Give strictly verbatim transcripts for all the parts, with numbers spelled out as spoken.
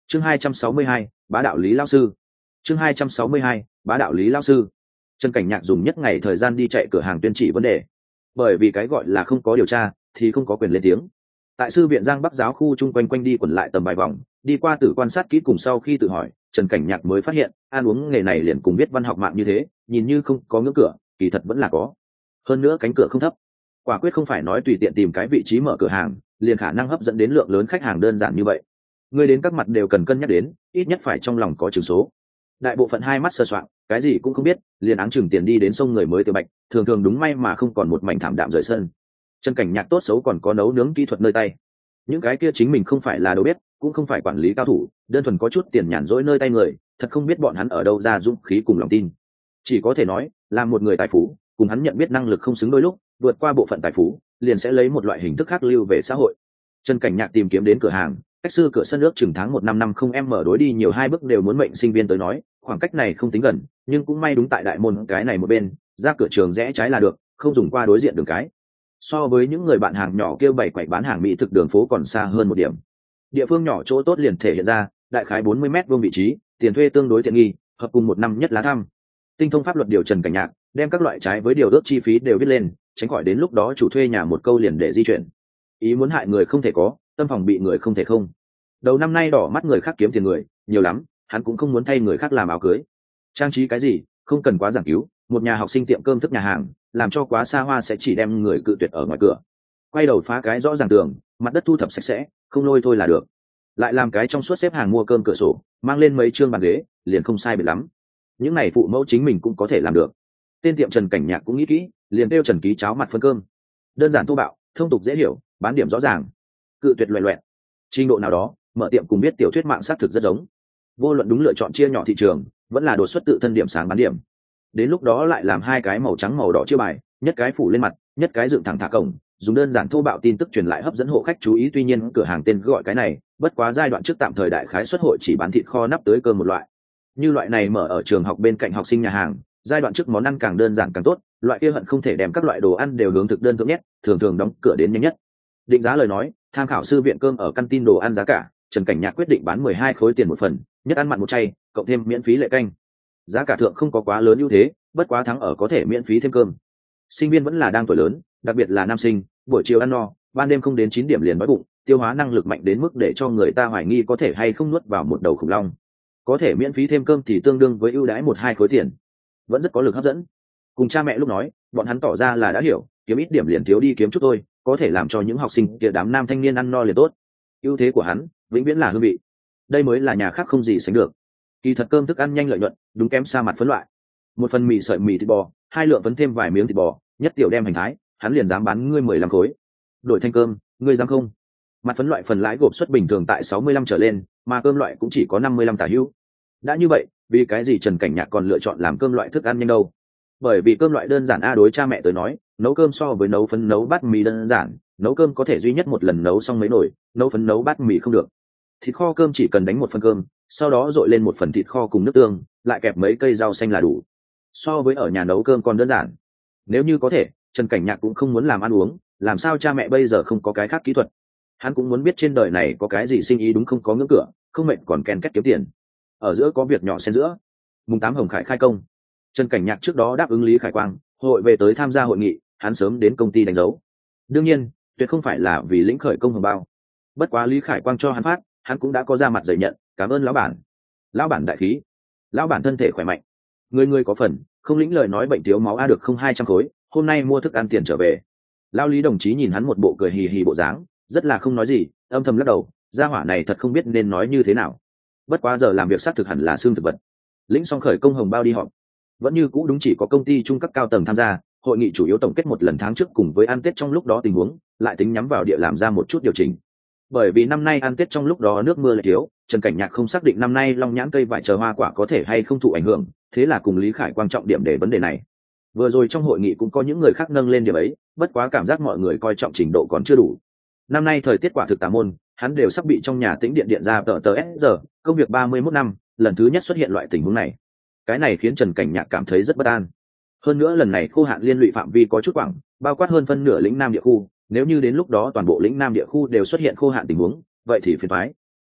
chương hai trăm sáu mươi hai, bá đạo lý lao sư. chương hai trăm sáu mươi hai, bá đạo lý lao sư. Trần Cảnh Nhạc dùng nhất ngày thời gian đi chạy cửa hàng tuyên chỉ vấn đề, bởi vì cái gọi là không có điều tra thì không có quyền lên tiếng. Tại sư viện Giang Bắc giáo khu chung quanh quanh đi quẩn lại tầm vài vòng, đi qua tử quan sát kỹ cùng sau khi tự hỏi, Trần Cảnh Nhạc mới phát hiện ăn uống nghề này liền cùng biết văn học mạng như thế, nhìn như không có ngưỡng cửa, kỳ thật vẫn là có. Hơn nữa cánh cửa không thấp, quả quyết không phải nói tùy tiện tìm cái vị trí mở cửa hàng liền khả năng hấp dẫn đến lượng lớn khách hàng đơn giản như vậy. Người đến các mặt đều cần cân nhắc đến, ít nhất phải trong lòng có chừng số. Đại bộ phận hai mắt sờ soạng, cái gì cũng không biết, liền áng chừng tiền đi đến sông người mới tiêu bạch, thường thường đúng may mà không còn một mảnh thảm đạm rời sân. Trần Cảnh Nhạc tốt xấu còn có nấu nướng kỹ thuật nơi tay, những cái kia chính mình không phải là đâu biết, cũng không phải quản lý cao thủ, đơn thuần có chút tiền nhàn rỗi nơi tay người, thật không biết bọn hắn ở đâu ra dũng khí cùng lòng tin. Chỉ có thể nói là một người tài phú cùng hắn nhận biết năng lực không xứng đôi lúc, vượt qua bộ phận tài phú liền sẽ lấy một loại hình thức khác lưu về xã hội. Trần Cảnh Nhạc tìm kiếm đến cửa hàng, cách sư cửa sân ước chừng tháng một năm năm không em mở đối đi nhiều hai bước đều muốn mệnh sinh viên tới nói, khoảng cách này không tính gần, nhưng cũng may đúng tại đại môn cái này một bên, ra cửa trường rẽ trái là được, không dùng qua đối diện đường cái. So với những người bạn hàng nhỏ kêu bày quậy bán hàng mỹ thực đường phố còn xa hơn một điểm. Địa phương nhỏ chỗ tốt liền thể hiện ra, đại khái bốn mươi mét vuông vị trí, tiền thuê tương đối tiện nghi, hợp cùng một năm nhất lá thăm. Tinh thông pháp luật điều Trần Cảnh Nhạc, đem các loại trái với điều ước chi phí đều viết lên, tránh khỏi đến lúc đó chủ thuê nhà một câu liền để di chuyển. Ý muốn hại người không thể có, tâm phòng bị người không thể không. Đầu năm nay đỏ mắt người khác kiếm tiền người nhiều lắm, hắn cũng không muốn thay người khác làm áo cưới. Trang trí cái gì, không cần quá giảng cứu, một nhà học sinh tiệm cơm thức nhà hàng, làm cho quá xa hoa sẽ chỉ đem người cự tuyệt ở ngoài cửa. Quay đầu phá cái rõ ràng tường, mặt đất thu thập sạch sẽ, không lôi thôi là được. Lại làm cái trong suốt xếp hàng mua cơm cửa sổ, mang lên mấy chương bàn ghế, liền không sai biệt lắm. Những này phụ mẫu chính mình cũng có thể làm được. Tên tiệm Trần Cảnh Nhạc cũng nghĩ kỹ, liền kêu Trần Ký cháo mặt phân cơm. Đơn giản thô bạo, thông tục dễ hiểu, bán điểm rõ ràng. Cự tuyệt loè loẹt. Trình độ nào đó, mở tiệm cùng biết tiểu thuyết mạng xác thực rất giống. Vô luận đúng lựa chọn chia nhỏ thị trường, vẫn là đột xuất tự thân điểm sáng bán điểm. Đến lúc đó lại làm hai cái màu trắng màu đỏ chia bài, nhất cái phủ lên mặt, nhất cái dựng thẳng thả cổng, dùng đơn giản thô bạo tin tức truyền lại hấp dẫn hộ khách chú ý. Tuy nhiên cửa hàng tên gọi cái này, bất quá giai đoạn trước tạm thời đại khái xuất hội chỉ bán thịt kho nắp tới cơm một loại. Như loại này mở ở trường học bên cạnh học sinh nhà hàng, giai đoạn trước món ăn càng đơn giản càng tốt, loại kia hận không thể đem các loại đồ ăn đều hướng thực đơn thượng nhất, thường thường đóng cửa đến nhanh nhất. Định giá lời nói, tham khảo sư viện cơm ở căn tin đồ ăn giá cả, Trần Cảnh Nhạc quyết định bán mười hai khối tiền một phần, nhất ăn mặn một chay, cộng thêm miễn phí lệ canh. Giá cả thượng không có quá lớn ưu thế, bất quá thắng ở có thể miễn phí thêm cơm. Sinh viên vẫn là đang tuổi lớn, đặc biệt là nam sinh, buổi chiều ăn no, ban đêm không đến chín điểm liền đói bụng, tiêu hóa năng lực mạnh đến mức để cho người ta hoài nghi có thể hay không nuốt vào một đầu khủng long. Có thể miễn phí thêm cơm thì tương đương với ưu đãi một hai khối tiền, vẫn rất có lực hấp dẫn. Cùng cha mẹ lúc nói, bọn hắn tỏ ra là đã hiểu, kiếm ít điểm liền thiếu đi kiếm chút thôi, có thể làm cho những học sinh kia đám nam thanh niên ăn no liền tốt. Ưu thế của hắn vĩnh viễn là hương vị, đây mới là nhà khác không gì sánh được. Kỳ thật cơm thức ăn nhanh lợi nhuận đúng kém xa mặt phấn loại. Một phần mì sợi mì thịt bò, hai lượng phấn thêm vài miếng thịt bò, nhất tiểu đem hành thái, hắn liền dám bán ngươi mười lăm khối. Đổi thành cơm, ngươi dám không? Mặt phấn loại phần lãi gộp suất bình thường tại sáu mươi lăm trở lên, mà cơm loại cũng chỉ có năm mươi lăm tả hữu. Đã như vậy, vì cái gì Trần Cảnh Nhạc còn lựa chọn làm cơm loại thức ăn nhanh đâu? Bởi vì cơm loại đơn giản a, đối cha mẹ tới nói, nấu cơm so với nấu phấn nấu bát mì đơn giản, nấu cơm có thể duy nhất một lần nấu xong mấy nồi, nấu phấn nấu bát mì không được. Thịt kho cơm chỉ cần đánh một phần cơm, sau đó dội lên một phần thịt kho cùng nước tương, lại kẹp mấy cây rau xanh là đủ. So với ở nhà nấu cơm còn đơn giản. Nếu như có thể, Trần Cảnh Nhạc cũng không muốn làm ăn uống, làm sao cha mẹ bây giờ không có cái khác kỹ thuật. Hắn cũng muốn biết trên đời này có cái gì sinh ý đúng không có ngưỡng cửa, không mệt còn ken két kiếm tiền. Ở giữa có việc nhỏ xen giữa. Mùng tám Hồng Khải khai công. Trần Cảnh Nhạc trước đó đáp ứng Lý Khải Quang, hội về tới tham gia hội nghị, hắn sớm đến công ty đánh dấu. Đương nhiên, tuyệt không phải là vì lĩnh khởi công hồng bao. Bất quá Lý Khải Quang cho hắn phát, hắn cũng đã có ra mặt dày nhận, cảm ơn lão bản. Lão bản đại khí, lão bản thân thể khỏe mạnh. Người người có phần, không lĩnh lời nói bệnh thiếu máu a được không hai trăm khối, hôm nay mua thức ăn tiền trở về. Lão Lý đồng chí nhìn hắn một bộ cười hì hì bộ dáng, rất là không nói gì, âm thầm lắc đầu, gia hỏa này thật không biết nên nói như thế nào. Bất quá giờ làm việc xác thực hẳn là xương thực vật. Lĩnh xong khởi công hồng bao đi họp, vẫn như cũ đúng chỉ có công ty trung cấp cao tầng tham gia. Hội nghị chủ yếu tổng kết một lần tháng trước cùng với ăn tết trong lúc đó tình huống, lại tính nhắm vào địa làm ra một chút điều chỉnh. Bởi vì năm nay ăn tết trong lúc đó nước mưa lại thiếu, Trần Cảnh Nhạc không xác định năm nay long nhãn cây vải chờ hoa quả có thể hay không thụ ảnh hưởng, thế là cùng Lý Khải quan trọng điểm để vấn đề này. Vừa rồi trong hội nghị cũng có những người khác nâng lên điểm ấy, bất quá cảm giác mọi người coi trọng trình độ còn chưa đủ. Năm nay thời tiết quả thực tà môn, hắn đều sắp bị trong nhà tĩnh điện điện ra tờ tờ s giờ, công việc ba mươi mốt năm, lần thứ nhất xuất hiện loại tình huống này. Cái này khiến Trần Cảnh Nhạc cảm thấy rất bất an. Hơn nữa lần này khô hạn liên lụy phạm vi có chút quảng, bao quát hơn phân nửa lĩnh Nam địa khu, nếu như đến lúc đó toàn bộ lĩnh Nam địa khu đều xuất hiện khô hạn tình huống, vậy thì phiền toái.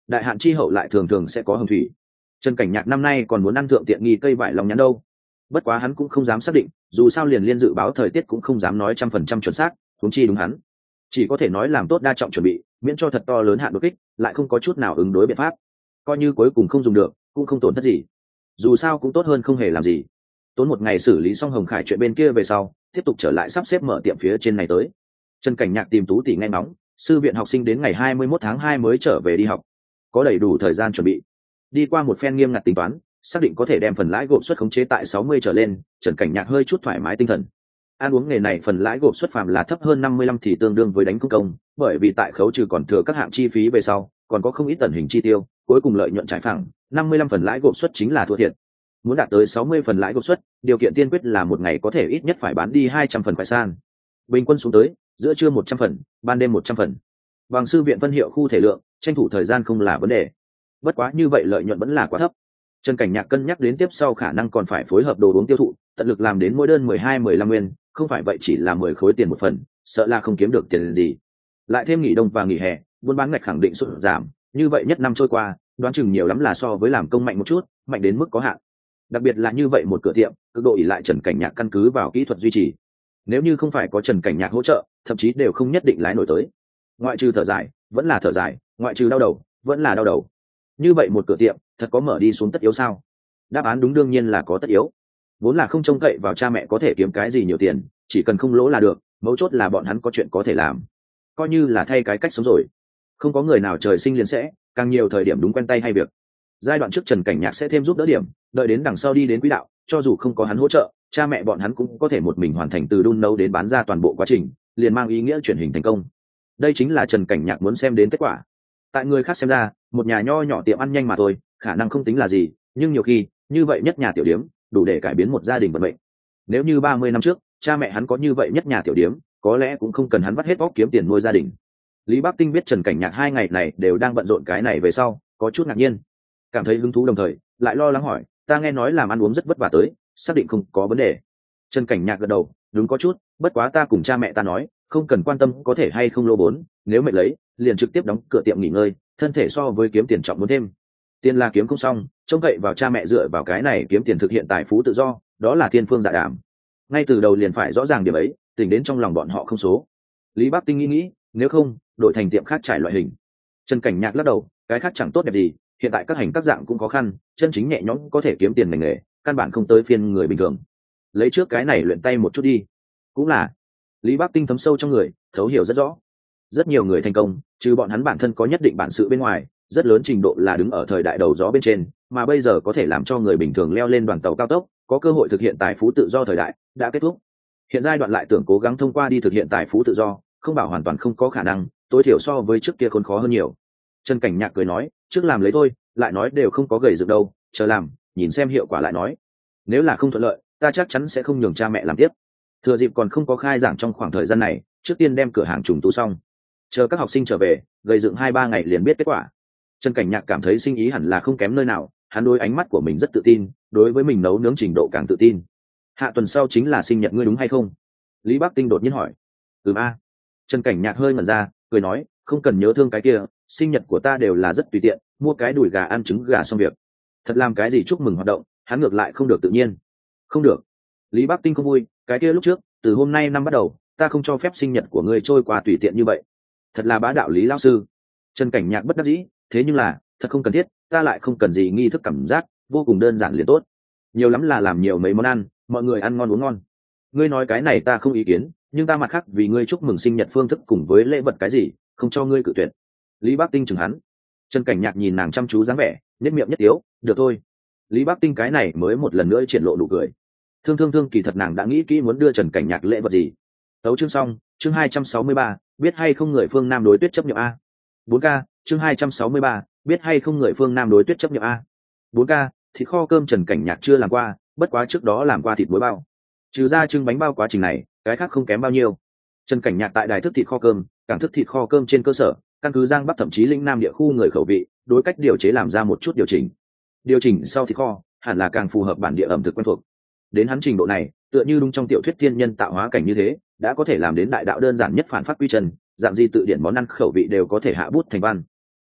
đại hạn chi hậu lại thường thường sẽ có hồng thủy. Trần Cảnh Nhạc năm nay còn muốn ăn thượng tiện nghi cây vải lòng nhãn đâu. Bất quá hắn cũng không dám xác định, dù sao liền liên dự báo thời tiết cũng không dám nói trăm phần trăm chuẩn xác, huống chi đúng hắn chỉ có thể nói làm tốt đa trọng chuẩn bị, miễn cho thật to lớn hạn đột kích lại không có chút nào ứng đối biện pháp, coi như cuối cùng không dùng được cũng không tổn thất gì, dù sao cũng tốt hơn không hề làm gì. Tốn một ngày xử lý xong Hồng Khải chuyện bên kia về sau, tiếp tục trở lại sắp xếp mở tiệm phía trên này tới. Trần Cảnh Nhạc tìm Tú tỷ nghe ngóng, sư viện học sinh đến ngày hai mươi mốt tháng hai mới trở về đi học, có đầy đủ thời gian chuẩn bị. Đi qua một phen nghiêm ngặt tính toán, xác định có thể đem phần lãi gộp suất khống chế tại sáu mươi trở lên, Trần Cảnh Nhạc hơi chút thoải mái tinh thần. Ăn uống nghề này phần lãi gộp suất phàm là thấp hơn năm mươi lăm thì tương đương với đánh công công, bởi vì tại khấu trừ còn thừa các hạng chi phí về sau, còn có không ít tần hình chi tiêu, cuối cùng lợi nhuận trải phẳng, năm mươi lăm phần lãi gộp suất chính là thua thiệt. Muốn đạt tới sáu mươi phần lãi gộp suất, điều kiện tiên quyết là một ngày có thể ít nhất phải bán đi hai trăm phần khoai san. Bình quân xuống tới, giữa trưa một trăm phần, ban đêm một trăm phần. Bằng sư viện phân hiệu khu thể lượng, tranh thủ thời gian không là vấn đề. Bất quá như vậy lợi nhuận vẫn là quá thấp. Trần Cảnh Nhạc cân nhắc đến tiếp sau khả năng còn phải phối hợp đồ uống tiêu thụ, tận lực làm đến mỗi đơn mười hai mười lăm nguyên, không phải vậy chỉ là mười khối tiền một phần, sợ là không kiếm được tiền gì. Lại thêm nghỉ đông và nghỉ hè, buôn bán ngạch khẳng định sụt giảm, như vậy nhất năm trôi qua, đoán chừng nhiều lắm là so với làm công mạnh một chút, mạnh đến mức có hạn. Đặc biệt là như vậy một cửa tiệm, cực độ ỷ lại Trần Cảnh Nhạc căn cứ vào kỹ thuật duy trì. Nếu như không phải có Trần Cảnh Nhạc hỗ trợ, thậm chí đều không nhất định lái nổi tới. Ngoại trừ thở dài, vẫn là thở dài, ngoại trừ đau đầu, vẫn là đau đầu. Như vậy một cửa tiệm, thật có mở đi xuống tất yếu sao? Đáp án đúng đương nhiên là có tất yếu. Vốn là không trông cậy vào cha mẹ có thể kiếm cái gì nhiều tiền, chỉ cần không lỗ là được, mấu chốt là bọn hắn có chuyện có thể làm, coi như là thay cái cách sống rồi. Không có người nào trời sinh liền sẽ, càng nhiều thời điểm đúng quen tay hay việc. Giai đoạn trước Trần Cảnh Nhạc sẽ thêm giúp đỡ điểm, đợi đến đằng sau đi đến quỹ đạo, cho dù không có hắn hỗ trợ, cha mẹ bọn hắn cũng có thể một mình hoàn thành từ đun nấu đến bán ra toàn bộ quá trình, liền mang ý nghĩa chuyển hình thành công. Đây chính là Trần Cảnh Nhạc muốn xem đến kết quả. Tại người khác xem ra, một nhà nho nhỏ tiệm ăn nhanh mà thôi, khả năng không tính là gì, nhưng nhiều khi, như vậy nhất nhà tiểu điếm, đủ để cải biến một gia đình vận mệnh. Nếu như ba mươi năm trước, cha mẹ hắn có như vậy nhất nhà tiểu điếm, có lẽ cũng không cần hắn vắt hết óc kiếm tiền nuôi gia đình. Lý Bắc Tinh biết Trần Cảnh Nhạc hai ngày này đều đang bận rộn cái này về sau, có chút ngạc nhiên, cảm thấy hứng thú đồng thời, lại lo lắng hỏi, ta nghe nói làm ăn uống rất vất vả tới, xác định không có vấn đề. Trần Cảnh Nhạc gật đầu, đúng có chút, bất quá ta cùng cha mẹ ta nói, không cần quan tâm có thể hay không lô vốn, nếu mệt lấy, liền trực tiếp đóng cửa tiệm nghỉ ngơi, thân thể so với kiếm tiền trọng muốn thêm. Tiền là kiếm không xong, trông cậy vào cha mẹ dựa vào cái này kiếm tiền thực hiện tài phú tự do, đó là thiên phương dạ đàm. Ngay từ đầu liền phải rõ ràng điểm ấy, tỉnh đến trong lòng bọn họ không số. Lý Bắc Tinh nghĩ nghĩ, nếu không, đổi thành tiệm khác trải loại hình. Trần Cảnh Nhạc lắc đầu, cái khác chẳng tốt đẹp gì, hiện tại các hành các dạng cũng khó khăn, chân chính nhẹ nhõm có thể kiếm tiền ngành nghề, căn bản không tới phiên người bình thường. Lấy trước cái này luyện tay một chút đi. Cũng là. Lý Bắc Tinh thấm sâu trong người, thấu hiểu rất rõ. Rất nhiều người thành công, trừ bọn hắn bản thân có nhất định bản sự bên ngoài, rất lớn trình độ là đứng ở thời đại đầu gió bên trên, mà bây giờ có thể làm cho người bình thường leo lên đoàn tàu cao tốc, có cơ hội thực hiện tài phú tự do thời đại đã kết thúc. Hiện giai đoạn lại tưởng cố gắng thông qua đi thực hiện tài phú tự do, không bảo hoàn toàn không có khả năng, tối thiểu so với trước kia khốn khó hơn nhiều. Trần Cảnh Nhạc cười nói, trước làm lấy thôi, lại nói đều không có gầy dựng đâu, chờ làm, nhìn xem hiệu quả lại nói. Nếu là không thuận lợi, ta chắc chắn sẽ không nhường cha mẹ làm tiếp. Thừa dịp còn không có khai giảng trong khoảng thời gian này, trước tiên đem cửa hàng trùng tu xong, chờ các học sinh trở về, gầy dựng hai ba ngày liền biết kết quả. Trần Cảnh Nhạc cảm thấy sinh ý hẳn là không kém nơi nào, hắn đối ánh mắt của mình rất tự tin, đối với mình nấu nướng trình độ càng tự tin. Hạ tuần sau chính là sinh nhật ngươi đúng hay không? Lý Bắc Tinh đột nhiên hỏi. Ừm a. Trần Cảnh Nhạc hơi ngẩn ra, cười nói, không cần nhớ thương cái kia, sinh nhật của ta đều là rất tùy tiện, mua cái đùi gà ăn trứng gà xong việc. Thật làm cái gì chúc mừng hoạt động, hắn ngược lại không được tự nhiên. Không được. Lý Bắc Tinh không vui, cái kia lúc trước, từ hôm nay năm bắt đầu, ta không cho phép sinh nhật của ngươi trôi qua tùy tiện như vậy. Thật là bá đạo Lý lão sư. Trần Cảnh Nhạc bất đắc dĩ, thế nhưng là, thật không cần thiết, ta lại không cần gì nghi thức cảm giác, vô cùng đơn giản liền tốt. Nhiều lắm là làm nhiều mấy món ăn, mọi người ăn ngon uống ngon. Ngươi nói cái này ta không ý kiến, nhưng ta mặt khác vì ngươi chúc mừng sinh nhật phương thức cùng với lễ vật cái gì, không cho ngươi cự tuyệt. Lý Bắc Tinh chừng hắn. Trần Cảnh Nhạc nhìn nàng chăm chú dáng vẻ, nhếch miệng nhất yếu, được thôi. Lý Bắc Tinh cái này mới một lần nữa triển lộ nụ cười. Thương thương thương kỳ thật nàng đã nghĩ kỹ muốn đưa Trần Cảnh Nhạc lễ vật gì. Tấu chương xong, chương hai trăm sáu mươi ba, biết hay không người phương Nam đối Tuyết chấp nhận a. bốn K, chương hai trăm sáu mươi ba, biết hay không người phương Nam đối Tuyết chấp nhận a. bốn K, thịt kho cơm Trần Cảnh Nhạc chưa làm qua, bất quá trước đó làm qua thịt muối bao. Trừ ra trưng bánh bao quá trình này, cái khác không kém bao nhiêu. Trần Cảnh Nhạc tại đài thức thịt kho cơm, cảng thức thịt kho cơm trên cơ sở, căn cứ Giang Bắc thậm chí lĩnh Nam địa khu người khẩu vị, đối cách điều chế làm ra một chút điều chỉnh. Điều chỉnh sau thịt kho, hẳn là càng phù hợp bản địa ẩm thực quen thuộc. Đến hắn trình độ này, tựa như đúng trong tiểu thuyết thiên nhân tạo hóa cảnh như thế, đã có thể làm đến đại đạo đơn giản nhất phản phát quy chân, dạng gì tự điển món ăn khẩu vị đều có thể hạ bút thành văn.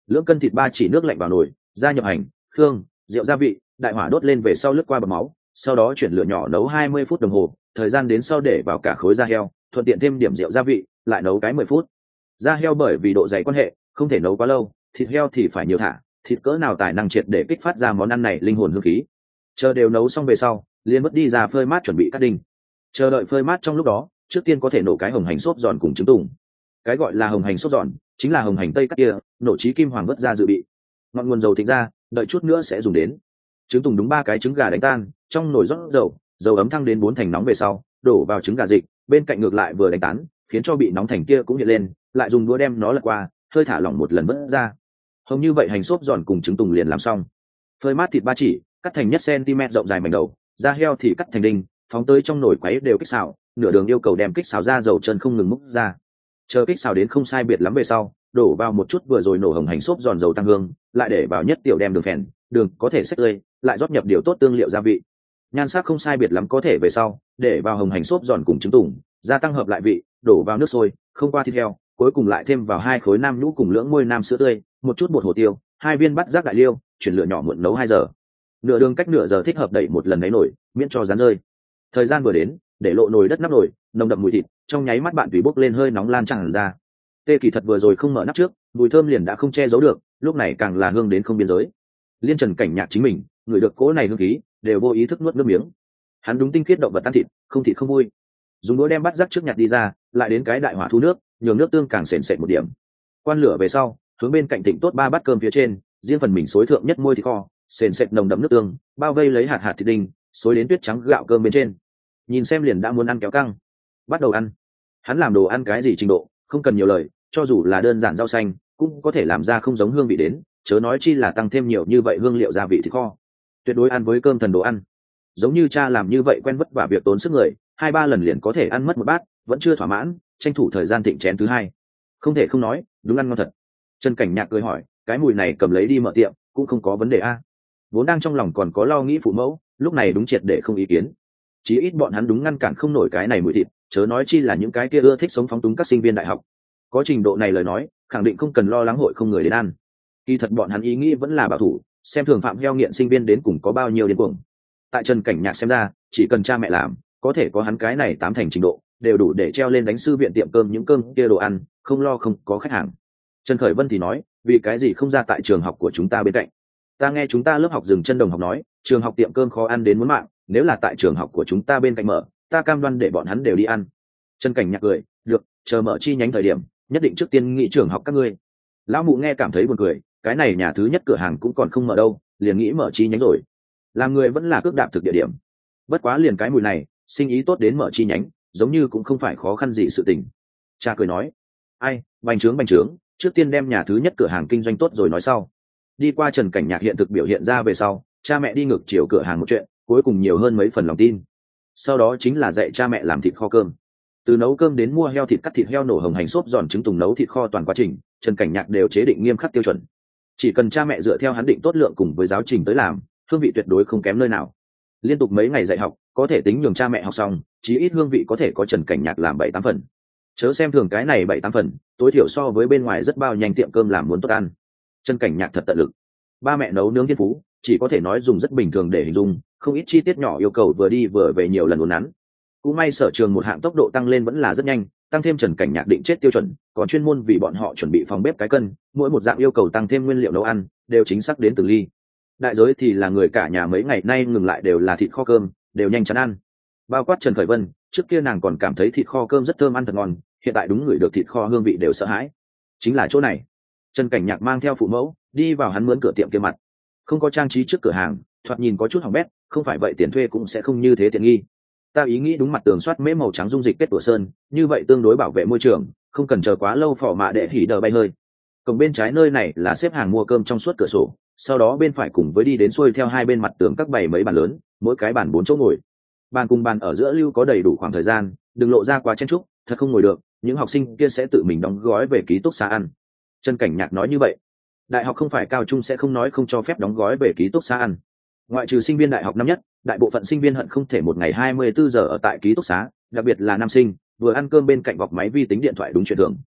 lưỡng cân thịt ba chỉ nước lạnh vào nồi, gia nhập hành, khương, rượu gia vị, đại hỏa đốt lên về sau lướt qua bầm máu, sau đó chuyển lửa nhỏ nấu hai mươi phút đồng hồ, thời gian đến sau để vào cả khối da heo, thuận tiện thêm điểm rượu gia vị, lại nấu cái mười phút. Da heo bởi vì độ dày quan hệ, không thể nấu quá lâu, thịt heo thì phải nhiều thả, thịt cỡ nào tài năng triệt để kích phát ra món ăn này linh hồn hương khí. Chờ đều nấu xong về sau, liền mất đi ra phơi mát chuẩn bị cắt đinh. Chờ đợi phơi mát trong lúc đó, trước tiên có thể nổ cái hồng hành xốp giòn cùng trứng tùng. Cái gọi là hồng hành xốp giòn chính là hồng hành tây cắt kia, nổ trí kim hoàng vớt ra dự bị. Ngọn nguồn dầu thịnh ra, đợi chút nữa sẽ dùng đến. Trứng tùng đúng ba cái trứng gà đánh tan, trong nồi rót dầu, dầu ấm thăng đến bốn thành nóng về sau, đổ vào trứng gà dịch, bên cạnh ngược lại vừa đánh tán, khiến cho bị nóng thành kia cũng hiện lên, lại dùng đũa đem nó lật qua, hơi thả lỏng một lần vớt ra. Hồng như vậy hành xốp giòn cùng trứng tùng liền làm xong. Phơi mát thịt ba chỉ, cắt thành nhất cm rộng dài mảnh đầu, da heo thì cắt thành đinh, phóng tới trong nồi quấy đều kích xào, nửa đường yêu cầu đem kích xào ra dầu chân không ngừng múc ra. Chờ kích xào đến không sai biệt lắm về sau, đổ vào một chút vừa rồi nổ hồng hành xốp giòn dầu tăng hương, lại để vào nhất tiểu đem đường phèn, đường có thể xếp tươi, lại rót nhập điều tốt tương liệu gia vị. Nhan sắc không sai biệt lắm có thể về sau, để vào hồng hành xốp giòn cùng trứng tùng, gia tăng hợp lại vị, đổ vào nước sôi, không qua thịt heo, cuối cùng lại thêm vào hai khối nam nhũ cùng lưỡng môi nam sữa tươi, một chút bột hồ tiêu, hai viên bát giác đại liêu, chuyển lửa nhỏ muộn nấu hai giờ. Nửa đường cách nửa giờ thích hợp đậy một lần đáy nổi, miễn cho rán rơi. Thời gian vừa đến, để lộ nồi đất nắp nồi, nồng đậm mùi thịt, trong nháy mắt bạn tùy bốc lên hơi nóng lan tràn ra. Tê Kỳ thật vừa rồi không mở nắp trước, mùi thơm liền đã không che giấu được, lúc này càng là hương đến không biên giới. Liên Trần Cảnh Nhạc chính mình, người được cỗ này hương khí, đều vô ý thức nuốt nước miếng. Hắn đúng tinh khiết động vật tan thịt, không thịt không vui. Dùng đũa đem bát giác trước nhặt đi ra, lại đến cái đại hỏa thu nước, nhường nước tương càng sền sệt một điểm. Quan lửa về sau, hướng bên cạnh thịnh tốt ba bát cơm phía trên, riêng phần mình xối thượng nhất môi thịt kho, sền sệt nồng đậm nước tương, bao vây lấy hạt hạt thịt đinh, xối đến tuyết trắng gạo cơm bên trên. Nhìn xem liền đã muốn ăn kéo căng. Bắt đầu ăn. Hắn làm đồ ăn cái gì trình độ, không cần nhiều lời, cho dù là đơn giản rau xanh, cũng có thể làm ra không giống hương vị đến, chớ nói chi là tăng thêm nhiều như vậy hương liệu gia vị thịt kho. Tuyệt đối ăn với cơm thần đồ ăn. Giống như cha làm như vậy quen vất vả việc tốn sức người, hai ba lần liền có thể ăn mất một bát, vẫn chưa thỏa mãn, tranh thủ thời gian thịnh chén thứ hai. Không thể không nói, đúng ăn ngon thật. Trần Cảnh Nhạc cười hỏi, cái mùi này cầm lấy đi mở tiệm, cũng không có vấn đề a. Vốn đang trong lòng còn có lo nghĩ phụ mẫu, lúc này đúng triệt để không ý kiến. Chí ít bọn hắn đúng ngăn cản không nổi cái này mùi thịt, chớ nói chi là những cái kia ưa thích sống phóng túng các sinh viên đại học. Có trình độ này lời nói, khẳng định không cần lo lắng hội không người đến ăn. Kỳ thật bọn hắn ý nghĩ vẫn là bảo thủ, xem thường phạm heo nghiện sinh viên đến cùng có bao nhiêu điên cuồng. Tại Trần Cảnh Nhạc xem ra, chỉ cần cha mẹ làm, có thể có hắn cái này tám thành trình độ, đều đủ để treo lên đánh sư viện tiệm cơm những cơm kia đồ ăn, không lo không có khách hàng. Trần Khởi Vân thì nói, vì cái gì không ra tại trường học của chúng ta bên cạnh? Ta nghe chúng ta lớp học dừng chân đồng học nói, trường học tiệm cơm khó ăn đến muốn mạng, nếu là tại trường học của chúng ta bên cạnh mở, ta cam đoan để bọn hắn đều đi ăn. Trần Cảnh Nhạc cười, được, chờ mở chi nhánh thời điểm, nhất định trước tiên nghị trường học các ngươi. Lão mụ nghe cảm thấy buồn cười, cái này nhà thứ nhất cửa hàng cũng còn không mở đâu, liền nghĩ mở chi nhánh rồi. Làm người vẫn là cước đạp thực địa điểm. Bất quá liền cái mùi này, sinh ý tốt đến mở chi nhánh, giống như cũng không phải khó khăn gì sự tình. Cha cười nói, ai, bành trướng bành trướng, trước tiên đem nhà thứ nhất cửa hàng kinh doanh tốt rồi nói sau. Đi qua Trần Cảnh Nhạc hiện thực biểu hiện ra về sau, cha mẹ đi ngược chiều cửa hàng một chuyện, cuối cùng nhiều hơn mấy phần lòng tin. Sau đó chính là dạy cha mẹ làm thịt kho cơm. Từ nấu cơm đến mua heo thịt, cắt thịt heo, nổ hồng hành xốp giòn trứng tùng, nấu thịt kho, toàn quá trình Trần Cảnh Nhạc đều chế định nghiêm khắc tiêu chuẩn. Chỉ cần cha mẹ dựa theo hắn định tốt lượng cùng với giáo trình tới làm, hương vị tuyệt đối không kém nơi nào. Liên tục mấy ngày dạy học, có thể tính nhường cha mẹ học xong, chí ít hương vị có thể có Trần Cảnh Nhạc làm bảy tám phần. Chớ xem thường cái này bảy tám phần, tối thiểu so với bên ngoài rất bao nhanh tiệm cơm làm muốn tốt ăn. Trần Cảnh Nhạc thật tận lực. Ba mẹ nấu nướng thiên phú, chỉ có thể nói dùng rất bình thường để hình dung, không ít chi tiết nhỏ yêu cầu vừa đi vừa về nhiều lần uốn nắn. Cũng may sở trường một hạng tốc độ tăng lên vẫn là rất nhanh, tăng thêm Trần Cảnh Nhạc định chết tiêu chuẩn, còn chuyên môn vì bọn họ chuẩn bị phòng bếp cái cân, mỗi một dạng yêu cầu tăng thêm nguyên liệu nấu ăn, đều chính xác đến từng ly. Đại giới thì là người cả nhà mấy ngày nay ngừng lại đều là thịt kho cơm, đều nhanh chán ăn. Bao quát Trần Khởi Vân, trước kia nàng còn cảm thấy thịt kho cơm rất thơm ăn thật ngon, hiện tại đúng người được thịt kho hương vị đều sợ hãi. Chính là chỗ này. Trần Cảnh Nhạc mang theo phụ mẫu, đi vào hắn mướn cửa tiệm kia mặt. Không có trang trí trước cửa hàng, thoạt nhìn có chút hỏng bét, không phải vậy tiền thuê cũng sẽ không như thế tiện nghi. Ta ý nghĩ đúng mặt tường soát mễ màu trắng dung dịch kết tủa sơn, như vậy tương đối bảo vệ môi trường, không cần chờ quá lâu phỏ mạ để hỉ đờ bay hơi. Cổng bên trái nơi này là xếp hàng mua cơm trong suốt cửa sổ, sau đó bên phải cùng với đi đến xuôi theo hai bên mặt tường các bày mấy bàn lớn, mỗi cái bàn bốn chỗ ngồi. Bàn cùng bàn ở giữa lưu có đầy đủ khoảng thời gian, đừng lộ ra quá chen chúc, thật không ngồi được, những học sinh kia sẽ tự mình đóng gói về ký túc xá ăn. Trần Cảnh Nhạc nói như vậy. Đại học không phải cao trung sẽ không nói không cho phép đóng gói về ký túc xá ăn. Ngoại trừ sinh viên đại học năm nhất, đại bộ phận sinh viên hận không thể một ngày hai mươi bốn giờ ở tại ký túc xá, đặc biệt là nam sinh, vừa ăn cơm bên cạnh bọc máy vi tính điện thoại đúng chuyện thường.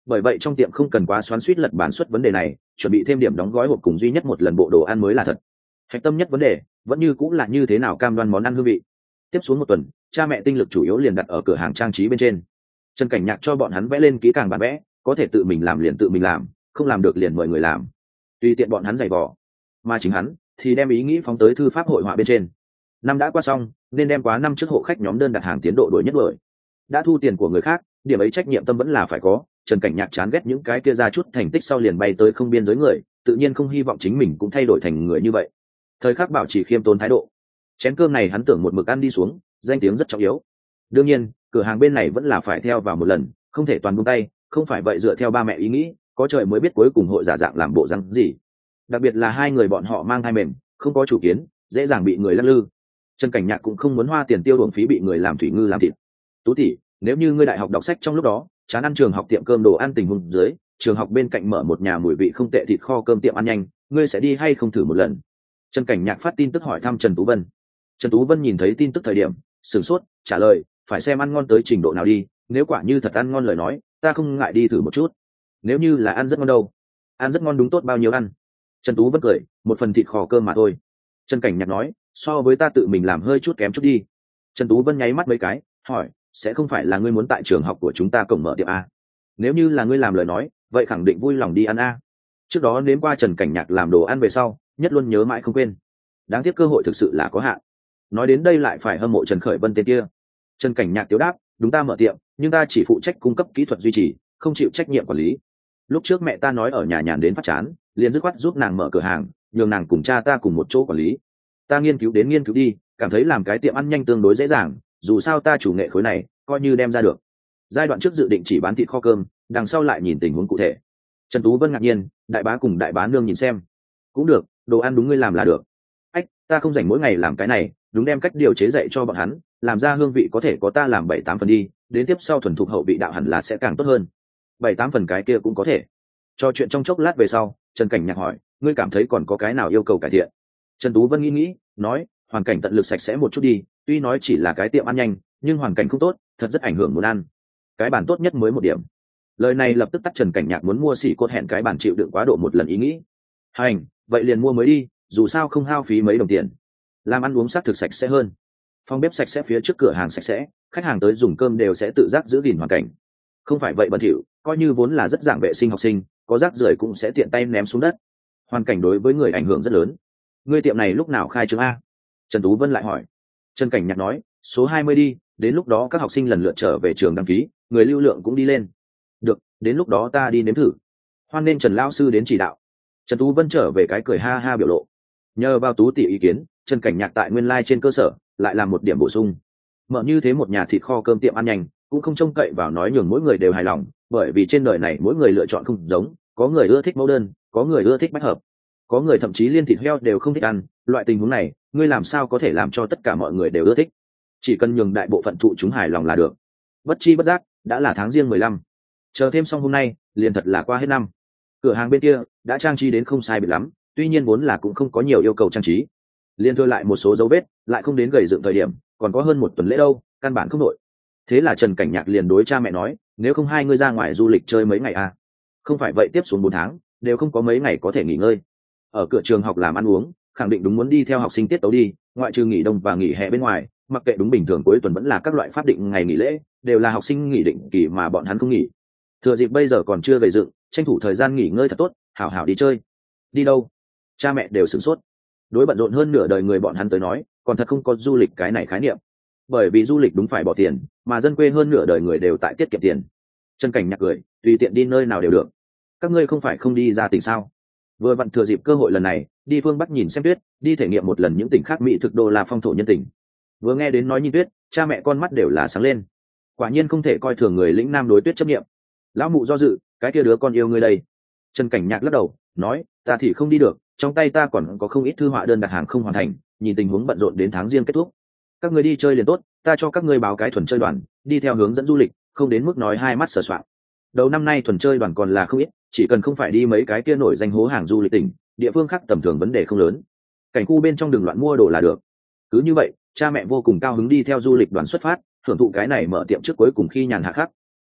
bởi vậy trong tiệm không cần quá xoắn xuýt lật bản suất vấn đề này, chuẩn bị thêm điểm đóng gói hộp cùng duy nhất một lần bộ đồ ăn mới là thật. Hạch tâm nhất vấn đề vẫn như cũng là như thế nào cam đoan món ăn hương vị. Tiếp xuống một tuần, cha mẹ tinh lực chủ yếu liền đặt ở cửa hàng trang trí bên trên. Trần Cảnh Nhạc cho bọn hắn vẽ lên kỹ càng bản vẽ, có thể tự mình làm liền tự mình làm, không làm được liền mời người làm, tùy tiện bọn hắn giày vò. Mà chính hắn thì đem ý nghĩ phóng tới thư pháp hội họa bên trên. Năm đã qua xong, nên đem quá năm trước hộ khách nhóm đơn đặt hàng tiến độ đổi nhất đổi. Đã thu tiền của người khác, điểm ấy trách nhiệm tâm vẫn là phải có. Trần Cảnh Nhạc chán ghét những cái kia ra chút thành tích sau liền bay tới không biên giới người, tự nhiên không hy vọng chính mình cũng thay đổi thành người như vậy. Thời khắc bảo trì khiêm tốn thái độ. Chén cơm này hắn tưởng một mực ăn đi xuống, danh tiếng rất trọng yếu. Đương nhiên, cửa hàng bên này vẫn là phải theo vào một lần, không thể toàn buông tay, không phải vậy dựa theo ba mẹ ý nghĩ, có trời mới biết cuối cùng hội giả dạng làm bộ răng gì. Đặc biệt là hai người bọn họ mang thai mềm, không có chủ kiến, dễ dàng bị người lắc lư. Trần Cảnh Nhạc cũng không muốn hoa tiền tiêu uổng phí bị người làm thủy ngư làm thịt. Tú tỷ, nếu như ngươi đại học đọc sách trong lúc đó chán ăn trường học tiệm cơm đồ ăn tình huống dưới, trường học bên cạnh mở một nhà mùi vị không tệ thịt kho cơm tiệm ăn nhanh, ngươi sẽ đi hay không thử một lần? Trần Cảnh Nhạc phát tin tức hỏi thăm Trần Tú Vân. Trần Tú Vân nhìn thấy tin tức thời điểm sửng sốt, trả lời, phải xem ăn ngon tới trình độ nào đi, nếu quả như thật ăn ngon lời nói, ta không ngại đi thử một chút. Nếu như là ăn rất ngon đâu? Ăn rất ngon đúng tốt bao nhiêu ăn? Trần Tú Vân cười, một phần thịt kho cơm mà thôi. Trần Cảnh Nhạc nói, so với ta tự mình làm hơi chút kém chút đi. Trần Tú Vân nháy mắt mấy cái, hỏi, sẽ không phải là ngươi muốn tại trường học của chúng ta cổng mở tiệm a? Nếu như là ngươi làm lời nói, vậy khẳng định vui lòng đi ăn a. Trước đó nếm qua Trần Cảnh Nhạc làm đồ ăn về sau, nhất luôn nhớ mãi không quên. Đáng tiếc cơ hội thực sự là có hạn. Nói đến đây lại phải hâm mộ Trần Khởi Vân tên kia. Trần Cảnh Nhạc tiếu đáp, đúng, ta mở tiệm, nhưng ta chỉ phụ trách cung cấp kỹ thuật duy trì, không chịu trách nhiệm quản lý. Lúc trước mẹ ta nói ở nhà nhàn đến phát chán, liền dứt khoát giúp nàng mở cửa hàng, nhường nàng cùng cha ta cùng một chỗ quản lý. Ta nghiên cứu đến nghiên cứu đi, cảm thấy làm cái tiệm ăn nhanh tương đối dễ dàng, dù sao ta chủ nghệ khối này coi như đem ra được. Giai đoạn trước dự định chỉ bán thịt kho cơm, đằng sau lại nhìn tình huống cụ thể. Trần Tú Vân ngạc nhiên, đại bá cùng đại bá nương nhìn xem. Cũng được, đồ ăn đúng ngươi làm là được. Ách, ta không rảnh mỗi ngày làm cái này, đúng đem cách điều chế dạy cho bọn hắn, làm ra hương vị có thể có ta làm bảy tám phần đi, đến tiếp sau thuần thục hậu vị đạo hẳn là sẽ càng tốt hơn. Bảy tám phần cái kia cũng có thể. Cho chuyện trong chốc lát về sau, Trần Cảnh Nhạc hỏi, ngươi cảm thấy còn có cái nào yêu cầu cải thiện? Trần Tú Vân nghĩ nghĩ, nói, hoàn cảnh tận lực sạch sẽ một chút đi, tuy nói chỉ là cái tiệm ăn nhanh, nhưng hoàn cảnh không tốt, thật rất ảnh hưởng muốn ăn. Cái bàn tốt nhất mới một điểm. Lời này lập tức tắt Trần Cảnh Nhạc muốn mua xỉ cốt hẹn cái bàn chịu đựng quá độ một lần ý nghĩ. Hành, vậy liền mua mới đi, dù sao không hao phí mấy đồng tiền. Làm ăn uống xác thực sạch sẽ hơn. Phòng bếp sạch sẽ, phía trước cửa hàng sạch sẽ, khách hàng tới dùng cơm đều sẽ tự giác giữ gìn hoàn cảnh. Không phải vậy bẩn thỉu, coi như vốn là rất dạng vệ sinh học sinh, có rác rưởi cũng sẽ tiện tay ném xuống đất. Hoàn cảnh đối với người ảnh hưởng rất lớn. Ngươi tiệm này lúc nào khai trương a? Trần Tú Vân lại hỏi. Trần Cảnh Nhạc nói, số hai mươi đi, đến lúc đó các học sinh lần lượt trở về trường đăng ký, người lưu lượng cũng đi lên. Được, đến lúc đó ta đi nếm thử. Hoan nên Trần lão sư đến chỉ đạo. Trần Tú Vân trở về cái cười ha ha biểu lộ. Nhờ vào Tú tỷ ý kiến, Trần Cảnh Nhạc tại nguyên lai like trên cơ sở lại làm một điểm bổ sung. Mở như thế một nhà thịt kho cơm tiệm ăn nhanh, cũng không trông cậy vào nói nhường mỗi người đều hài lòng, bởi vì trên đời này mỗi người lựa chọn không giống, có người ưa thích mẫu đơn, có người ưa thích bách hợp, có người thậm chí liên thịt heo đều không thích ăn. Loại tình huống này, ngươi làm sao có thể làm cho tất cả mọi người đều ưa thích? Chỉ cần nhường đại bộ phận thụ chúng hài lòng là được. Bất chi bất giác đã là tháng riêng mười lăm, chờ thêm xong hôm nay liền thật là qua hết năm. Cửa hàng bên kia đã trang trí đến không sai biệt lắm, tuy nhiên vốn là cũng không có nhiều yêu cầu trang trí, liên thừa lại một số dấu vết, lại không đến gầy dựng thời điểm, còn có hơn một tuần lễ đâu, căn bản không đội. Thế là Trần Cảnh Nhạc liền đối cha mẹ nói, nếu không hai ngươi ra ngoài du lịch chơi mấy ngày à? Không phải vậy tiếp xuống bốn tháng đều không có mấy ngày có thể nghỉ ngơi. Ở cửa trường học làm ăn uống, khẳng định đúng muốn đi theo học sinh tiết tấu đi, ngoại trừ nghỉ đông và nghỉ hè bên ngoài, mặc kệ đúng bình thường cuối tuần vẫn là các loại pháp định ngày nghỉ lễ, đều là học sinh nghỉ định kỳ mà bọn hắn không nghỉ. Thừa dịp bây giờ còn chưa gầy dựng, tranh thủ thời gian nghỉ ngơi thật tốt, hảo hảo đi chơi. Đi đâu? Cha mẹ đều sửng sốt. Đối bận rộn hơn nửa đời người bọn hắn tới nói, còn thật không có du lịch cái này khái niệm. Bởi vì du lịch đúng phải bỏ tiền, mà dân quê hơn nửa đời người đều tại tiết kiệm tiền. Trần Cảnh Nhạc cười, tùy tiện đi nơi nào đều được. Các ngươi không phải không đi ra tỉnh sao? Vừa vặn thừa dịp cơ hội lần này, đi phương Bắc nhìn xem tuyết, đi thể nghiệm một lần những tỉnh khác mỹ thực đô la phong thổ nhân tình. Vừa nghe đến nói nhìn tuyết, cha mẹ con mắt đều là sáng lên. Quả nhiên không thể coi thường người lĩnh nam đối tuyết chấp nghiệm. Lão mụ do dự, cái kia đứa con yêu ngươi đây. Trần Cảnh Nhạc lắc đầu, nói, ta thì không đi được, trong tay ta còn có không ít thư họa đơn đặt hàng không hoàn thành, nhìn tình huống bận rộn đến tháng riêng kết thúc. Các người đi chơi liền tốt, ta cho các ngươi báo cái thuần chơi đoàn, đi theo hướng dẫn du lịch, không đến mức nói hai mắt sờ soạng. Đầu năm nay thuần chơi đoàn còn là không ít, chỉ cần không phải đi mấy cái kia nổi danh hố hàng du lịch tỉnh, địa phương khác tầm thường vấn đề không lớn. Cảnh khu bên trong đường loạn mua đồ là được. Cứ như vậy, cha mẹ vô cùng cao hứng đi theo du lịch đoàn xuất phát, hưởng thụ cái này mở tiệm trước cuối cùng khi nhàn hạ khắc.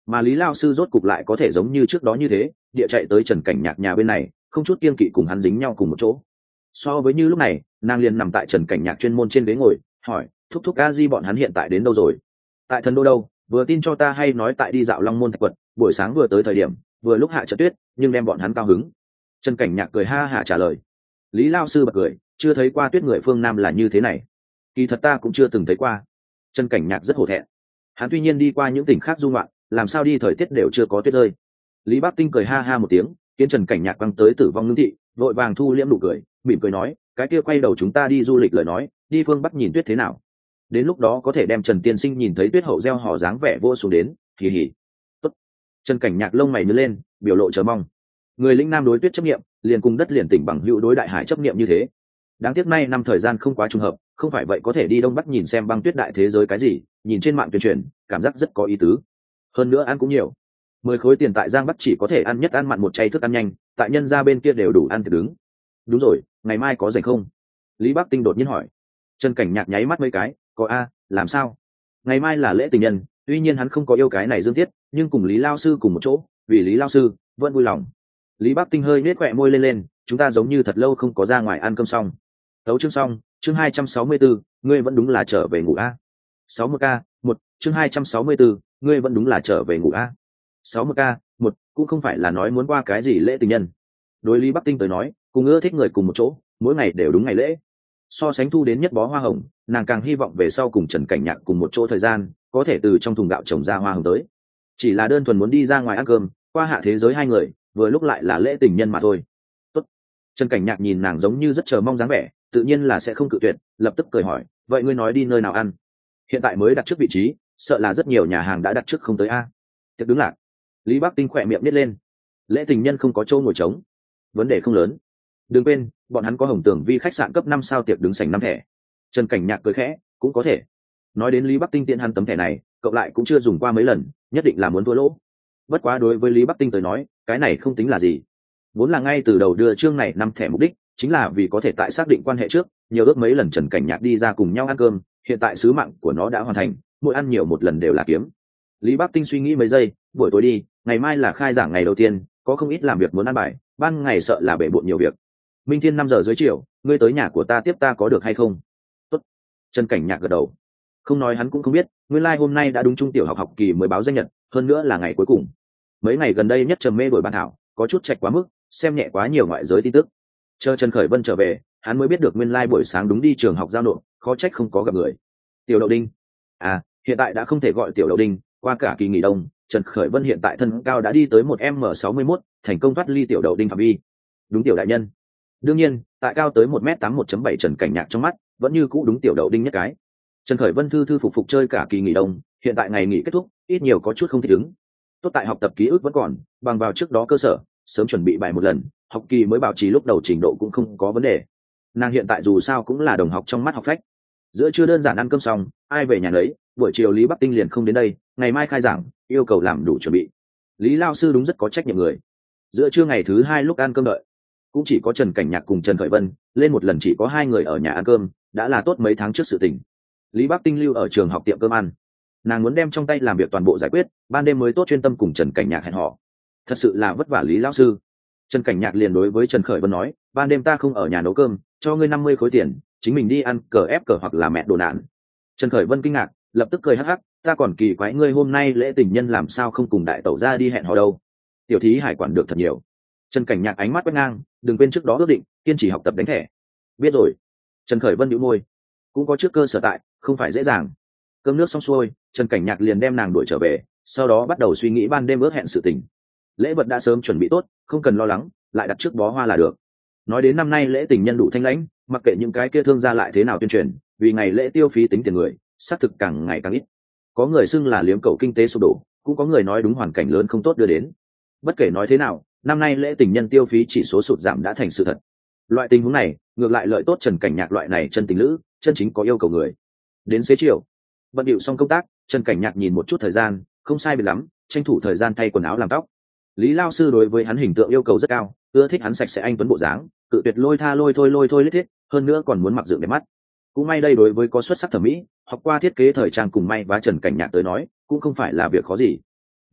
mà lý lao sư rốt cục lại có thể giống như trước đó như thế địa chạy tới Trần Cảnh Nhạc nhà bên này, không chút kiêng kỵ cùng hắn dính nhau cùng một chỗ. So với như lúc này, nàng liền nằm tại Trần Cảnh Nhạc chuyên môn trên ghế ngồi, hỏi thúc thúc a di bọn hắn hiện tại đến đâu rồi? Tại thần đô đâu, vừa tin cho ta hay nói tại đi dạo Long Môn Thạch Quật, buổi sáng vừa tới thời điểm vừa lúc hạ trận tuyết, nhưng đem bọn hắn cao hứng. Trần Cảnh Nhạc cười ha hả trả lời. Lý lao sư bật cười, chưa thấy qua tuyết người phương Nam là như thế này. Kỳ thật ta cũng chưa từng thấy qua. Trần Cảnh Nhạc rất hổ thẹn, hắn tuy nhiên đi qua những tỉnh khác du ngoạn, làm sao đi thời tiết đều chưa có tuyết rơi. Lý Bắc Tinh cười ha ha một tiếng, khiến Trần Cảnh Nhạc băng tới tử vong ngưng thị, vội vàng thu liễm nụ cười, mỉm cười nói, cái kia quay đầu chúng ta đi du lịch lời nói, đi phương Bắc nhìn tuyết thế nào? Đến lúc đó có thể đem Trần tiên sinh nhìn thấy tuyết hậu gieo họ dáng vẻ vô xuống đến, hì hì. Tốt. Trần Cảnh Nhạc lông mày nhướng lên, biểu lộ chờ mong. Người lĩnh nam đối tuyết chấp niệm, liền cùng đất liền tỉnh bằng hữu đối đại hải chấp niệm như thế. Đáng tiếc nay năm thời gian không quá trùng hợp, không phải vậy có thể đi đông bắc nhìn xem băng tuyết đại thế giới cái gì, nhìn trên mạng tuyên truyền, cảm giác rất có ý tứ. Hơn nữa ăn cũng nhiều. Mười khối tiền tại Giang Bắc chỉ có thể ăn nhất ăn mặn một chay thức ăn nhanh, tại nhân gia bên kia đều đủ ăn thịt đứng. Đúng rồi, ngày mai có rảnh không? Lý Bắc Tinh đột nhiên hỏi. Trần Cảnh Nhạc nháy mắt mấy cái, có a, làm sao? Ngày mai là lễ tình nhân, tuy nhiên hắn không có yêu cái này dương tiết, nhưng cùng Lý lao sư cùng một chỗ, vì Lý lao sư vẫn vui lòng. Lý Bắc Tinh hơi nhếch khóe môi lên lên, chúng ta giống như thật lâu không có ra ngoài ăn cơm xong. Tấu chương xong, chương hai trăm sáu mươi bốn, ngươi vẫn đúng là trở về ngủ a. sáu mươi k, một, chương hai trăm sáu mươi bốn, ngươi vẫn đúng là trở về ngủ a. sáu mươi k, một, cũng không phải là nói muốn qua cái gì lễ tình nhân. Đối Lý Bắc Tinh tới nói, cùng ưa thích người cùng một chỗ, mỗi ngày đều đúng ngày lễ. So sánh thu đến nhất bó hoa hồng, nàng càng hy vọng về sau cùng Trần Cảnh Nhạc cùng một chỗ thời gian, có thể từ trong thùng gạo trồng ra hoa hồng tới. Chỉ là đơn thuần muốn đi ra ngoài ăn cơm, qua hạ thế giới hai người, vừa lúc lại là lễ tình nhân mà thôi. Tốt. Trần Cảnh Nhạc nhìn nàng giống như rất chờ mong dáng vẻ, tự nhiên là sẽ không cự tuyệt, lập tức cười hỏi, vậy ngươi nói đi nơi nào ăn? Hiện tại mới đặt trước vị trí, sợ là rất nhiều nhà hàng đã đặt trước không tới a. Tiệc đứng lạc. Lý Bắc Tinh khỏe miệng nít lên. Lễ tình nhân không có chỗ ngồi trống, vấn đề không lớn. Đừng quên, bọn hắn có Hồng Tường Vi khách sạn cấp năm sao tiệc đứng sảnh năm thẻ. Trần Cảnh Nhạc cười khẽ, cũng có thể. Nói đến Lý Bắc Tinh tiện hắn tấm thẻ này, cậu lại cũng chưa dùng qua mấy lần, nhất định là muốn thua lỗ. Bất quá đối với Lý Bắc Tinh tới nói, cái này không tính là gì. Vốn là ngay từ đầu đưa chương này năm thẻ mục đích, chính là vì có thể tại xác định quan hệ trước, nhiều ước mấy lần Trần Cảnh Nhạc đi ra cùng nhau ăn cơm, hiện tại sứ mạng của nó đã hoàn thành, mỗi ăn nhiều một lần đều là kiếm. Lý Bắc Tinh suy nghĩ mấy giây, buổi tối đi, ngày mai là khai giảng ngày đầu tiên, có không ít làm việc muốn ăn bài, ban ngày sợ là bể bộn nhiều việc. Minh Thiên năm giờ dưới chiều, ngươi tới nhà của ta tiếp ta có được hay không? Tốt. Trần Cảnh Nhạc gật đầu. Không nói hắn cũng không biết, nguyên lai like hôm nay đã đúng trung tiểu học học kỳ mới báo danh nhật, hơn nữa là ngày cuối cùng. Mấy ngày gần đây nhất trầm mê đổi bản thảo, có chút chệch quá mức, xem nhẹ quá nhiều ngoại giới tin tức. Chờ Trần Khởi Vân trở về, hắn mới biết được nguyên lai like buổi sáng đúng đi trường học giao nộp, khó trách không có gặp người. Tiểu Đậu Đinh. À, hiện tại đã không thể gọi Tiểu Đậu Đinh, qua cả kỳ nghỉ đông, Trần Khởi Vân hiện tại thân cao đã đi tới một m sáu mươi mốt, thành công thoát ly Tiểu Đậu Đinh phạm vi. Đúng Tiểu đại nhân. Đương nhiên, tại cao tới một m tám một bảy Trần Cảnh Nhạc trong mắt, vẫn như cũ đúng Tiểu Đậu Đinh nhất cái. Trần Khởi Vân thư thư phục phục chơi cả kỳ nghỉ đông, hiện tại ngày nghỉ kết thúc, ít nhiều có chút không thích ứng. Tốt tại học tập ký ức vẫn còn, bằng vào trước đó cơ sở, sớm chuẩn bị bài một lần, học kỳ mới bảo trì lúc đầu trình độ cũng không có vấn đề. Nàng hiện tại dù sao cũng là đồng học trong mắt học phách. Giữa trưa đơn giản ăn cơm xong, ai về nhà lấy, buổi chiều Lý Bắc Tinh liền không đến đây, ngày mai khai giảng, yêu cầu làm đủ chuẩn bị. Lý lao sư đúng rất có trách nhiệm người. Giữa trưa ngày thứ hai lúc ăn cơm đợi, cũng chỉ có Trần Cảnh Nhạc cùng Trần Khởi Vân, lên một lần chỉ có hai người ở nhà ăn cơm, đã là tốt mấy tháng trước sự tình. Lý Bắc Tinh lưu ở trường học tiệm cơm ăn, nàng muốn đem trong tay làm việc toàn bộ giải quyết, ban đêm mới tốt chuyên tâm cùng Trần Cảnh Nhạc hẹn hò. Thật sự là vất vả Lý lão sư. Trần Cảnh Nhạc liền đối với Trần Khởi Vân nói, ban đêm ta không ở nhà nấu cơm, cho ngươi năm mươi khối tiền, chính mình đi ăn cờ ép cờ hoặc là mẹ đồ nạn. Trần Khởi Vân kinh ngạc, lập tức cười hắc hắc, ta còn kỳ quái ngươi hôm nay lễ tình nhân làm sao không cùng đại tẩu ra đi hẹn hò đâu. Tiểu thí hải quản được thật nhiều. Trần Cảnh Nhạc ánh mắt quét ngang, đừng quên trước đó ước định, kiên trì học tập đánh thẻ. Biết rồi. Trần Khởi Vân nhíu môi, cũng có trước cơ sở tại, không phải dễ dàng. Cơm nước xong xuôi, Trần Cảnh Nhạc liền đem nàng đuổi trở về, sau đó bắt đầu suy nghĩ ban đêm ước hẹn sự tình. Lễ vật đã sớm chuẩn bị tốt, không cần lo lắng, lại đặt trước bó hoa là được. Nói đến năm nay lễ tình nhân đủ thanh lãnh, mặc kệ những cái kia thương gia lại thế nào tuyên truyền, vì ngày lễ tiêu phí tính tiền người, xác thực càng ngày càng ít. Có người xưng là liếm cầu kinh tế sụp đổ, cũng có người nói đúng hoàn cảnh lớn không tốt đưa đến. Bất kể nói thế nào, năm nay lễ tình nhân tiêu phí chỉ số sụt giảm đã thành sự thật. Loại tình huống này, ngược lại lợi tốt Trần Cảnh Nhạc loại này chân tình lữ, chân chính có yêu cầu người. Đến xế chiều, bận điệu xong công tác, Trần Cảnh Nhạc nhìn một chút thời gian, không sai biệt lắm, tranh thủ thời gian thay quần áo làm tóc. Lý lao sư đối với hắn hình tượng yêu cầu rất cao, ưa thích hắn sạch sẽ anh tuấn bộ dáng, cự tuyệt lôi tha lôi thôi lôi thôi lết thiết, hơn nữa còn muốn mặc dựng đẹp mắt. Cũng may đây đối với có xuất sắc thẩm mỹ, học qua thiết kế thời trang cùng may vá Trần Cảnh Nhạc tới nói, cũng không phải là việc khó gì.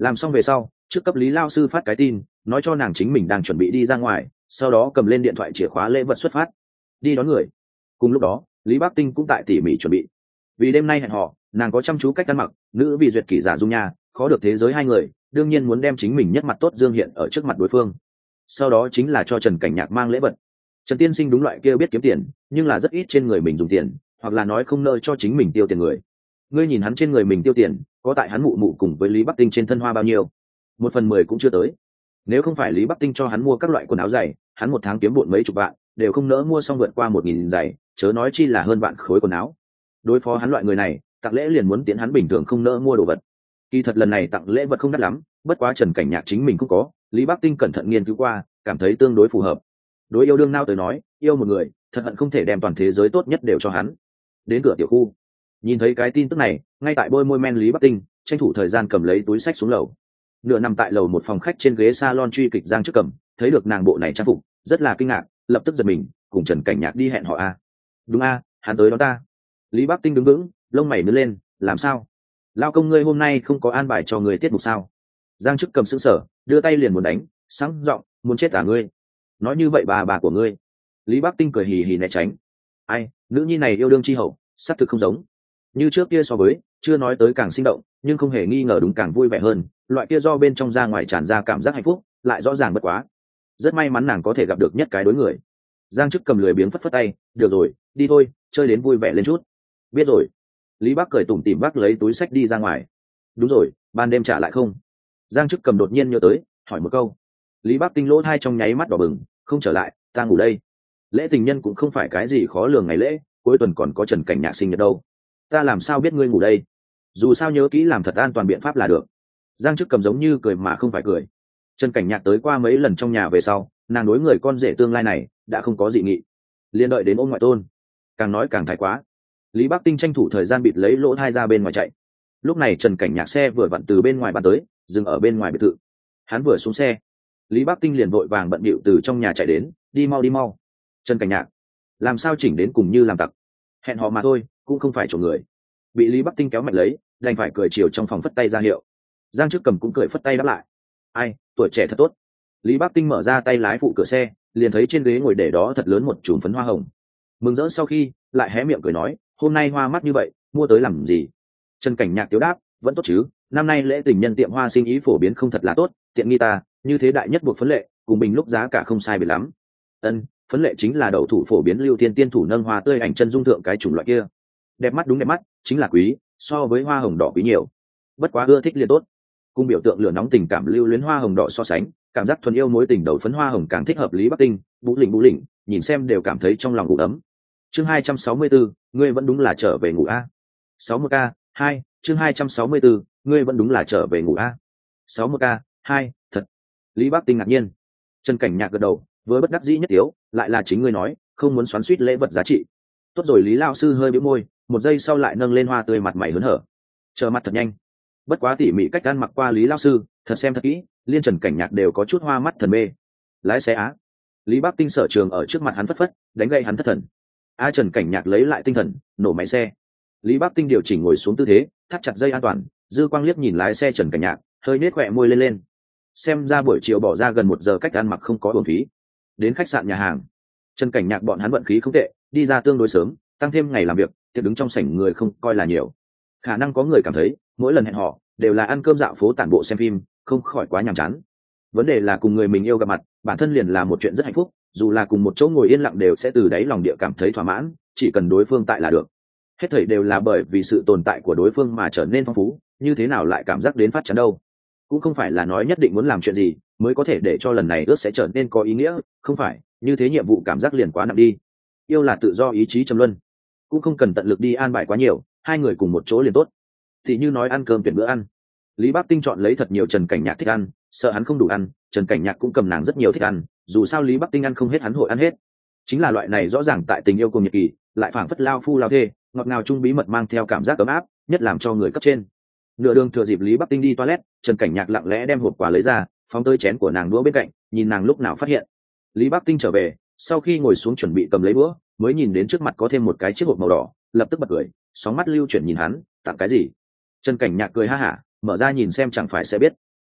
Làm xong về sau, trước cấp lý lao sư phát cái tin, nói cho nàng chính mình đang chuẩn bị đi ra ngoài, sau đó cầm lên điện thoại chìa khóa lễ vật xuất phát đi đón người. Cùng lúc đó Lý Bắc Tinh cũng tại tỉ mỉ chuẩn bị, vì đêm nay hẹn họ nàng có chăm chú cách ăn mặc, nữ vì duyệt kỷ giả dung nha, khó được thế giới hai người, đương nhiên muốn đem chính mình nhất mặt tốt dương hiện ở trước mặt đối phương. Sau đó chính là cho Trần Cảnh Nhạc mang lễ vật. Trần tiên sinh đúng loại kia biết kiếm tiền nhưng là rất ít trên người mình dùng tiền, hoặc là nói không nơi cho chính mình tiêu tiền người. Ngươi nhìn hắn trên người mình tiêu tiền, có tại hắn mụ mụ cùng với Lý Bắc Tinh trên thân hoa bao nhiêu? Một phần mười cũng chưa tới. Nếu không phải Lý Bắc Tinh cho hắn mua các loại quần áo giày, hắn một tháng kiếm bộn mấy chục vạn đều không nỡ mua xong vượt qua một nghìn giày, chớ nói chi là hơn vạn khối quần áo. Đối phó hắn loại người này, tặng lễ liền muốn tiến hắn bình thường không nỡ mua đồ vật. Kỳ thật lần này tặng lễ vật không đắt lắm, bất quá Trần Cảnh Nhạc chính mình cũng có, Lý Bắc Tinh cẩn thận nghiên cứu qua, cảm thấy tương đối phù hợp. Đối yêu đương nao tới nói, yêu một người thật hận không thể đem toàn thế giới tốt nhất đều cho hắn. Đến cửa tiểu khu, nhìn thấy cái tin tức này, ngay tại bôi môi men Lý Bắc Tinh tranh thủ thời gian cầm lấy túi sách xuống lầu. Nửa nằm tại lầu một phòng khách trên ghế salon truy kịch Giang Trước Cầm thấy được nàng bộ này trang phục, rất là kinh ngạc, lập tức giật mình, cùng Trần Cảnh Nhạc đi hẹn họ a. Đúng a, hắn tới đón ta. Lý Bắc Tinh đứng vững, lông mày nứt lên, làm sao? Lao công ngươi hôm nay không có an bài cho người tiết mục sao? Giang Trước Cầm sững sờ, đưa tay liền muốn đánh, sáng giọng, muốn chết à ngươi? Nói như vậy bà bà của ngươi. Lý Bắc Tinh cười hì hì né tránh. Ai, nữ nhi này yêu đương chi hậu, xác thực không giống. Như trước kia so với, chưa nói tới càng sinh động, nhưng không hề nghi ngờ đúng càng vui vẻ hơn, loại kia do bên trong ra ngoài tràn ra cảm giác hạnh phúc, lại rõ ràng bất quá. Rất may mắn nàng có thể gặp được nhất cái đối người. Giang Chức Cầm lười biếng phất phất tay, được rồi, đi thôi, chơi đến vui vẻ lên chút. Biết rồi. Lý Bắc cười tủm tỉm vác lấy túi sách đi ra ngoài. Đúng rồi, ban đêm trả lại không? Giang Chức Cầm đột nhiên nhớ tới, hỏi một câu. Lý Bắc Tinh lỗ thai trong nháy mắt đỏ bừng, không trở lại, ta ngủ đây. Lễ tình nhân cũng không phải cái gì khó lường ngày lễ, cuối tuần còn có Trần Cảnh Nhạc sinh nhật đâu. Ta làm sao biết ngươi ngủ đây? Dù sao nhớ kỹ làm thật an toàn biện pháp là được. Giang Chức Cầm giống như cười mà không phải cười. Trần Cảnh Nhạc tới qua mấy lần trong nhà về sau, nàng đối người con rể tương lai này đã không có dị nghị, liên đợi đến ôm ngoại tôn. Càng nói càng thái quá. Lý Bắc Tinh tranh thủ thời gian bịt lấy lỗ thai ra bên ngoài chạy. Lúc này Trần Cảnh Nhạc xe vừa vặn từ bên ngoài bắn tới, dừng ở bên ngoài biệt thự. Hắn vừa xuống xe, Lý Bắc Tinh liền vội vàng bận bịu từ trong nhà chạy đến, đi mau đi mau. Trần Cảnh Nhạc, làm sao chỉnh đến cùng như làm tặc? Hẹn hò mà thôi, cũng không phải chỗ người. Bị Lý Bắc Tinh kéo mạnh lấy, đành phải cười chiều trong phòng phất tay ra hiệu. Giang Trước Cầm cũng cười phất tay đáp lại. Ai, tuổi trẻ thật tốt. Lý Bắc Tinh mở ra tay lái phụ cửa xe, liền thấy trên ghế ngồi để đó thật lớn một chùm phấn hoa hồng. Mừng rỡ sau khi, lại hé miệng cười nói, hôm nay hoa mắt như vậy, mua tới làm gì? Trần Cảnh Nhạc tiếu đáp, vẫn tốt chứ, năm nay lễ tình nhân tiệm hoa sinh ý phổ biến không thật là tốt, tiện nghi ta, như thế đại nhất buộc phấn lệ, cùng bình lúc giá cả không sai biệt lắm. Ân, phấn lệ chính là đậu thủ phổ biến lưu thiên tiên thủ nâng hoa tươi ảnh chân dung thượng cái chủng loại kia. Đẹp mắt đúng đẹp mắt, chính là quý, so với hoa hồng đỏ quý nhiều. Bất quá ưa thích liền tốt. Cùng biểu tượng lửa nóng tình cảm lưu luyến hoa hồng đỏ so sánh, cảm giác thuần yêu mối tình đầu phấn hoa hồng càng thích hợp Lý Bắc Tinh, Vũ Lĩnh Vũ Lĩnh, nhìn xem đều cảm thấy trong lòng ngủ ấm. Chương hai trăm sáu mươi bốn, ngươi vẫn đúng là trở về ngủ a. sáu mươi k, hai, chương hai trăm sáu mươi bốn, ngươi vẫn đúng là trở về ngủ a. sáu mươi k, hai, thật. Lý Bắc Tinh ngạc nhiên. Trần Cảnh Nhạc gật đầu, với bất đắc dĩ nhất yếu, lại là chính ngươi nói, không muốn xoắn xuýt lễ vật giá trị. Tốt rồi, Lý lão sư hơi bĩu môi, một giây sau lại nâng lên hoa tươi mặt mày hớn hở. Chờ mặt thật nhanh. Bất quá tỉ mỉ cách ăn mặc qua Lý lão sư, thật xem thật kỹ, liên Trần Cảnh Nhạc đều có chút hoa mắt thần mê. Lái xe á? Lý Bắc Tinh sở trường ở trước mặt hắn phất phất, đánh gây hắn thất thần. A Trần Cảnh Nhạc lấy lại tinh thần, nổ máy xe. Lý Bắc Tinh điều chỉnh ngồi xuống tư thế, thắt chặt dây an toàn, dư quang liếc nhìn lái xe Trần Cảnh Nhạc, hơi nết khỏe môi lên lên. Xem ra buổi chiều bỏ ra gần một giờ cách ăn mặc không có uổng phí. Đến khách sạn nhà hàng, Trần Cảnh Nhạc bọn hắn vận khí không tệ, đi ra tương đối sớm, tăng thêm ngày làm việc, tiệc đứng trong sảnh người không coi là nhiều. Khả năng có người cảm thấy mỗi lần hẹn hò đều là ăn cơm dạo phố tản bộ xem phim, không khỏi quá nhàm chán. Vấn đề là cùng người mình yêu gặp mặt, bản thân liền là một chuyện rất hạnh phúc, dù là cùng một chỗ ngồi yên lặng đều sẽ từ đáy lòng địa cảm thấy thỏa mãn, chỉ cần đối phương tại là được. Hết thảy đều là bởi vì sự tồn tại của đối phương mà trở nên phong phú, như thế nào lại cảm giác đến phát chán đâu? Cũng không phải là nói nhất định muốn làm chuyện gì mới có thể để cho lần này ước sẽ trở nên có ý nghĩa, không phải, như thế nhiệm vụ cảm giác liền quá nặng đi. Yêu là tự do ý chí trầm luân, cũng không cần tận lực đi an bài quá nhiều, hai người cùng một chỗ liền tốt. Thì như nói ăn cơm tuyển bữa ăn, Lý Bắc Tinh chọn lấy thật nhiều Trần Cảnh Nhạc thích ăn, sợ hắn không đủ ăn, Trần Cảnh Nhạc cũng cầm nàng rất nhiều thích ăn, dù sao Lý Bắc Tinh ăn không hết hắn hội ăn hết. Chính là loại này rõ ràng tại tình yêu cùng nhiệt kỳ, lại phảng phất lao phu lao thê, ngọt ngào chung bí mật mang theo cảm giác ấm áp, nhất làm cho người cấp trên. Nửa đường thừa dịp Lý Bắc Tinh đi toilet, Trần Cảnh Nhạc lặng lẽ đem hộp quà lấy ra, phóng tới chén của nàng đũa bên cạnh, nhìn nàng lúc nào phát hiện. Lý Bắc Tinh trở về, sau khi ngồi xuống chuẩn bị cầm lấy đũa, mới nhìn đến trước mặt có thêm một cái chiếc hộp màu đỏ, lập tức bật cười, sóng mắt lưu chuyển nhìn hắn, tặng cái gì? Trần Cảnh Nhạc cười ha hả, mở ra nhìn xem chẳng phải sẽ biết.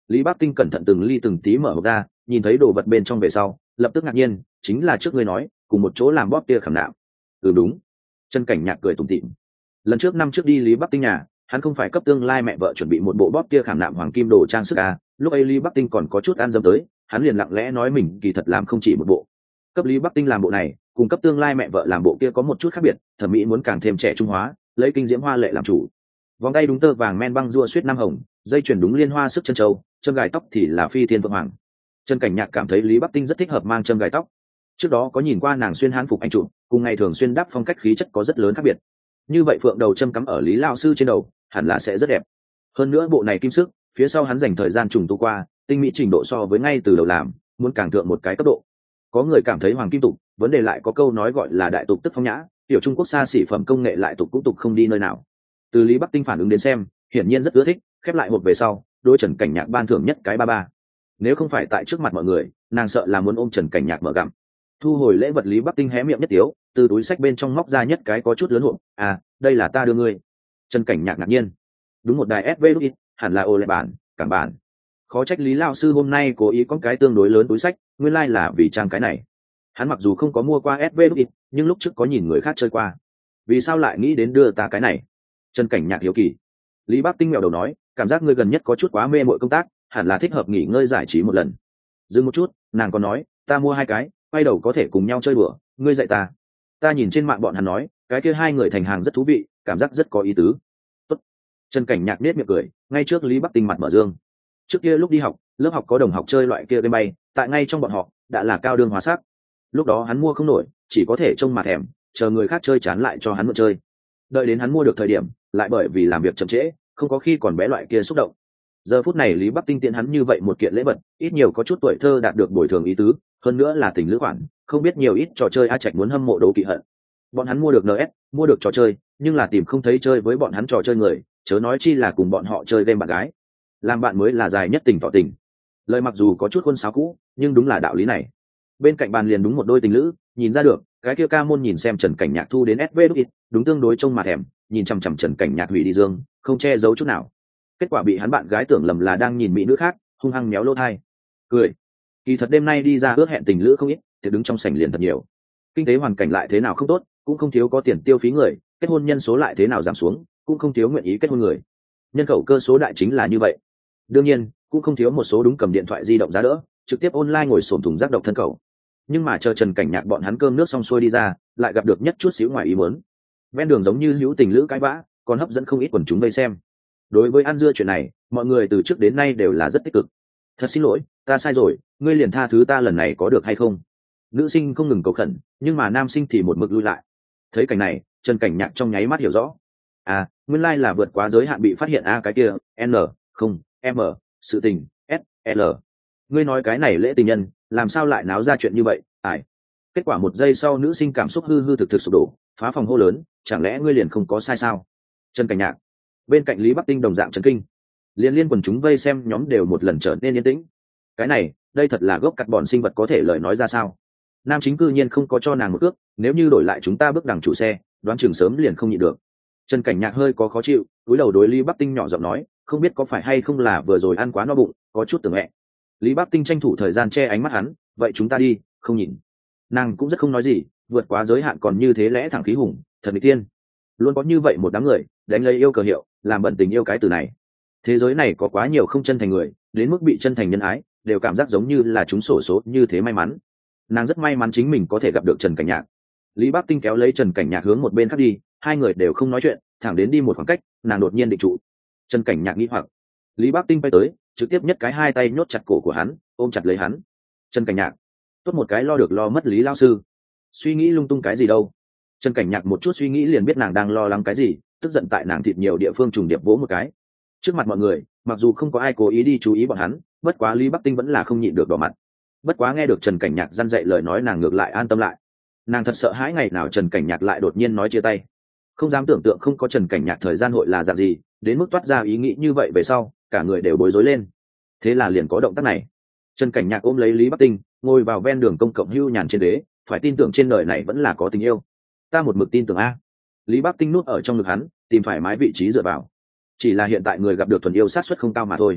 Lý Bắc Tinh cẩn thận từng ly từng tí mở hộp ra, nhìn thấy đồ vật bên trong về sau lập tức ngạc nhiên, chính là trước ngươi nói cùng một chỗ làm bóp tia khảm nạm. Ừ đúng. Trần Cảnh Nhạc cười tủm tỉm. Lần trước năm trước đi Lý Bắc Tinh nhà, hắn không phải cấp tương lai mẹ vợ chuẩn bị một bộ bóp tia khảm nạm hoàng kim đồ trang sức à, lúc ấy Lý Bắc Tinh còn có chút an dâm tới, hắn liền lặng lẽ nói mình kỳ thật làm không chỉ một bộ. Cấp Lý Bắc Tinh làm bộ này cùng cấp tương lai mẹ vợ làm bộ kia có một chút khác biệt, thẩm mỹ muốn càng thêm trẻ trung hóa, lấy kinh diễm hoa lệ làm chủ. Vòng tay đúng tơ vàng men băng rua suýt năm hồng, dây chuyền đúng liên hoa sức chân châu, châm gài tóc thì là phi thiên vượng hoàng. Trần Cảnh Nhạc cảm thấy Lý Bắc Tinh rất thích hợp mang châm gài tóc. Trước đó có nhìn qua nàng xuyên hán phục ảnh chụp, cùng ngày thường xuyên đáp phong cách khí chất có rất lớn khác biệt. Như vậy phượng đầu châm cắm ở Lý lão sư trên đầu, hẳn là sẽ rất đẹp. Hơn nữa bộ này kim sức, phía sau hắn dành thời gian trùng tu qua, tinh mỹ trình độ so với ngay từ đầu làm, muốn càng thượng một cái cấp độ. Có người cảm thấy hoàng kim tục, vấn đề lại có câu nói gọi là đại tục tức phong nhã, tiểu Trung Quốc xa xỉ phẩm công nghệ lại tục cũng tục không đi nơi nào. Từ Lý Bắc Tinh phản ứng đến xem, hiển nhiên rất ưa thích, khép lại hộp về sau, đôi Trần Cảnh Nhạc ban thưởng nhất cái ba ba. Nếu không phải tại trước mặt mọi người, nàng sợ là muốn ôm Trần Cảnh Nhạc mở gặm. Thu hồi lễ vật, Lý Bắc Tinh hé miệng nhất tiếu, từ túi sách bên trong móc ra nhất cái có chút lớn hộp. À, đây là ta đưa ngươi. Trần Cảnh Nhạc ngạc nhiên. Đúng một đài ét vê đút, hẳn là ô lệ bản, cảng bản. Khó trách Lý lão sư hôm nay cố ý có cái tương đối lớn túi sách, nguyên lai like là vì trang cái này. Hắn mặc dù không có mua qua ét vê đút, nhưng lúc trước có nhìn người khác chơi qua. Vì sao lại nghĩ đến đưa ta cái này? Trần Cảnh Nhạc hiếu kỳ. Lý Bắc Tinh mèo đầu nói, cảm giác ngươi gần nhất có chút quá mê mội công tác, hẳn là thích hợp nghỉ ngơi giải trí một lần. Dừng một chút, nàng còn nói, ta mua hai cái, quay đầu có thể cùng nhau chơi đùa, ngươi dạy ta. Ta nhìn trên mạng bọn hắn nói, cái kia hai người thành hàng rất thú vị, cảm giác rất có ý tứ. Tốt. Trần Cảnh Nhạc nết miệng cười, ngay trước Lý Bắc Tinh mặt mở dương. Trước kia lúc đi học, lớp học có đồng học chơi loại kia game bay, tại ngay trong bọn họ đã là cao đương hóa sắc. Lúc đó hắn mua không nổi, chỉ có thể trông mà thèm, chờ người khác chơi chán lại cho hắn mượn chơi. Đợi đến hắn mua được thời điểm, lại bởi vì làm việc chậm trễ, không có khi còn bé loại kia xúc động. Giờ phút này Lý Bắc Tinh tiện hắn như vậy một kiện lễ vật, ít nhiều có chút tuổi thơ đạt được bồi thường ý tứ, hơn nữa là tình lữ khoản, không biết nhiều ít trò chơi A Trạch muốn hâm mộ đấu kỵ hận. Bọn hắn mua được en ét, mua được trò chơi, nhưng là tìm không thấy chơi với bọn hắn trò chơi người, chớ nói chi là cùng bọn họ chơi game bạn gái. Làm bạn mới là dài nhất tình tỏ tình. Lời mặc dù có chút khuôn sáo cũ, nhưng đúng là đạo lý này. Bên cạnh bàn liền đúng một đôi tình lữ, nhìn ra được, cái kia ca môn nhìn xem Trần Cảnh Nhạc thu đến ét vê đút, đúng tương đối trông mà thèm, nhìn chằm chằm Trần Cảnh Nhạc hủy đi dương, không che giấu chút nào. Kết quả bị hắn bạn gái tưởng lầm là đang nhìn mỹ nữ khác, hung hăng méo lỗ thai. Cười. Kỳ thật đêm nay đi ra ước hẹn tình lữ không ít, thì đứng trong sảnh liền thật nhiều. Kinh tế hoàn cảnh lại thế nào không tốt, cũng không thiếu có tiền tiêu phí người, kết hôn nhân số lại thế nào giảm xuống, cũng không thiếu nguyện ý kết hôn người. Nhân khẩu cơ số đại chính là như vậy. Đương nhiên, cũng không thiếu một số đúng cầm điện thoại di động giá đỡ, trực tiếp online ngồi xổm thùng rác độc thân cầu. Nhưng mà chờ Trần Cảnh Nhạc bọn hắn cơm nước xong xuôi đi ra, lại gặp được nhất chút xíu ngoài ý muốn. Ven đường giống như hữu tình lữ cãi vã, còn hấp dẫn không ít quần chúng vây xem. Đối với ăn dưa chuyện này, mọi người từ trước đến nay đều là rất tích cực. Thật xin lỗi, ta sai rồi, ngươi liền tha thứ ta lần này có được hay không? Nữ sinh không ngừng cầu khẩn, nhưng mà nam sinh thì một mực lui lại. Thấy cảnh này, Trần Cảnh Nhạc trong nháy mắt hiểu rõ. À, nguyên lai là vượt quá giới hạn bị phát hiện a cái kia, n, không, m, sự tình, s, l. Ngươi nói cái này lễ tình nhân, làm sao lại náo ra chuyện như vậy? Ải. Kết quả một giây sau nữ sinh cảm xúc hư hư thực thực sụp đổ, phá phòng hô lớn, chẳng lẽ ngươi liền không có sai sao? Trần Cảnh Nhạc. Bên cạnh Lý Bắc Tinh đồng dạng chấn kinh. Liên liên quần chúng vây xem nhóm đều một lần trở nên yên tĩnh. Cái này, đây thật là gốc cắt bọn sinh vật có thể lời nói ra sao? Nam chính cư nhiên không có cho nàng một cước, nếu như đổi lại chúng ta bước đằng chủ xe, đoán chừng sớm liền không nhịn được. Trần Cảnh Nhạc hơi có khó chịu, cúi đầu đối Lý Bắc Tinh nhỏ giọng nói, không biết có phải hay không là vừa rồi ăn quá no bụng, có chút tưởng mẹ. Lý Bắc Tinh tranh thủ thời gian che ánh mắt hắn, vậy chúng ta đi, không nhìn. Nàng cũng rất không nói gì, vượt quá giới hạn còn như thế lẽ thẳng khí hùng, thật nghịch tiên. Luôn có như vậy một đám người đánh lấy yêu cờ hiệu, làm bận tình yêu cái từ này. Thế giới này có quá nhiều không chân thành người, đến mức bị chân thành nhân ái, đều cảm giác giống như là chúng sổ số như thế may mắn. Nàng rất may mắn chính mình có thể gặp được Trần Cảnh Nhạc. Lý Bắc Tinh kéo lấy Trần Cảnh Nhạc hướng một bên khác đi, hai người đều không nói chuyện, thẳng đến đi một khoảng cách, nàng đột nhiên định trụ. Trần Cảnh Nhạc nghĩ hoặc, Lý Bắc Tinh bay tới, trực tiếp nhất cái hai tay nhốt chặt cổ của hắn, ôm chặt lấy hắn. Trần Cảnh Nhạc, tốt một cái lo được lo mất Lý lão sư, suy nghĩ lung tung cái gì đâu. Trần Cảnh Nhạc một chút suy nghĩ liền biết nàng đang lo lắng cái gì, tức giận tại nàng thịt nhiều địa phương trùng điệp vỗ một cái. Trước mặt mọi người, mặc dù không có ai cố ý đi chú ý bọn hắn, bất quá Lý Bắc Tinh vẫn là không nhịn được đỏ mặt. Bất quá nghe được Trần Cảnh Nhạc răn dạy lời nói, nàng ngược lại an tâm lại. Nàng thật sợ hãi ngày nào Trần Cảnh Nhạc lại đột nhiên nói chia tay. Không dám tưởng tượng không có Trần Cảnh Nhạc thời gian hội là dạng gì, đến mức toát ra ý nghĩ như vậy về sau, cả người đều bối rối lên. Thế là liền có động tác này. Trần Cảnh Nhạc ôm lấy Lý Bắc Tinh, ngồi vào ven đường công cộng hưu nhàn trên ghế, phải tin tưởng trên đời này vẫn là có tình yêu. Ta một mực tin tưởng a. Lý Bắc Tinh nuốt ở trong ngực hắn, tìm thoải mái vị trí dựa vào. Chỉ là hiện tại người gặp được thuần yêu sát suất không cao mà thôi.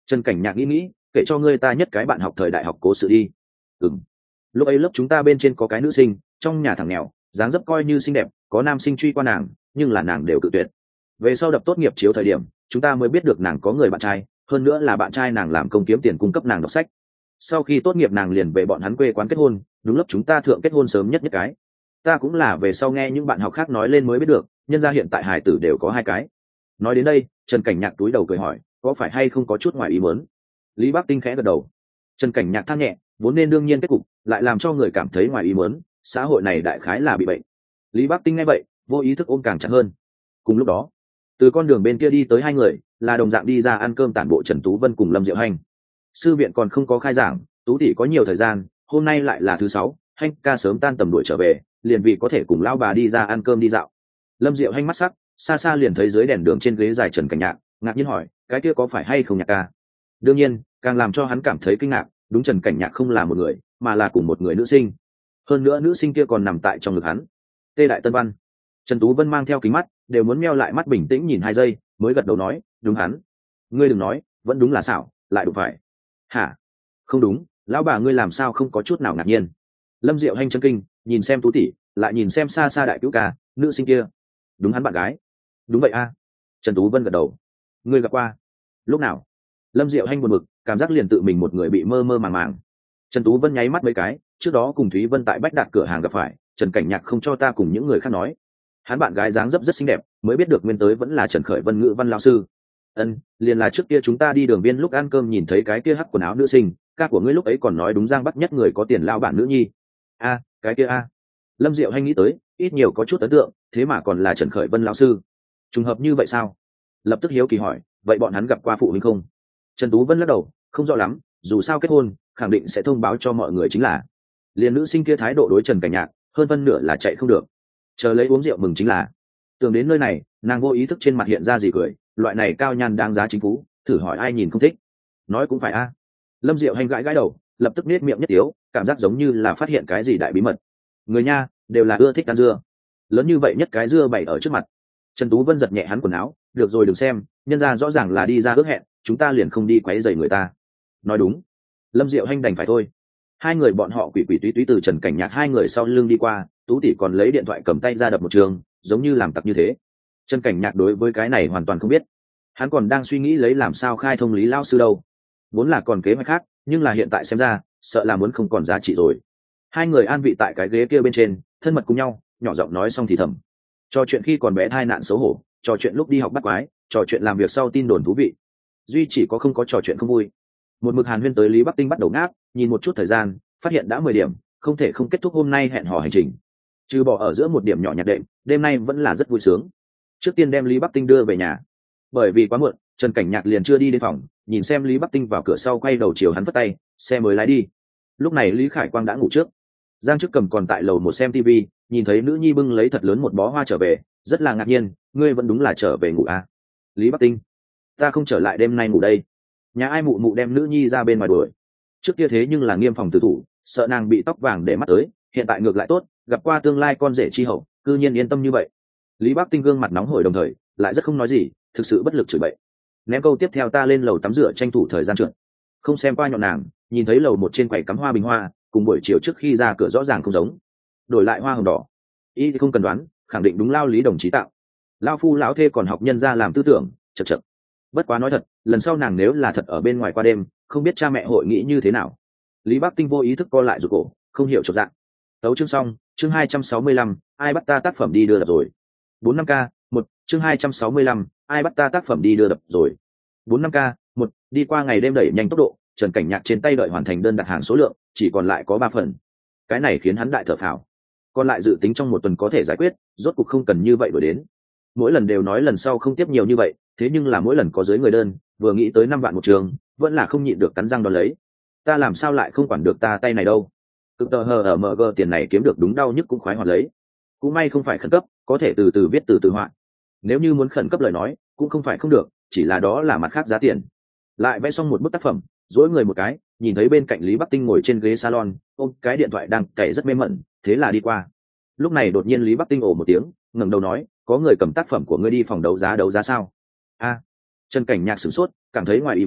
Trần Cảnh Nhạc nghĩ nghĩ, kể cho ngươi ta nhất cái bạn học thời đại học cố sự đi. Ừm. Lúc ấy lớp chúng ta bên trên có cái nữ sinh, trong nhà thằng nghèo, dáng dấp coi như xinh đẹp, có nam sinh truy qua nàng, nhưng là nàng đều cự tuyệt. Về sau đập tốt nghiệp chiếu thời điểm, chúng ta mới biết được nàng có người bạn trai, hơn nữa là bạn trai nàng làm công kiếm tiền cung cấp nàng đọc sách. Sau khi tốt nghiệp nàng liền về bọn hắn quê quán kết hôn, đúng lớp chúng ta thượng kết hôn sớm nhất nhất cái. Ta cũng là về sau nghe những bạn học khác nói lên mới biết được, nhân gia hiện tại hài tử đều có hai cái. Nói đến đây, Trần Cảnh Nhạc túi đầu cười hỏi, có phải hay không có chút ngoài ý muốn? Lý Bắc Tinh khẽ gật đầu. Trần Cảnh Nhạc than nhẹ, vốn nên đương nhiên kết cục, lại làm cho người cảm thấy ngoài ý muốn, xã hội này đại khái là bị bệnh. Lý Bắc Tinh nghe vậy, vô ý thức ôm càng chặt hơn. Cùng lúc đó, từ con đường bên kia đi tới hai người, là đồng dạng đi ra ăn cơm tản bộ Trần Tú Vân cùng Lâm Diệu Hành. Sư viện còn không có khai giảng, Tú tỷ có nhiều thời gian, hôm nay lại là thứ sáu, Hành ca sớm tan tầm đuổi trở về, liền vì có thể cùng lão bà đi ra ăn cơm đi dạo. Lâm Diệu Hành mắt sắc, xa xa liền thấy dưới đèn đường trên ghế dài Trần Cảnh Nhạc, ngạc nhiên hỏi, cái kia có phải hay không Nhạc ca? Đương nhiên, càng làm cho hắn cảm thấy kinh ngạc, đúng Trần Cảnh Nhạc không là một người, mà là cùng một người nữ sinh. Hơn nữa nữ sinh kia còn nằm tại trong ngực hắn. Tê Đại Tân Văn. Trần Tú Vân mang theo kính mắt, đều muốn meo lại mắt bình tĩnh nhìn hai giây, mới gật đầu nói, đúng hắn. Ngươi đừng nói, vẫn đúng là xảo, lại đúng phải. Hả? Không đúng, lão bà ngươi làm sao không có chút nào ngạc nhiên? Lâm Diệu Hành chân kinh, nhìn xem Tú tỷ, lại nhìn xem xa xa đại cứu ca, nữ sinh kia. Đúng hắn bạn gái. Đúng vậy a. Trần Tú Vân gật đầu. Ngươi gặp qua? Lúc nào? Lâm Diệu Hành buồn bực, cảm giác liền tự mình một người bị mơ mơ màng màng. Trần Tú Vân nháy mắt mấy cái, trước đó cùng Thúy Vân tại Bách Đạt cửa hàng gặp phải, Trần Cảnh Nhạc không cho ta cùng những người khác nói. Hắn bạn gái dáng dấp rất xinh đẹp, mới biết được nguyên tới vẫn là Trần Khởi Vân ngữ văn lão sư. Ân, liền là trước kia chúng ta đi đường biên lúc ăn cơm nhìn thấy cái kia hắc quần áo nữ sinh, ca của ngươi lúc ấy còn nói đúng Giang Bắc nhất người có tiền lao bản nữ nhi. A, cái kia a. Lâm Diệu Hành nghĩ tới, ít nhiều có chút ấn tượng, thế mà còn là Trần Khởi Vân lão sư. Trùng hợp như vậy sao? Lập tức hiếu kỳ hỏi, vậy bọn hắn gặp qua phụ huynh không? Trần Tú Vân lắc đầu, không rõ lắm, dù sao kết hôn, khẳng định sẽ thông báo cho mọi người chính là. Liền nữ sinh kia thái độ đối Trần Cảnh Nhạc, hơn phân nửa là chạy không được. Chờ lấy uống rượu mừng chính là. Tưởng đến nơi này, nàng vô ý thức trên mặt hiện ra gì cười, loại này cao nhan đáng giá chính phú, thử hỏi ai nhìn không thích. Nói cũng phải a. Lâm Diệu Hành gãi gãi đầu, lập tức nết miệng nhất tiếu, cảm giác giống như là phát hiện cái gì đại bí mật. Người nha, đều là ưa thích ăn dưa. Lớn như vậy nhất cái dưa bày ở trước mặt. Trần Tú Vân giật nhẹ hắn quần áo, được rồi đừng xem, nhân ra rõ ràng là đi ra ước hẹn, chúng ta liền không đi quấy rầy người ta. Nói đúng. Lâm Diệu Hành đành phải thôi. Hai người bọn họ quỷ quỷ túy túy từ Trần Cảnh Nhạc hai người sau lưng đi qua, Tú tỷ còn lấy điện thoại cầm tay ra đập một trường, giống như làm tặc như thế. Trần Cảnh Nhạc đối với cái này hoàn toàn không biết. Hắn còn đang suy nghĩ lấy làm sao khai thông Lý lão sư đâu. Vốn là còn kế hoạch khác, nhưng là hiện tại xem ra, sợ là muốn không còn giá trị rồi. Hai người an vị tại cái ghế kia bên trên, thân mật cùng nhau, nhỏ giọng nói xong thì thầm. Trò chuyện khi còn bé thai nạn xấu hổ, trò chuyện lúc đi học bắt quái, trò chuyện làm việc sau tin đồn thú vị. Duy chỉ có không có trò chuyện không vui. Một mực Hàn Huyên tới Lý Bắc Tinh bắt đầu ngáp, nhìn một chút thời gian, phát hiện đã mười điểm, không thể không kết thúc hôm nay hẹn hò hành trình. Trừ bỏ ở giữa một điểm nhỏ nhặt đệm, đêm nay vẫn là rất vui sướng. Trước tiên đem Lý Bắc Tinh đưa về nhà. Bởi vì quá muộn, Trần Cảnh Nhạc liền chưa đi đến phòng, nhìn xem Lý Bắc Tinh vào cửa sau quay đầu chiều hắn vất tay, xe mới lái đi. Lúc này Lý Khải Quang đã ngủ trước. Giang Trức Cầm còn tại lầu một xem tivi, nhìn thấy nữ nhi bưng lấy thật lớn một bó hoa trở về, rất là ngạc nhiên, ngươi vẫn đúng là trở về ngủ à? Lý Bắc Tinh, ta không trở lại đêm nay ngủ đây. Nhà ai mụ mụ đem nữ nhi ra bên ngoài đuổi. Trước kia thế nhưng là nghiêm phòng tử thủ, sợ nàng bị tóc vàng để mắt tới, hiện tại ngược lại tốt, gặp qua tương lai con rể chi hậu, cư nhiên yên tâm như vậy. Lý Bắc Tinh gương mặt nóng hổi đồng thời lại rất không nói gì, thực sự bất lực chửi bậy. Ném câu tiếp theo ta lên lầu tắm rửa tranh thủ thời gian trượt. Không xem qua nhọn nàng, nhìn thấy lầu một trên quầy cắm hoa bình hoa, cùng buổi chiều trước khi ra cửa rõ ràng không giống. Đổi lại hoa hồng đỏ, y không cần đoán, khẳng định đúng lao Lý đồng chí tạo. Lao phu lão thê còn học nhân ra làm tư tưởng, chật chật. Bất quá nói thật, lần sau nàng nếu là thật ở bên ngoài qua đêm, không biết cha mẹ hội nghĩ như thế nào. Lý Bắc Tinh vô ý thức co lại rụt cổ, không hiểu chột dạng. Tấu chương xong, chương hai trăm sáu mươi lăm, ai bắt ta tác phẩm đi đưa đập rồi. bốn năm k, một, chương hai trăm sáu mươi lăm, ai bắt ta tác phẩm đi đưa đập rồi. bốn năm k, một, đi qua ngày đêm đẩy nhanh tốc độ, Trần Cảnh Nhạc trên tay đợi hoàn thành đơn đặt hàng số lượng, chỉ còn lại có ba phần. Cái này khiến hắn đại thở phào. Còn lại dự tính trong một tuần có thể giải quyết, rốt cuộc không cần như vậy đổi đến. Mỗi lần đều nói lần sau không tiếp nhiều như vậy, thế nhưng là mỗi lần có dưới người đơn, vừa nghĩ tới năm vạn một trường, vẫn là không nhịn được cắn răng đón lấy. Ta làm sao lại không quản được ta tay này đâu. Cực tờ hờ ở mg tiền này kiếm được đúng đau nhức cũng khoái hoạt lấy. Cũng may không phải khẩn cấp, có thể từ từ viết từ từ họa. Nếu như muốn khẩn cấp lời nói, cũng không phải không được, chỉ là đó là mặt khác giá tiền. Lại vẽ xong một bức tác phẩm, duỗi người một cái, nhìn thấy bên cạnh Lý Bắc Tinh ngồi trên ghế salon, ôm cái điện thoại đang cày rất mê mẩn, thế là đi qua. Lúc này đột nhiên Lý Bắc Tinh ồ một tiếng, ngẩng đầu nói, có người cầm tác phẩm của ngươi đi phòng đấu giá đấu giá sao? A. Trần Cảnh Nhạc sửng sốt, cảm thấy ngoài ý muốn,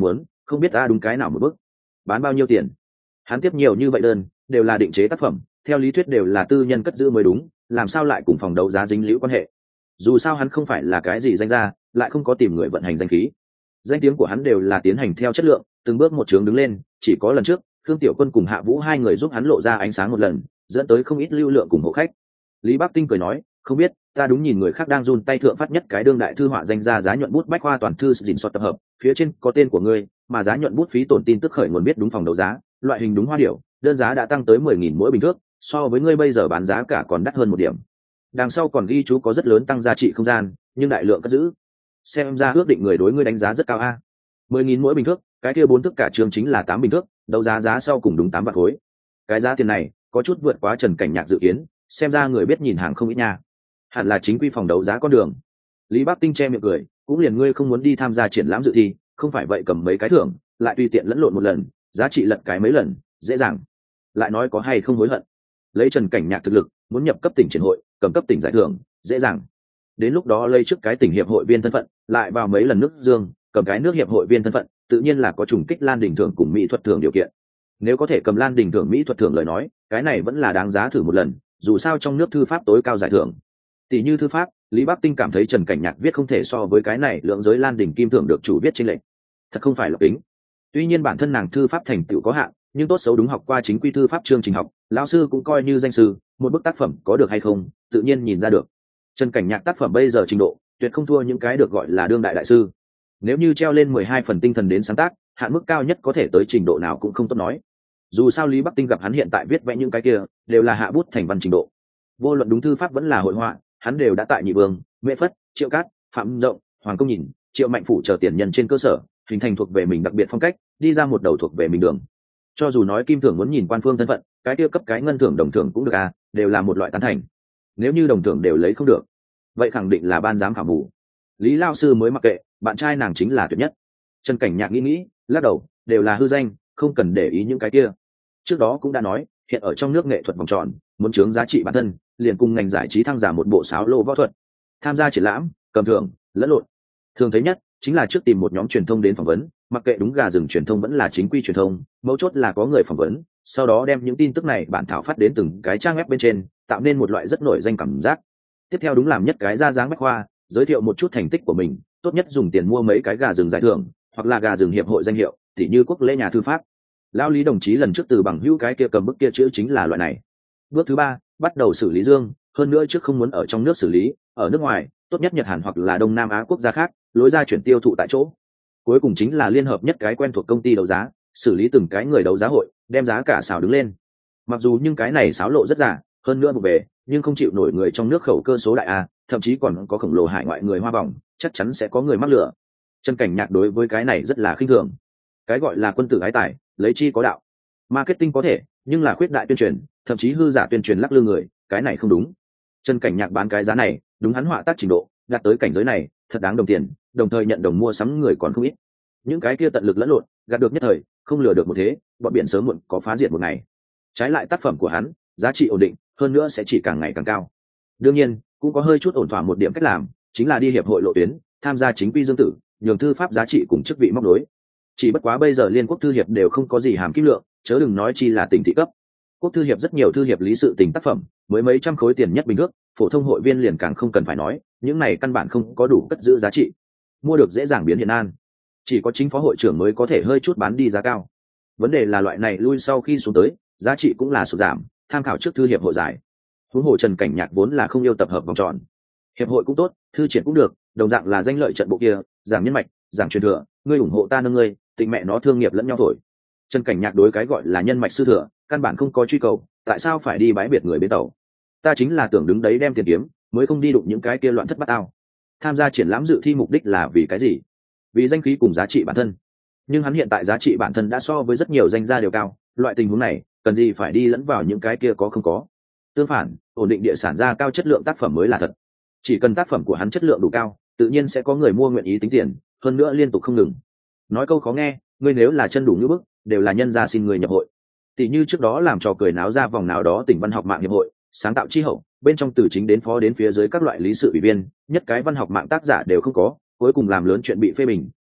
không biết ta đúng cái nào một bức, bán bao nhiêu tiền. Hắn tiếp nhiều như vậy đơn đều là định chế tác phẩm, theo lý thuyết đều là tư nhân cất giữ mới đúng, làm sao lại cùng phòng đấu giá dính liễu quan hệ. Dù sao hắn không phải là cái gì danh gia, lại không có tìm người vận hành danh khí, danh tiếng của hắn đều là tiến hành theo chất lượng, từng bước một chướng đứng lên. Chỉ có lần trước Khương Tiểu Quân cùng Hạ Vũ hai người giúp hắn lộ ra ánh sáng một lần, dẫn tới không ít lưu lượng cùng hộ khách. Lý Bắc Tinh cười nói, không biết, ta đúng nhìn người khác đang run tay thượng phát nhất cái đương đại thư họa danh gia giá nhuận bút bách khoa toàn thư dình soát tập hợp, phía trên có tên của ngươi, mà giá nhuận bút phí tổn tin tức khởi nguồn biết đúng phòng đấu giá, loại hình đúng hoa điểu, đơn giá đã tăng tới mười nghìn mỗi bình thước, so với ngươi bây giờ bán giá cả còn đắt hơn một điểm. Đằng sau còn ghi chú có rất lớn tăng giá trị không gian, nhưng đại lượng cất giữ. Xem ra ước định người đối ngươi đánh giá rất cao a. mười nghìn mỗi bình thước, cái kia bốn thước cả trường chính là tám bình thước, đấu giá giá sau cùng đúng tám vạn khối. Cái giá tiền này có chút vượt quá Trần Cảnh Nhạc dự kiến, xem ra người biết nhìn hàng không ít nha. Hẳn là chính quy phòng đấu giá con đường. Lý Bắc Tinh che miệng cười, cũng liền ngươi không muốn đi tham gia triển lãm dự thi, không phải vậy cầm mấy cái thưởng, lại tùy tiện lẫn lộn một lần, giá trị lật cái mấy lần, dễ dàng. Lại nói có hay không hối hận. Lấy Trần Cảnh Nhạc thực lực, muốn nhập cấp tỉnh triển hội, cầm cấp tỉnh giải thưởng, dễ dàng. Đến lúc đó lấy trước cái tỉnh hiệp hội viên thân phận, lại vào mấy lần nước dương, cầm cái nước hiệp hội viên thân phận, tự nhiên là có trùng kích Lan Đình thưởng cùng mỹ thuật thưởng điều kiện. Nếu có thể cầm Lan Đình thưởng mỹ thuật thưởng lời nói, cái này vẫn là đáng giá thử một lần, dù sao trong nước thư pháp tối cao giải thưởng. Tỷ như thư pháp, Lý Bắc Tinh cảm thấy Trần Cảnh Nhạc viết không thể so với cái này lượng giới Lan Đình kim thưởng được chủ viết trên lệnh. Thật không phải là tính. Tuy nhiên bản thân nàng thư pháp thành tựu có hạn, nhưng tốt xấu đúng học qua chính quy thư pháp chương trình học, lão sư cũng coi như danh sư, một bức tác phẩm có được hay không, tự nhiên nhìn ra được. Trần Cảnh Nhạc tác phẩm bây giờ trình độ, tuyệt không thua những cái được gọi là đương đại đại sư. Nếu như treo lên mười hai phần tinh thần đến sáng tác, hạn mức cao nhất có thể tới trình độ nào cũng không tốt nói. Dù sao Lý Bắc Tinh gặp hắn hiện tại viết vẽ những cái kia, đều là hạ bút thành văn trình độ. Vô luận đúng thư pháp vẫn là hội họa, hắn đều đã tại Nhị Vương, Mễ Phất, Triệu Cát, Phạm Rộng, Hoàng Công Nhìn, Triệu Mạnh Phủ chờ tiền nhân trên cơ sở, hình thành thuộc về mình đặc biệt phong cách, đi ra một đầu thuộc về mình đường. Cho dù nói kim thưởng muốn nhìn quan phương thân phận, cái kia cấp cái ngân thưởng đồng thưởng cũng được à, đều là một loại tán thành. Nếu như đồng thưởng đều lấy không được, vậy khẳng định là ban giám khảo mù. Lý lao sư mới mặc kệ, bạn trai nàng chính là tuyệt nhất. Trần Cảnh Nhạc nghĩ nghĩ, lắc đầu, đều là hư danh, không cần để ý những cái kia. Trước đó cũng đã nói, hiện ở trong nước nghệ thuật vòng tròn, muốn chướng giá trị bản thân, liền cùng ngành giải trí thăng giả một bộ sáo lô võ thuật. Tham gia triển lãm, cầm thưởng, lẫn lộn. Thường thấy nhất chính là trước tìm một nhóm truyền thông đến phỏng vấn, mặc kệ đúng gà rừng truyền thông vẫn là chính quy truyền thông, mấu chốt là có người phỏng vấn, sau đó đem những tin tức này bản thảo phát đến từng cái trang web bên trên, tạo nên một loại rất nổi danh cảm giác. Tiếp theo đúng làm nhất cái ra dáng bách khoa, giới thiệu một chút thành tích của mình, tốt nhất dùng tiền mua mấy cái gà rừng giải thưởng, hoặc là gà rừng hiệp hội danh hiệu, tỉ như Quốc lễ nhà thư pháp. Lão Lý đồng chí lần trước từ bằng hữu cái kia cầm bức kia chữ chính là loại này. Bước thứ ba, bắt đầu xử lý dương, hơn nữa trước không muốn ở trong nước xử lý, ở nước ngoài, tốt nhất Nhật Hàn hoặc là Đông Nam Á quốc gia khác, lối ra chuyển tiêu thụ tại chỗ. Cuối cùng chính là liên hợp nhất cái quen thuộc công ty đấu giá, xử lý từng cái người đấu giá hội, đem giá cả xào đứng lên. Mặc dù nhưng cái này xáo lộ rất giả, hơn nữa một về, nhưng không chịu nổi người trong nước khẩu cơ số đại a, thậm chí còn có khổng lồ hải ngoại người hoa vòng, chắc chắn sẽ có người mắc lửa. Trần Cảnh Nhạc đối với cái này rất là khinh thường. Cái gọi là quân tử ái tài, lấy chi có đạo. Marketing có thể, nhưng là khuyết đại tuyên truyền, thậm chí hư giả tuyên truyền lắc lư người, cái này không đúng. Trần Cảnh Nhạc bán cái giá này, đúng hắn họa tác trình độ, đạt tới cảnh giới này, thật đáng đồng tiền, đồng thời nhận đồng mua sắm người còn không ít. Những cái kia tận lực lẫn lộn, gạt được nhất thời, không lừa được một thế, bọn biển sớm muộn có phá diệt một ngày. Trái lại tác phẩm của hắn, giá trị ổn định, hơn nữa sẽ chỉ càng ngày càng cao. Đương nhiên, cũng có hơi chút ổn thỏa một điểm cách làm, chính là đi hiệp hội lộ tuyến, tham gia chính quy dương tử, nhường thư pháp giá trị cùng chức vị móc đối. Chỉ bất quá bây giờ liên quốc thư hiệp đều không có gì hàm kim lượng, chớ đừng nói chi là tỉnh thị cấp. Quốc thư hiệp rất nhiều thư hiệp lý sự tình tác phẩm, mới mấy trăm khối tiền nhất bình nước, phổ thông hội viên liền càng không cần phải nói, những này căn bản không có đủ cất giữ giá trị. Mua được dễ dàng biến hiện an, chỉ có chính phó hội trưởng mới có thể hơi chút bán đi giá cao. Vấn đề là loại này lui sau khi xuống tới, giá trị cũng là sụt giảm, tham khảo trước thư hiệp hội giải. Huống hồ Trần Cảnh Nhạc vốn là không yêu tập hợp vòng tròn, hiệp hội cũng tốt, thư triển cũng được, đồng dạng là danh lợi trận bộ kia, giảng nhân mạch, giảng truyền thừa, ngươi ủng hộ ta nâng ngươi, tịnh mẹ nó thương nghiệp lẫn nhau thổi. Trần Cảnh Nhạc đối cái gọi là nhân mạch sư thừa, căn bản không có truy cầu, tại sao phải đi bái biệt người bến tàu? Ta chính là tưởng đứng đấy đem tiền kiếm, mới không đi đụng những cái kia loạn thất bát ao. Tham gia triển lãm dự thi mục đích là vì cái gì? Vì danh khí cùng giá trị bản thân. Nhưng hắn hiện tại giá trị bản thân đã so với rất nhiều danh gia đều cao, loại tình huống này, cần gì phải đi lẫn vào những cái kia có không có? Tương phản, ổn định địa sản ra cao chất lượng tác phẩm mới là thật. Chỉ cần tác phẩm của hắn chất lượng đủ cao, tự nhiên sẽ có người mua nguyện ý tính tiền, hơn nữa liên tục không ngừng. Nói câu khó nghe, ngươi nếu là chân đủ như bức, đều là nhân gia xin người nhập hội. Tỷ như trước đó làm trò cười náo ra vòng nào đó tỉnh văn học mạng hiệp hội, sáng tạo chi hậu, bên trong từ chính đến phó đến phía dưới các loại lý sự ủy viên, nhất cái văn học mạng tác giả đều không có, cuối cùng làm lớn chuyện bị phê bình,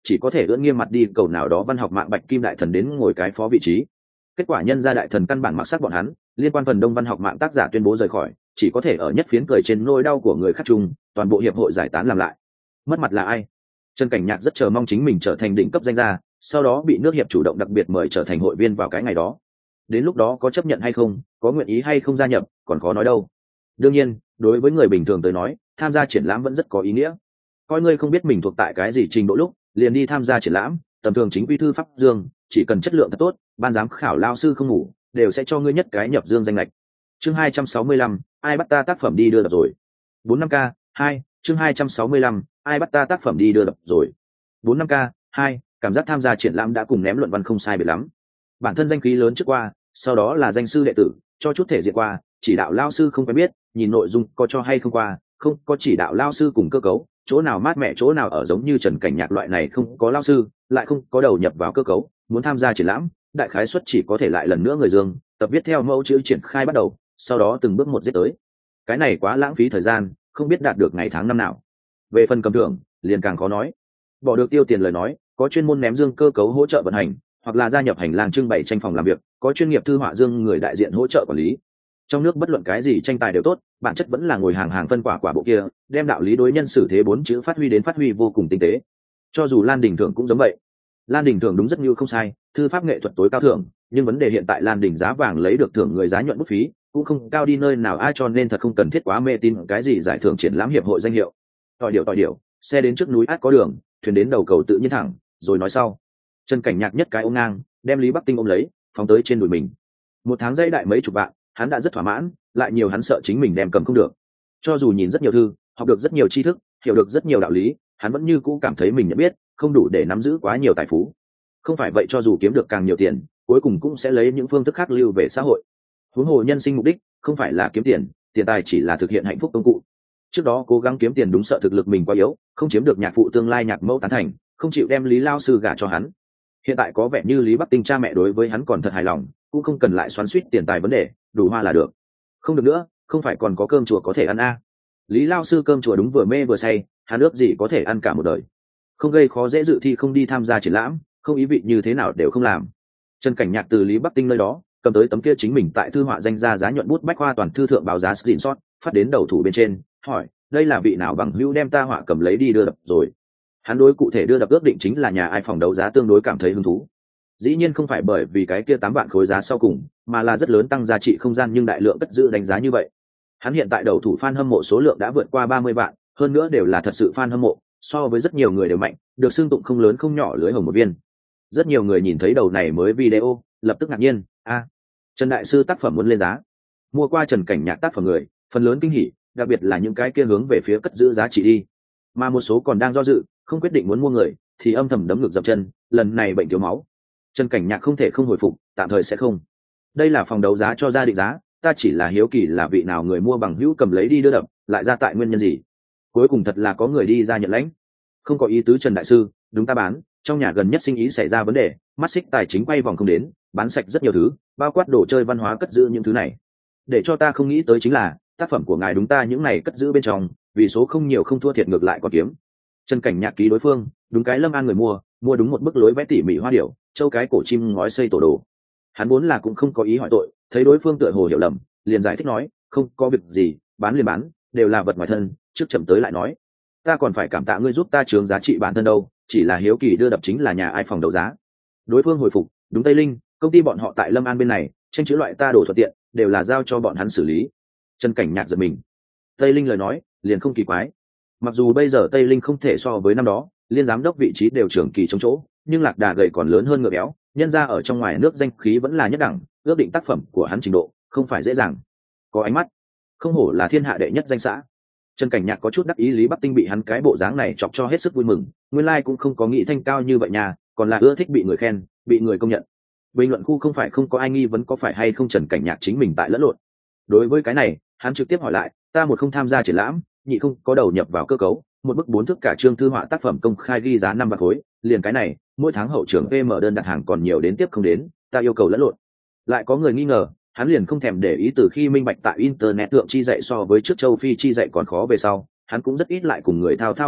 chỉ có thể ưỡn nghiêm mặt đi cầu nào đó văn học mạng bạch kim đại thần đến ngồi cái phó vị trí. Kết quả nhân gia đại thần căn bản mặc sắc bọn hắn, liên quan phần đông văn học mạng tác giả tuyên bố rời khỏi, chỉ có thể ở nhất phiến cười trên nỗi đau của người khác chung, toàn bộ hiệp hội giải tán làm lại. Mất mặt là ai? Trần Cảnh Nhạc rất chờ mong chính mình trở thành đỉnh cấp danh gia, sau đó bị nước hiệp chủ động đặc biệt mời trở thành hội viên vào cái ngày đó. Đến lúc đó có chấp nhận hay không, có nguyện ý hay không gia nhập, còn khó nói đâu. Đương nhiên, đối với người bình thường tới nói, tham gia triển lãm vẫn rất có ý nghĩa. Coi ngươi không biết mình thuộc tại cái gì trình độ lúc, liền đi tham gia triển lãm, tầm thường chính quy thư pháp dương, chỉ cần chất lượng thật tốt, ban giám khảo lao sư không ngủ, đều sẽ cho ngươi nhất cái nhập dương danh lệch. Chương hai trăm sáu mươi lăm, ai bắt ta tác phẩm đi đưa đập rồi. bốn năm k hai, chương hai trăm sáu mươi lăm, ai bắt ta tác phẩm đi đưa đập rồi. bốn năm k hai, cảm giác tham gia triển lãm đã cùng ném luận văn không sai biệt lắm. Bản thân danh khí lớn trước qua, sau đó là danh sư đệ tử, cho chút thể diện qua, chỉ đạo lao sư không quen biết, nhìn nội dung có cho hay không qua, không có chỉ đạo lao sư cùng cơ cấu, chỗ nào mát mẻ chỗ nào ở, giống như Trần Cảnh Nhạc loại này không có lao sư, lại không có đầu nhập vào cơ cấu, muốn tham gia triển lãm, đại khái suất chỉ có thể lại lần nữa người dương, tập viết theo mẫu chữ triển khai bắt đầu, sau đó từng bước một giết tới. Cái này quá lãng phí thời gian, không biết đạt được ngày tháng năm nào. Về phần cầm thưởng, liền càng khó nói. Bỏ được tiêu tiền lời nói, có chuyên môn ném dương cơ cấu hỗ trợ vận hành, hoặc là gia nhập hành lang trưng bày tranh phòng làm việc, có chuyên nghiệp thư họa dương người đại diện hỗ trợ quản lý. Trong nước bất luận cái gì tranh tài đều tốt, bản chất vẫn là ngồi hàng hàng phân quả quả bộ kia, đem đạo lý đối nhân xử thế bốn chữ phát huy đến phát huy vô cùng tinh tế. Cho dù Lan Đình Thưởng cũng giống vậy. Lan Đình Thưởng đúng rất như không sai, thư pháp nghệ thuật tối cao thưởng, nhưng vấn đề hiện tại Lan Đình giá vàng lấy được thưởng người giá nhuận bút phí cũng không cao đi nơi nào, ai cho nên thật không cần thiết quá mê tin cái gì giải thưởng triển lãm hiệp hội danh hiệu. Tỏi điệu tỏi điệu, xe đến trước núi át có đường, thuyền đến đầu cầu tự nhiên thẳng, rồi nói sau. Trần Cảnh Nhạc nhất cái ôm ngang, đem Lý Bắc Tinh ôm lấy, phóng tới trên đùi mình. Một tháng dây đại mấy chục vạn, hắn đã rất thỏa mãn, lại nhiều hắn sợ chính mình đem cầm không được. Cho dù nhìn rất nhiều thư, học được rất nhiều tri thức, hiểu được rất nhiều đạo lý, hắn vẫn như cũ cảm thấy mình nhận biết không đủ để nắm giữ quá nhiều tài phú. Không phải vậy, cho dù kiếm được càng nhiều tiền, cuối cùng cũng sẽ lấy những phương thức khác lưu về xã hội. Huống hồ nhân sinh mục đích không phải là kiếm tiền, tiền tài chỉ là thực hiện hạnh phúc công cụ. Trước đó cố gắng kiếm tiền đúng sợ thực lực mình quá yếu, không chiếm được nhạc phụ tương lai nhạc mẫu tán thành, không chịu đem Lý lao sư gả cho hắn. Hiện tại có vẻ như Lý Bắc Tinh cha mẹ đối với hắn còn thật hài lòng, cũng không cần lại xoắn xuýt tiền tài vấn đề, đủ hoa là được. Không được nữa, không phải còn có cơm chùa có thể ăn a à. Lý lao sư cơm chùa đúng vừa mê vừa say, hắn ước gì có thể ăn cả một đời. Không gây khó dễ dự thi, không đi tham gia triển lãm, không ý vị như thế nào đều không làm. Trần Cảnh Nhạc từ Lý Bắc Tinh nơi đó cầm tới tấm kia chính mình tại thư họa danh gia giá nhuận bút bách khoa toàn thư thượng báo giá screenshot, phát đến đầu thủ bên trên, hỏi đây là vị nào bằng hữu đem ta họa cầm lấy đi đưa đập rồi. Hắn đối cụ thể đưa đập ước định chính là nhà ai phòng đấu giá tương đối cảm thấy hứng thú. Dĩ nhiên không phải bởi vì cái kia tám vạn khối giá sau cùng, mà là rất lớn tăng giá trị không gian nhưng đại lượng cất giữ đánh giá như vậy. Hắn hiện tại đầu thủ fan hâm mộ số lượng đã vượt qua ba mươi vạn, hơn nữa đều là thật sự fan hâm mộ, so với rất nhiều người đều mạnh, được xưng tụng không lớn không nhỏ lưới hồng một viên. Rất nhiều người nhìn thấy đầu này mới video, lập tức ngạc nhiên, a, à, Trần đại sư tác phẩm muốn lên giá. Mua qua Trần Cảnh Nhạc tác phẩm người, phần lớn kinh hỉ, đặc biệt là những cái kia hướng về phía cất giữ giá trị đi. Mà một số còn đang do dự, không quyết định muốn mua người, thì âm thầm đấm ngực dập chân, lần này bệnh thiếu máu. Trần Cảnh Nhạc không thể không hồi phục, tạm thời sẽ không. Đây là phòng đấu giá cho ra định giá, ta chỉ là hiếu kỳ là vị nào người mua bằng hữu cầm lấy đi đưa đập, lại ra tại nguyên nhân gì. Cuối cùng thật là có người đi ra nhận lãnh. Không có ý tứ Trần đại sư, đúng ta bán, trong nhà gần nhất sinh ý xảy ra vấn đề, mắt xích tài chính quay vòng không đến, bán sạch rất nhiều thứ, bao quát đồ chơi văn hóa cất giữ những thứ này. Để cho ta không nghĩ tới chính là tác phẩm của ngài đúng ta những này cất giữ bên trong, vì số không nhiều không thua thiệt ngược lại còn kiếm. Trần Cảnh Nhạc ký đối phương, đúng cái Lâm An người mua, mua đúng một bức lối vẽ tỉ mỉ hoa điểu, châu cái cổ chim ngói xây tổ đồ. Hắn vốn là cũng không có ý hỏi tội, thấy đối phương tựa hồ hiểu lầm, liền giải thích nói, không có việc gì, bán liền bán, đều là vật ngoài thân, trước chậm tới lại nói. Ta còn phải cảm tạ ngươi giúp ta chướng giá trị bản thân đâu, chỉ là hiếu kỳ đưa đập chính là nhà ai phòng đấu giá. Đối phương hồi phục, đúng Tây Linh, công ty bọn họ tại Lâm An bên này, tranh chữ loại ta đồ thuận tiện, đều là giao cho bọn hắn xử lý. Trần Cảnh Nhạc giật mình. Tây Linh lời nói, liền không kỳ quái. Mặc dù bây giờ Tây Linh không thể so với năm đó, liên giám đốc vị trí đều trưởng kỳ trong chỗ, nhưng lạc đà gầy còn lớn hơn ngựa béo, nhân ra ở trong ngoài nước danh khí vẫn là nhất đẳng, ước định tác phẩm của hắn trình độ không phải dễ dàng. Có ánh mắt, không hổ là thiên hạ đệ nhất danh xã. Trần Cảnh Nhạc có chút đắc ý, Lý Bắc Tinh bị hắn cái bộ dáng này chọc cho hết sức vui mừng, nguyên lai like cũng không có nghĩ thanh cao như vậy nha, còn là ưa thích bị người khen, bị người công nhận. Bình luận khu không phải không có ai nghi vấn có phải hay không Trần Cảnh Nhạc chính mình tại lẫn lộn. Đối với cái này, hắn trực tiếp hỏi lại, ta một không tham gia triển lãm, nhị không có đầu nhập vào cơ cấu, một bức bốn thước cả chương thư họa tác phẩm công khai ghi giá năm vạn khối, liền cái này, mỗi tháng hậu trưởng vê em đơn đặt hàng còn nhiều đến tiếp không đến, ta yêu cầu lẫn lộn. Lại có người nghi ngờ, hắn liền không thèm để ý, từ khi minh bạch tại internet tượng chi dạy so với trước châu Phi chi dạy còn khó về sau, hắn cũng rất ít lại cùng người thao thao bất tuyệt,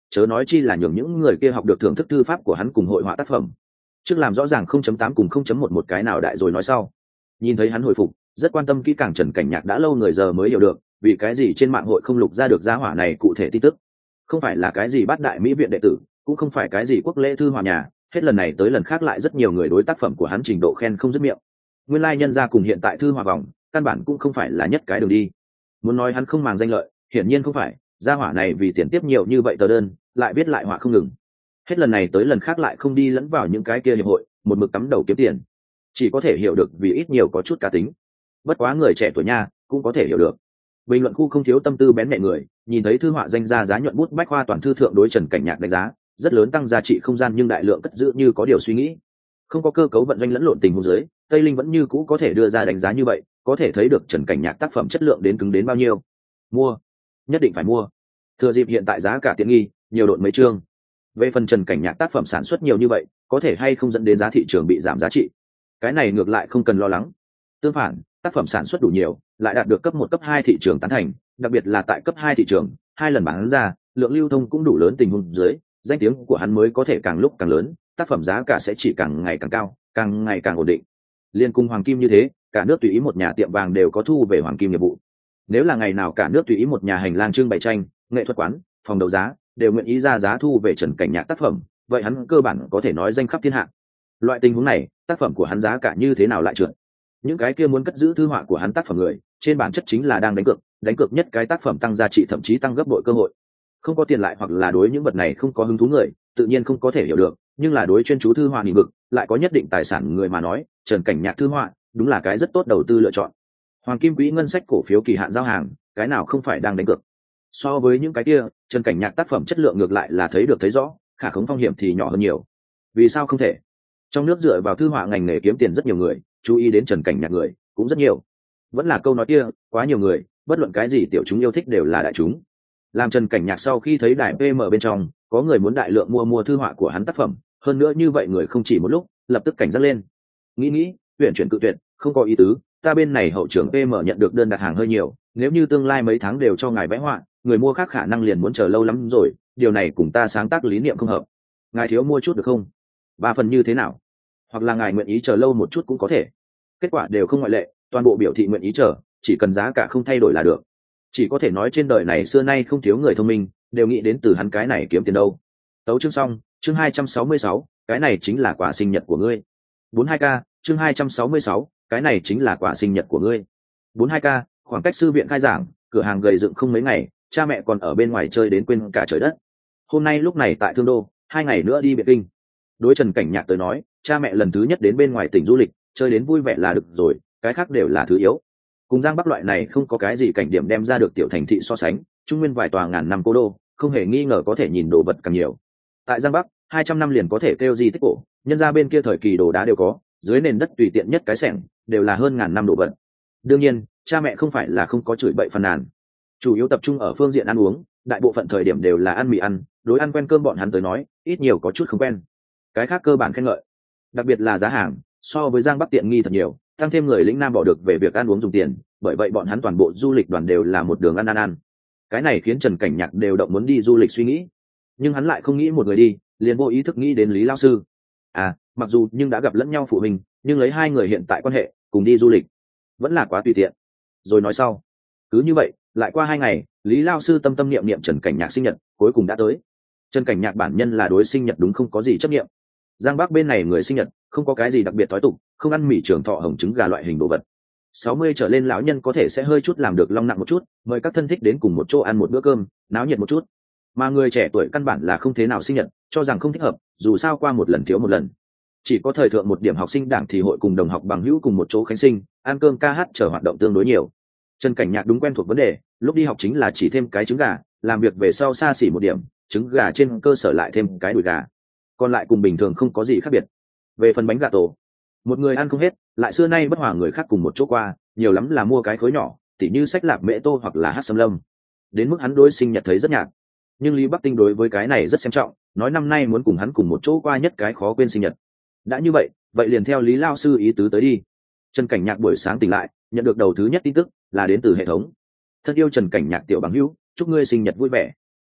chớ nói chi là nhường những người kia học được thưởng thức thư pháp của hắn cùng hội họa tác phẩm. Trước làm rõ ràng không chấm tám cùng không chấm một một cái nào đại rồi nói sau. Nhìn thấy hắn hồi phục, rất quan tâm kỹ càng Trần Cảnh Nhạc đã lâu người giờ mới hiểu được vì cái gì trên mạng hội không lục ra được gia hỏa này cụ thể tin tức. Không phải là cái gì bát đại mỹ viện đệ tử, cũng không phải cái gì quốc lễ thư hòa nhà, hết lần này tới lần khác lại rất nhiều người đối tác phẩm của hắn trình độ khen không dứt miệng. Nguyên lai nhân gia cùng hiện tại thư hòa vòng căn bản cũng không phải là nhất cái đường đi. Muốn nói hắn không màng danh lợi, hiển nhiên không phải, gia hỏa này vì tiền tiếp nhiều như vậy tờ đơn, lại viết lại họa không ngừng. Hết lần này tới lần khác lại không đi lẫn vào những cái kia hiệp hội, một mực cắm đầu kiếm tiền. Chỉ có thể hiểu được vì ít nhiều có chút cá tính. Bất quá người trẻ tuổi nha, cũng có thể hiểu được. Bình luận khu không thiếu tâm tư bén mẹ người, nhìn thấy thư họa danh gia giá nhuận bút bách khoa toàn thư thượng đối Trần Cảnh Nhạc đánh giá, rất lớn tăng giá trị không gian nhưng đại lượng cất giữ như có điều suy nghĩ. Không có cơ cấu vận doanh lẫn lộn tình huống dưới, Tây Linh vẫn như cũ có thể đưa ra đánh giá như vậy, có thể thấy được Trần Cảnh Nhạc tác phẩm chất lượng đến cứng đến bao nhiêu. Mua, nhất định phải mua. Thừa dịp hiện tại giá cả tiện nghi, nhiều độn mấy chương. Về phần Trần Cảnh Nhạc tác phẩm sản xuất nhiều như vậy, có thể hay không dẫn đến giá thị trường bị giảm giá trị, cái này ngược lại không cần lo lắng. Tương phản, tác phẩm sản xuất đủ nhiều, lại đạt được cấp một cấp hai thị trường tán thành, đặc biệt là tại cấp hai thị trường, hai lần bán ra, lượng lưu thông cũng đủ lớn tình huống dưới, danh tiếng của hắn mới có thể càng lúc càng lớn, tác phẩm giá cả sẽ chỉ càng ngày càng cao, càng ngày càng ổn định. Liên cung hoàng kim như thế, cả nước tùy ý một nhà tiệm vàng đều có thu về hoàng kim nghiệp vụ. Nếu là ngày nào cả nước tùy ý một nhà hành lang trưng bày tranh, nghệ thuật quán, phòng đấu giá đều nguyện ý ra giá thu về Trần Cảnh Nhạc tác phẩm, vậy hắn cơ bản có thể nói danh khắp thiên hạ. Loại tình huống này, tác phẩm của hắn giá cả như thế nào lại trượt? Những cái kia muốn cất giữ thư họa của hắn tác phẩm người, trên bản chất chính là đang đánh cược, đánh cược nhất cái tác phẩm tăng giá trị thậm chí tăng gấp bội cơ hội. Không có tiền lại hoặc là đối những vật này không có hứng thú người, tự nhiên không có thể hiểu được, nhưng là đối chuyên chú thư họa lĩnh vực, lại có nhất định tài sản người mà nói, Trần Cảnh Nhạc thư họa đúng là cái rất tốt đầu tư lựa chọn. Hoàng kim quỹ ngân sách cổ phiếu kỳ hạn giao hàng, cái nào không phải đang đánh cược. So với những cái kia, Trần Cảnh Nhạc tác phẩm chất lượng ngược lại là thấy được thấy rõ, khả khống phong hiểm thì nhỏ hơn nhiều. Vì sao không thể? Trong nước dựa vào thư họa ngành nghề kiếm tiền rất nhiều người, chú ý đến Trần Cảnh Nhạc người cũng rất nhiều. Vẫn là câu nói kia, quá nhiều người, bất luận cái gì tiểu chúng yêu thích đều là đại chúng. Làm Trần Cảnh Nhạc sau khi thấy đài pê em bên trong có người muốn đại lượng mua mua thư họa của hắn tác phẩm, hơn nữa như vậy người không chỉ một lúc, lập tức cảnh giác lên. Nghĩ nghĩ, tuyển chuyển cự tuyệt, không có ý tứ, ta bên này hậu trưởng pê em nhận được đơn đặt hàng hơi nhiều, nếu như tương lai mấy tháng đều cho ngài vẽ họa, người mua khác khả năng liền muốn chờ lâu lắm rồi, điều này cùng ta sáng tác lý niệm không hợp. Ngài thiếu mua chút được không? Ba phần như thế nào? Hoặc là ngài nguyện ý chờ lâu một chút cũng có thể. Kết quả đều không ngoại lệ, toàn bộ biểu thị nguyện ý chờ, chỉ cần giá cả không thay đổi là được. Chỉ có thể nói trên đời này xưa nay không thiếu người thông minh, đều nghĩ đến từ hắn cái này kiếm tiền đâu. Tấu chương xong, chương hai trăm sáu mươi sáu, cái này chính là quả sinh nhật của ngươi. bốn mươi hai k, chương hai trăm sáu mươi sáu, cái này chính là quả sinh nhật của ngươi. bốn mươi hai k, khoảng cách sư viện khai giảng, cửa hàng gầy dựng không mấy ngày, cha mẹ còn ở bên ngoài chơi đến quên cả trời đất. Hôm nay lúc này tại Thương Đô, hai ngày nữa đi Biệt Kinh. Đối Trần Cảnh Nhạc tới nói, cha mẹ lần thứ nhất đến bên ngoài tỉnh du lịch, chơi đến vui vẻ là được rồi, cái khác đều là thứ yếu. Cùng Giang Bắc loại này không có cái gì cảnh điểm đem ra được tiểu thành thị so sánh, trung nguyên vài tòa ngàn năm cố đô, không hề nghi ngờ có thể nhìn đồ vật càng nhiều. Tại Giang Bắc, hai trăm năm liền có thể kêu di tích cổ, nhân ra bên kia thời kỳ đồ đá đều có, dưới nền đất tùy tiện nhất cái xẻng, đều là hơn ngàn năm đồ vật. Đương nhiên, cha mẹ không phải là không có chửi bậy phàn nàn, chủ yếu tập trung ở phương diện ăn uống, đại bộ phận thời điểm đều là ăn mì ăn, đối ăn quen cơm bọn hắn tới nói, ít nhiều có chút không quen. Cái khác cơ bản khen ngợi, đặc biệt là giá hàng, so với Giang Bắc tiện nghi thật nhiều, tăng thêm người lĩnh Nam bỏ được về việc ăn uống dùng tiền, bởi vậy bọn hắn toàn bộ du lịch đoàn đều là một đường ăn ăn ăn. Cái này khiến Trần Cảnh Nhạc đều động muốn đi du lịch suy nghĩ, nhưng hắn lại không nghĩ một người đi, liền vô ý thức nghĩ đến Lý lão sư. À, mặc dù nhưng đã gặp lẫn nhau phụ huynh, nhưng lấy hai người hiện tại quan hệ, cùng đi du lịch, vẫn là quá tùy tiện. Rồi nói sau. Cứ như vậy, lại qua hai ngày, Lý lão sư tâm tâm niệm niệm Trần Cảnh Nhạc sinh nhật, cuối cùng đã tới. Trần Cảnh Nhạc bản nhân là đối sinh nhật đúng không có gì chấp niệm. Giang Bắc bên này người sinh nhật không có cái gì đặc biệt thói tục, không ăn mì trường thọ hồng trứng gà loại hình đồ vật. sáu mươi trở lên lão nhân có thể sẽ hơi chút làm được long nặng một chút, mời các thân thích đến cùng một chỗ ăn một bữa cơm, náo nhiệt một chút. Mà người trẻ tuổi căn bản là không thế nào sinh nhật, cho rằng không thích hợp, dù sao qua một lần thiếu một lần. Chỉ có thời thượng một điểm học sinh đảng thì hội cùng đồng học bằng hữu cùng một chỗ khánh sinh, ăn cơm ca hát chờ hoạt động tương đối nhiều. Trần Cảnh Nhạc đúng quen thuộc vấn đề, lúc đi học chính là chỉ thêm cái trứng gà, làm việc về sau xa xỉ một điểm, trứng gà trên cơ sở lại thêm cái đùi gà, còn lại cùng bình thường không có gì khác biệt. Về phần bánh gà tổ, một người ăn không hết, lại xưa nay bất hòa người khác cùng một chỗ qua, nhiều lắm là mua cái khối nhỏ, tỉ như sách lạp mễ tô hoặc là hát sâm lâm. Đến mức hắn đối sinh nhật thấy rất nhạt, nhưng Lý Bắc Tinh đối với cái này rất xem trọng, nói năm nay muốn cùng hắn cùng một chỗ qua nhất cái khó quên sinh nhật. Đã như vậy, vậy liền theo Lý lao sư ý tứ tới đi. Trần Cảnh Nhạc buổi sáng tỉnh lại, nhận được đầu thứ nhất tin tức là đến từ hệ thống. Thân yêu Trần Cảnh Nhạc tiểu bằng hữu, chúc ngươi sinh nhật vui vẻ.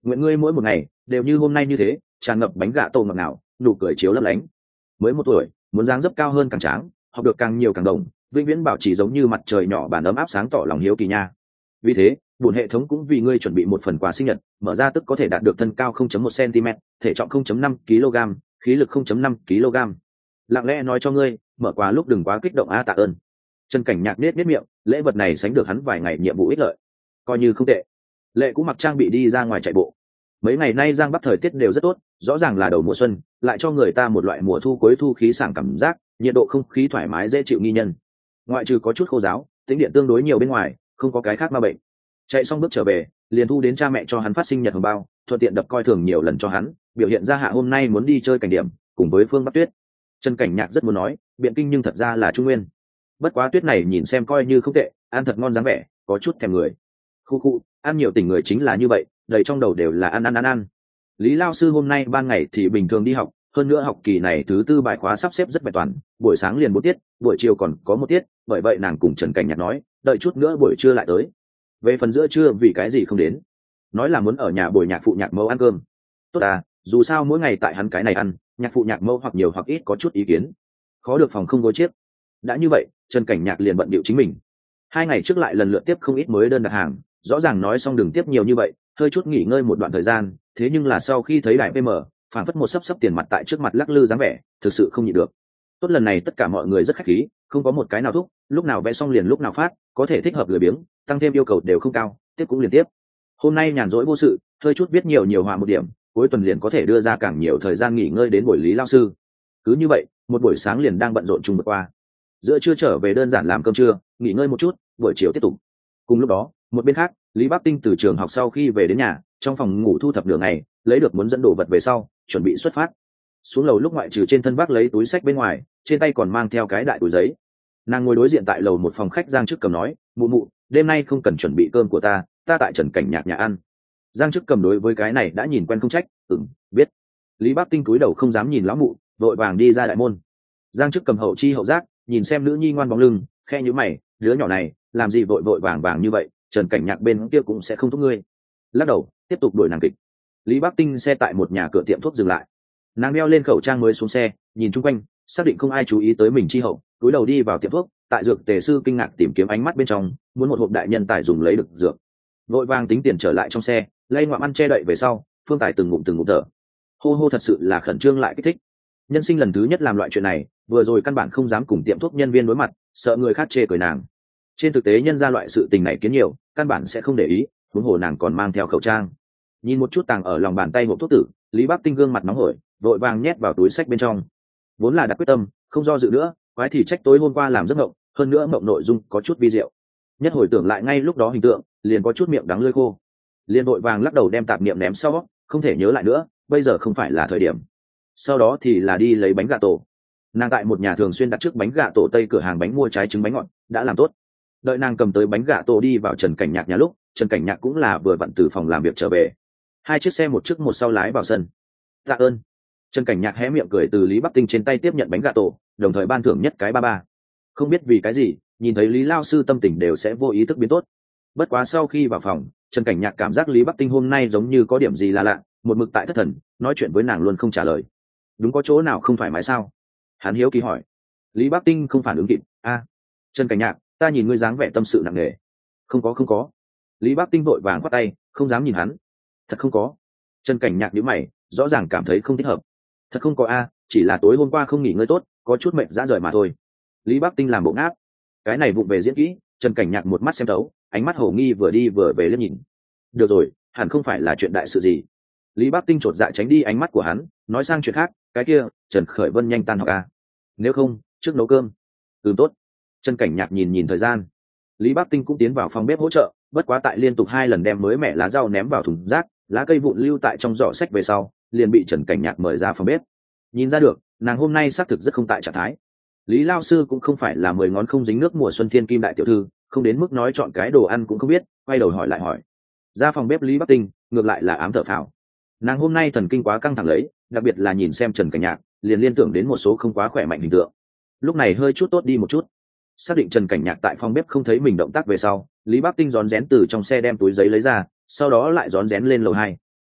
nguyện ngươi mỗi một ngày đều như hôm nay như thế, tràn ngập bánh gạ tô ngọt ngào, nụ cười chiếu lấp lánh. Mới một tuổi, muốn dáng dấp cao hơn càng tráng, học được càng nhiều càng đồng, vĩnh viễn bảo trì giống như mặt trời nhỏ bản ấm áp sáng tỏ lòng hiếu kỳ nha. Vì thế bổn hệ thống cũng vì ngươi chuẩn bị một phần quà sinh nhật, mở ra tức có thể đạt được thân cao không phẩy một xăng-ti-mét, thể trọng không phẩy năm ki lô gam, khí lực không phẩy năm ki lô gam. Lặng lẽ nói cho ngươi, mở quà lúc đừng quá kích động a, tạ ơn. Trần Cảnh Nhạc nết nết miệng, lễ vật này sánh được hắn vài ngày nhiệm vụ ích lợi, coi như không tệ. Lệ cũng mặc trang bị đi ra ngoài chạy bộ. Mấy ngày nay Giang Bắc thời tiết đều rất tốt, rõ ràng là đầu mùa xuân, lại cho người ta một loại mùa thu cuối thu khí sảng cảm giác, nhiệt độ không khí thoải mái dễ chịu nghi nhân. Ngoại trừ có chút khô giáo, tính điện tương đối nhiều bên ngoài, không có cái khác ma bệnh. Chạy xong bước trở về, liền thu đến cha mẹ cho hắn phát sinh nhật hồng bao, thuận tiện đập coi thường nhiều lần cho hắn, biểu hiện ra hạ hôm nay muốn đi chơi cảnh điểm, cùng với Phương Bắc Tuyết. Trần Cảnh Nhạc rất muốn nói, biện kinh nhưng thật ra là Trung Nguyên. Bất quá Tuyết này nhìn xem coi như không tệ, ăn thật ngon dáng vẻ, có chút thèm người. Khu khu, ăn nhiều tỉnh người chính là như vậy, đầy trong đầu đều là ăn ăn ăn ăn. Lý lao sư hôm nay ban ngày thì bình thường đi học, hơn nữa học kỳ này thứ tư bài khóa sắp xếp rất bài toàn, buổi sáng liền một tiết, buổi chiều còn có một tiết, bởi vậy nàng cùng Trần Cảnh Nhạc nói, đợi chút nữa buổi trưa lại tới. Về phần giữa trưa vì cái gì không đến, nói là muốn ở nhà bồi nhạc phụ nhạc mẫu ăn cơm. Tốt à, dù sao mỗi ngày tại hắn cái này ăn, nhạc phụ nhạc mẫu hoặc nhiều hoặc ít có chút ý kiến, khó được phòng không gối chiếc. Đã như vậy, Trần Cảnh Nhạc liền bận bịu chính mình. Hai ngày trước lại lần lượt tiếp không ít mới đơn đặt hàng, rõ ràng nói xong đừng tiếp nhiều như vậy, hơi chút nghỉ ngơi một đoạn thời gian, thế nhưng là sau khi thấy đài pê em, phản phất một sấp sấp tiền mặt tại trước mặt lắc lư dáng vẻ, thực sự không nhịn được. Tốt, lần này tất cả mọi người rất khách khí, không có một cái nào thúc, lúc nào vẽ xong liền lúc nào phát, có thể thích hợp lười biếng, tăng thêm yêu cầu đều không cao, tiếp cũng liên tiếp. Hôm nay nhàn rỗi vô sự, hơi chút biết nhiều nhiều họa một điểm, cuối tuần liền có thể đưa ra càng nhiều thời gian nghỉ ngơi đến buổi Lý lao sư. Cứ như vậy, một buổi sáng liền đang bận rộn chung vượt qua. Giữa trưa trở về đơn giản làm cơm trưa, nghỉ ngơi một chút, buổi chiều tiếp tục. Cùng lúc đó, một bên khác, Lý Bắc Tinh từ trường học sau khi về đến nhà, trong phòng ngủ thu thập nửa ngày, lấy được muốn dẫn đồ vật về sau, chuẩn bị xuất phát. Xuống lầu lúc ngoại trừ trên thân vác lấy túi sách bên ngoài, trên tay còn mang theo cái đại túi giấy. Nàng ngồi đối diện tại lầu một phòng khách, Giang Chức Cầm nói, mụ mụ, đêm nay không cần chuẩn bị cơm của ta, ta tại Trần Cảnh Nhạc nhà ăn. Giang Chức Cầm đối với cái này đã nhìn quen không trách, ừm, biết. Lý Bắc Tinh cúi đầu không dám nhìn lão mụ, vội vàng đi ra đại môn. Giang Chức Cầm hậu chi hậu giác, nhìn xem nữ nhi ngoan bóng lưng, khe nhíu mày, đứa nhỏ này làm gì vội vội vàng vàng như vậy, Trần Cảnh Nhạc bên kia cũng sẽ không thúc ngươi. Lắc đầu, tiếp tục đuổi nàng kịch. Lý Bắc Tinh xe tại một nhà cửa tiệm thuốc dừng lại, nàng đeo lên khẩu trang mới xuống xe, nhìn chung quanh, xác định không ai chú ý tới mình chi hậu, cúi đầu đi vào tiệm thuốc, tại dược tề sư kinh ngạc tìm kiếm ánh mắt bên trong, muốn một hộp đại nhân tài dùng lấy được dược. Vội vàng tính tiền trở lại trong xe, lay ngoạm ăn che đậy về sau, Phương Tài từng ngụm từng ngụm thở. Hô hô, thật sự là khẩn trương lại kích thích. Nhân sinh lần thứ nhất làm loại chuyện này, vừa rồi căn bản không dám cùng tiệm thuốc nhân viên đối mặt, sợ người khác chê cười nàng. Trên thực tế nhân ra loại sự tình này kiến nhiều, căn bản sẽ không để ý, huống hồ nàng còn mang theo khẩu trang. Nhìn một chút tàng ở lòng bàn tay hộp thuốc tử, Lý Bắc Tinh gương mặt nóng hổi, vội vàng nhét vào túi sách bên trong. Vốn là đặt quyết tâm, không do dự nữa, quái thì trách tối hôm qua làm giấc mộng, hơn nữa mộng nội dung có chút vi diệu. Nhất hồi tưởng lại ngay lúc đó hình tượng, liền có chút miệng đắng lưỡi khô. Liền vội vàng lắc đầu đem tạp niệm ném sau, không thể nhớ lại nữa, bây giờ không phải là thời điểm. Sau đó thì là đi lấy bánh gà tổ. Nàng tại một nhà thường xuyên đặt trước bánh gà tổ tây cửa hàng bánh mua trái trứng bánh ngọt, đã làm tốt. Đợi nàng cầm tới bánh gà tổ đi vào Trần Cảnh Nhạc nhà lúc, Trần Cảnh Nhạc cũng là vừa vặn từ phòng làm việc trở về. Hai chiếc xe một trước một sau lái vào sân. Tạ ơn. Trần Cảnh Nhạc hé miệng cười từ Lý Bắc Tinh trên tay tiếp nhận bánh gà tổ, đồng thời ban thưởng nhất cái ba ba. Không biết vì cái gì, nhìn thấy Lý lao sư tâm tình đều sẽ vô ý thức biến tốt. Bất quá sau khi vào phòng, Trần Cảnh Nhạc cảm giác Lý Bắc Tinh hôm nay giống như có điểm gì là lạ, một mực tại thất thần, nói chuyện với nàng luôn không trả lời. Đúng có chỗ nào không thoải mái sao? Hắn hiếu kỳ hỏi. Lý Bắc Tinh không phản ứng kịp. A, Trần Cảnh Nhạc, ta nhìn ngươi dáng vẻ tâm sự nặng nề. Không có không có. Lý Bắc Tinh vội vàng khoát tay, không dám nhìn hắn. Thật không có. Trần Cảnh Nhạc nhíu mày, rõ ràng cảm thấy không thích hợp. Thật không có a, chỉ là tối hôm qua không nghỉ ngơi tốt, có chút mệt dã rời mà thôi. Lý Bắc Tinh làm bộ ngáp. Cái này vụng về diễn kỹ, Trần Cảnh Nhạc một mắt xem thấu, ánh mắt hồ nghi vừa đi vừa về liếc nhìn. Được rồi, hẳn không phải là chuyện đại sự gì. Lý Bắc Tinh chột dạ tránh đi ánh mắt của hắn, nói sang chuyện khác, cái kia, Trần Khởi Vân nhanh tan học a. Nếu không, trước nấu cơm. Ừ tốt. Trần Cảnh Nhạc nhìn nhìn thời gian. Lý Bắc Tinh cũng tiến vào phòng bếp hỗ trợ, bất quá tại liên tục hai lần đem mới mẻ lá rau ném vào thùng rác, lá cây vụn lưu tại trong giỏ sách về sau, liền bị Trần Cảnh Nhạc mời ra phòng bếp. Nhìn ra được, nàng hôm nay xác thực rất không tại trạng thái. Lý lao sư cũng không phải là mười ngón không dính nước mùa xuân thiên kim đại tiểu thư, không đến mức nói chọn cái đồ ăn cũng không biết, quay đầu hỏi lại hỏi. Ra phòng bếp Lý Bắc Tinh, ngược lại là ám thở phào. Nàng hôm nay thần kinh quá căng thẳng lấy, đặc biệt là nhìn xem Trần Cảnh Nhạc, liền liên tưởng đến một số không quá khỏe mạnh hình tượng. Lúc này hơi chút tốt đi một chút. Xác định Trần Cảnh Nhạc tại phòng bếp không thấy mình động tác về sau, Lý Bắc Tinh rón rén từ trong xe đem túi giấy lấy ra, sau đó lại rón rén lên lầu hai.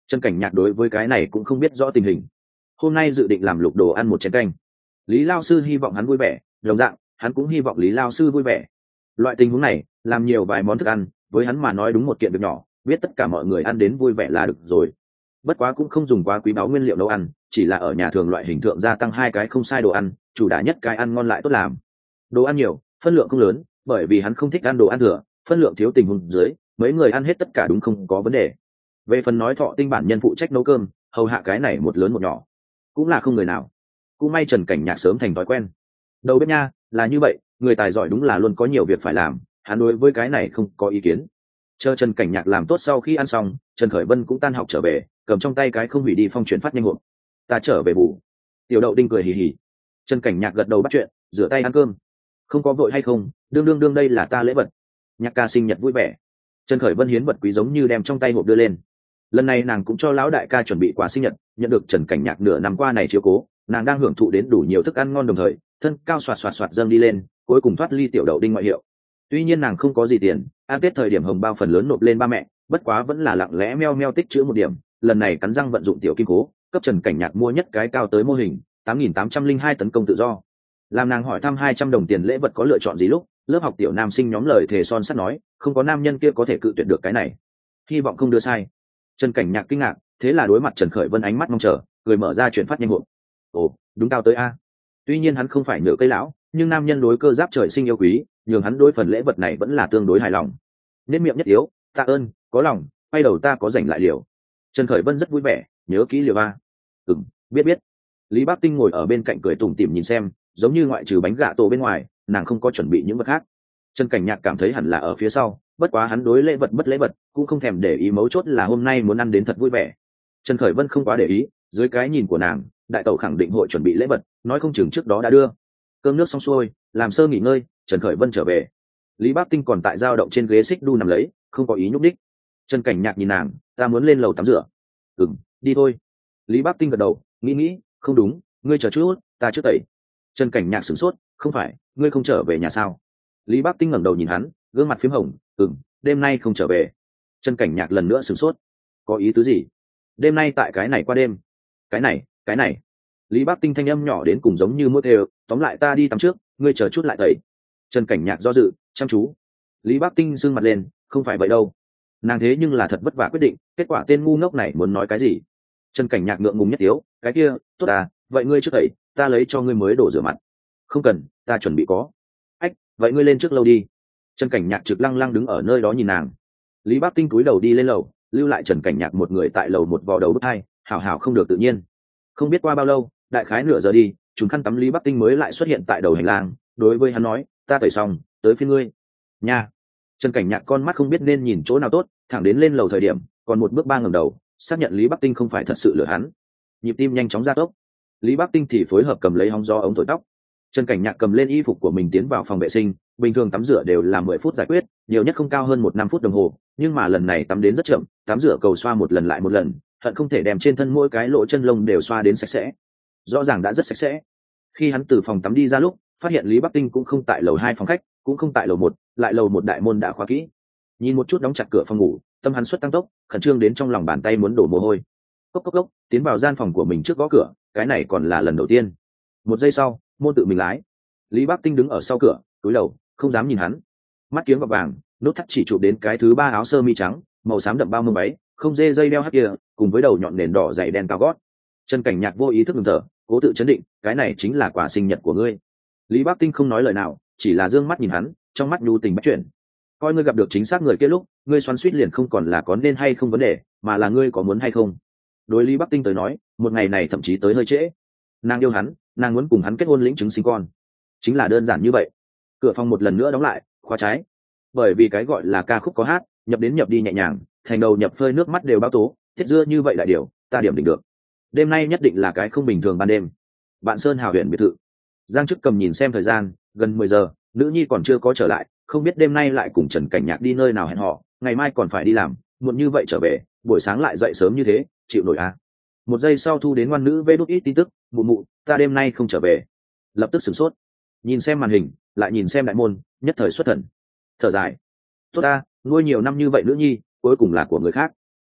Trần Cảnh Nhạc đối với cái này cũng không biết rõ tình hình, hôm nay dự định làm lục đồ ăn một chén canh. Lý lao sư hy vọng hắn vui vẻ, đồng dạng hắn cũng hy vọng Lý lao sư vui vẻ. Loại tình huống này làm nhiều vài món thức ăn với hắn mà nói đúng một kiện việc nhỏ, biết tất cả mọi người ăn đến vui vẻ là được rồi. Bất quá cũng không dùng quá quý báu nguyên liệu nấu ăn, chỉ là ở nhà thường loại hình tượng gia tăng hai cái không sai đồ ăn, chủ đả nhất cái ăn ngon lại tốt làm. Đồ ăn nhiều, phân lượng không lớn, bởi vì hắn không thích ăn đồ ăn thừa, phân lượng thiếu tình huống dưới, mấy người ăn hết tất cả đúng không có vấn đề. Về phần nói Thọ Tinh bản nhân phụ trách nấu cơm, hầu hạ cái này một lớn một nhỏ, cũng là không người nào. Cũng may Trần Cảnh Nhạc sớm thành thói quen. Đầu bếp nha, là như vậy, người tài giỏi đúng là luôn có nhiều việc phải làm, hắn đối với cái này không có ý kiến. Chờ Trần Cảnh Nhạc làm tốt sau khi ăn xong, Trần Khởi Vân cũng tan học trở về, cầm trong tay cái không hủy đi phong chuyển phát nhanh hộp. Ta trở về bù. Tiểu Đậu Đinh cười hì hì. Trần Cảnh Nhạc gật đầu bắt chuyện, rửa tay ăn cơm. Không có vội hay không, đương đương đương đây là ta lễ vật. Nhạc ca sinh nhật vui vẻ. Trần Khởi Vân hiến vật quý giống như đem trong tay hộp đưa lên. Lần này nàng cũng cho lão đại ca chuẩn bị quà sinh nhật, nhận được Trần Cảnh Nhạc nửa năm qua này chiếu cố, nàng đang hưởng thụ đến đủ nhiều thức ăn ngon đồng thời, thân cao xoạt xoạt xoạt dâng đi lên, cuối cùng thoát ly Tiểu Đậu Đinh ngoại hiệu. Tuy nhiên nàng không có gì tiền, ăn Tết thời điểm hồng bao phần lớn nộp lên ba mẹ, bất quá vẫn là lặng lẽ meo meo tích trữ một điểm, lần này cắn răng vận dụng tiểu kim cố, cấp Trần Cảnh Nhạc mua nhất cái cao tới mô hình tám nghìn tám trăm linh hai tấn công tự do. Làm nàng hỏi thăm hai trăm đồng tiền lễ vật có lựa chọn gì lúc, lớp học tiểu nam sinh nhóm lời thề son sắt nói, không có nam nhân kia có thể cự tuyệt được cái này. Hy vọng không đưa sai. Trần Cảnh Nhạc kinh ngạc, thế là đối mặt Trần Khởi Vân ánh mắt mong chờ, người mở ra chuyển phát nhanh hộp. Ồ, đúng cao tới a. Tuy nhiên hắn không phải nhựa cây lão, nhưng nam nhân đối cơ giáp trời sinh yêu quý, nhường hắn đối phần lễ vật này vẫn là tương đối hài lòng. Nên miệng nhất yếu, tạ ơn, có lòng, quay đầu ta có rảnh lại liều. Trần Khởi Vân rất vui vẻ, nhớ kỹ liều a. Ừm, biết biết. Lý Bác Tinh ngồi ở bên cạnh cười tủm tỉm nhìn xem, giống như ngoại trừ bánh gạ tổ bên ngoài, nàng không có chuẩn bị những vật khác. Trần Cảnh Nhạc cảm thấy hẳn là ở phía sau, bất quá hắn đối lễ vật bất lễ vật cũng không thèm để ý, mấu chốt là hôm nay muốn ăn đến thật vui vẻ. Trần Khởi Vân không quá để ý, dưới cái nhìn của nàng, đại tẩu khẳng định hội chuẩn bị lễ vật, nói không chừng trước đó đã đưa. Cơm nước xong xuôi, làm sơ nghỉ ngơi, Trần Khởi Vân trở về. Lý Bác Tinh còn tại dao động trên ghế xích đu nằm lấy, không có ý nhúc đích. Trần Cảnh Nhạc nhìn nàng, ta muốn lên lầu tắm rửa. Ừm, đi thôi. Lý Bác Tinh gật đầu, nghĩ nghĩ, không đúng, ngươi chờ chút, ta trước tẩy. Trần Cảnh Nhạc sửng sốt, không phải, ngươi không trở về nhà sao? Lý Bác Tinh ngẩng đầu nhìn hắn, gương mặt phím hồng, ừm, đêm nay không trở về. Trần Cảnh Nhạc lần nữa sửng sốt, có ý tứ gì? Đêm nay tại cái này qua đêm. Cái này, cái này. Lý Bác Tinh thanh âm nhỏ đến cùng giống như mốt đều, tóm lại ta đi tắm trước, ngươi chờ chút lại tẩy. Trần Cảnh Nhạc do dự, chăm chú. Lý Bác Tinh sưng mặt lên, không phải vậy đâu. Nàng thế nhưng là thật vất vả quyết định, kết quả tên ngu ngốc này muốn nói cái gì? Trần Cảnh Nhạc ngượng ngùng nhất yếu, cái kia, tốt à, vậy ngươi trước tẩy, ta lấy cho ngươi mới đổ rửa mặt. Không cần, ta chuẩn bị có. Ách, vậy ngươi lên trước lâu đi. Trần Cảnh Nhạc trực lăng lăng đứng ở nơi đó nhìn nàng. Lý Bác Tinh cúi đầu đi lên lầu, lưu lại Trần Cảnh Nhạc một người tại lầu một vò đầu bức hai, hảo hảo không được tự nhiên. Không biết qua bao lâu, đại khái nửa giờ đi, chúng khăn tắm Lý Bác Tinh mới lại xuất hiện tại đầu hành lang, đối với hắn nói, ta tẩy xong, tới phiên ngươi. Nha. Trần Cảnh Nhạc con mắt không biết nên nhìn chỗ nào tốt, thẳng đến lên lầu thời điểm, còn một bước ba ngẩng đầu, xác nhận Lý Bác Tinh không phải thật sự lừa hắn. Nhịp tim nhanh chóng gia tốc. Lý Bác Tinh thì phối hợp cầm lấy hóng gió ống thổi tóc. Trần Cảnh Nhạc cầm lên y phục của mình tiến vào phòng vệ sinh, bình thường tắm rửa đều là mười phút giải quyết, nhiều nhất không cao hơn một năm phút đồng hồ, nhưng mà lần này tắm đến rất chậm, tắm rửa cầu xoa một lần lại một lần, hận không thể đem trên thân mỗi cái lỗ chân lông đều xoa đến sạch sẽ. Rõ ràng đã rất sạch sẽ. Khi hắn từ phòng tắm đi ra lúc, phát hiện Lý Bắc Tinh cũng không tại lầu hai phòng khách, cũng không tại lầu một, lại lầu một đại môn đã khóa kỹ. Nhìn một chút đóng chặt cửa phòng ngủ, tâm hắn xuất tăng tốc, khẩn trương đến trong lòng bàn tay muốn đổ mồ hôi. Cốc cốc cốc, tiến vào gian phòng của mình trước gõ cửa, cái này còn là lần đầu tiên. Một giây sau, môn tự mình lái. Lý Bắc Tinh đứng ở sau cửa, cúi đầu, không dám nhìn hắn. Mắt kiếng gọt vàng, nốt thắt chỉ chụp đến cái thứ ba áo sơ mi trắng, màu xám đậm bao mông váy, không dê dây đeo hắc kia, cùng với đầu nhọn nền đỏ dày đen cao gót. Trần Cảnh Nhạc vô ý thức ngừng thở, cố tự chấn định, cái này chính là quả sinh nhật của ngươi. Lý Bắc Tinh không nói lời nào, chỉ là dương mắt nhìn hắn, trong mắt nhu tình bắt chuyển. Coi ngươi gặp được chính xác người kia lúc, ngươi xoắn xuýt liền không còn là có nên hay không vấn đề, mà là ngươi có muốn hay không. Đối Lý Bắc Tinh tới nói, một ngày này thậm chí tới hơi trễ. Nàng yêu hắn, nàng muốn cùng hắn kết hôn lĩnh chứng sinh con, chính là đơn giản như vậy. Cửa phòng một lần nữa đóng lại, khóa trái. Bởi vì cái gọi là ca khúc có hát, nhập đến nhập đi nhẹ nhàng, thành đầu nhập phơi nước mắt đều bao tố, tiết dưa như vậy đại điều, ta điểm định được. Đêm nay nhất định là cái không bình thường ban đêm. Bạn Sơn Hào huyện biệt thự. Giang Chức Cầm nhìn xem thời gian, gần mười giờ, nữ nhi còn chưa có trở lại, không biết đêm nay lại cùng Trần Cảnh Nhạc đi nơi nào hẹn hò, ngày mai còn phải đi làm, muộn như vậy trở về, buổi sáng lại dậy sớm như thế, chịu nổi à? Một giây sau thu đến ngoan nữ vê đút ít tin tức, mụ mụ, ta đêm nay không trở về. Lập tức sửng sốt, nhìn xem màn hình, lại nhìn xem đại môn, nhất thời xuất thần, thở dài. Tốt ta, nuôi nhiều năm như vậy nữ nhi, cuối cùng là của người khác.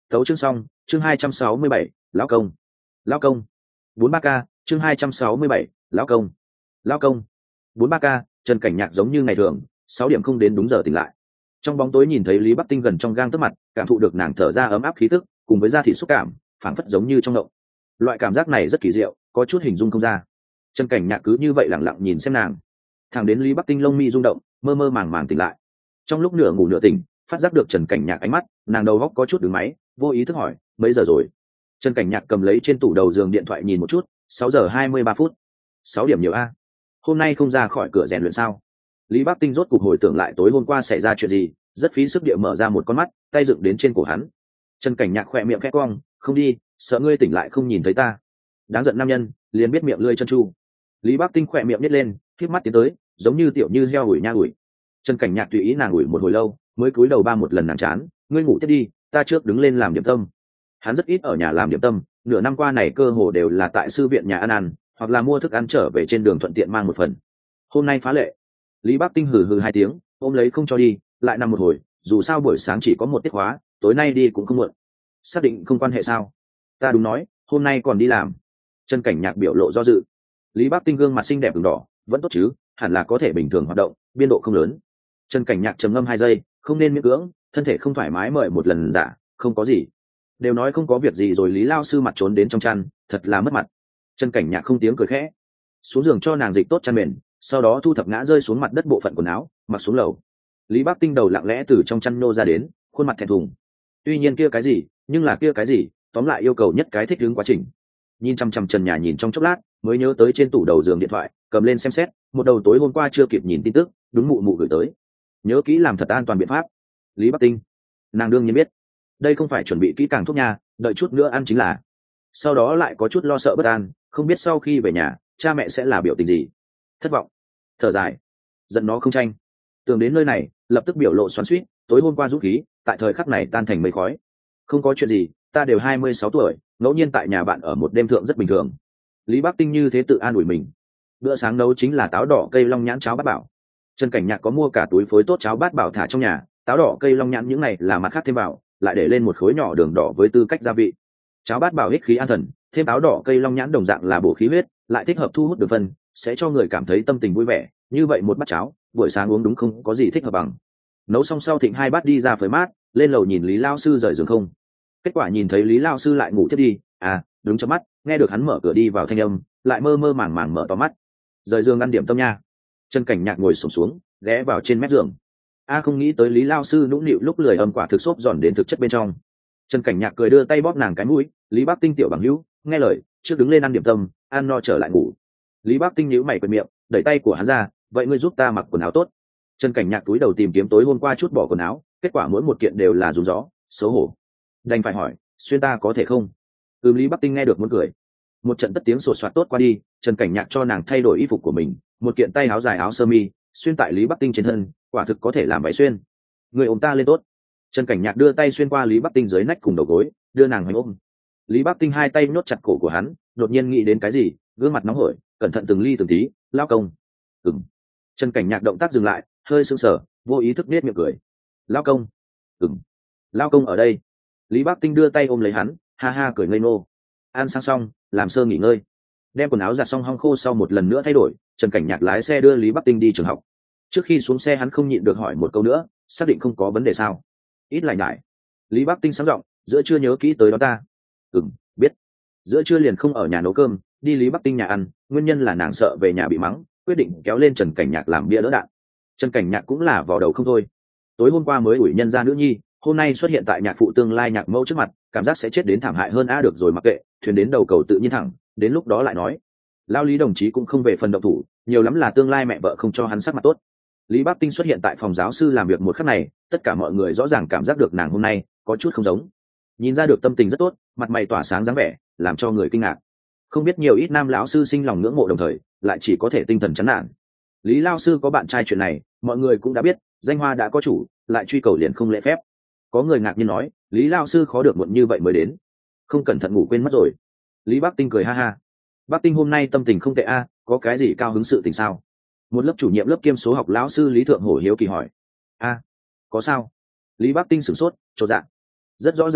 Tấu chương xong, chương hai trăm sáu mươi bảy, lão công. Lão công. bốn ba k, chương hai trăm sáu mươi bảy, lão công. Lão công. bốn ba k, Trần Cảnh Nhạc giống như ngày thường, sáu điểm không đến đúng giờ tỉnh lại. Trong bóng tối nhìn thấy Lý Bắc Tinh gần trong gang tấc mặt, cảm thụ được nàng thở ra ấm áp khí tức, cùng với da thịt xúc cảm, phảng phất giống như trong động. Loại cảm giác này rất kỳ diệu, có chút hình dung không ra. Trần Cảnh Nhạc cứ như vậy lặng lặng nhìn xem nàng, thẳng đến Lý Bắc Tinh lông mi rung động, mơ mơ màng màng tỉnh lại. Trong lúc nửa ngủ nửa tỉnh, phát giác được Trần Cảnh Nhạc ánh mắt, nàng đầu góc có chút đứng máy, vô ý thức hỏi, mấy giờ rồi? Trần Cảnh Nhạc cầm lấy trên tủ đầu giường điện thoại nhìn một chút, sáu giờ hai mươi ba phút. Sáu điểm nhiều a. Hôm nay không ra khỏi cửa rèn luyện sao? Lý Bắc Tinh rốt cục hồi tưởng lại tối hôm qua xảy ra chuyện gì, rất phí sức địa mở ra một con mắt, tay dựng đến trên cổ hắn. Trần Cảnh Nhạc khỏe miệng khẽ cong, không đi, sợ ngươi tỉnh lại không nhìn thấy ta. Đáng giận nam nhân, liền biết miệng lưỡi chân chu. Lý Bắc Tinh khỏe miệng nhếch lên, khép mắt tiến tới, giống như tiểu như heo ủi nha ủi. Trần Cảnh Nhạc tùy ý nàng ủi một hồi lâu, mới cúi đầu ba một lần nàng chán, ngươi ngủ tiếp đi, ta trước đứng lên làm điểm tâm. Hắn rất ít ở nhà làm điểm tâm, nửa năm qua này cơ hồ đều là tại sư viện nhà ăn ăn, hoặc là mua thức ăn trở về trên đường thuận tiện mang một phần. Hôm nay phá lệ. Lý Bắc Tinh hừ hừ hai tiếng, ôm lấy không cho đi, lại nằm một hồi, dù sao buổi sáng chỉ có một tiết khóa, tối nay đi cũng không muộn. Xác định không quan hệ sao? Ta đúng nói, hôm nay còn đi làm. Trần Cảnh Nhạc biểu lộ do dự. Lý Bắc Tinh gương mặt xinh đẹp ửng đỏ, vẫn tốt chứ, hẳn là có thể bình thường hoạt động, biên độ không lớn. Trần Cảnh Nhạc trầm ngâm hai giây, không nên miễn cưỡng, thân thể không thoải mái mời một lần giả, không có gì. Đều nói không có việc gì rồi Lý lao sư mặt trốn đến trong chăn, thật là mất mặt. Trần Cảnh Nhạc không tiếng cười khẽ, xuống giường cho nàng dịch tốt chăn mền, sau đó thu thập ngã rơi xuống mặt đất bộ phận quần áo, mặc xuống lầu. Lý Bắc Tinh đầu lặng lẽ từ trong chăn nô ra đến, khuôn mặt thẹn thùng. Tuy nhiên kia cái gì, nhưng là kia cái gì, tóm lại yêu cầu nhất cái thích ứng quá trình. Nhìn chăm chăm trần nhà nhìn trong chốc lát, mới nhớ tới trên tủ đầu giường điện thoại, cầm lên xem xét, một đầu tối hôm qua chưa kịp nhìn tin tức, đúng mụ mụ gửi tới. Nhớ kỹ làm thật an toàn biện pháp. Lý Bắc Tinh, nàng đương nhiên biết, đây không phải chuẩn bị kỹ càng thuốc nha, đợi chút nữa ăn chính là. Sau đó lại có chút lo sợ bất an, không biết sau khi về nhà, cha mẹ sẽ là biểu tình gì. Thất vọng, thở dài, giận nó không tranh. Tưởng đến nơi này, lập tức biểu lộ xoắn xuýt, tối hôm qua dũng khí, tại thời khắc này tan thành mây khói. Không có chuyện gì, ta đều hai mươi sáu tuổi, ngẫu nhiên tại nhà bạn ở một đêm thượng rất bình thường. Lý Bắc Tinh như thế tự an ủi mình. Bữa sáng nấu chính là táo đỏ cây long nhãn cháo bát bảo. Trần Cảnh Nhạc có mua cả túi phối tốt cháo bát bảo thả trong nhà, táo đỏ cây long nhãn những này là mặt khác thêm vào, lại để lên một khối nhỏ đường đỏ với tư cách gia vị. Cháo bát bảo ích khí an thần, thêm táo đỏ cây long nhãn đồng dạng là bổ khí huyết, lại thích hợp thu hút đường phân, sẽ cho người cảm thấy tâm tình vui vẻ. Như vậy một bát cháo, buổi sáng uống đúng không có gì thích hợp bằng. Nấu xong sau Thịnh hai bát đi ra phơi mát, lên lầu nhìn Lý lao sư rời giường không. Kết quả nhìn thấy Lý lao sư lại ngủ thiếp đi, à, đứng chớp mắt, nghe được hắn mở cửa đi vào thanh âm, lại mơ mơ màng màng mở to mắt. Rời giường ăn điểm tâm nha. Trần Cảnh Nhạc ngồi xổm xuống, ghé vào trên mép giường. A không nghĩ tới Lý lao sư nũng nịu lúc lười âm quả thực xốp giòn đến thực chất bên trong. Trần Cảnh Nhạc cười đưa tay bóp nàng cái mũi, Lý Bắc Tinh tiểu bằng hữu, nghe lời, trước đứng lên ăn điểm tâm, ăn no trở lại ngủ. Lý Bắc Tinh nhíu mày quệt miệng, đẩy tay của hắn ra, vậy ngươi giúp ta mặc quần áo tốt. Trần Cảnh Nhạc túi đầu tìm kiếm tối hôm qua chút bỏ quần áo, kết quả mỗi một kiện đều là rúm gió, xấu hổ. Đành phải hỏi, xuyên ta có thể không? Ừ, Lý Bắc Tinh nghe được muốn cười. Một trận tất tiếng sột soạt tốt qua đi, Trần Cảnh Nhạc cho nàng thay đổi y phục của mình, một kiện tay áo dài áo sơ mi, xuyên tại Lý Bắc Tinh trên thân, quả thực có thể làm váy xuyên. Người ôm ta lên tốt. Trần Cảnh Nhạc đưa tay xuyên qua Lý Bắc Tinh dưới nách cùng đầu gối, đưa nàng hoành ôm. Lý Bắc Tinh hai tay nhốt chặt cổ của hắn, đột nhiên nghĩ đến cái gì, gương mặt nóng hổi, cẩn thận từng ly từng tí, lao công. Ừm. Trần Cảnh Nhạc động tác dừng lại, hơi sững sờ, vô ý thức nết miệng cười. Lao công. Ừm. Lao công ở đây. Lý Bắc Tinh đưa tay ôm lấy hắn, ha ha cười ngây ngô. Ăn sang xong, làm sơ nghỉ ngơi. Đem quần áo giặt xong hong khô sau một lần nữa thay đổi, Trần Cảnh Nhạc lái xe đưa Lý Bắc Tinh đi trường học. Trước khi xuống xe hắn không nhịn được hỏi một câu nữa, xác định không có vấn đề sao? Ít lại nhải. Lý Bắc Tinh sáng giọng, giữa trưa nhớ kỹ tới đó ta. Ừm, biết. Giữa trưa liền không ở nhà nấu cơm, đi Lý Bắc Tinh nhà ăn, nguyên nhân là nàng sợ về nhà bị mắng, quyết định kéo lên Trần Cảnh Nhạc làm bia đỡ đạn. Trần Cảnh Nhạc cũng là vào đầu không thôi. Tối hôm qua mới ủi nhân gia nữ nhi, hôm nay xuất hiện tại nhạc phụ tương lai nhạc mẫu trước mặt, cảm giác sẽ chết đến thảm hại hơn a được rồi mặc kệ, thuyền đến đầu cầu tự nhiên thẳng, đến lúc đó lại nói. Lao Lý đồng chí cũng không về phần động thủ, nhiều lắm là tương lai mẹ vợ không cho hắn sắc mặt tốt. Lý Bắc Tinh xuất hiện tại phòng giáo sư làm việc một khắc này, tất cả mọi người rõ ràng cảm giác được nàng hôm nay có chút không giống. Nhìn ra được tâm tình rất tốt, mặt mày tỏa sáng dáng vẻ, làm cho người kinh ngạc. Không biết nhiều ít nam lão sư sinh lòng ngưỡng mộ đồng thời, lại chỉ có thể tinh thần chán nản. Lý lao sư có bạn trai chuyện này, mọi người cũng đã biết, danh hoa đã có chủ, lại truy cầu liền không lễ phép. Có người ngạc nhiên nói, Lý lao sư khó được muộn như vậy mới đến, không cẩn thận ngủ quên mất rồi. Lý Bắc Tinh cười ha ha. Bắc Tinh hôm nay tâm tình không tệ a, có cái gì cao hứng sự tình sao? Một lớp chủ nhiệm lớp kiêm số học lão sư Lý Thượng Hổ hiếu kỳ hỏi. A, có sao? Lý Bắc Tinh sửng sốt, chột dạ. Rất rõ ràng a,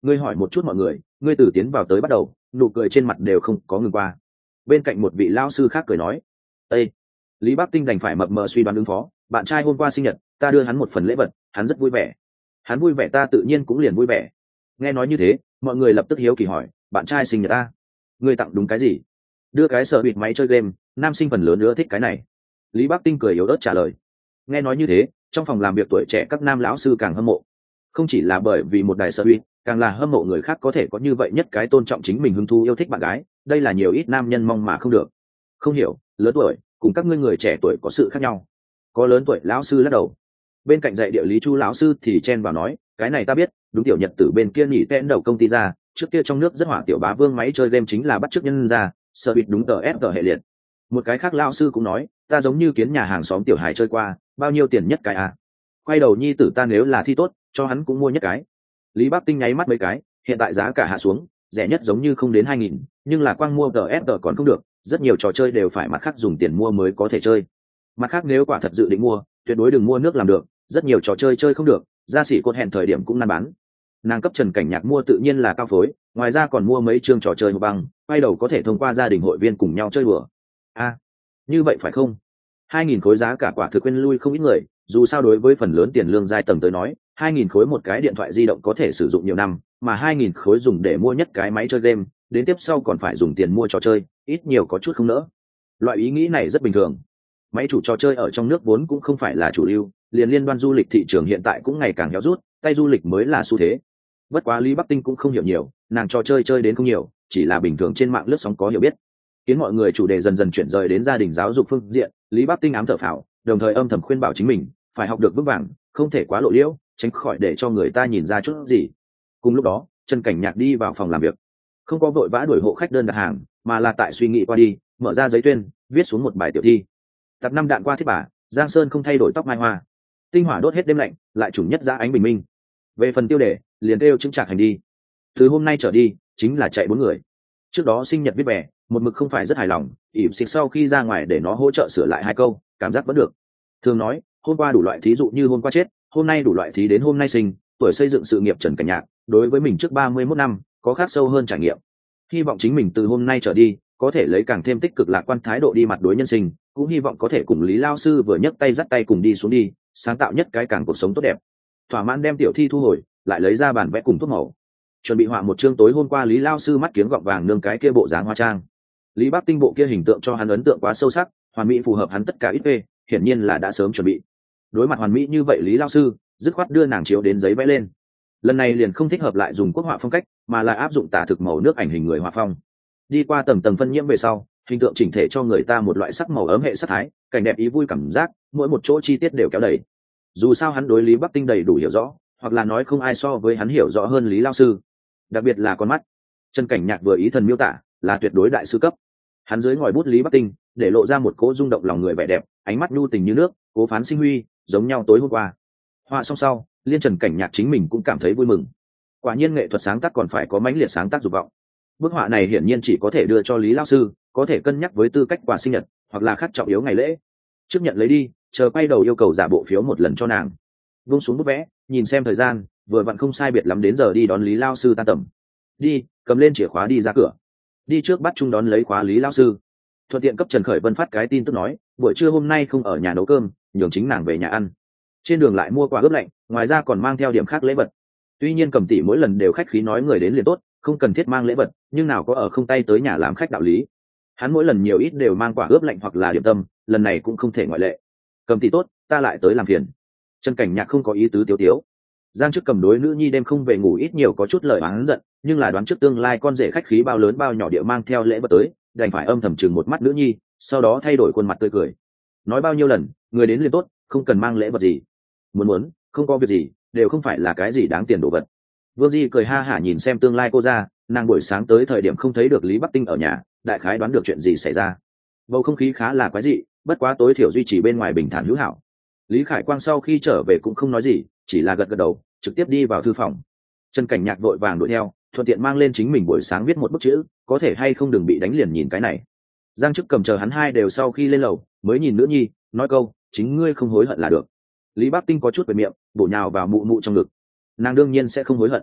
ngươi hỏi một chút mọi người, ngươi từ tiến vào tới bắt đầu nụ cười trên mặt đều không có ngừng qua. Bên cạnh một vị lao sư khác cười nói: Ê! Lý Bắc Tinh đành phải mập mờ suy đoán ứng phó, bạn trai hôm qua sinh nhật, ta đưa hắn một phần lễ vật, hắn rất vui vẻ. Hắn vui vẻ ta tự nhiên cũng liền vui vẻ. Nghe nói như thế, mọi người lập tức hiếu kỳ hỏi: bạn trai sinh nhật ta, ngươi tặng đúng cái gì? Đưa cái sở bịt máy chơi game, nam sinh phần lớn nữa thích cái này. Lý Bắc Tinh cười yếu ớt trả lời. Nghe nói như thế, trong phòng làm việc tuổi trẻ các nam lão sư càng hâm mộ. Không chỉ là bởi vì một đài sở bịt, càng là hâm mộ người khác có thể có như vậy nhất cái tôn trọng chính mình hứng thú yêu thích bạn gái, đây là nhiều ít nam nhân mong mà không được. Không hiểu, lớn tuổi cùng các ngươi người trẻ tuổi có sự khác nhau. Có lớn tuổi lão sư lắc đầu. Bên cạnh dạy địa lý Chu lão sư thì chen vào nói: cái này ta biết, đúng tiểu nhật tử bên kia nghỉ tên đầu công ty ra, trước kia trong nước rất hỏa tiểu bá vương máy chơi game chính là bắt chước nhân ra, sợ bịt đúng tờ ép tờ hệ liệt. Một cái khác lão sư cũng nói: ta giống như kiến nhà hàng xóm tiểu hài chơi qua, bao nhiêu tiền nhất cái à? Quay đầu nhi tử ta nếu là thi tốt, cho hắn cũng mua nhất cái. Lý Bắc Tinh nháy mắt mấy cái, hiện tại giá cả hạ xuống, rẻ nhất giống như không đến hai nghìn, nhưng là quang mua tờ ép tờ còn không được, rất nhiều trò chơi đều phải mặt khác dùng tiền mua mới có thể chơi. Mặt khác nếu quả thật dự định mua, tuyệt đối đừng mua nước làm được, rất nhiều trò chơi chơi không được, gia sĩ cột hẹn thời điểm cũng nan bán. Nàng cấp Trần Cảnh Nhạc mua tự nhiên là cao phối, ngoài ra còn mua mấy chương trò chơi băng, quay đầu có thể thông qua gia đình hội viên cùng nhau chơi đùa. A, à, như vậy phải không? Hai nghìn khối giá cả quả thực quên lui không ít người, dù sao đối với phần lớn tiền lương giai tầng tới nói, hai nghìn khối một cái điện thoại di động có thể sử dụng nhiều năm, mà hai nghìn khối dùng để mua nhất cái máy chơi game, đến tiếp sau còn phải dùng tiền mua trò chơi, ít nhiều có chút không nỡ. Loại ý nghĩ này rất bình thường. Máy chủ trò chơi ở trong nước vốn cũng không phải là chủ lưu, liền liên đoan du lịch thị trường hiện tại cũng ngày càng héo rút, tay du lịch mới là xu thế. Bất quá Lý Bắc Tinh cũng không hiểu nhiều, nàng trò chơi chơi đến không nhiều, chỉ là bình thường trên mạng lướt sóng có hiểu biết. Khiến mọi người chủ đề dần dần chuyển rời đến gia đình giáo dục phương diện, Lý Bắc Tinh ám thở phào, đồng thời âm thầm khuyên bảo chính mình, phải học được vững vàng, không thể quá lộ liễu, tránh khỏi để cho người ta nhìn ra chút gì. Cùng lúc đó, Trần Cảnh Nhạc đi vào phòng làm việc, không có vội vã đuổi hộ khách đơn đặt hàng, mà là tại suy nghĩ qua đi, mở ra giấy tuyên, viết xuống một bài tiểu thi. Tập năm đạn qua thiết bà, Giang Sơn không thay đổi tóc mai hoa, tinh hỏa đốt hết đêm lạnh, lại chủng nhất ra ánh bình minh. Về phần tiêu đề, liền kêu chứng trạc hành đi. Từ hôm nay trở đi, chính là chạy bốn người. Trước đó sinh nhật viết bè, một mực không phải rất hài lòng, ỉm xịt sau khi ra ngoài để nó hỗ trợ sửa lại hai câu, cảm giác vẫn được. Thường nói, hôm qua đủ loại thí dụ như hôm qua chết, hôm nay đủ loại thí đến hôm nay sinh, tuổi xây dựng sự nghiệp Trần Cảnh Nhạc, đối với mình trước ba mươi mốt năm, có khác sâu hơn trải nghiệm. Hy vọng chính mình từ hôm nay trở đi, có thể lấy càng thêm tích cực lạc quan thái độ đi mặt đối nhân sinh, cũng hy vọng có thể cùng Lý lao sư vừa nhấc tay dắt tay cùng đi xuống đi, sáng tạo nhất cái càng cuộc sống tốt đẹp. Thỏa mãn đem tiểu thi thu hồi, lại lấy ra bản vẽ cùng thuốc màu. Chuẩn bị họa một chương tối hôm qua Lý lao sư mắt kiếng gọng vàng nương cái kia bộ dáng hoa trang. Lý Bắc Tinh bộ kia hình tượng cho hắn ấn tượng quá sâu sắc, hoàn mỹ phù hợp hắn tất cả ít phê, hiển nhiên là đã sớm chuẩn bị. Đối mặt hoàn mỹ như vậy Lý lao sư, dứt khoát đưa nàng chiếu đến giấy vẽ lên. Lần này liền không thích hợp lại dùng quốc họa phong cách, mà là áp dụng tả thực màu nước ảnh hình người họa phong. Đi qua tầng tầng phân nhiễm về sau, hình tượng chỉnh thể cho người ta một loại sắc màu ấm hệ sắc thái, cảnh đẹp ý vui cảm giác, mỗi một chỗ chi tiết đều kéo đầy. Dù sao hắn đối Lý Bắc Tinh đầy đủ hiểu rõ, hoặc là nói không ai so với hắn hiểu rõ hơn Lý lao sư. Đặc biệt là con mắt. Trần Cảnh Nhạc vừa ý thần miêu tả, là tuyệt đối đại sư cấp. Hắn dưới ngòi bút Lý Bắc Tinh, để lộ ra một cỗ rung động lòng người vẻ đẹp, ánh mắt nhu tình như nước, cố phán sinh huy, giống nhau tối hôm qua. Họa xong sau, liên Trần Cảnh Nhạc chính mình cũng cảm thấy vui mừng. Quả nhiên nghệ thuật sáng tác còn phải có mãnh liệt sáng tác dục vọng. Bức họa này hiển nhiên chỉ có thể đưa cho Lý lao sư, có thể cân nhắc với tư cách quà sinh nhật, hoặc là khác trọng yếu ngày lễ. Trước nhận lấy đi, chờ quay đầu yêu cầu giả bộ phiếu một lần cho nàng. Vung xuống bút vẽ, nhìn xem thời gian, vừa vặn không sai biệt lắm đến giờ đi đón Lý lao sư tan tầm. Đi, cầm lên chìa khóa đi ra cửa. Đi trước bắt chung đón lấy khóa Lý lao sư. Thuận tiện cấp Trần Khởi Vân phát cái tin tức nói, buổi trưa hôm nay không ở nhà nấu cơm, nhường chính nàng về nhà ăn. Trên đường lại mua quà ướp lạnh, ngoài ra còn mang theo điểm khác lễ vật. Tuy nhiên Cầm tỷ mỗi lần đều khách khí nói người đến liền tốt, không cần thiết mang lễ vật, nhưng nào có ở không tay tới nhà làm khách đạo lý. Hắn mỗi lần nhiều ít đều mang quả ướp lạnh hoặc là điểm tâm, lần này cũng không thể ngoại lệ. Cầm tỷ tốt, ta lại tới làm phiền. Trần Cảnh Nhạc không có ý tứ tiếu tiếu. Giang Chức Cầm đối nữ nhi đêm không về ngủ ít nhiều có chút lời oán giận, nhưng là đoán trước tương lai con rể khách khí bao lớn bao nhỏ địa mang theo lễ vật tới, đành phải âm thầm chừng một mắt nữ nhi, sau đó thay đổi khuôn mặt tươi cười. Nói bao nhiêu lần, người đến liền tốt, không cần mang lễ vật gì. Muốn muốn, không có việc gì, đều không phải là cái gì đáng tiền đồ vật. Vương Di cười ha hả nhìn xem tương lai cô ra, nàng buổi sáng tới thời điểm không thấy được Lý Bắc Tinh ở nhà, đại khái đoán được chuyện gì xảy ra. Bầu không khí khá là quái dị, bất quá tối thiểu duy trì bên ngoài bình thản hữu hảo. Lý Khải Quang sau khi trở về cũng không nói gì, chỉ là gật gật đầu, trực tiếp đi vào thư phòng. Trần Cảnh Nhạc vội vàng đuổi theo, thuận tiện mang lên chính mình buổi sáng viết một bức chữ, có thể hay không đừng bị đánh liền nhìn cái này. Giang Chức Cầm chờ hắn hai đều sau khi lên lầu, mới nhìn nữ nhi, nói câu, chính ngươi không hối hận là được. Lý Bắc Tinh có chút về miệng, bổ nhào vào mụ mụ trong ngực. Nàng đương nhiên sẽ không hối hận.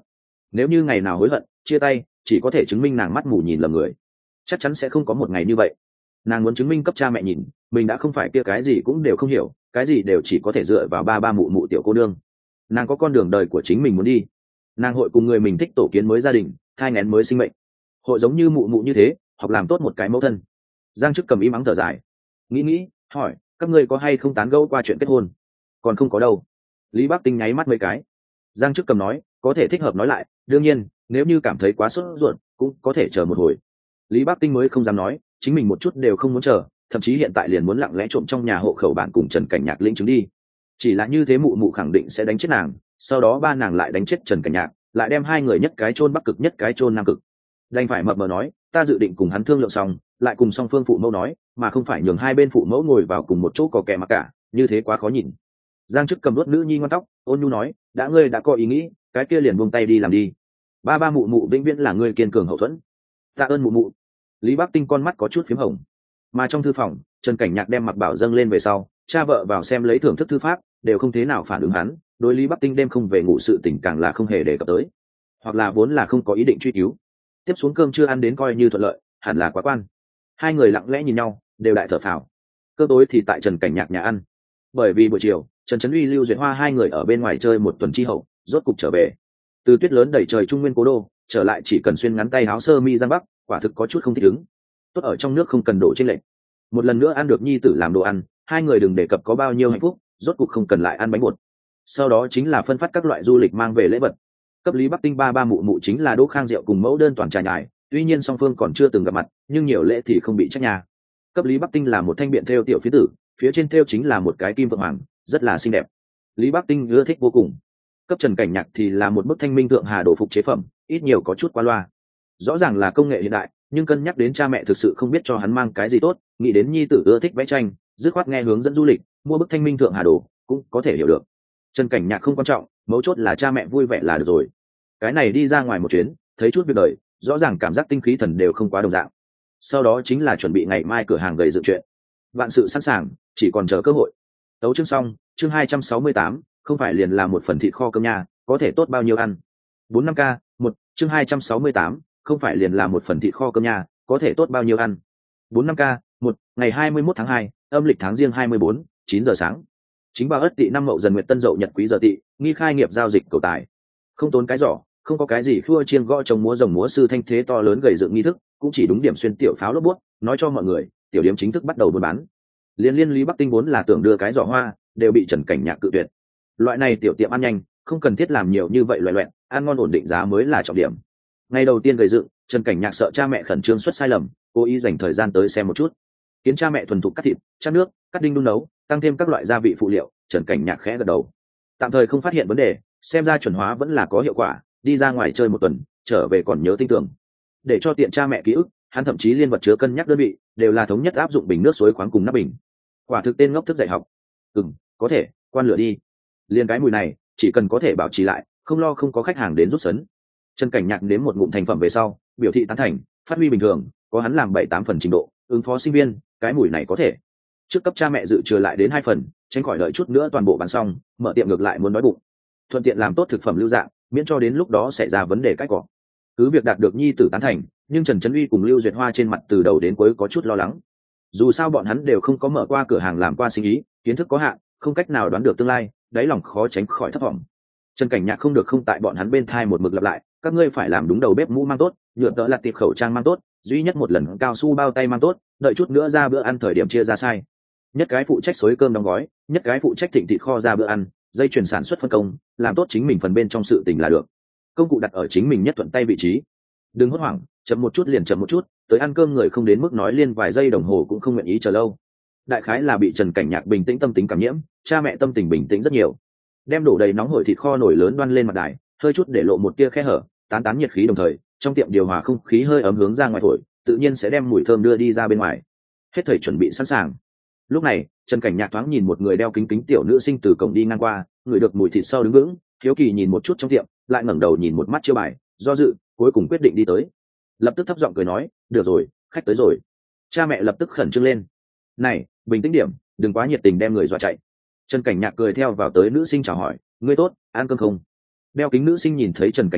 nếu như ngày nào hối hận chia tay chỉ có thể chứng minh nàng mắt mù nhìn lầm người, chắc chắn sẽ không có một ngày như vậy. Nàng muốn chứng minh cấp cha mẹ nhìn mình đã không phải kia cái gì cũng đều không hiểu, cái gì đều chỉ có thể dựa vào ba ba mụ mụ tiểu cô nương. Nàng có con đường đời của chính mình muốn đi, nàng hội cùng người mình thích tổ kiến mới gia đình, thai nghén mới sinh mệnh, hội giống như mụ mụ như thế hoặc làm tốt một cái mẫu thân. Giang Chức Cầm im ắng thở dài, nghĩ nghĩ hỏi các ngươi có hay không tán gẫu qua chuyện kết hôn? Còn không có đâu. Lý Bắc Tinh nháy mắt mấy cái. Giang Chức Cầm nói có thể thích hợp nói lại, đương nhiên nếu như cảm thấy quá sốt ruột cũng có thể chờ một hồi. Lý Bắc Tinh mới không dám nói chính mình một chút đều không muốn chờ, thậm chí hiện tại liền muốn lặng lẽ trộm trong nhà hộ khẩu bản cùng Trần Cảnh Nhạc lĩnh chứng đi. Chỉ là như thế mụ mụ khẳng định sẽ đánh chết nàng, sau đó ba nàng lại đánh chết Trần Cảnh Nhạc, lại đem hai người nhất cái chôn Bắc Cực nhất cái chôn Nam Cực. Đành phải mập mờ nói ta dự định cùng hắn thương lượng xong lại cùng song phương phụ mẫu nói, mà không phải nhường hai bên phụ mẫu ngồi vào cùng một chỗ cò kè mà cả, như thế quá khó nhìn. Giang Chức Cầm đốt nữ nhi ngoan tóc, ôn nhu nói đã ngươi đã có ý nghĩ cái kia liền buông tay đi làm đi, ba ba mụ mụ vĩnh viễn là ngươi kiên cường hậu thuẫn. Tạ ơn mụ mụ. Lý Bắc Tinh con mắt có chút phím hồng. Mà trong thư phòng Trần Cảnh Nhạc đem Mặc Bảo dâng lên về sau, cha vợ vào xem lấy thưởng thức thư pháp đều không thế nào phản ứng hắn, đối Lý Bắc Tinh đêm không về ngủ sự tình càng là không hề đề cập tới, hoặc là vốn là không có ý định truy cứu. Tiếp xuống cơm chưa ăn đến coi như thuận lợi, hẳn là quá quan. Hai người lặng lẽ nhìn nhau đều đại thở phào. Cơm tối thì tại Trần Cảnh Nhạc nhà ăn, bởi vì buổi chiều Trần Trấn Uy Lưu Duyệt Hoa hai người ở bên ngoài chơi một tuần chi hậu rốt cục trở về. Từ tuyết lớn đẩy trời trung nguyên cố đô trở lại chỉ cần xuyên ngắn tay áo sơ mi giang bắc, quả thực có chút không thích ứng. Tốt ở trong nước không cần đổ trên lệnh, một lần nữa ăn được nhi tử làm đồ ăn, hai người đừng đề cập có bao nhiêu hạnh phúc, rốt cục không cần lại ăn bánh bột. Sau đó chính là phân phát các loại du lịch mang về lễ vật. Cấp Lý Bắc Tinh ba ba mụ mụ chính là Đỗ Khang Diệu cùng mẫu đơn toàn trà nhài, tuy nhiên song phương còn chưa từng gặp mặt nhưng nhiều lễ thì không bị trách nhà. Cấp Lý Bắc Tinh là một thanh biện thêu tiểu phía tử, phía trên thêu chính là một cái kim vượng hoàng, rất là xinh đẹp. Lý Bắc Tinh ưa thích vô cùng. Cấp Trần Cảnh Nhạc thì là một bức thanh minh thượng hà đồ phục chế phẩm, ít nhiều có chút qua loa. Rõ ràng là công nghệ hiện đại, nhưng cân nhắc đến cha mẹ thực sự không biết cho hắn mang cái gì tốt, nghĩ đến nhi tử ưa thích vẽ tranh, dứt khoát nghe hướng dẫn du lịch, mua bức thanh minh thượng hà đồ, cũng có thể hiểu được. Trần Cảnh Nhạc không quan trọng, mấu chốt là cha mẹ vui vẻ là được rồi. Cái này đi ra ngoài một chuyến, thấy chút việc đời, rõ ràng cảm giác tinh khí thần đều không quá đồng dạng. Sau đó chính là chuẩn bị ngày mai cửa hàng gầy dựng chuyện. Vạn sự sẵn sàng, chỉ còn chờ cơ hội. Tấu chương xong, chương hai trăm sáu mươi tám, không phải liền là một phần thịt kho cơm nhà, có thể tốt bao nhiêu ăn. bốn năm k, một, chương hai trăm sáu mươi tám, không phải liền là một phần thịt kho cơm nhà, có thể tốt bao nhiêu ăn. bốn năm k, một, ngày hai mươi mốt tháng hai, âm lịch tháng Giêng hai mươi bốn, chín giờ sáng. Chính vào Ất Tỵ năm Mậu Dần Nguyệt Tân Dậu Nhật Quý giờ Tỵ, nghi khai nghiệp giao dịch cầu tài. Không tốn cái giỏ, không có cái gì khua chiên gõ trống múa rồng múa sư thanh thế to lớn gầy dựng nghi thức, cũng chỉ đúng điểm xuyên tiểu pháo lốp buốt, nói cho mọi người, tiểu điểm chính thức bắt đầu buôn bán. Liên liên Lý Bắc Tinh vốn là tưởng đưa cái giỏ hoa, đều bị Trần Cảnh Nhạc cự tuyệt. Loại này tiểu tiệm ăn nhanh, không cần thiết làm nhiều như vậy loè loẹt, ăn ngon ổn định giá mới là trọng điểm. Ngày đầu tiên gầy dựng, Trần Cảnh Nhạc sợ cha mẹ khẩn trương xuất sai lầm, cố ý dành thời gian tới xem một chút. Kiến cha mẹ thuần thục cắt thịt, chắc nước, cắt đinh đun nấu, tăng thêm các loại gia vị phụ liệu, Trần Cảnh Nhạc khẽ gật đầu. Tạm thời không phát hiện vấn đề, xem ra chuẩn hóa vẫn là có hiệu quả, đi ra ngoài chơi một tuần, trở về còn nhớ tinh tường. Để cho tiện cha mẹ ký ức, hắn thậm chí liên vật chứa cân nhắc đơn vị đều là thống nhất áp dụng bình nước suối khoáng cùng nắp bình. Quả thực tên ngốc thức dạy học. Ừm, có thể, quan lửa đi. Liên cái mùi này, chỉ cần có thể bảo trì lại, không lo không có khách hàng đến rút sấn. Trần Cảnh Nhạc nếm một ngụm thành phẩm về sau, biểu thị tán thành, phát huy bình thường, có hắn làm bảy tám phần trình độ, ứng phó sinh viên, cái mùi này có thể. Trước cấp cha mẹ dự trừ lại đến hai phần, tránh khỏi đợi chút nữa toàn bộ bán xong, mở tiệm ngược lại muốn đói bụng. Thuận tiện làm tốt thực phẩm lưu dạng, miễn cho đến lúc đó xảy ra vấn đề cãi cọ. Cứ việc đạt được nhi tử tán thành, nhưng Trần Trấn Uy cùng Lưu Duyệt Hoa trên mặt từ đầu đến cuối có chút lo lắng. Dù sao bọn hắn đều không có mở qua cửa hàng làm qua sinh ý, kiến thức có hạn, không cách nào đoán được tương lai, đáy lòng khó tránh khỏi thất vọng. Trần Cảnh Nhạc không được không tại bọn hắn bên thai một mực lặp lại, các ngươi phải làm đúng đầu bếp mũ mang tốt, nhựa tợ lặt tiệp khẩu trang mang tốt, duy nhất một lần cao su bao tay mang tốt, đợi chút nữa ra bữa ăn thời điểm chia ra sai. Nhất cái phụ trách xối cơm đóng gói, nhất cái phụ trách thịnh thịt kho ra bữa ăn, dây chuyển sản xuất phân công, làm tốt chính mình phần bên trong sự tình là được. Công cụ đặt ở chính mình nhất thuận tay vị trí. Đừng hốt hoảng, chậm một chút liền chậm một chút, tới ăn cơm người không đến mức nói liên vài giây đồng hồ cũng không nguyện ý chờ lâu. Đại khái là bị Trần Cảnh Nhạc bình tĩnh tâm tính cảm nhiễm, cha mẹ tâm tình bình tĩnh rất nhiều. Đem đổ đầy nóng hổi thịt kho nổi lớn đoan lên mặt đài, hơi chút để lộ một tia khe hở, tán tán nhiệt khí đồng thời, trong tiệm điều hòa không khí hơi ấm hướng ra ngoài thổi, tự nhiên sẽ đem mùi thơm đưa đi ra bên ngoài. Hết thảy chuẩn bị sẵn sàng. Lúc này, Trần Cảnh Nhạc thoáng nhìn một người đeo kính kính tiểu nữ sinh từ cổng đi ngang qua, người được mùi thịt sau đứng vững, hiếu kỳ nhìn một chút trong tiệm, lại ngẩng đầu nhìn một mắt chiêu bài, do dự, cuối cùng quyết định đi tới. Lập tức thấp giọng cười nói, được rồi, khách tới rồi. Cha mẹ lập tức khẩn trương lên. Này, bình tĩnh điểm, đừng quá nhiệt tình đem người dọa chạy. Trần Cảnh Nhạc cười theo vào tới nữ sinh chào hỏi, ngươi tốt, ăn cơm không? Đeo kính nữ sinh nhìn thấy Trần Cảnh Nhạc,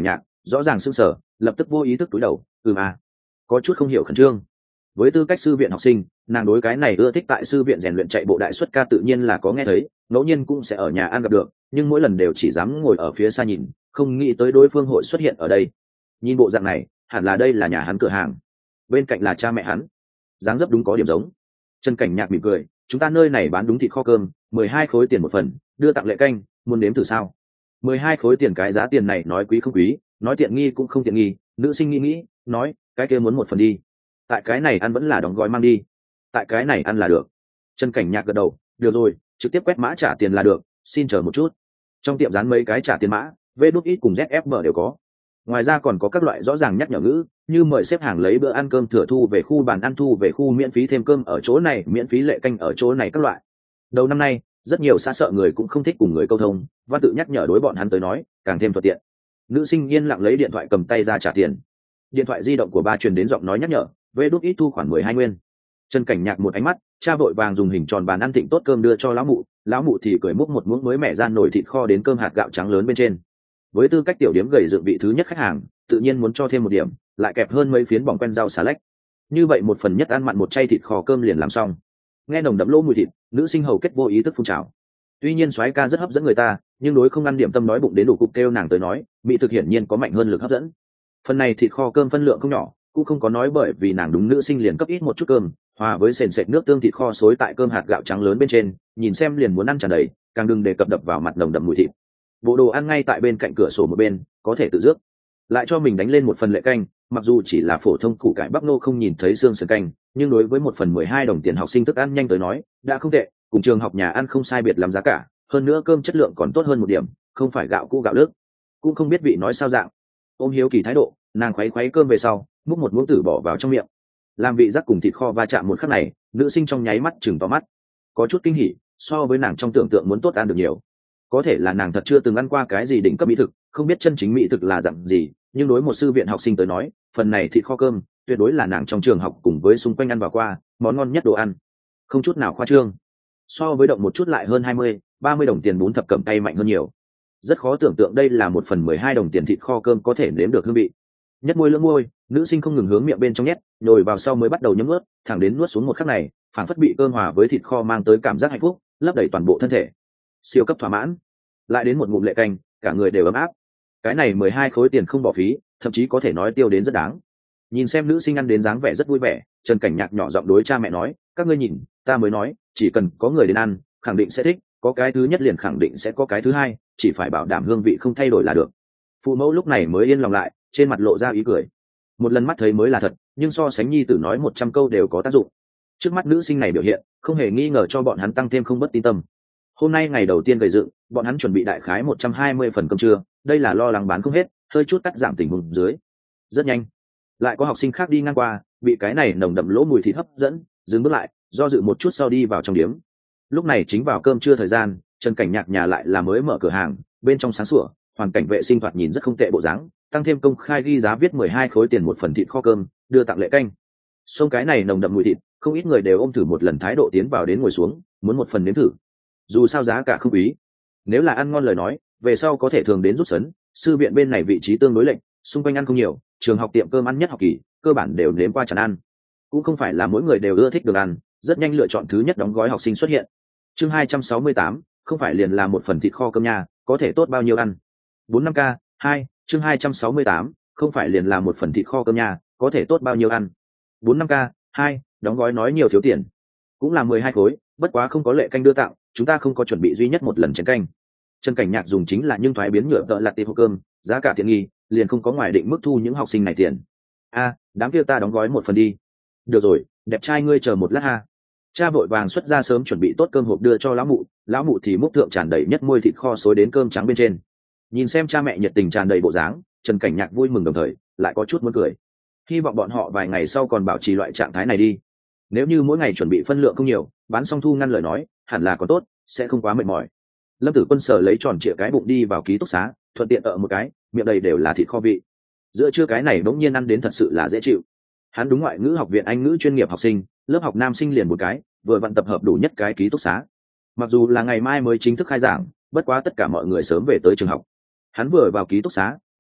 rõ ràng sưng sở lập tức vô ý thức túi đầu ừm à có chút không hiểu khẩn trương. Với tư cách sư viện học sinh, nàng đối cái này ưa thích tại sư viện rèn luyện chạy bộ đại xuất ca tự nhiên là có nghe thấy, ngẫu nhiên cũng sẽ ở nhà ăn gặp được, nhưng mỗi lần đều chỉ dám ngồi ở phía xa nhìn, không nghĩ tới đối phương hội xuất hiện ở đây. Nhìn bộ dạng này, hẳn là đây là nhà hắn cửa hàng, bên cạnh là cha mẹ hắn, dáng dấp đúng có điểm giống. Trần Cảnh Nhạc mỉm cười, chúng ta nơi này bán đúng thịt kho cơm, mười hai khối tiền một phần, đưa tặng Lệ canh, muốn nếm thử sao? Mười hai khối tiền, cái giá tiền này nói quý không quý, nói tiện nghi cũng không tiện nghi. Nữ sinh nghĩ nghĩ, nói, cái kia muốn một phần đi. Tại cái này ăn vẫn là đóng gói mang đi. Tại cái này ăn là được. Trần Cảnh Nhạc gật đầu, được rồi, trực tiếp quét mã trả tiền là được, xin chờ một chút. Trong tiệm dán mấy cái trả tiền mã, vê đút ít cùng dét ép em đều có. Ngoài ra còn có các loại rõ ràng nhắc nhở ngữ, như mời xếp hàng lấy bữa ăn cơm thừa thu về khu bàn ăn, thu về khu miễn phí thêm cơm ở chỗ này, miễn phí Lệ canh ở chỗ này các loại. Đầu năm nay, rất nhiều xa sợ người cũng không thích cùng người câu thông, văn tự nhắc nhở đối bọn hắn tới nói càng thêm thuận tiện. Nữ sinh yên lặng lấy điện thoại cầm tay ra trả tiền. Điện thoại di động của ba truyền đến giọng nói nhắc nhở, vê đút ít thu khoản mười hai nguyên. Trần Cảnh Nhạc một ánh mắt, cha vội vàng dùng hình tròn bàn ăn thịnh tốt cơm đưa cho lão mụ, lão mụ thì cười múc một muỗng mới mẻ ra nồi thịt kho đến cơm hạt gạo trắng lớn bên trên. Với tư cách tiểu điếm gầy dựng vị thứ nhất khách hàng, tự nhiên muốn cho thêm một điểm, lại kẹp hơn mấy phiến bỏng quen rau xà lách. Như vậy một phần nhất ăn mặn một chay thịt kho cơm liền làm xong. Nghe nồng đậm lỗ mùi thịt, nữ sinh hầu kết vô ý thức phun trào. Tuy nhiên soái ca rất hấp dẫn người ta, nhưng đối không ăn điểm tâm nói bụng đến đủ cục kêu nàng tới nói, mỹ thực hiển nhiên có mạnh hơn lực hấp dẫn. Phần này thịt kho cơm phân lượng không nhỏ, cũng không có nói bởi vì nàng đúng nữ sinh liền cấp ít một chút cơm, hòa với sền sệt nước tương thịt kho xối tại cơm hạt gạo trắng lớn bên trên, nhìn xem liền muốn ăn tràn đầy, càng đừng đề cập đập vào mặt nồng đậm mùi thịt. Bộ đồ ăn ngay tại bên cạnh cửa sổ một bên, có thể tự rước. Lại cho mình đánh lên một phần Lệ canh, mặc dù chỉ là phổ thông củ cải bắp nô không nhìn thấy xương sườn canh, nhưng đối với một phần mười hai đồng tiền học sinh thức ăn nhanh tới nói, đã không tệ, cùng trường học nhà ăn không sai biệt làm giá cả, hơn nữa cơm chất lượng còn tốt hơn một điểm, không phải gạo cũ gạo nước. Cũng không biết vị nói sao dạng. Ôm hiếu kỳ thái độ, nàng khuấy khuấy cơm về sau, múc một muỗng tử bỏ vào trong miệng. Làm vị giác cùng thịt kho va chạm một khắc này, nữ sinh trong nháy mắt chừng to mắt, có chút kinh hỉ, so với nàng trong tưởng tượng muốn tốt ăn được nhiều. Có thể là nàng thật chưa từng ăn qua cái gì đỉnh cấp mỹ thực, không biết chân chính mỹ thực là dạng gì, nhưng đối một sư viện học sinh tới nói, phần này thịt kho cơm tuyệt đối là nàng trong trường học cùng với xung quanh ăn vào qua món ngon nhất đồ ăn, không chút nào khoa trương. So với động một chút lại hơn hai mươi, ba mươi đồng tiền bún thập cẩm tay mạnh hơn nhiều. Rất khó tưởng tượng đây là một phần mười hai đồng tiền thịt kho cơm có thể nếm được hương vị. Nhất môi lưỡng môi, nữ sinh không ngừng hướng miệng bên trong nhét, nhồi vào sau mới bắt đầu nhấm nuốt, thẳng đến nuốt xuống một khắc này, phảng phất bị cơm hòa với thịt kho mang tới cảm giác hạnh phúc, lấp đầy toàn bộ thân thể. Siêu cấp thỏa mãn. Lại đến một ngụm Lệ canh, cả người đều ấm áp. Cái này mười hai khối tiền không bỏ phí, thậm chí có thể nói tiêu đến rất đáng. Nhìn xem nữ sinh ăn đến dáng vẻ rất vui vẻ, Trần Cảnh Nhạc nhỏ giọng đối cha mẹ nói, các ngươi nhìn, ta mới nói, chỉ cần có người đến ăn, khẳng định sẽ thích, có cái thứ nhất liền khẳng định sẽ có cái thứ hai, chỉ phải bảo đảm hương vị không thay đổi là được. Phụ mẫu lúc này mới yên lòng lại, trên mặt lộ ra ý cười. Một lần mắt thấy mới là thật, nhưng so sánh nhi tử nói một trăm câu đều có tác dụng. Trước mắt nữ sinh này biểu hiện, không hề nghi ngờ cho bọn hắn tăng thêm không bất tin tâm. Hôm nay ngày đầu tiên gầy dựng, bọn hắn chuẩn bị đại khái một trăm hai mươi phần cơm trưa, đây là lo lắng bán không hết, hơi chút cắt giảm tình huống dưới. Rất nhanh, lại có học sinh khác đi ngang qua, bị cái này nồng đậm lỗ mùi thịt hấp dẫn, dừng bước lại, do dự một chút sau đi vào trong điếm. Lúc này chính vào cơm trưa thời gian, Trần Cảnh Nhạc nhà lại là mới mở cửa hàng, bên trong sáng sủa, hoàn cảnh vệ sinh thoạt nhìn rất không tệ bộ dáng, tăng thêm công khai ghi giá viết mười hai khối tiền một phần thịt kho cơm, đưa tặng Lệ canh. Xông cái này nồng đậm mùi thịt, không ít người đều ôm thử một lần thái độ tiến vào đến ngồi xuống, muốn một phần nếm thử. Dù sao giá cả không quý, nếu là ăn ngon lời nói, về sau có thể thường đến rút sấn. Sư viện bên này vị trí tương đối lệch, xung quanh ăn không nhiều, trường học tiệm cơm ăn nhất học kỳ, cơ bản đều nếm qua tràn ăn. Cũng không phải là mỗi người đều ưa thích được ăn, rất nhanh lựa chọn thứ nhất đóng gói học sinh xuất hiện. Chương hai trăm sáu mươi tám, không phải liền là một phần thịt kho cơm nhà, có thể tốt bao nhiêu ăn. bốn năm k hai, chương hai trăm sáu mươi tám, không phải liền là một phần thịt kho cơm nhà, có thể tốt bao nhiêu ăn. bốn năm k hai, đóng gói nói nhiều thiếu tiền. Cũng là mười hai khối, bất quá không có Lệ canh đưa tặng, chúng ta không có chuẩn bị duy nhất một lần chén canh. Trần Cảnh Nhạc dùng chính là nhưng thoái biến nhựa tợ lạt tiệp hộp cơm, giá cả tiện nghi, liền không có ngoài định mức thu những học sinh này tiền. A, đám kia ta đóng gói một phần đi. Được rồi, đẹp trai ngươi chờ một lát ha. Cha vội vàng xuất ra sớm chuẩn bị tốt cơm hộp đưa cho lão mụ, lão mụ thì múc thượng tràn đầy nhất môi thịt kho xối đến cơm trắng bên trên. Nhìn xem cha mẹ nhiệt tình tràn đầy bộ dáng, Trần Cảnh Nhạc vui mừng đồng thời lại có chút muốn cười. Hy vọng bọn họ vài ngày sau còn bảo trì loại trạng thái này đi. Nếu như mỗi ngày chuẩn bị phân lượng không nhiều, bán xong thu ngăn lời nói, hẳn là có tốt, sẽ không quá mệt mỏi. Lâm Tử Quân sờ lấy tròn trịa cái bụng đi vào ký túc xá, thuận tiện ở một cái, miệng đầy đều là thịt kho vị. Giữa trưa cái này bỗng nhiên ăn đến thật sự là dễ chịu. Hắn đúng ngoại ngữ học viện Anh ngữ chuyên nghiệp học sinh, lớp học nam sinh liền một cái, vừa vặn tập hợp đủ nhất cái ký túc xá. Mặc dù là ngày mai mới chính thức khai giảng, bất quá tất cả mọi người sớm về tới trường học. Hắn vừa vào ký túc xá,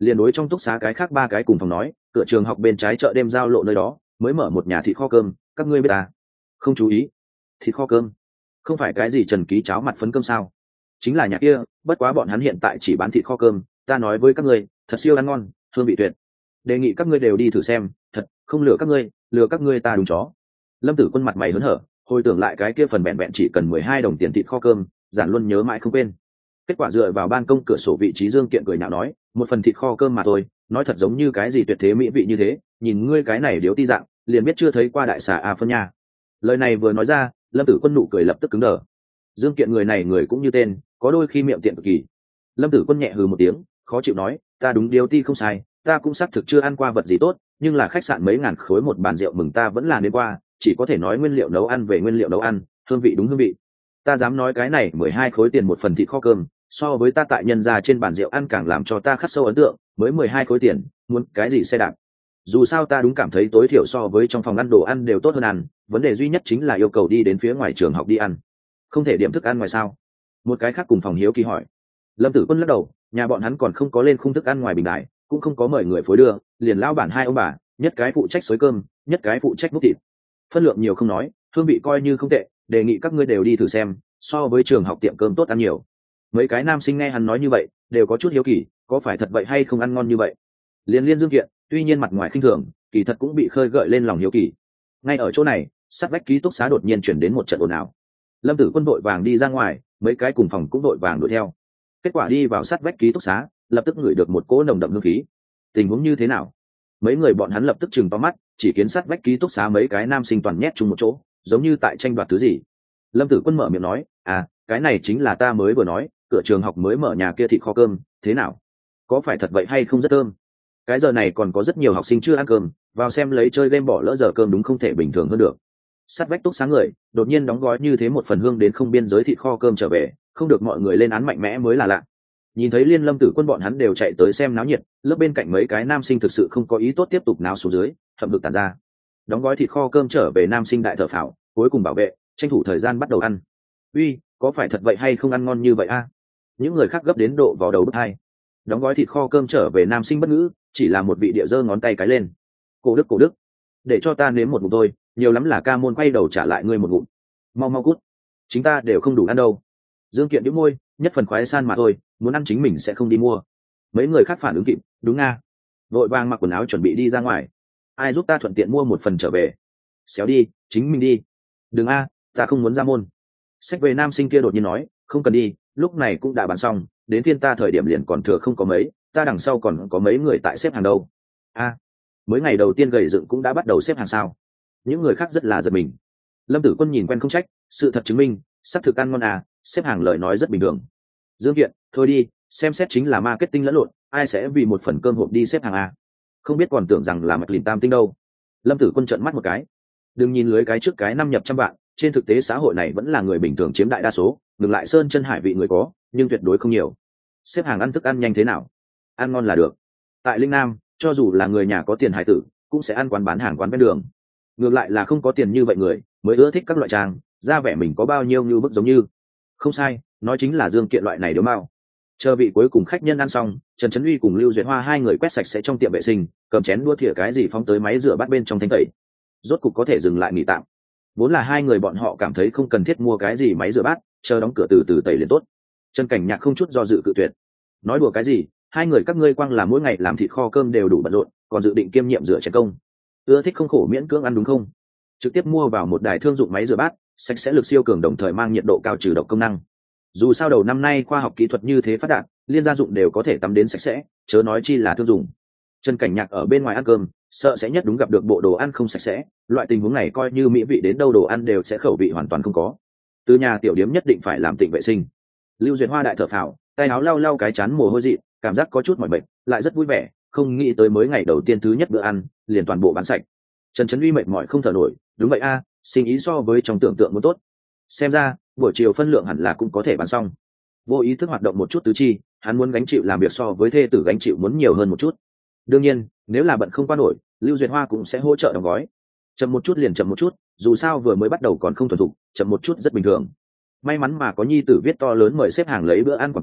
liền đối trong túc xá cái khác ba cái cùng phòng nói, cửa trường học bên trái chợ đêm giao lộ nơi đó mới mở một nhà thịt kho cơm, các ngươi biết à? Không chú ý. Thịt kho cơm không phải cái gì trần ký cháo mặt phấn cơm sao? Chính là nhà kia, bất quá bọn hắn hiện tại chỉ bán thịt kho cơm, ta nói với các ngươi, thật siêu ăn ngon, hương vị tuyệt, đề nghị các ngươi đều đi thử xem, thật không lừa các ngươi, lừa các ngươi ta đúng chó. Lâm Tử Quân mặt mày hớn hở, hồi tưởng lại cái kia phần vẹn vẹn chỉ cần mười hai đồng tiền thịt kho cơm, giản luôn nhớ mãi không quên. Kết quả dựa vào ban công cửa sổ vị trí Dương Kiện cười nhạo nói, một phần thịt kho cơm mà thôi, nói thật giống như cái gì tuyệt thế mỹ vị như thế, nhìn ngươi cái này điếu ti dạng, liền biết chưa thấy qua đại xà a phân nha. Lời này vừa nói ra, Lâm Tử Quân nụ cười lập tức cứng đờ. Dương Kiện người này người cũng như tên, có đôi khi miệng tiện cực kỳ. Lâm Tử Quân nhẹ hừ một tiếng, khó chịu nói, ta đúng điếu ti không sai, ta cũng xác thực chưa ăn qua vật gì tốt, nhưng là khách sạn mấy ngàn khối một bàn rượu mừng ta vẫn là đến qua, chỉ có thể nói nguyên liệu nấu ăn về nguyên liệu nấu ăn, hương vị đúng hương vị. Ta dám nói cái này mười hai khối tiền một phần thịt kho cơm, so với ta tại nhân gia trên bàn rượu ăn càng làm cho ta khắc sâu ấn tượng, mới mười hai khối tiền, muốn cái gì xe đạp. Dù sao ta đúng cảm thấy tối thiểu so với trong phòng ăn đồ ăn đều tốt hơn ăn, vấn đề duy nhất chính là yêu cầu đi đến phía ngoài trường học đi ăn. Không thể điểm thức ăn ngoài sao? Một cái khác cùng phòng hiếu kỳ hỏi. Lâm Tử Quân lắc đầu, nhà bọn hắn còn không có lên khung thức ăn ngoài bình đại, cũng không có mời người phối đưa, liền lao bản hai ông bà, nhất cái phụ trách xới cơm, nhất cái phụ trách múc thịt. Phân lượng nhiều không nói, hương vị coi như không tệ, đề nghị các ngươi đều đi thử xem, so với trường học tiệm cơm tốt ăn nhiều. Mấy cái nam sinh nghe hắn nói như vậy, đều có chút hiếu kỳ, có phải thật vậy hay không ăn ngon như vậy? Liên Liên Dương Kiện, tuy nhiên mặt ngoài khinh thường, kỳ thật cũng bị khơi gợi lên lòng hiếu kỳ. Ngay ở chỗ này, sát vách ký túc xá đột nhiên chuyển đến một trận ồn ào. Lâm Tử Quân vội vàng đi ra ngoài, mấy cái cùng phòng cũng vội vàng đuổi theo. Kết quả đi vào sát vách ký túc xá, lập tức ngửi được một cỗ nồng đậm hương khí. Tình huống như thế nào? Mấy người bọn hắn lập tức chừng to mắt, chỉ kiến sát vách ký túc xá mấy cái nam sinh toàn nhét chung một chỗ, giống như tại tranh đoạt thứ gì. Lâm Tử Quân mở miệng nói, à, cái này chính là ta mới vừa nói, cửa trường học mới mở nhà kia thịt kho cơm, thế nào? Có phải thật vậy hay không rất thơm? Cái giờ này còn có rất nhiều học sinh chưa ăn cơm, vào xem lấy chơi game bỏ lỡ giờ cơm đúng không thể bình thường hơn được. Sát vách túc sáng người, đột nhiên đóng gói như thế một phần hương đến không biên giới thịt kho cơm trở về, không được mọi người lên án mạnh mẽ mới là lạ. Nhìn thấy Liên Lâm Tử Quân bọn hắn đều chạy tới xem náo nhiệt, lớp bên cạnh mấy cái nam sinh thực sự không có ý tốt tiếp tục náo xuống dưới, hậm hực tản ra. Đóng gói thịt kho cơm trở về nam sinh đại thở phào, cuối cùng bảo vệ, tranh thủ thời gian bắt đầu ăn. Uy, có phải thật vậy hay không ăn ngon như vậy a? Những người khác gấp đến độ vào đầu bứt hai. Đóng gói thịt kho cơm trở về nam sinh bất ngữ, chỉ là một vị địa giơ ngón tay cái lên. Cổ Đức, Cổ Đức, để cho ta nếm một ngụm thôi, nhiều lắm là ca môn quay đầu trả lại ngươi một ngụm. Mau mau cút, chính ta đều không đủ ăn đâu. Dương Kiện nhếch môi, nhất phần khoái san mà thôi, muốn ăn chính mình sẽ không đi mua. Mấy người khác phản ứng kịp, đúng nga. Vội vàng mặc quần áo chuẩn bị đi ra ngoài. Ai giúp ta thuận tiện mua một phần trở về? Xéo đi, chính mình đi. Đừng a, ta không muốn ra môn. Sách về nam sinh kia đột nhiên nói, không cần đi, lúc này cũng đã bán xong, đến thiên ta thời điểm liền còn thừa không có mấy, ta đằng sau còn có mấy người tại xếp hàng đâu. A, mới ngày đầu tiên gầy dựng cũng đã bắt đầu xếp hàng sao? Những người khác rất là giật mình. Lâm Tử Quân nhìn quen không trách, sự thật chứng minh, sắp thực ăn ngon à, xếp hàng lời nói rất bình thường. Dương Kiện, thôi đi, xem xét chính là marketing lẫn lộn, ai sẽ vì một phần cơm hộp đi xếp hàng à? Không biết còn tưởng rằng là mặt lìn tam tinh đâu. Lâm Tử Quân trợn mắt một cái. Đừng nhìn lưới cái trước cái năm nhập trăm vạn, trên thực tế xã hội này vẫn là người bình thường chiếm đại đa số, ngược lại sơn chân hải vị người có, nhưng tuyệt đối không nhiều. Xếp hàng ăn thức ăn nhanh thế nào? Ăn ngon là được. Tại Linh Nam, cho dù là người nhà có tiền hải tử, cũng sẽ ăn quán bán hàng quán ven đường. Ngược lại là không có tiền như vậy người, mới ưa thích các loại trang, ra vẻ mình có bao nhiêu như bức giống như. Không sai, nói chính là Dương Kiện loại này điếu mao. Chờ vị cuối cùng khách nhân ăn xong, Trần Trấn Uy cùng Lưu Duyệt Hoa hai người quét sạch sẽ trong tiệm vệ sinh, cầm chén đũa thìa cái gì phóng tới máy rửa bát bên trong thanh tẩy. Rốt cục có thể dừng lại nghỉ tạm. Vốn là hai người bọn họ cảm thấy không cần thiết mua cái gì máy rửa bát, chờ đóng cửa từ từ tẩy liền tốt. Trần Cảnh Nhạc không chút do dự cự tuyệt. Nói đùa cái gì, hai người các ngươi quăng là mỗi ngày làm thịt kho cơm đều đủ bận rộn, còn dự định kiêm nhiệm rửa chén công. Ưa thích không khổ miễn cưỡng ăn đúng không? Trực tiếp mua vào một đài thương dụng máy rửa bát, sạch sẽ lực siêu cường đồng thời mang nhiệt độ cao trừ độc công năng. Dù sao đầu năm nay khoa học kỹ thuật như thế phát đạt, liên gia dụng đều có thể tắm đến sạch sẽ, chớ nói chi là thương dùng. Trần Cảnh Nhạc ở bên ngoài ăn cơm, sợ sẽ nhất đúng gặp được bộ đồ ăn không sạch sẽ, loại tình huống này coi như mỹ vị đến đâu đồ ăn đều sẽ khẩu vị hoàn toàn không có. Từ nhà tiểu điếm nhất định phải làm tịnh vệ sinh. Lưu Duyệt Hoa đại thở phào, tay áo lau lau cái chán mồ hôi dị, cảm giác có chút mỏi mệt, lại rất vui vẻ, không nghĩ tới mới ngày đầu tiên thứ nhất bữa ăn, liền toàn bộ bán sạch. Trần Trấn Uy mệt mỏi không thở nổi, đúng vậy a, sinh ý so với trong tưởng tượng muốn tốt. Xem ra, buổi chiều phân lượng hẳn là cũng có thể bán xong. Vô ý thức hoạt động một chút tứ chi, hắn muốn gánh chịu làm việc so với thê tử gánh chịu muốn nhiều hơn một chút. Đương nhiên, nếu là bận không qua nổi, Lưu Duyệt Hoa cũng sẽ hỗ trợ đóng gói. Chậm một chút liền chậm một chút, dù sao vừa mới bắt đầu còn không thuần thục, chậm một chút rất bình thường. May mắn mà có nhi tử viết to lớn mời xếp hàng lấy bữa ăn quảng cáo,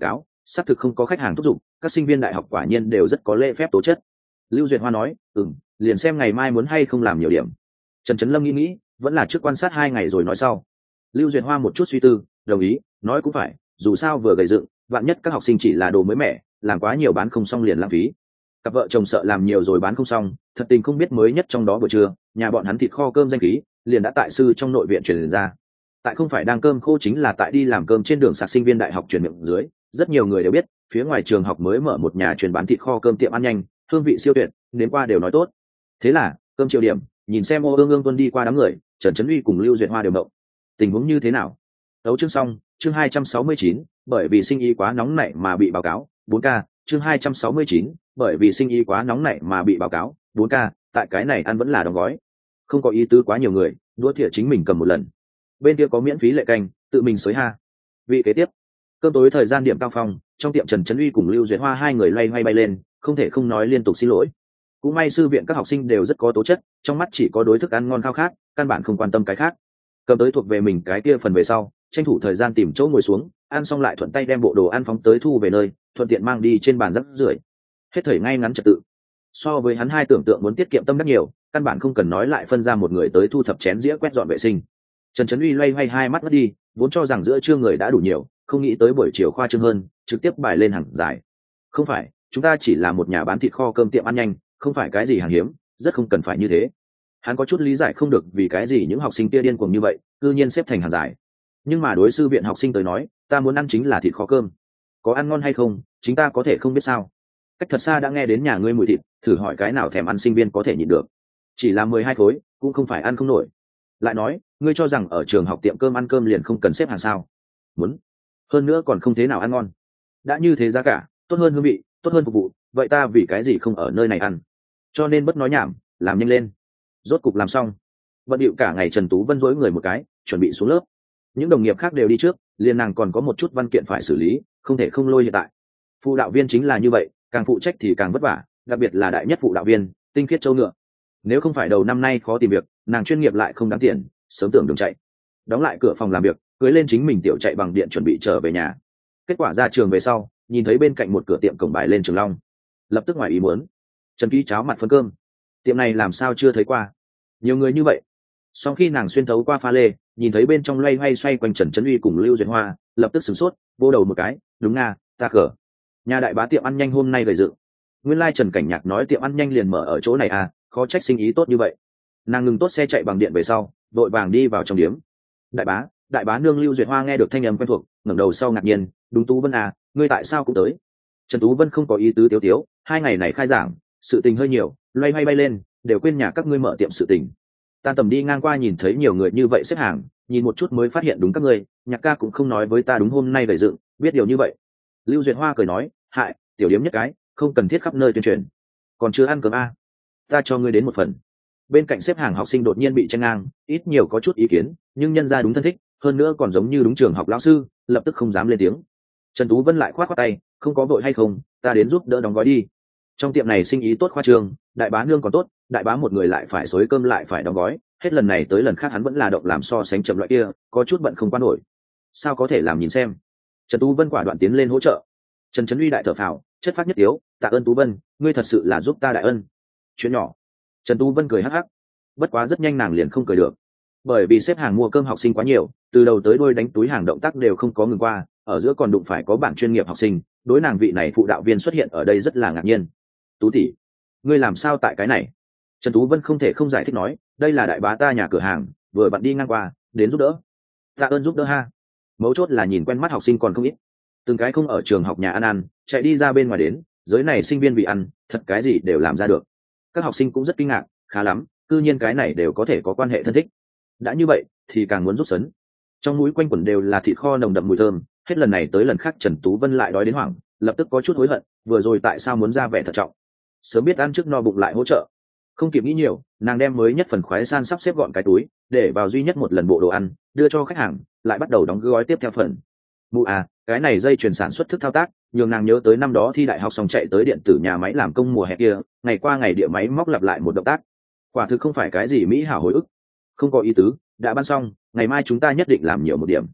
xác thực không có khách hàng thúc giục, các sinh viên đại học quả nhiên đều rất có lễ phép tố chất. Lưu Duyệt Hoa nói, ừm, liền xem ngày mai muốn hay không làm nhiều điểm. Trần Trấn Lâm nghĩ nghĩ, vẫn là trước quan sát hai ngày rồi nói sau. Lưu Duyệt Hoa một chút suy tư, đồng ý, nói cũng phải, dù sao vừa gầy dựng, vạn nhất các học sinh chỉ là đồ mới mẻ, làm quá nhiều bán không xong liền lãng phí. Cặp vợ chồng sợ làm nhiều rồi bán không xong, thật tình không biết mới nhất trong đó buổi trưa, nhà bọn hắn thịt kho cơm danh khí, liền đã tại sư trong nội viện truyền ra. Tại không phải đang cơm khô chính là tại đi làm cơm trên đường sạc sinh viên đại học truyền miệng dưới, rất nhiều người đều biết, phía ngoài trường học mới mở một nhà truyền bán thịt kho cơm tiệm ăn nhanh, hương vị siêu tuyệt, đến qua đều nói tốt. Thế là, cơm chiều điểm, nhìn xem Ô Ương Ương Tuân đi qua đám người, Trần Trấn Uy cùng Lưu Duyệt Hoa đều động. Tình huống như thế nào? Đấu chương xong, chương hai trăm sáu mươi chín, bởi vì sinh ý quá nóng nảy mà bị báo cáo, bốn K, chương hai trăm sáu mươi chín, bởi vì sinh ý quá nóng nảy mà bị báo cáo, bốn K, tại cái này ăn vẫn là đóng gói. Không có ý tứ quá nhiều người, đũa thìa chính mình cầm một lần. Bên kia có miễn phí lệ canh, tự mình xới ha. Vị kế tiếp, cơm tối thời gian điểm cao phong, trong tiệm Trần Trấn Uy cùng Lưu Duyệt Hoa hai người loay hoay bay lên, không thể không nói liên tục xin lỗi. Cũng may sư viện các học sinh đều rất có tố chất, trong mắt chỉ có đối thức ăn ngon khao khát, căn bản không quan tâm cái khác. Cầm tới thuộc về mình cái kia phần về sau, tranh thủ thời gian tìm chỗ ngồi xuống, ăn xong lại thuận tay đem bộ đồ ăn phóng tới thu về nơi, thuận tiện mang đi trên bàn rác rưởi. Hết thảy ngay ngắn trật tự. So với hắn hai tưởng tượng muốn tiết kiệm tâm đắc nhiều, căn bản không cần nói lại phân ra một người tới thu thập chén dĩa quét dọn vệ sinh. Trần Trấn Uy loay hoay hai mắt mất đi, vốn cho rằng giữa trưa người đã đủ nhiều, không nghĩ tới buổi chiều khoa trương hơn, trực tiếp bài lên hàng dài. Không phải, chúng ta chỉ là một nhà bán thịt kho cơm tiệm ăn nhanh, không phải cái gì hàng hiếm, rất không cần phải như thế. Hắn có chút lý giải không được vì cái gì những học sinh kia điên cuồng như vậy, cư nhiên xếp thành hàng dài. Nhưng mà đối sư viện học sinh tới nói, ta muốn ăn chính là thịt kho cơm, có ăn ngon hay không, chính ta có thể không biết sao? Cách thật xa đã nghe đến nhà ngươi mùi thịt, thử hỏi cái nào thèm ăn sinh viên có thể nhịn được? Chỉ là mười hai khối, cũng không phải ăn không nổi. Lại nói, ngươi cho rằng ở trường học tiệm cơm ăn cơm liền không cần xếp hàng sao? Muốn, hơn nữa còn không thế nào ăn ngon. Đã như thế giá cả, tốt hơn hương vị, tốt hơn phục vụ, vậy ta vì cái gì không ở nơi này ăn? Cho nên bất nói nhảm, làm nhanh lên. Rốt cục làm xong, bận điệu cả ngày Trần Tú Vân dối người một cái, chuẩn bị xuống lớp. Những đồng nghiệp khác đều đi trước, liền nàng còn có một chút văn kiện phải xử lý, không thể không lôi hiện tại. Phụ đạo viên chính là như vậy, càng phụ trách thì càng vất vả, đặc biệt là đại nhất phụ đạo viên, tinh khiết châu ngựa. Nếu không phải đầu năm nay khó tìm việc, nàng chuyên nghiệp lại không đáng tiền, sớm tưởng đường chạy. Đóng lại cửa phòng làm việc, cưới lên chính mình tiểu chạy bằng điện chuẩn bị trở về nhà. Kết quả ra trường về sau, nhìn thấy bên cạnh một cửa tiệm cổng bài lên Trường Long, lập tức ngoài ý muốn. Trần Ký cháo mặt phân cơm, tiệm này làm sao chưa thấy qua, nhiều người như vậy. Sau khi nàng xuyên thấu qua pha lê, nhìn thấy bên trong loay hoay xoay quanh Trần Trấn Uy cùng Lưu Duyệt Hoa, lập tức sửng sốt, vô đầu một cái, đúng nga, ta cờ. Nhà đại bá tiệm ăn nhanh hôm nay gầy dựng. Nguyên lai Trần Cảnh Nhạc nói tiệm ăn nhanh liền mở ở chỗ này à, khó trách sinh ý tốt như vậy. Nàng ngừng tốt xe chạy bằng điện về sau, vội vàng đi vào trong điếm. Đại bá, đại bá nương Lưu Duyệt Hoa nghe được thanh âm quen thuộc, ngẩng đầu sau ngạc nhiên, đúng Tú Vân à, ngươi tại sao cũng tới? Trần Tú Vân không có ý tứ tiếu tiếu, hai ngày này khai giảng, sự tình hơi nhiều, loay hoay bay lên, đều quên nhà các ngươi mở tiệm sự tình. Ta tầm đi ngang qua nhìn thấy nhiều người như vậy xếp hàng, nhìn một chút mới phát hiện đúng các ngươi, Nhạc ca cũng không nói với ta đúng hôm nay gầy dựng, biết điều như vậy. Lưu Duyệt Hoa cười nói, hại, tiểu điếm nhất cái, không cần thiết khắp nơi tuyên truyền. Còn chưa ăn cơm a? Ta cho ngươi đến một phần. Bên cạnh xếp hàng học sinh đột nhiên bị chen ngang, ít nhiều có chút ý kiến, nhưng nhân ra đúng thân thích, hơn nữa còn giống như đúng trường học lão sư, lập tức không dám lên tiếng. Trần Tú Vân lại khoát khoát tay, không có vội hay không, ta đến giúp đỡ đóng gói đi. Trong tiệm này sinh ý tốt khoa trương, đại bá nương còn tốt, đại bá một người lại phải xối cơm lại phải đóng gói, hết lần này tới lần khác hắn vẫn là động làm so sánh chậm loại kia, có chút bận không qua nổi. Sao có thể làm nhìn xem. Trần Tú Vân quả đoạn tiến lên hỗ trợ. Trần Trấn Uy đại thở phào, chất phát nhất yếu, tạ ơn Tú Vân, ngươi thật sự là giúp ta đại ân. Chuyện nhỏ. Trần Tú Vân cười hắc hắc. Bất quá rất nhanh nàng liền không cười được, bởi vì xếp hàng mua cơm học sinh quá nhiều, từ đầu tới đuôi đánh túi hàng động tác đều không có ngừng qua, ở giữa còn đụng phải có bảng chuyên nghiệp học sinh, đối nàng vị này phụ đạo viên xuất hiện ở đây rất là ngạc nhiên. Tú tỷ, ngươi làm sao tại cái này? Trần Tú Vân không thể không giải thích nói, đây là đại bá ta nhà cửa hàng, vừa bạn đi ngang qua, đến giúp đỡ. Tạ ơn giúp đỡ ha. Mấu chốt là nhìn quen mắt học sinh còn không ít, từng cái không ở trường học nhà ăn ăn, chạy đi ra bên ngoài đến, giới này sinh viên bị ăn, thật cái gì đều làm ra được. Các học sinh cũng rất kinh ngạc, khá lắm, cư nhiên cái này đều có thể có quan hệ thân thích. Đã như vậy, thì càng muốn rút sấn. Trong mũi quanh quẩn đều là thịt kho nồng đậm mùi thơm, hết lần này tới lần khác Trần Tú Vân lại đói đến hoảng, lập tức có chút hối hận, vừa rồi tại sao muốn ra vẻ thận trọng. Sớm biết ăn trước no bụng lại hỗ trợ. Không kịp nghĩ nhiều, nàng đem mới nhất phần khoái san sắp xếp gọn cái túi, để vào duy nhất một lần bộ đồ ăn, đưa cho khách hàng, lại bắt đầu đóng gói tiếp theo phần. Mụ à, cái này dây chuyền sản xuất thức thao tác, nhường nàng nhớ tới năm đó thi đại học xong chạy tới điện tử nhà máy làm công mùa hè kia, ngày qua ngày địa máy móc lặp lại một động tác. Quả thực không phải cái gì mỹ hảo hồi ức. Không có ý tứ, đã bán xong, ngày mai chúng ta nhất định làm nhiều một điểm.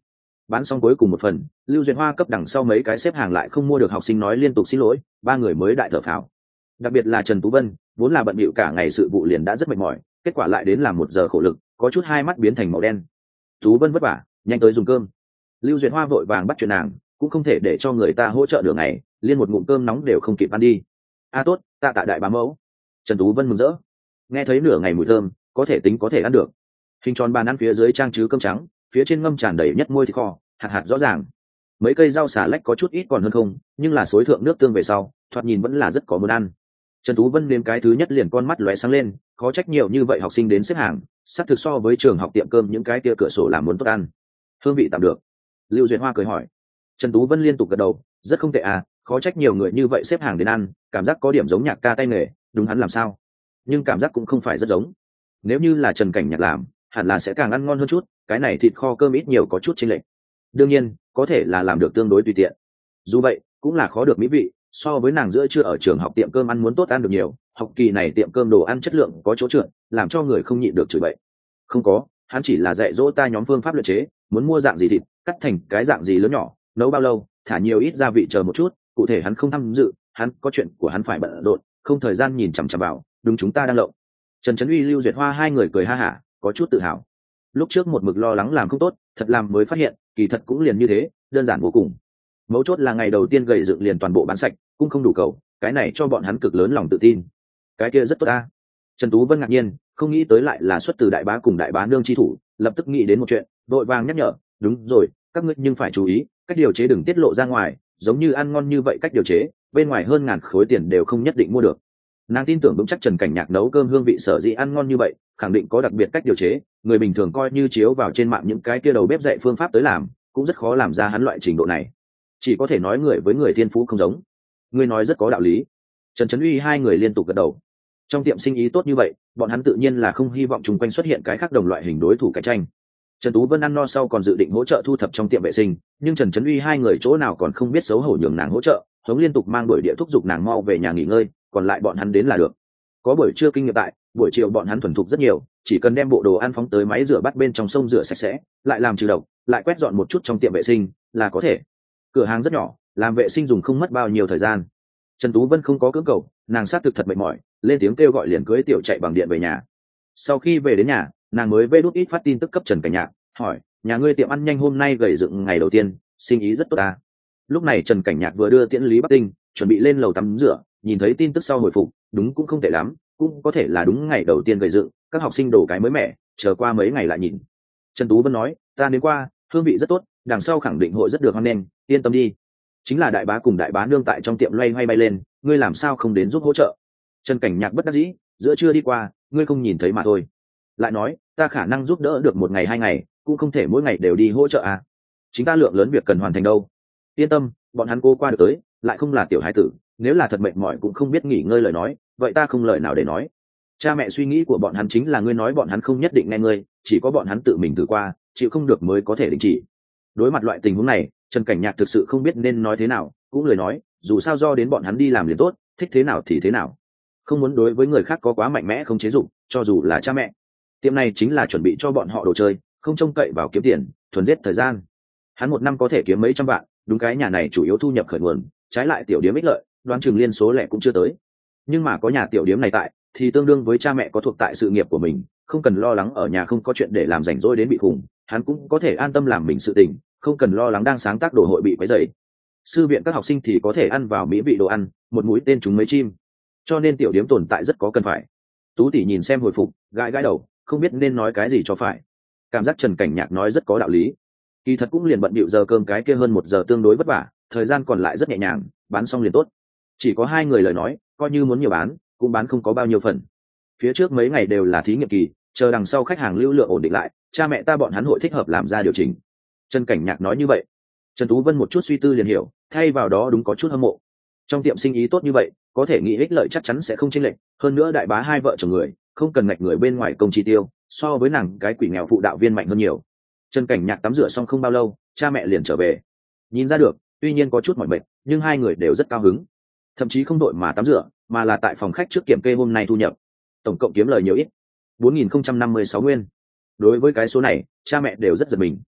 bán xong cuối cùng một phần, Lưu Duyệt Hoa cấp đằng sau mấy cái xếp hàng lại không mua được học sinh nói liên tục xin lỗi, ba người mới đại thở phào. Đặc biệt là Trần Tú Vân, vốn là bận bịu cả ngày sự vụ liền đã rất mệt mỏi, kết quả lại đến làm một giờ khổ lực, có chút hai mắt biến thành màu đen. Tú Vân vất vả, nhanh tới dùng cơm. Lưu Duyệt Hoa vội vàng bắt chuyện nàng, cũng không thể để cho người ta hỗ trợ nửa ngày, liên một ngụm cơm nóng đều không kịp ăn đi. A tốt, tạ tạ đại bá mẫu. Trần Tú Vân mừng rỡ, nghe thấy nửa ngày mùi thơm, có thể tính có thể ăn được. Hình tròn bàn ăn phía dưới trang trứ cơm trắng, phía trên ngâm tràn đầy nhất môi thịt kho, hạt hạt rõ ràng. Mấy cây rau xà lách có chút ít còn hơn không, nhưng là xối thượng nước tương về sau, thoạt nhìn vẫn là rất có muốn ăn. Trần Tú Vân nếm cái thứ nhất liền con mắt lóe sáng lên, khó trách nhiều như vậy học sinh đến xếp hàng, sắp thực so với trường học tiệm cơm những cái kia cửa sổ làm muốn tốt ăn. Hương vị tạm được. Lưu Duyệt Hoa cười hỏi. Trần Tú Vân liên tục gật đầu, rất không tệ à, khó trách nhiều người như vậy xếp hàng đến ăn, cảm giác có điểm giống nhạc ca tay nghề, đúng hắn làm sao? Nhưng cảm giác cũng không phải rất giống. Nếu như là Trần Cảnh Nhạc làm, hẳn là sẽ càng ăn ngon hơn chút, cái này thịt kho cơm ít nhiều có chút chênh lệch. Đương nhiên, có thể là làm được tương đối tùy tiện. Dù vậy, cũng là khó được mỹ vị, so với nàng giữa trưa ở trường học tiệm cơm ăn muốn tốt ăn được nhiều, học kỳ này tiệm cơm đồ ăn chất lượng có chỗ trượt, làm cho người không nhịn được chửi bậy. Không có, hắn chỉ là dạy dỗ ta nhóm phương pháp luyện chế, muốn mua dạng gì thịt, cắt thành cái dạng gì lớn nhỏ, nấu bao lâu, thả nhiều ít gia vị chờ một chút, cụ thể hắn không tham dự, hắn có chuyện của hắn phải bận rộn, không thời gian nhìn chằm chằm vào, đúng chúng ta đang lộng. Trần Trấn Uy, Lưu Duyệt Hoa hai người cười ha hả, có chút tự hào. Lúc trước một mực lo lắng làm không tốt, thật làm mới phát hiện, kỳ thật cũng liền như thế, đơn giản vô cùng. Mấu chốt là ngày đầu tiên gầy dựng liền toàn bộ bán sạch, cũng không đủ cầu, cái này cho bọn hắn cực lớn lòng tự tin. Cái kia rất tốt ta. Trần Tú Vân ngạc nhiên, không nghĩ tới lại là xuất từ đại bá cùng đại bá nương chi thủ, lập tức nghĩ đến một chuyện, vội vàng nhắc nhở, đúng rồi, các ngươi nhưng phải chú ý, cách điều chế đừng tiết lộ ra ngoài, giống như ăn ngon như vậy cách điều chế, bên ngoài hơn ngàn khối tiền đều không nhất định mua được. Nàng tin tưởng vững chắc Trần Cảnh Nhạc nấu cơm hương vị sở dĩ ăn ngon như vậy, khẳng định có đặc biệt cách điều chế, người bình thường coi như chiếu vào trên mạng những cái kia đầu bếp dạy phương pháp tới làm, cũng rất khó làm ra hắn loại trình độ này. Chỉ có thể nói người với người thiên phú không giống. Ngươi nói rất có đạo lý. Trần Trấn Uy hai người liên tục gật đầu. Trong tiệm sinh ý tốt như vậy, bọn hắn tự nhiên là không hy vọng chung quanh xuất hiện cái khác đồng loại hình đối thủ cạnh tranh. Trần Tú Vân ăn no sau còn dự định hỗ trợ thu thập trong tiệm vệ sinh, nhưng Trần Trấn Uy hai người chỗ nào còn không biết xấu hổ nhường nàng hỗ trợ, hống liên tục mang đuổi địa thúc giục nàng mau về nhà nghỉ ngơi, còn lại bọn hắn đến là được. Có buổi trưa kinh nghiệm tại, buổi chiều bọn hắn thuần thục rất nhiều, chỉ cần đem bộ đồ ăn phóng tới máy rửa bát bên trong sông rửa sạch sẽ, lại làm trừ độc, lại quét dọn một chút trong tiệm vệ sinh là có thể. Cửa hàng rất nhỏ, làm vệ sinh dùng không mất bao nhiêu thời gian. Trần Tú Vân không có cưỡng cầu, nàng sát thực thật mệt mỏi, lên tiếng kêu gọi liền cưới tiểu chạy bằng điện về nhà. Sau khi về đến nhà, nàng mới vê đút ít phát tin tức cấp Trần Cảnh Nhạc, hỏi, nhà ngươi tiệm ăn nhanh hôm nay gầy dựng ngày đầu tiên, sinh ý rất tốt à? Lúc này Trần Cảnh Nhạc vừa đưa Tiễn Lý Bắc Tinh, chuẩn bị lên lầu tắm rửa, nhìn thấy tin tức sau hồi phục, đúng cũng không tệ lắm, cũng có thể là đúng ngày đầu tiên gầy dựng, các học sinh đổ cái mới mẻ, chờ qua mấy ngày lại nhìn. Trần Tú Vân nói, ta đến qua, hương vị rất tốt, đằng sau khẳng định hội rất được hoan nghênh, yên tâm đi. Chính là đại bá cùng đại bá nương tại trong tiệm loay hoay bay lên, ngươi làm sao không đến giúp hỗ trợ? Trần Cảnh Nhạc bất đắc dĩ, giữa trưa đi qua, ngươi không nhìn thấy mà thôi. Lại nói, ta khả năng giúp đỡ được một ngày hai ngày, cũng không thể mỗi ngày đều đi hỗ trợ à. Chính ta lượng lớn việc cần hoàn thành đâu. Yên tâm, bọn hắn cô qua được tới, lại không là tiểu hải tử, nếu là thật mệt mỏi cũng không biết nghỉ ngơi lời nói, vậy ta không lời nào để nói. Cha mẹ suy nghĩ của bọn hắn chính là ngươi nói bọn hắn không nhất định nghe ngươi, chỉ có bọn hắn tự mình thử qua, chịu không được mới có thể đình chỉ. Đối mặt loại tình huống này, Trần Cảnh Nhạc thực sự không biết nên nói thế nào, cũng lời nói, dù sao do đến bọn hắn đi làm liền tốt, thích thế nào thì thế nào. Không muốn đối với người khác có quá mạnh mẽ không chế dụng, cho dù là cha mẹ. Tiệm này chính là chuẩn bị cho bọn họ đồ chơi, không trông cậy vào kiếm tiền, thuần giết thời gian. Hắn một năm có thể kiếm mấy trăm vạn, đúng cái nhà này chủ yếu thu nhập khởi nguồn, trái lại tiểu điếm ích lợi, đoán chừng liên số lẻ cũng chưa tới. Nhưng mà có nhà tiểu điếm này tại, thì tương đương với cha mẹ có thuộc tại sự nghiệp của mình, không cần lo lắng ở nhà không có chuyện để làm rảnh rỗi đến bị khủng, hắn cũng có thể an tâm làm mình sự tình, không cần lo lắng đang sáng tác đồ hội bị quấy rầy. Sư viện các học sinh thì có thể ăn vào mỹ vị đồ ăn, một mũi tên trúng mấy chim. Cho nên tiểu điếm tồn tại rất có cần phải. Tú tỷ nhìn xem hồi phục, gãi gãi đầu, không biết nên nói cái gì cho phải. Cảm giác Trần Cảnh Nhạc nói rất có đạo lý. Kỳ thật cũng liền bận bịu giờ cơm cái kia hơn một giờ tương đối vất vả, thời gian còn lại rất nhẹ nhàng, bán xong liền tốt. Chỉ có hai người lời nói, coi như muốn nhiều bán, cũng bán không có bao nhiêu phần. Phía trước mấy ngày đều là thí nghiệm kỳ, chờ đằng sau khách hàng lưu lượng ổn định lại, cha mẹ ta bọn hắn hội thích hợp làm ra điều chỉnh. Trần Cảnh Nhạc nói như vậy. Trần Tú Vân một chút suy tư liền hiểu, thay vào đó đúng có chút hâm mộ. Trong tiệm sinh ý tốt như vậy, có thể nghĩ ích lợi chắc chắn sẽ không chênh lệch, hơn nữa đại bá hai vợ chồng người, không cần ngạch người bên ngoài công chi tiêu, so với nàng cái quỷ nghèo phụ đạo viên mạnh hơn nhiều. Trần Cảnh Nhạc tắm rửa xong không bao lâu, cha mẹ liền trở về. Nhìn ra được, tuy nhiên có chút mỏi mệt, nhưng hai người đều rất cao hứng. Thậm chí không đội mà tắm rửa, mà là tại phòng khách trước kiểm kê hôm nay thu nhập. Tổng cộng kiếm lời nhiều ít, bốn nghìn không trăm năm mươi sáu nguyên. Đối với cái số này, cha mẹ đều rất giật mình.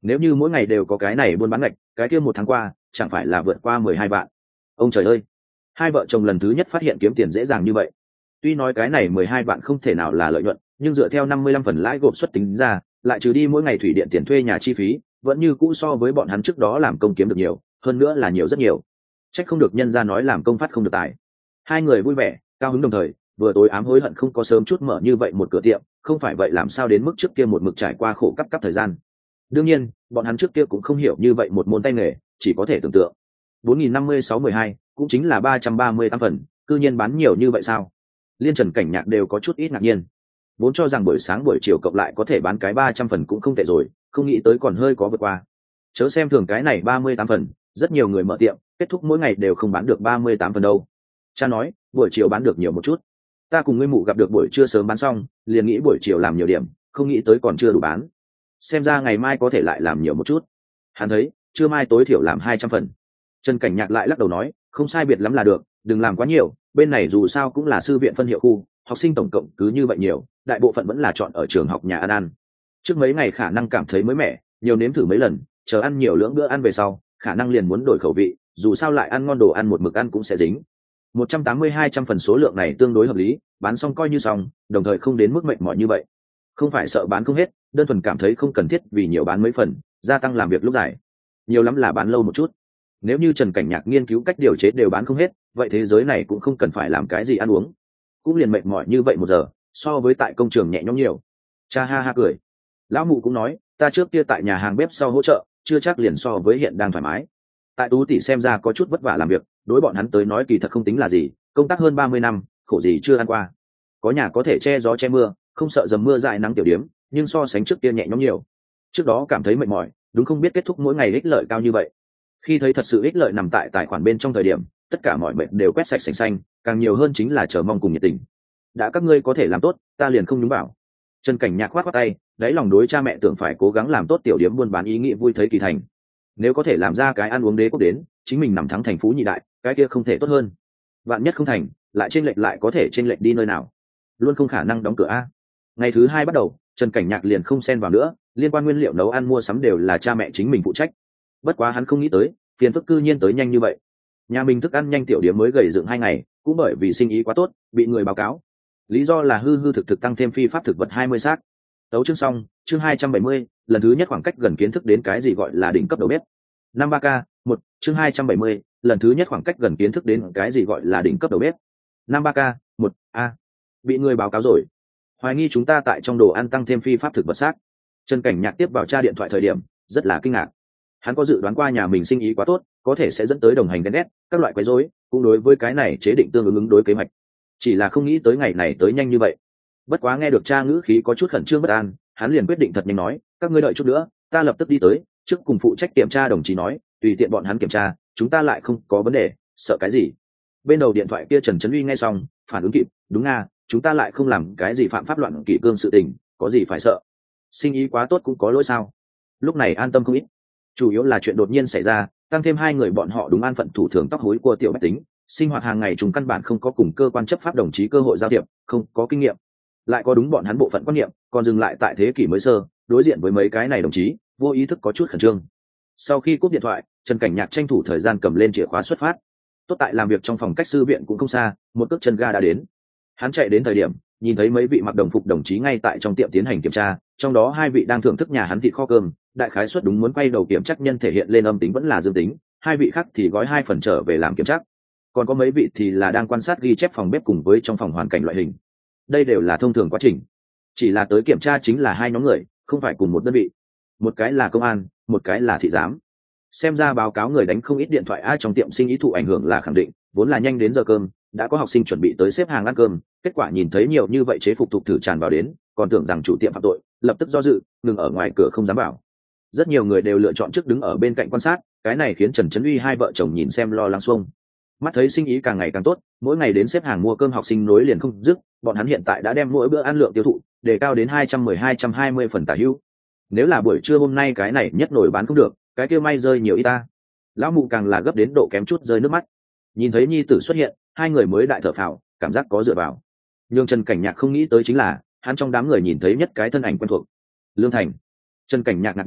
nếu như mỗi ngày đều có cái này buôn bán ngạch, cái kia một tháng qua chẳng phải là vượt qua mười hai vạn. Ông trời ơi, hai vợ chồng lần thứ nhất phát hiện kiếm tiền dễ dàng như vậy. Tuy nói cái này mười hai vạn không thể nào là lợi nhuận, nhưng dựa theo năm mươi lăm phần lãi gộp suất tính ra, lại trừ đi mỗi ngày thủy điện tiền thuê nhà chi phí, vẫn như cũ so với bọn hắn trước đó làm công kiếm được nhiều, hơn nữa là nhiều rất nhiều. Trách không được nhân gia nói làm công phát không được tài. Hai người vui vẻ cao hứng đồng thời, vừa tối ám hối hận không có sớm chút mở như vậy một cửa tiệm, không phải vậy làm sao đến mức trước kia một mực trải qua khổ cấp cấp thời gian. Đương nhiên bọn hắn trước kia cũng không hiểu như vậy một môn tay nghề, chỉ có thể tưởng tượng. Bốn nghìn năm mươi sáu mười hai cũng chính là ba trăm ba mươi tám phần, cư nhiên bán nhiều như vậy sao? Liên Trần Cảnh Nhạc đều có chút ít ngạc nhiên, vốn cho rằng buổi sáng buổi chiều cộng lại có thể bán cái ba trăm phần cũng không tệ rồi, không nghĩ tới còn hơi có vượt qua. Chớ xem thường cái này ba mươi tám phần, rất nhiều người mở tiệm kết thúc mỗi ngày đều không bán được ba mươi tám phần đâu. Cha nói buổi chiều bán được nhiều một chút, ta cùng ngươi mụ gặp được buổi trưa sớm bán xong, liền nghĩ buổi chiều làm nhiều điểm, không nghĩ tới còn chưa đủ bán, xem ra ngày mai có thể lại làm nhiều một chút. Hắn thấy trưa mai tối thiểu làm hai trăm phần. Trần Cảnh Nhạc lại lắc đầu nói, không sai biệt lắm là được, đừng làm quá nhiều, bên này dù sao cũng là sư viện phân hiệu khu, học sinh tổng cộng cứ như vậy nhiều, đại bộ phận vẫn là chọn ở trường học nhà ăn ăn. Trước mấy ngày khả năng cảm thấy mới mẻ, nhiều nếm thử mấy lần, chờ ăn nhiều lưỡng bữa ăn về sau, khả năng liền muốn đổi khẩu vị, dù sao lại ăn ngon đồ ăn một mực ăn cũng sẽ dính. một trăm tám mươi hai trăm phần số lượng này tương đối hợp lý, bán xong coi như xong, đồng thời không đến mức mệt mỏi như vậy. Không phải sợ bán không hết, đơn thuần cảm thấy không cần thiết vì nhiều bán mấy phần, gia tăng làm việc lúc dài. Nhiều lắm là bán lâu một chút. Nếu như Trần Cảnh Nhạc nghiên cứu cách điều chế đều bán không hết, vậy thế giới này cũng không cần phải làm cái gì ăn uống. Cũng liền mệt mỏi như vậy một giờ, so với tại công trường nhẹ nhõm nhiều. Cha ha ha cười. Lão mụ cũng nói, ta trước kia tại nhà hàng bếp sau hỗ trợ, chưa chắc liền so với hiện đang thoải mái. Tại Tú tỷ xem ra có chút vất vả làm việc, đối bọn hắn tới nói kỳ thật không tính là gì, công tác hơn ba mươi năm, khổ gì chưa ăn qua. Có nhà có thể che gió che mưa, không sợ dầm mưa dại nắng tiểu điếm, nhưng so sánh trước kia nhẹ nhõm nhiều. Trước đó cảm thấy mệt mỏi, đúng không biết kết thúc mỗi ngày ích lợi cao như vậy. Khi thấy thật sự ích lợi nằm tại tài khoản bên trong thời điểm, tất cả mọi mệt đều quét sạch sành xanh, càng nhiều hơn chính là chờ mong cùng nhiệt tình. Đã các ngươi có thể làm tốt, ta liền không nhúng vào. Trần Cảnh Nhạc khoát khoát tay, đáy lòng đối cha mẹ tưởng phải cố gắng làm tốt tiểu điếm buôn bán ý nghĩ vui thấy kỳ thành. Nếu có thể làm ra cái ăn uống đế quốc đến, chính mình nằm thắng thành phú nhị đại, cái kia không thể tốt hơn. Vạn nhất không thành, lại chênh lệch lại có thể chênh lệch đi nơi nào? Luôn không khả năng đóng cửa a. Ngày thứ hai bắt đầu, Trần Cảnh Nhạc liền không xen vào nữa, liên quan nguyên liệu nấu ăn mua sắm đều là cha mẹ chính mình phụ trách. Bất quá hắn không nghĩ tới, phiền phức cư nhiên tới nhanh như vậy. Nhà mình thức ăn nhanh tiểu điếm mới gầy dựng hai ngày, cũng bởi vì sinh ý quá tốt, bị người báo cáo. Lý do là hư hư thực thực tăng thêm phi pháp thực vật hai mươi xác. Tấu chương xong, chương hai trăm bảy mươi, lần thứ nhất khoảng cách gần kiến thức đến cái gì gọi là đỉnh cấp đầu bếp. Năm ba k, một, chương hai trăm bảy mươi, lần thứ nhất khoảng cách gần kiến thức đến cái gì gọi là đỉnh cấp đầu bếp. Năm ba k, một, a. Bị người báo cáo rồi. Hoài nghi chúng ta tại trong đồ ăn tăng thêm phi pháp thực vật xác. Trần Cảnh Nhạc tiếp vào tra điện thoại thời điểm, rất là kinh ngạc. Hắn có dự đoán qua nhà mình sinh ý quá tốt, có thể sẽ dẫn tới đồng hành ghen ghét, các loại quấy rối, cũng đối với cái này chế định tương ứng ứng đối kế hoạch. Chỉ là không nghĩ tới ngày này tới nhanh như vậy. Bất quá nghe được cha ngữ khí có chút khẩn trương bất an, hắn liền quyết định thật nhanh nói, các ngươi đợi chút nữa, ta lập tức đi tới, trước cùng phụ trách kiểm tra đồng chí nói, tùy tiện bọn hắn kiểm tra, chúng ta lại không có vấn đề, sợ cái gì. Bên đầu điện thoại kia Trần Trấn Uy nghe xong, phản ứng kịp, đúng nga, chúng ta lại không làm cái gì phạm pháp loạn kỷ cương sự tình, có gì phải sợ. Sinh ý quá tốt cũng có lỗi sao? Lúc này an tâm không ít. Chủ yếu là chuyện đột nhiên xảy ra, tăng thêm hai người bọn họ đúng an phận thủ thường tóc hối của tiểu bách tính, sinh hoạt hàng ngày chúng căn bản không có cùng cơ quan chấp pháp đồng chí cơ hội giao thiệp, không có kinh nghiệm, lại có đúng bọn hắn bộ phận quan niệm, còn dừng lại tại thế kỷ mới sơ, đối diện với mấy cái này đồng chí, vô ý thức có chút khẩn trương. Sau khi cúp điện thoại, Trần Cảnh Nhạc tranh thủ thời gian cầm lên chìa khóa xuất phát. Tốt tại làm việc trong phòng cách sư viện cũng không xa, một cước chân ga đã đến. Hắn chạy đến thời điểm, nhìn thấy mấy vị mặc đồng phục đồng chí ngay tại trong tiệm tiến hành kiểm tra, trong đó hai vị đang thưởng thức nhà hắn thịt kho cơm, đại khái suất đúng muốn quay đầu kiểm chắc nhân thể hiện lên âm tính vẫn là dương tính, hai vị khác thì gói hai phần trở về làm kiểm tra. Còn có mấy vị thì là đang quan sát ghi chép phòng bếp cùng với trong phòng hoàn cảnh loại hình. Đây đều là thông thường quá trình, chỉ là tới kiểm tra chính là hai nhóm người, không phải cùng một đơn vị. Một cái là công an, một cái là thị giám. Xem ra báo cáo người đánh không ít điện thoại ai trong tiệm sinh ý thụ ảnh hưởng là khẳng định, vốn là nhanh đến giờ cơm, đã có học sinh chuẩn bị tới xếp hàng ăn cơm, kết quả nhìn thấy nhiều như vậy chế phục tục thử tràn vào đến, còn tưởng rằng chủ tiệm phạm tội, lập tức do dự, ngừng ở ngoài cửa không dám vào. Rất nhiều người đều lựa chọn trước đứng ở bên cạnh quan sát, cái này khiến Trần Trấn Uy hai vợ chồng nhìn xem lo lắng xuông. Mắt thấy sinh ý càng ngày càng tốt, mỗi ngày đến xếp hàng mua cơm học sinh nối liền không dứt, bọn hắn hiện tại đã đem mỗi bữa ăn lượng tiêu thụ đề cao đến hai trăm mười hai trăm hai mươi phần tả hữu. Nếu là buổi trưa hôm nay cái này nhất nổi bán không được, cái kia may rơi nhiều ít ta. Lão mụ càng là gấp đến độ kém chút rơi nước mắt. Nhìn thấy nhi tử xuất hiện, hai người mới đại thở phào, cảm giác có dựa vào. Nhưng Trần Cảnh Nhạc không nghĩ tới chính là, hắn trong đám người nhìn thấy nhất cái thân ảnh quen thuộc. Lương Thành. Trần Cảnh Nhạc ngạc nhiên,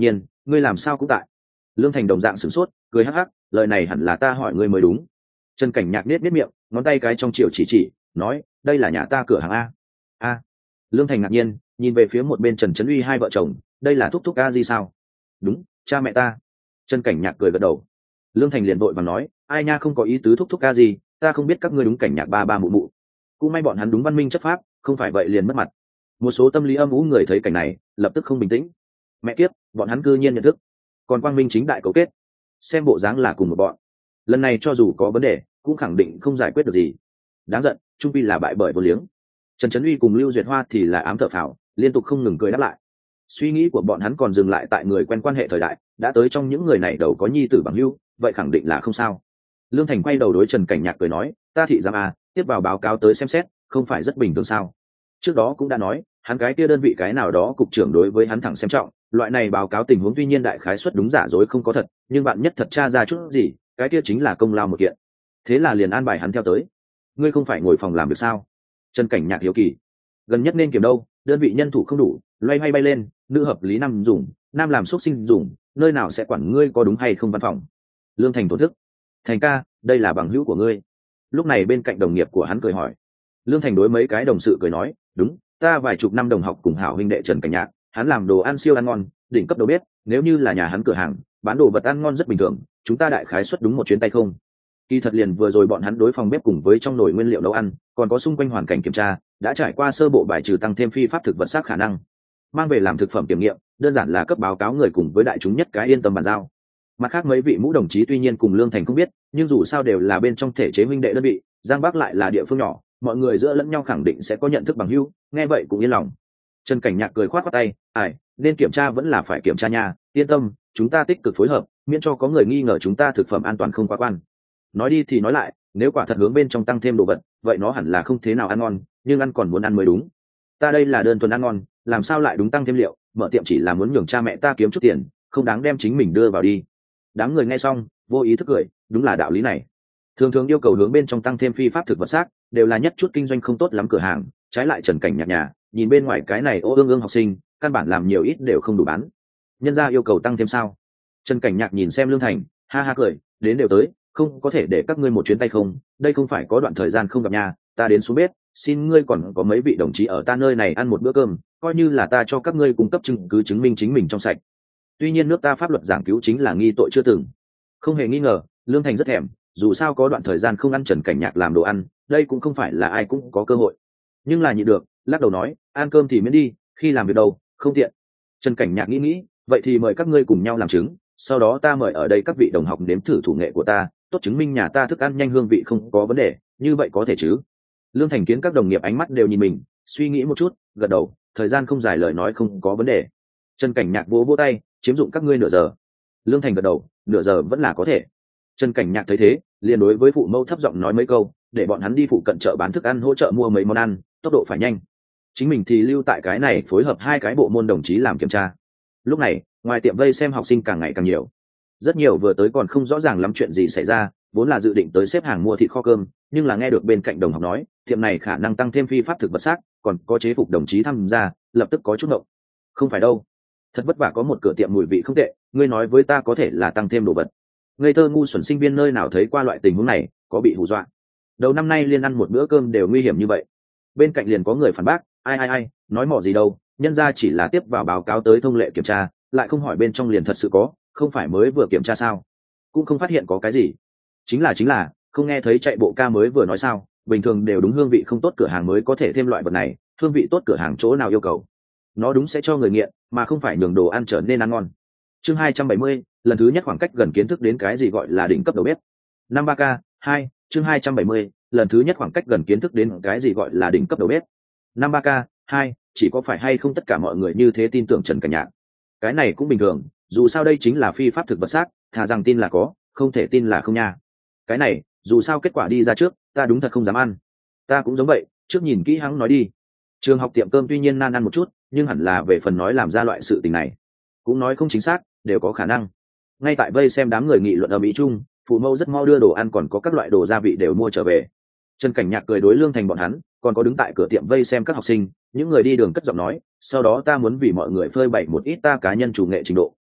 ngươi làm sao cũng tại? Lương Thành đồng dạng sửng sốt, cười hắc hắc, lời này hẳn là ta hỏi ngươi mới đúng. Trần Cảnh Nhạc nết nết miệng, ngón tay cái trong chiều chỉ chỉ, nói, đây là nhà ta cửa hàng a. A. Lương Thành ngạc nhiên, nhìn về phía một bên Trần Trấn Uy hai vợ chồng, đây là thúc thúc a gì sao? Đúng, cha mẹ ta. Trần Cảnh Nhạc cười gật đầu. Lương Thành liền vội vàng nói, ai nha, không có ý tứ thúc thúc a gì, ta không biết các ngươi đúng Cảnh Nhạc ba ba mụ mụ. Cũng may bọn hắn đúng văn minh chất pháp, không phải vậy liền mất mặt. Một số tâm lý âm u người thấy cảnh này, lập tức không bình tĩnh. Mẹ kiếp, bọn hắn cư nhiên nhận thức, còn quang minh chính đại cấu kết, xem bộ dáng là cùng một bọn. Lần này cho dù có vấn đề, cũng khẳng định không giải quyết được gì. Đáng giận, trung pi là bại bởi vô liếng. Trần Trấn Uy cùng Lưu Duyệt Hoa thì là ám thở phào, liên tục không ngừng cười đáp lại. Suy nghĩ của bọn hắn còn dừng lại tại người quen quan hệ thời đại, đã tới trong những người này đầu có nhi tử bằng hữu, vậy khẳng định là không sao. Lương Thành quay đầu đối Trần Cảnh Nhạc cười nói, ta thị giám à, tiếp vào báo cáo tới xem xét, không phải rất bình thường sao? Trước đó cũng đã nói, hắn cái kia đơn vị cái nào đó cục trưởng đối với hắn thẳng xem trọng, loại này báo cáo tình huống tuy nhiên đại khái suất đúng giả dối không có thật, nhưng bạn nhất thật tra ra chút gì, cái kia chính là công lao một kiện. Thế là liền an bài hắn theo tới. Ngươi không phải ngồi phòng làm việc sao? Trần Cảnh Nhạc hiếu kỳ. Gần nhất nên kiểm đâu, đơn vị nhân thủ không đủ, loay hoay bay lên, nữ hợp lý nam dùng, nam làm xuất sinh dùng, nơi nào sẽ quản ngươi có đúng hay không văn phòng. Lương Thành thổn thức. Thành ca, đây là bằng hữu của ngươi. Lúc này bên cạnh đồng nghiệp của hắn cười hỏi. Lương Thành đối mấy cái đồng sự cười nói, đúng, ta vài chục năm đồng học cùng hảo huynh đệ Trần Cảnh Nhạc, hắn làm đồ ăn siêu ăn ngon, đỉnh cấp đầu bếp, nếu như là nhà hắn cửa hàng, bán đồ vật ăn ngon rất bình thường, chúng ta đại khái suất đúng một chuyến tay không. Kỳ thật liền vừa rồi bọn hắn đối phòng bếp cùng với trong nồi nguyên liệu nấu ăn, còn có xung quanh hoàn cảnh kiểm tra, đã trải qua sơ bộ bài trừ tăng thêm phi pháp thực vật xác khả năng, mang về làm thực phẩm kiểm nghiệm, đơn giản là cấp báo cáo người cùng với đại chúng nhất cái yên tâm bàn giao. Mặt khác mấy vị mũ đồng chí tuy nhiên cùng Lương Thành không biết, nhưng dù sao đều là bên trong thể chế huynh đệ đơn vị, Giang Bắc lại là địa phương nhỏ, mọi người giữa lẫn nhau khẳng định sẽ có nhận thức bằng hữu, nghe vậy cũng yên lòng. Trần Cảnh Nhạc cười khoát khoát tay, ai, nên kiểm tra vẫn là phải kiểm tra nha, yên tâm, chúng ta tích cực phối hợp, miễn cho có người nghi ngờ chúng ta thực phẩm an toàn không quá quan. Nói đi thì nói lại, nếu quả thật hướng bên trong tăng thêm đồ vật, vậy nó hẳn là không thế nào ăn ngon, nhưng ăn còn muốn ăn mới đúng. Ta đây là đơn thuần ăn ngon, làm sao lại đúng tăng thêm liệu, mở tiệm chỉ là muốn nhường cha mẹ ta kiếm chút tiền, không đáng đem chính mình đưa vào đi. Đám người nghe xong, vô ý thức cười, đúng là đạo lý này. Thường thường yêu cầu hướng bên trong tăng thêm phi pháp thực vật xác, đều là nhất chút kinh doanh không tốt lắm cửa hàng, trái lại Trần Cảnh Nhạc nhà, nhìn bên ngoài cái này ô ương ương học sinh, căn bản làm nhiều ít đều không đủ bán. Nhân ra yêu cầu tăng thêm sao? Trần Cảnh Nhạc nhìn xem Lương Thành, ha ha cười, đến đều tới, không có thể để các ngươi một chuyến tay không, đây không phải có đoạn thời gian không gặp nhà, ta đến xuống bếp, xin ngươi còn có mấy vị đồng chí ở ta nơi này ăn một bữa cơm, coi như là ta cho các ngươi cung cấp chứng cứ chứng minh chính mình trong sạch. Tuy nhiên nước ta pháp luật giảng cứu chính là nghi tội chưa từng. Không hề nghi ngờ, Lương Thành rất thèm, dù sao có đoạn thời gian không ăn Trần Cảnh Nhạc làm đồ ăn, đây cũng không phải là ai cũng có cơ hội. Nhưng là nhịn được, lắc đầu nói, ăn cơm thì miễn đi, khi làm việc đâu, không tiện. Trần Cảnh Nhạc nghĩ nghĩ, vậy thì mời các ngươi cùng nhau làm chứng, sau đó ta mời ở đây các vị đồng học nếm thử thủ nghệ của ta, tốt chứng minh nhà ta thức ăn nhanh hương vị không có vấn đề, như vậy có thể chứ? Lương Thành kiến các đồng nghiệp ánh mắt đều nhìn mình, suy nghĩ một chút, gật đầu, thời gian không dài lời nói không có vấn đề. Trần Cảnh Nhạc vỗ vỗ tay, chiếm dụng các ngươi nửa giờ. Lương Thành gật đầu, nửa giờ vẫn là có thể. Trần Cảnh Nhạc thấy thế, liền đối với phụ mẫu thấp giọng nói mấy câu, để bọn hắn đi phụ cận chợ bán thức ăn hỗ trợ mua mấy món ăn, tốc độ phải nhanh. Chính mình thì lưu tại cái này phối hợp hai cái bộ môn đồng chí làm kiểm tra. Lúc này, ngoài tiệm vây xem học sinh càng ngày càng nhiều. Rất nhiều vừa tới còn không rõ ràng lắm chuyện gì xảy ra, vốn là dự định tới xếp hàng mua thịt kho cơm, nhưng là nghe được bên cạnh đồng học nói, tiệm này khả năng tăng thêm phi pháp thực vật xác, còn có chế phục đồng chí tham gia, lập tức có chút ngộng. Không phải đâu, thật vất vả có một cửa tiệm mùi vị không tệ, ngươi nói với ta có thể là tăng thêm đồ vật. Ngây thơ ngu xuẩn sinh viên nơi nào thấy qua loại tình huống này, có bị hù dọa. Đầu năm nay liên ăn một bữa cơm đều nguy hiểm như vậy. Bên cạnh liền có người phản bác, ai ai ai, nói mỏ gì đâu, nhân ra chỉ là tiếp vào báo cáo tới thông lệ kiểm tra, lại không hỏi bên trong liền thật sự có, không phải mới vừa kiểm tra sao? Cũng không phát hiện có cái gì. Chính là chính là, không nghe thấy chạy bộ ca mới vừa nói sao, bình thường đều đúng hương vị không tốt cửa hàng mới có thể thêm loại vật này, hương vị tốt cửa hàng chỗ nào yêu cầu. Nó đúng sẽ cho người nghiện, mà không phải nhường đồ ăn trở nên ăn ngon. Chương hai trăm bảy mươi, lần thứ nhất khoảng cách gần kiến thức đến cái gì gọi là đỉnh cấp đầu bếp. Năm ba k hai, chương hai trăm bảy mươi, lần thứ nhất khoảng cách gần kiến thức đến cái gì gọi là đỉnh cấp đầu bếp. Năm ba k hai, chỉ có phải hay không tất cả mọi người như thế tin tưởng Trần Cảnh Nhạc. Cái này cũng bình thường, dù sao đây chính là phi pháp thực vật xác, thà rằng tin là có, không thể tin là không nha. Cái này, dù sao kết quả đi ra trước, ta đúng thật không dám ăn. Ta cũng giống vậy, trước nhìn kỹ hắn nói đi. Trường học tiệm cơm tuy nhiên nan ăn một chút, nhưng hẳn là về phần nói làm ra loại sự tình này. Cũng nói không chính xác, đều có khả năng. Ngay tại vây xem đám người nghị luận ở mỹ chung, phụ mẫu rất mau đưa đồ ăn còn có các loại đồ gia vị đều mua trở về. Trần Cảnh Nhạc cười đối Lương Thành bọn hắn, còn có đứng tại cửa tiệm vây xem các học sinh, những người đi đường cất giọng nói, sau đó ta muốn vì mọi người phơi bày một ít ta cá nhân chủ nghệ trình độ,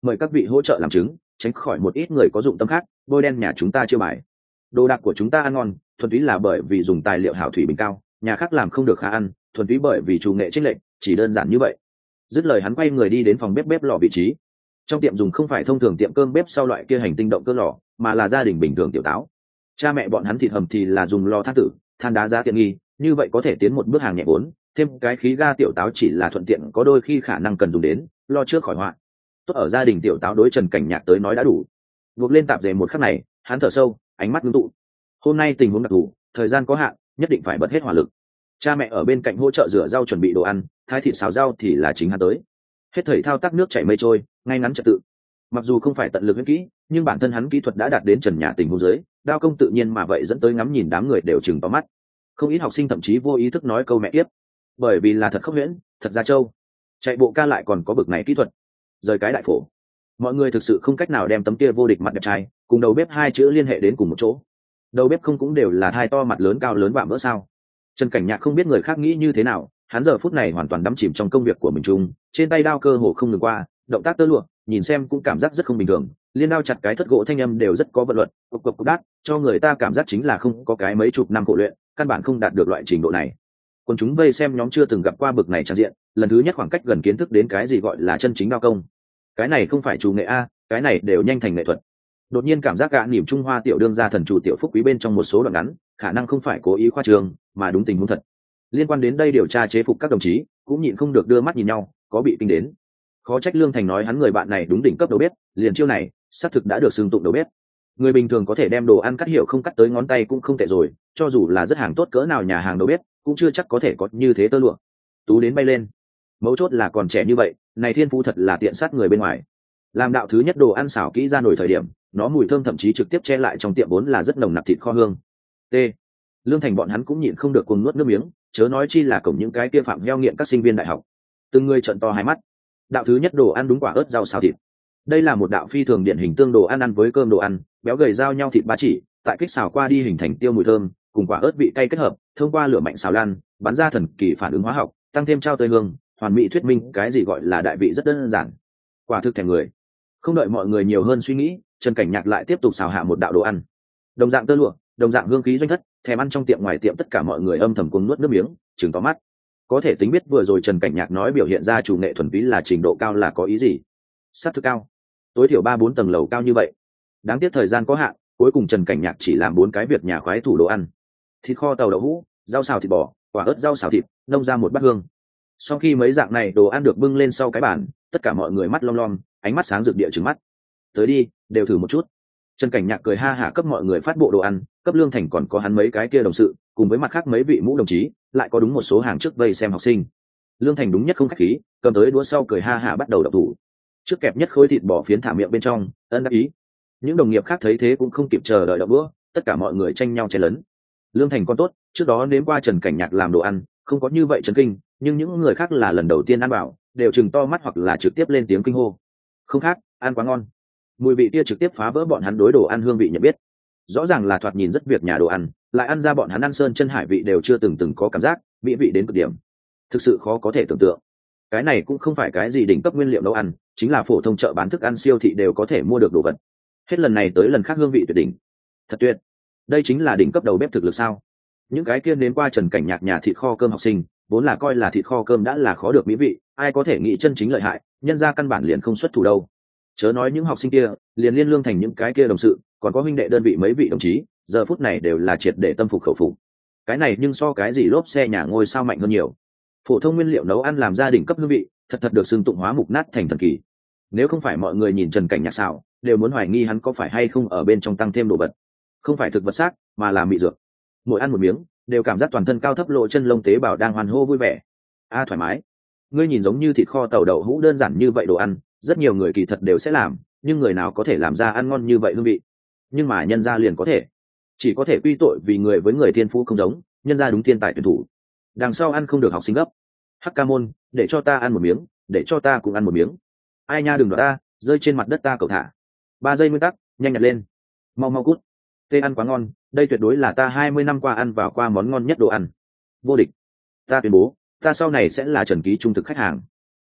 mời các vị hỗ trợ làm chứng, tránh khỏi một ít người có dụng tâm khác bôi đen nhà chúng ta chưa bài. Đồ đạc của chúng ta ăn ngon thuần túy là bởi vì dùng tài liệu hảo thủy bình cao, nhà khác làm không được khá ăn, thuần túy bởi vì chủ nghệ chênh lệch, chỉ đơn giản như vậy. Dứt lời hắn quay người đi đến phòng bếp bếp lò vị trí. Trong tiệm dùng không phải thông thường tiệm cơm bếp sau loại kia hành tinh động cơ lò, mà là gia đình bình thường tiểu táo. Cha mẹ bọn hắn thịt hầm thì là dùng lò than tử, than đá giá tiện nghi, như vậy có thể tiến một bước hàng nhẹ vốn, thêm cái khí ga tiểu táo chỉ là thuận tiện có đôi khi khả năng cần dùng đến, lo trước khỏi họa. Tốt ở gia đình tiểu táo đối Trần Cảnh Nhạc tới nói đã đủ. Buộc lên tạp dề một khắc này, hắn thở sâu, ánh mắt ngưng tụ. Hôm nay tình huống đặc thù, thời gian có hạn, nhất định phải bật hết hỏa lực. Cha mẹ ở bên cạnh hỗ trợ rửa rau chuẩn bị đồ ăn, thái thịt xào rau thì là chính hắn tới. Hết thảy thao tác nước chảy mây trôi, ngay ngắn trật tự. Mặc dù không phải tận lực huyết kỹ, nhưng bản thân hắn kỹ thuật đã đạt đến trần nhà tình huống dưới, đao công tự nhiên mà vậy dẫn tới ngắm nhìn đám người đều chừng vào mắt. Không ít học sinh thậm chí vô ý thức nói câu mẹ tiếp, bởi vì là thật khốc huyễn, thật ra châu. Chạy bộ ca lại còn có bực này kỹ thuật, rời cái đại phổ. Mọi người thực sự không cách nào đem tấm kia vô địch mặt đẹp trai cùng đầu bếp hai chữ liên hệ đến cùng một chỗ. Đầu bếp không cũng đều là thai to mặt lớn cao lớn vạm vỡ sao? Trần Cảnh Nhạc không biết người khác nghĩ như thế nào, hắn giờ phút này hoàn toàn đắm chìm trong công việc của mình chung, trên tay đao cơ hồ không ngừng qua, động tác tơ lụa, nhìn xem cũng cảm giác rất không bình thường, liên đao chặt cái thất gỗ thanh âm đều rất có vận luật, cục cục cục đát, cho người ta cảm giác chính là không có cái mấy chục năm khổ luyện, căn bản không đạt được loại trình độ này. Còn chúng vây xem nhóm chưa từng gặp qua bực này tràn diện, lần thứ nhất khoảng cách gần kiến thức đến cái gì gọi là chân chính đao công. Cái này không phải chủ nghệ a, cái này đều nhanh thành nghệ thuật. Đột nhiên cảm giác gã niềm Trung Hoa tiểu đương gia thần chủ tiểu phúc quý bên trong một số đoạn ngắn, khả năng không phải cố ý khoa trương, mà đúng tình huống thật. Liên quan đến đây điều tra chế phục các đồng chí, cũng nhịn không được đưa mắt nhìn nhau, có bị kinh đến. Khó trách Lương Thành nói hắn người bạn này đúng đỉnh cấp đầu bếp, liền chiêu này, xác thực đã được xưng tụng đầu bếp. Người bình thường có thể đem đồ ăn cắt hiểu không cắt tới ngón tay cũng không tệ rồi, cho dù là rất hàng tốt cỡ nào nhà hàng đầu bếp, cũng chưa chắc có thể có như thế tơ lụa. Tú đến bay lên. Mấu chốt là còn trẻ như vậy, này thiên phú thật là tiện sát người bên ngoài. Làm đạo thứ nhất đồ ăn xảo kỹ ra nổi thời điểm, nó mùi thơm thậm chí trực tiếp che lại trong tiệm vốn là rất nồng nặc thịt kho hương. T. Lương Thành bọn hắn cũng nhịn không được cuồng nuốt nước miếng, chớ nói chi là cổng những cái kia phạm heo nghiện các sinh viên đại học. Từng người trợn to hai mắt. Đạo thứ nhất đồ ăn đúng quả ớt rau xào thịt. Đây là một đạo phi thường điển hình tương đồ ăn ăn với cơm đồ ăn, béo gầy giao nhau thịt ba chỉ, tại kích xào qua đi hình thành tiêu mùi thơm, cùng quả ớt vị cay kết hợp, thông qua lửa mạnh xào lan, bắn ra thần kỳ phản ứng hóa học, tăng thêm trao tươi hương, hoàn mỹ thuyết minh cái gì gọi là đại vị rất đơn giản. Quả thực thèm người. Không đợi mọi người nhiều hơn suy nghĩ, Trần Cảnh Nhạc lại tiếp tục xào hạ một đạo đồ ăn. Đồng dạng tơ lụa, đồng dạng hương khí doanh thất, thèm ăn trong tiệm ngoài tiệm tất cả mọi người âm thầm cuồng nuốt nước miếng, chừng to mắt. Có thể tính biết vừa rồi Trần Cảnh Nhạc nói biểu hiện ra chủ nghệ thuần túy là trình độ cao là có ý gì? Sát thực cao, tối thiểu ba bốn tầng lầu cao như vậy. Đáng tiếc thời gian có hạn, cuối cùng Trần Cảnh Nhạc chỉ làm bốn cái việc nhà khoái thủ đồ ăn: thịt kho tàu đậu hũ, rau xào thịt bò, quả ớt rau xào thịt, nông ra một bát hương. Sau khi mấy dạng này đồ ăn được bưng lên sau cái bàn, tất cả mọi người mắt long lom, ánh mắt sáng rực địa trừng mắt. Tới đi, đều thử một chút. Trần Cảnh Nhạc cười ha hả cấp mọi người phát bộ đồ ăn, cấp Lương Thành còn có hắn mấy cái kia đồng sự, cùng với mặt khác mấy vị mũ đồng chí, lại có đúng một số hàng trước vây xem học sinh. Lương Thành đúng nhất không khách khí, cầm tới đũa sau cười ha hả bắt đầu đập thủ. Trước kẹp nhất khối thịt bò phiến thả miệng bên trong, ân đắc ý. Những đồng nghiệp khác thấy thế cũng không kịp chờ đợi đập bữa, tất cả mọi người tranh nhau chen lấn. Lương Thành con tốt, trước đó nếm qua Trần Cảnh Nhạc làm đồ ăn, không có như vậy chấn kinh, nhưng những người khác là lần đầu tiên ăn bảo, đều chừng to mắt hoặc là trực tiếp lên tiếng kinh hô. Không khác, ăn quá ngon. Mùi vị kia trực tiếp phá vỡ bọn hắn đối đồ ăn hương vị nhận biết. Rõ ràng là thoạt nhìn rất việc nhà đồ ăn, lại ăn ra bọn hắn ăn sơn chân hải vị đều chưa từng từng có cảm giác, mỹ vị đến cực điểm. Thực sự khó có thể tưởng tượng. Cái này cũng không phải cái gì đỉnh cấp nguyên liệu nấu ăn, chính là phổ thông chợ bán thức ăn siêu thị đều có thể mua được đồ vật. Hết lần này tới lần khác hương vị tuyệt đỉnh. Thật tuyệt. Đây chính là đỉnh cấp đầu bếp thực lực sao? Những cái kia đến qua Trần Cảnh Nhạc nhà thịt kho cơm học sinh, vốn là coi là thịt kho cơm đã là khó được mỹ vị, ai có thể nghĩ chân chính lợi hại, nhân ra căn bản liền không xuất thủ đâu. Chớ nói những học sinh kia, liền liên Lương Thành những cái kia đồng sự, còn có huynh đệ đơn vị mấy vị đồng chí, giờ phút này đều là triệt để tâm phục khẩu phục. Cái này nhưng so cái gì lốp xe nhà ngôi sao mạnh hơn nhiều. Phổ thông nguyên liệu nấu ăn làm gia đình cấp hương vị, thật thật được xưng tụng hóa mục nát thành thần kỳ. Nếu không phải mọi người nhìn Trần Cảnh Nhạc xào, đều muốn hoài nghi hắn có phải hay không ở bên trong tăng thêm đồ vật. Không phải thực vật xác, mà là mị dược. Mỗi ăn một miếng, đều cảm giác toàn thân cao thấp lộ chân lông tế bào đang hoàn hô vui vẻ. A à, thoải mái. Ngươi nhìn giống như thịt kho tàu đậu hũ đơn giản như vậy đồ ăn, rất nhiều người kỳ thật đều sẽ làm, nhưng người nào có thể làm ra ăn ngon như vậy hương vị? Nhưng mà nhân gia liền có thể. Chỉ có thể quy tội vì người với người thiên phú không giống, nhân gia đúng thiên tài tuyển thủ. Đằng sau ăn không được học sinh gấp. Hắc ca môn, để cho ta ăn một miếng, để cho ta cũng ăn một miếng. Ai nha đừng đoạt ta, rơi trên mặt đất ta cậu thả. Ba giây nguyên tắc, nhanh nhặt lên. Mau mau cút. Tê ăn quá ngon, đây tuyệt đối là ta hai mươi năm qua ăn vào qua món ngon nhất đồ ăn. Vô địch. Ta tuyên bố, ta sau này sẽ là Trần Ký trung thực khách hàng.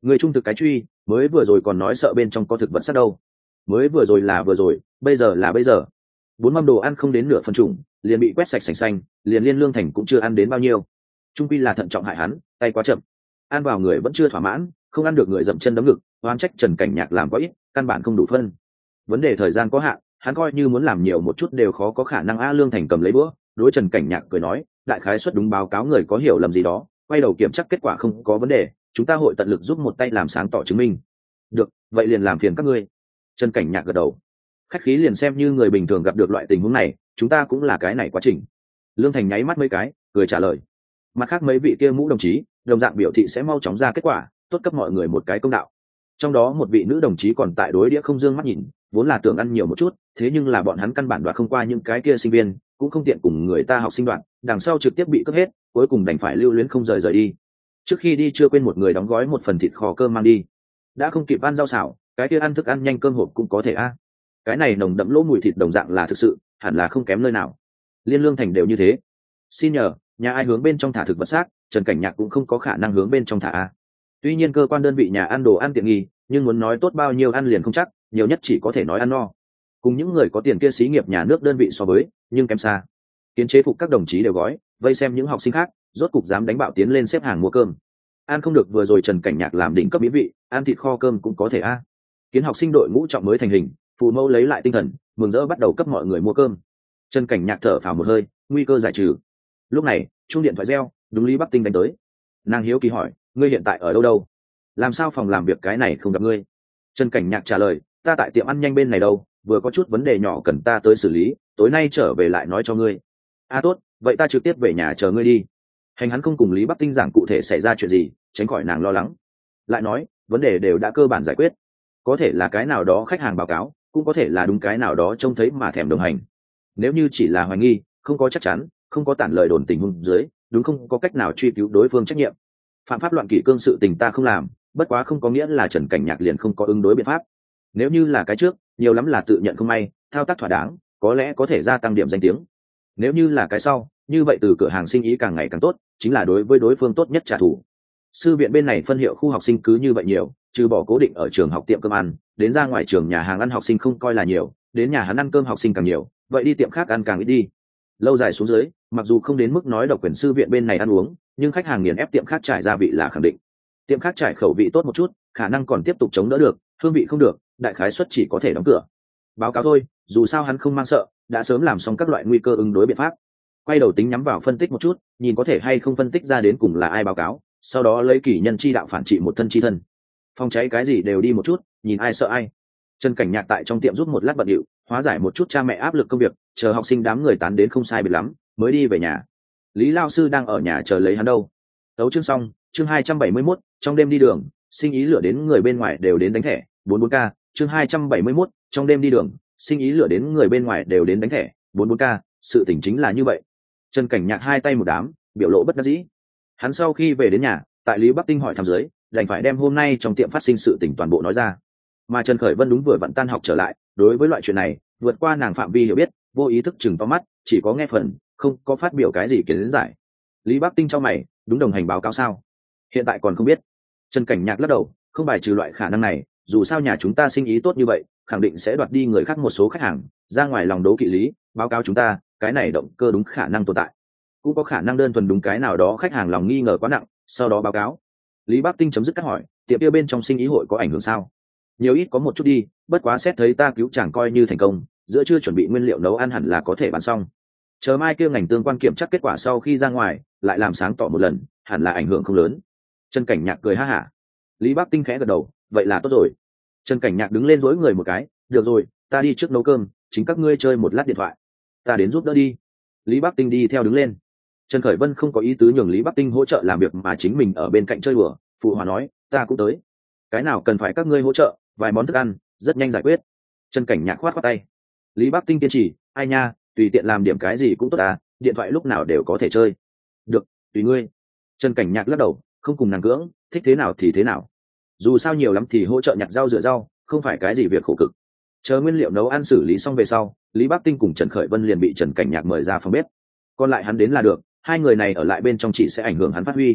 người trung thực cái truy, mới vừa rồi còn nói sợ bên trong có thực vật sắt đâu. Mới vừa rồi là vừa rồi, bây giờ là bây giờ. Bốn mâm đồ ăn không đến nửa phần trùng, liền bị quét sạch sành xanh, liền Liên Lương Thành cũng chưa ăn đến bao nhiêu. Trung quy là thận trọng hại hắn, tay quá chậm. Ăn vào người vẫn chưa thỏa mãn, không ăn được người dậm chân đấm ngực, oan trách Trần Cảnh Nhạc làm quá ít, căn bản không đủ phân. Vấn đề thời gian có hạn, hắn coi như muốn làm nhiều một chút đều khó có khả năng. A Lương Thành cầm lấy bữa, đối Trần Cảnh Nhạc cười nói, đại khái xuất đúng báo cáo người có hiểu lầm gì đó, quay đầu kiểm chắc kết quả không có vấn đề, chúng ta hội tận lực giúp một tay làm sáng tỏ chứng minh. Được, vậy liền làm phiền các ngươi. Trần Cảnh Nhạc gật đầu. Khách khí liền xem như người bình thường gặp được loại tình huống này, chúng ta cũng là cái này quá trình. Lương Thành nháy mắt mấy cái, cười trả lời. Mặt khác mấy vị kia mũ đồng chí, đồng dạng biểu thị sẽ mau chóng ra kết quả, tốt cấp mọi người một cái công đạo. Trong đó một vị nữ đồng chí còn tại đối đĩa không dương mắt nhìn, vốn là tưởng ăn nhiều một chút, thế nhưng là bọn hắn căn bản đoạt không qua những cái kia sinh viên, cũng không tiện cùng người ta học sinh đoạn, đằng sau trực tiếp bị cướp hết, cuối cùng đành phải lưu luyến không rời rời đi. Trước khi đi chưa quên một người đóng gói một phần thịt kho cơm mang đi. Đã không kịp ăn rau xào, cái kia ăn thức ăn nhanh cơm hộp cũng có thể a. Cái này nồng đậm lỗ mùi thịt đồng dạng là thực sự, hẳn là không kém nơi nào. Liên Lương Thành đều như thế. Xin nhờ, nhà ai hướng bên trong thả thực vật xác, Trần Cảnh Nhạc cũng không có khả năng hướng bên trong thả a. Tuy nhiên cơ quan đơn vị nhà ăn đồ ăn tiện nghi, nhưng muốn nói tốt bao nhiêu ăn liền không chắc, nhiều nhất chỉ có thể nói ăn no. Cùng những người có tiền kia xí nghiệp nhà nước đơn vị so với, nhưng kém xa. Kiến chế phục các đồng chí đều gói, vây xem những học sinh khác, rốt cục dám đánh bạo tiến lên xếp hàng mua cơm. Ăn không được vừa rồi Trần Cảnh Nhạc làm đỉnh cấp mỹ vị, ăn thịt kho cơm cũng có thể a. Kiến học sinh đội ngũ trọng mới thành hình, phụ mẫu lấy lại tinh thần, mừng rỡ bắt đầu cấp mọi người mua cơm. Trần Cảnh Nhạc thở phào một hơi, nguy cơ giải trừ. Lúc này chuông điện thoại reo, đúng Lý Bắc Tinh đánh tới. Nàng hiếu kỳ hỏi, ngươi hiện tại ở đâu đâu? Làm sao phòng làm việc cái này không gặp ngươi? Trần Cảnh Nhạc trả lời, ta tại tiệm ăn nhanh bên này đâu, vừa có chút vấn đề nhỏ cần ta tới xử lý, tối nay trở về lại nói cho ngươi. A tốt, vậy ta trực tiếp về nhà chờ ngươi đi. Hành hắn không cùng Lý Bắc Tinh giảng cụ thể xảy ra chuyện gì, tránh khỏi nàng lo lắng. Lại nói, vấn đề đều đã cơ bản giải quyết. Có thể là cái nào đó khách hàng báo cáo, cũng có thể là đúng cái nào đó trông thấy mà thèm đồng hành. Nếu như chỉ là hoài nghi, không có chắc chắn, không có tản lời đồn tình huống dưới, đúng không có cách nào truy cứu đối phương trách nhiệm. Phạm pháp loạn kỷ cương sự tình ta không làm, bất quá không có nghĩa là Trần Cảnh Nhạc liền không có ứng đối biện pháp. Nếu như là cái trước, nhiều lắm là tự nhận không may, thao tác thỏa đáng, có lẽ có thể gia tăng điểm danh tiếng. Nếu như là cái sau, như vậy từ cửa hàng sinh ý càng ngày càng tốt, chính là đối với đối phương tốt nhất trả thù. Sư viện bên này phân hiệu khu học sinh cứ như vậy nhiều, trừ bỏ cố định ở trường học tiệm cơm ăn, đến ra ngoài trường nhà hàng ăn học sinh không coi là nhiều, đến nhà hắn ăn cơm học sinh càng nhiều, vậy đi tiệm khác ăn càng ít đi. Lâu dài xuống dưới, mặc dù không đến mức nói độc quyền sư viện bên này ăn uống, nhưng khách hàng nghiền ép tiệm khác trải gia vị là khẳng định. Tiệm khác trải khẩu vị tốt một chút, khả năng còn tiếp tục chống đỡ được, hương vị không được, đại khái suất chỉ có thể đóng cửa. Báo cáo thôi, dù sao hắn không mang sợ, đã sớm làm xong các loại nguy cơ ứng đối biện pháp. Quay đầu tính nhắm vào phân tích một chút, nhìn có thể hay không phân tích ra đến cùng là ai báo cáo, sau đó lấy kỷ nhân chi đạo phản trị một thân chi thân. Phòng cháy cái gì đều đi một chút, nhìn ai sợ ai. Trần Cảnh Nhạc tại trong tiệm giúp một lát bận điệu, hóa giải một chút cha mẹ áp lực công việc, chờ học sinh đám người tán đến không sai biệt lắm, mới đi về nhà. Lý lao sư đang ở nhà chờ lấy hắn đâu. Tấu chương xong, chương hai trăm bảy mươi mốt, trong đêm đi đường, sinh ý lửa đến người bên ngoài đều đến đánh thẻ, bốn mươi bốn k, chương hai trăm bảy mươi mốt, trong đêm đi đường, sinh ý lửa đến người bên ngoài đều đến đánh thẻ, bốn mươi bốn k, sự tình chính là như vậy. Trần Cảnh Nhạc hai tay một đám, biểu lộ bất đắc dĩ. Hắn sau khi về đến nhà, tại Lý Bắc Tinh hỏi thăm dưới, đành phải đem hôm nay trong tiệm phát sinh sự tình toàn bộ nói ra. Mà Trần Khởi Vân đúng vừa vặn tan học trở lại, đối với loại chuyện này, vượt qua nàng phạm vi hiểu biết, vô ý thức chừng to mắt, chỉ có nghe phần, không có phát biểu cái gì kiến giải. Lý Bắc Tinh cho mày, đúng đồng hành báo cáo sao? Hiện tại còn không biết. Trần Cảnh Nhạc lắc đầu, không bài trừ loại khả năng này, dù sao nhà chúng ta sinh ý tốt như vậy, khẳng định sẽ đoạt đi người khác một số khách hàng, ra ngoài lòng đố kỵ lý, báo cáo chúng ta, cái này động cơ đúng khả năng tồn tại. Cũng có khả năng đơn thuần đúng cái nào đó khách hàng lòng nghi ngờ quá nặng, sau đó báo cáo. Lý Bắc Tinh chấm dứt các hỏi, tiệm kia bên trong sinh ý hội có ảnh hưởng sao? Nhiều ít có một chút đi, bất quá xét thấy ta cứu chàng coi như thành công, giữa chưa chuẩn bị nguyên liệu nấu ăn hẳn là có thể bán xong. Chờ mai kia ngành tương quan kiểm chắc kết quả sau khi ra ngoài, lại làm sáng tỏ một lần, hẳn là ảnh hưởng không lớn. Trần Cảnh Nhạc cười ha hả. Lý Bắc Tinh khẽ gật đầu, vậy là tốt rồi. Trần Cảnh Nhạc đứng lên dối người một cái, được rồi, ta đi trước nấu cơm, chính các ngươi chơi một lát điện thoại, ta đến giúp đỡ đi. Lý Bắc Tinh đi theo đứng lên. Trần Khởi Vân không có ý tứ nhường Lý Bắc Tinh hỗ trợ làm việc mà chính mình ở bên cạnh chơi đùa, phụ hòa nói, ta cũng tới. Cái nào cần phải các ngươi hỗ trợ, vài món thức ăn, rất nhanh giải quyết. Trần Cảnh Nhạc khoát khoát tay. Lý Bắc Tinh kiên trì, ai nha, tùy tiện làm điểm cái gì cũng tốt à, điện thoại lúc nào đều có thể chơi. Được, tùy ngươi. Trần Cảnh Nhạc lắc đầu, không cùng nàng cưỡng, thích thế nào thì thế nào. Dù sao nhiều lắm thì hỗ trợ nhặt rau rửa rau, không phải cái gì việc khổ cực. Chờ nguyên liệu nấu ăn xử lý xong về sau, Lý Bắc Tinh cùng Trần Khởi Vân liền bị Trần Cảnh Nhạc mời ra phòng bếp. Còn lại hắn đến là được, hai người này ở lại bên trong chỉ sẽ ảnh hưởng hắn phát huy.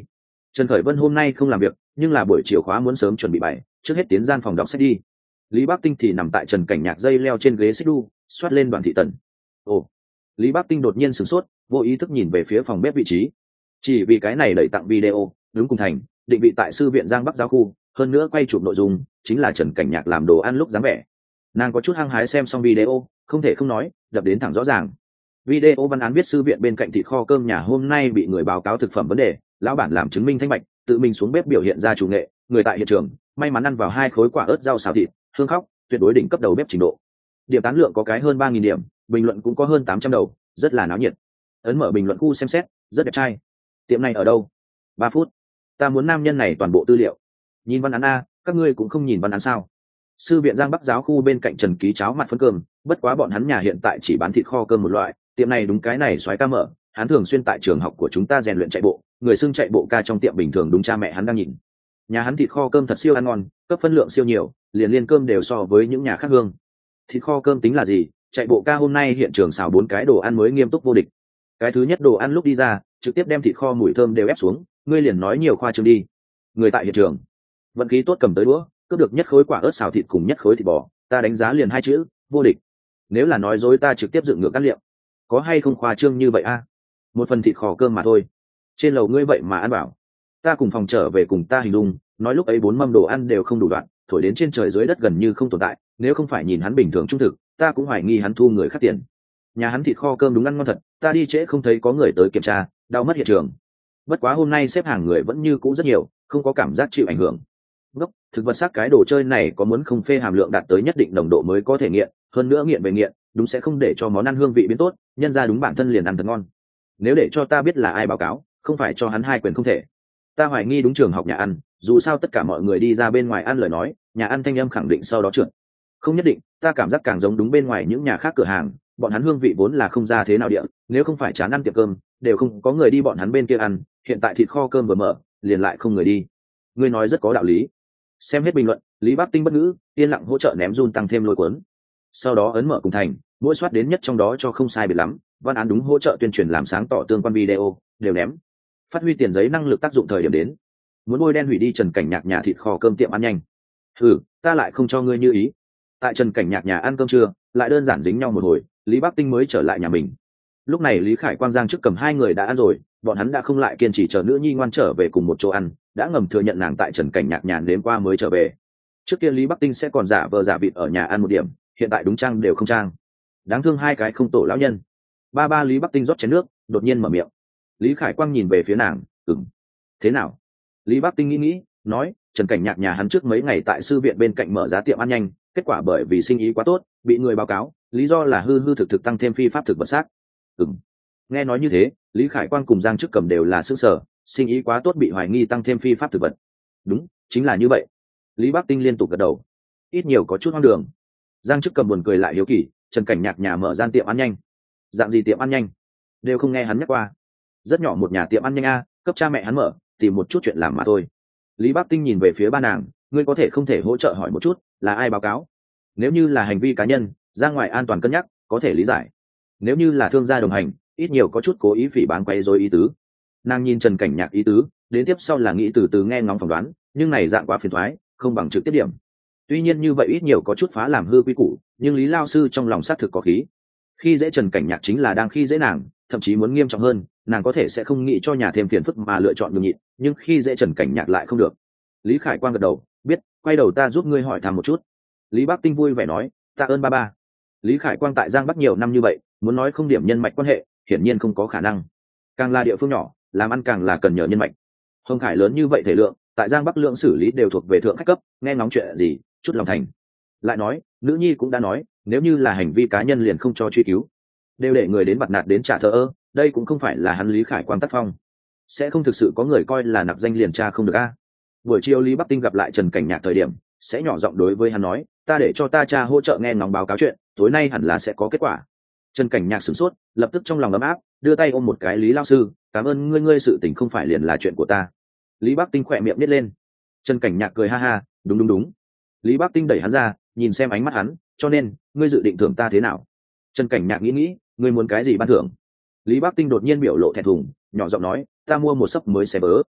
Trần Khởi Vân hôm nay không làm việc, nhưng là buổi chiều khóa muốn sớm chuẩn bị bài, trước hết tiến gian phòng đọc sách đi. Lý Bắc Tinh thì nằm tại Trần Cảnh Nhạc dây leo trên ghế xích đu, xoát lên Đoàn Thị Tần. Ồ, Lý Bắc Tinh đột nhiên sửng sốt, vô ý thức nhìn về phía phòng bếp vị trí. Chỉ vì cái này đẩy tặng video, đúng cùng thành, định vị tại sư viện Giang Bắc giáo khu, hơn nữa quay chụp nội dung chính là Trần Cảnh Nhạc làm đồ ăn lúc dáng vẻ. Nàng có chút hăng hái xem xong video, không thể không nói, đập đến thẳng rõ ràng. Video văn án viết sư viện bên cạnh thịt kho cơm nhà hôm nay bị người báo cáo thực phẩm vấn đề, lão bản làm chứng minh thanh bạch, tự mình xuống bếp biểu hiện ra chủ nghệ, người tại hiện trường may mắn ăn vào hai khối quả ớt rau xào thịt, hương khóc, tuyệt đối đỉnh cấp đầu bếp trình độ. Điểm tán lượng có cái hơn ba nghìn điểm, bình luận cũng có hơn tám trăm đầu, rất là náo nhiệt. Ấn mở bình luận khu xem xét, rất đẹp trai. Tiệm này ở đâu? Ba phút. Ta muốn nam nhân này toàn bộ tư liệu. Nhìn văn án a, các ngươi cũng không nhìn văn án sao? Sư viện Giang Bắc giáo khu bên cạnh Trần Ký cháo mặt phân cơm, bất quá bọn hắn nhà hiện tại chỉ bán thịt kho cơm một loại, tiệm này đúng cái này xoáy ca mở, hắn thường xuyên tại trường học của chúng ta rèn luyện chạy bộ, người xưng chạy bộ ca trong tiệm bình thường đúng cha mẹ hắn đang nhìn. Nhà hắn thịt kho cơm thật siêu ăn ngon, cấp phân lượng siêu nhiều, liền liên cơm đều so với những nhà khác hương. Thịt kho cơm tính là gì? Chạy bộ ca hôm nay hiện trường xào bốn cái đồ ăn mới nghiêm túc vô địch. Cái thứ nhất đồ ăn lúc đi ra, trực tiếp đem thịt kho mùi thơm đều ép xuống, ngươi liền nói nhiều khoa trương đi. Người tại hiện trường, vận khí tốt cầm tới đũa, cướp được nhất khối quả ớt xào thịt cùng nhất khối thịt bò, ta đánh giá liền hai chữ, vô địch. Nếu là nói dối ta trực tiếp dựng ngược cắt liệu. Có hay không khoa trương như vậy a? Một phần thịt kho cơm mà thôi. Trên lầu ngươi vậy mà ăn bảo. Ta cùng phòng trở về cùng ta hình dung, nói lúc ấy bốn mâm đồ ăn đều không đủ đoạn, thổi đến trên trời dưới đất gần như không tồn tại, nếu không phải nhìn hắn bình thường trung thực, ta cũng hoài nghi hắn thu người khác tiền. Nhà hắn thịt kho cơm đúng ăn ngon thật, ta đi trễ không thấy có người tới kiểm tra, đau mất hiện trường. Bất quá hôm nay xếp hàng người vẫn như cũ rất nhiều, không có cảm giác chịu ảnh hưởng. Ngốc, thực vật sắc cái đồ chơi này có muốn không phê hàm lượng đạt tới nhất định nồng độ mới có thể nghiện, hơn nữa nghiện về nghiện, đúng sẽ không để cho món ăn hương vị biến tốt, nhân ra đúng bản thân liền ăn thật ngon. Nếu để cho ta biết là ai báo cáo, không phải cho hắn hai quyền không thể. Ta hoài nghi đúng trường học nhà ăn, dù sao tất cả mọi người đi ra bên ngoài ăn lời nói, nhà ăn thanh âm khẳng định sau đó trượt. Không nhất định, ta cảm giác càng giống đúng bên ngoài những nhà khác cửa hàng, bọn hắn hương vị vốn là không ra thế nào địa, nếu không phải chán ăn tiệm cơm, đều không có người đi bọn hắn bên kia ăn, hiện tại thịt kho cơm vừa mở, liền lại không người đi. Ngươi nói rất có đạo lý. Xem hết bình luận, Lý Bắc Tinh bất ngữ, yên lặng hỗ trợ ném run tăng thêm lôi cuốn. Sau đó ấn mở cùng thành, mỗi soát đến nhất trong đó cho không sai biệt lắm, văn án đúng hỗ trợ tuyên truyền làm sáng tỏ tương quan video, đều ném. Phát huy tiền giấy năng lực tác dụng thời điểm đến. Muốn bôi đen hủy đi Trần Cảnh Nhạc nhà thịt kho cơm tiệm ăn nhanh. Hừ, ta lại không cho ngươi như ý. Tại Trần Cảnh Nhạc nhà ăn cơm trưa, lại đơn giản dính nhau một hồi, Lý Bắc Tinh mới trở lại nhà mình. Lúc này Lý Khải Quang Giang trước cầm hai người đã ăn rồi, bọn hắn đã không lại kiên trì chờ nữ nhi ngoan trở về cùng một chỗ ăn, đã ngầm thừa nhận nàng tại Trần Cảnh Nhạc nhà đến qua mới trở về. Trước kia Lý Bắc Tinh sẽ còn giả vờ giả vịt ở nhà ăn một điểm, hiện tại đúng trang đều không trang. Đáng thương hai cái không tổ lão nhân. Ba ba Lý Bắc Tinh rót chén nước, đột nhiên mở miệng. Lý Khải Quang nhìn về phía nàng, ừm, thế nào? Lý Bắc Tinh nghĩ nghĩ, nói, Trần Cảnh Nhạc nhà hắn trước mấy ngày tại sư viện bên cạnh mở giá tiệm ăn nhanh, kết quả bởi vì sinh ý quá tốt, bị người báo cáo, lý do là hư hư thực thực tăng thêm phi pháp thực vật xác. Ừm. Nghe nói như thế, Lý Khải Quang cùng Giang Chức Cầm đều là sững sờ, sinh ý quá tốt bị hoài nghi tăng thêm phi pháp thực vật. Đúng, chính là như vậy. Lý Bắc Tinh liên tục gật đầu. Ít nhiều có chút hoang đường. Giang Chức Cầm buồn cười lại hiếu kỳ, Trần Cảnh Nhạc nhà mở gian tiệm ăn nhanh. Dạng gì tiệm ăn nhanh? Đều không nghe hắn nhắc qua. Rất nhỏ một nhà tiệm ăn nhanh a, cấp cha mẹ hắn mở, tìm một chút chuyện làm mà thôi. Lý Bắc Tinh nhìn về phía ba nàng, ngươi có thể không thể hỗ trợ hỏi một chút, là ai báo cáo? Nếu như là hành vi cá nhân, ra ngoài an toàn cân nhắc, có thể lý giải. Nếu như là thương gia đồng hành, ít nhiều có chút cố ý phỉ báng quay rối ý tứ. Nàng nhìn Trần Cảnh Nhạc ý tứ, đến tiếp sau là nghĩ từ từ nghe ngóng phỏng đoán, nhưng này dạng quá phiền toái, không bằng trực tiếp điểm. Tuy nhiên như vậy ít nhiều có chút phá làm hư quy củ, nhưng Lý lao sư trong lòng xác thực có khí. Khi dễ Trần Cảnh Nhạc chính là đang khi dễ nàng, thậm chí muốn nghiêm trọng hơn, nàng có thể sẽ không nghĩ cho nhà thêm phiền phức mà lựa chọn nhường nhịn, nhưng khi dễ Trần Cảnh Nhạc lại không được. Lý Khải Quang gật đầu, biết, quay đầu ta giúp ngươi hỏi thăm một chút. Lý Bắc Tinh vui vẻ nói, tạ ơn ba ba. Lý Khải Quang tại Giang Bắc nhiều năm như vậy, muốn nói không điểm nhân mạch quan hệ, hiển nhiên không có khả năng. Càng là địa phương nhỏ, làm ăn càng là cần nhờ nhân mạch. Hồng Khải lớn như vậy thể lượng, tại Giang Bắc lượng xử lý đều thuộc về thượng khách cấp, nghe ngóng chuyện gì, chút lòng thành. Lại nói, nữ nhi cũng đã nói, nếu như là hành vi cá nhân liền không cho truy cứu, đều để người đến bặt nạt đến trả thờ ơ, đây cũng không phải là hắn Lý Khải Quang tác phong. Sẽ không thực sự có người coi là nặc danh liền tra không được a. Buổi chiều Lý Bắc Tinh gặp lại Trần Cảnh Nhạc thời điểm, sẽ nhỏ giọng đối với hắn nói, ta để cho ta cha hỗ trợ nghe ngóng báo cáo chuyện, tối nay hẳn là sẽ có kết quả. Trần Cảnh Nhạc sửng sốt, lập tức trong lòng ấm áp, đưa tay ôm một cái Lý lao sư, cảm ơn ngươi, ngươi sự tình không phải liền là chuyện của ta. Lý Bắc Tinh khỏe miệng nít lên. Trần Cảnh Nhạc cười ha ha, đúng đúng đúng. Lý Bắc Tinh đẩy hắn ra, nhìn xem ánh mắt hắn, cho nên ngươi dự định thưởng ta thế nào? Trần Cảnh Nhạc nghĩ nghĩ, ngươi muốn cái gì ban thưởng? Lý Bắc Tinh đột nhiên biểu lộ thẹn thùng, nhỏ giọng nói, ta mua một sấp mới xe vớ.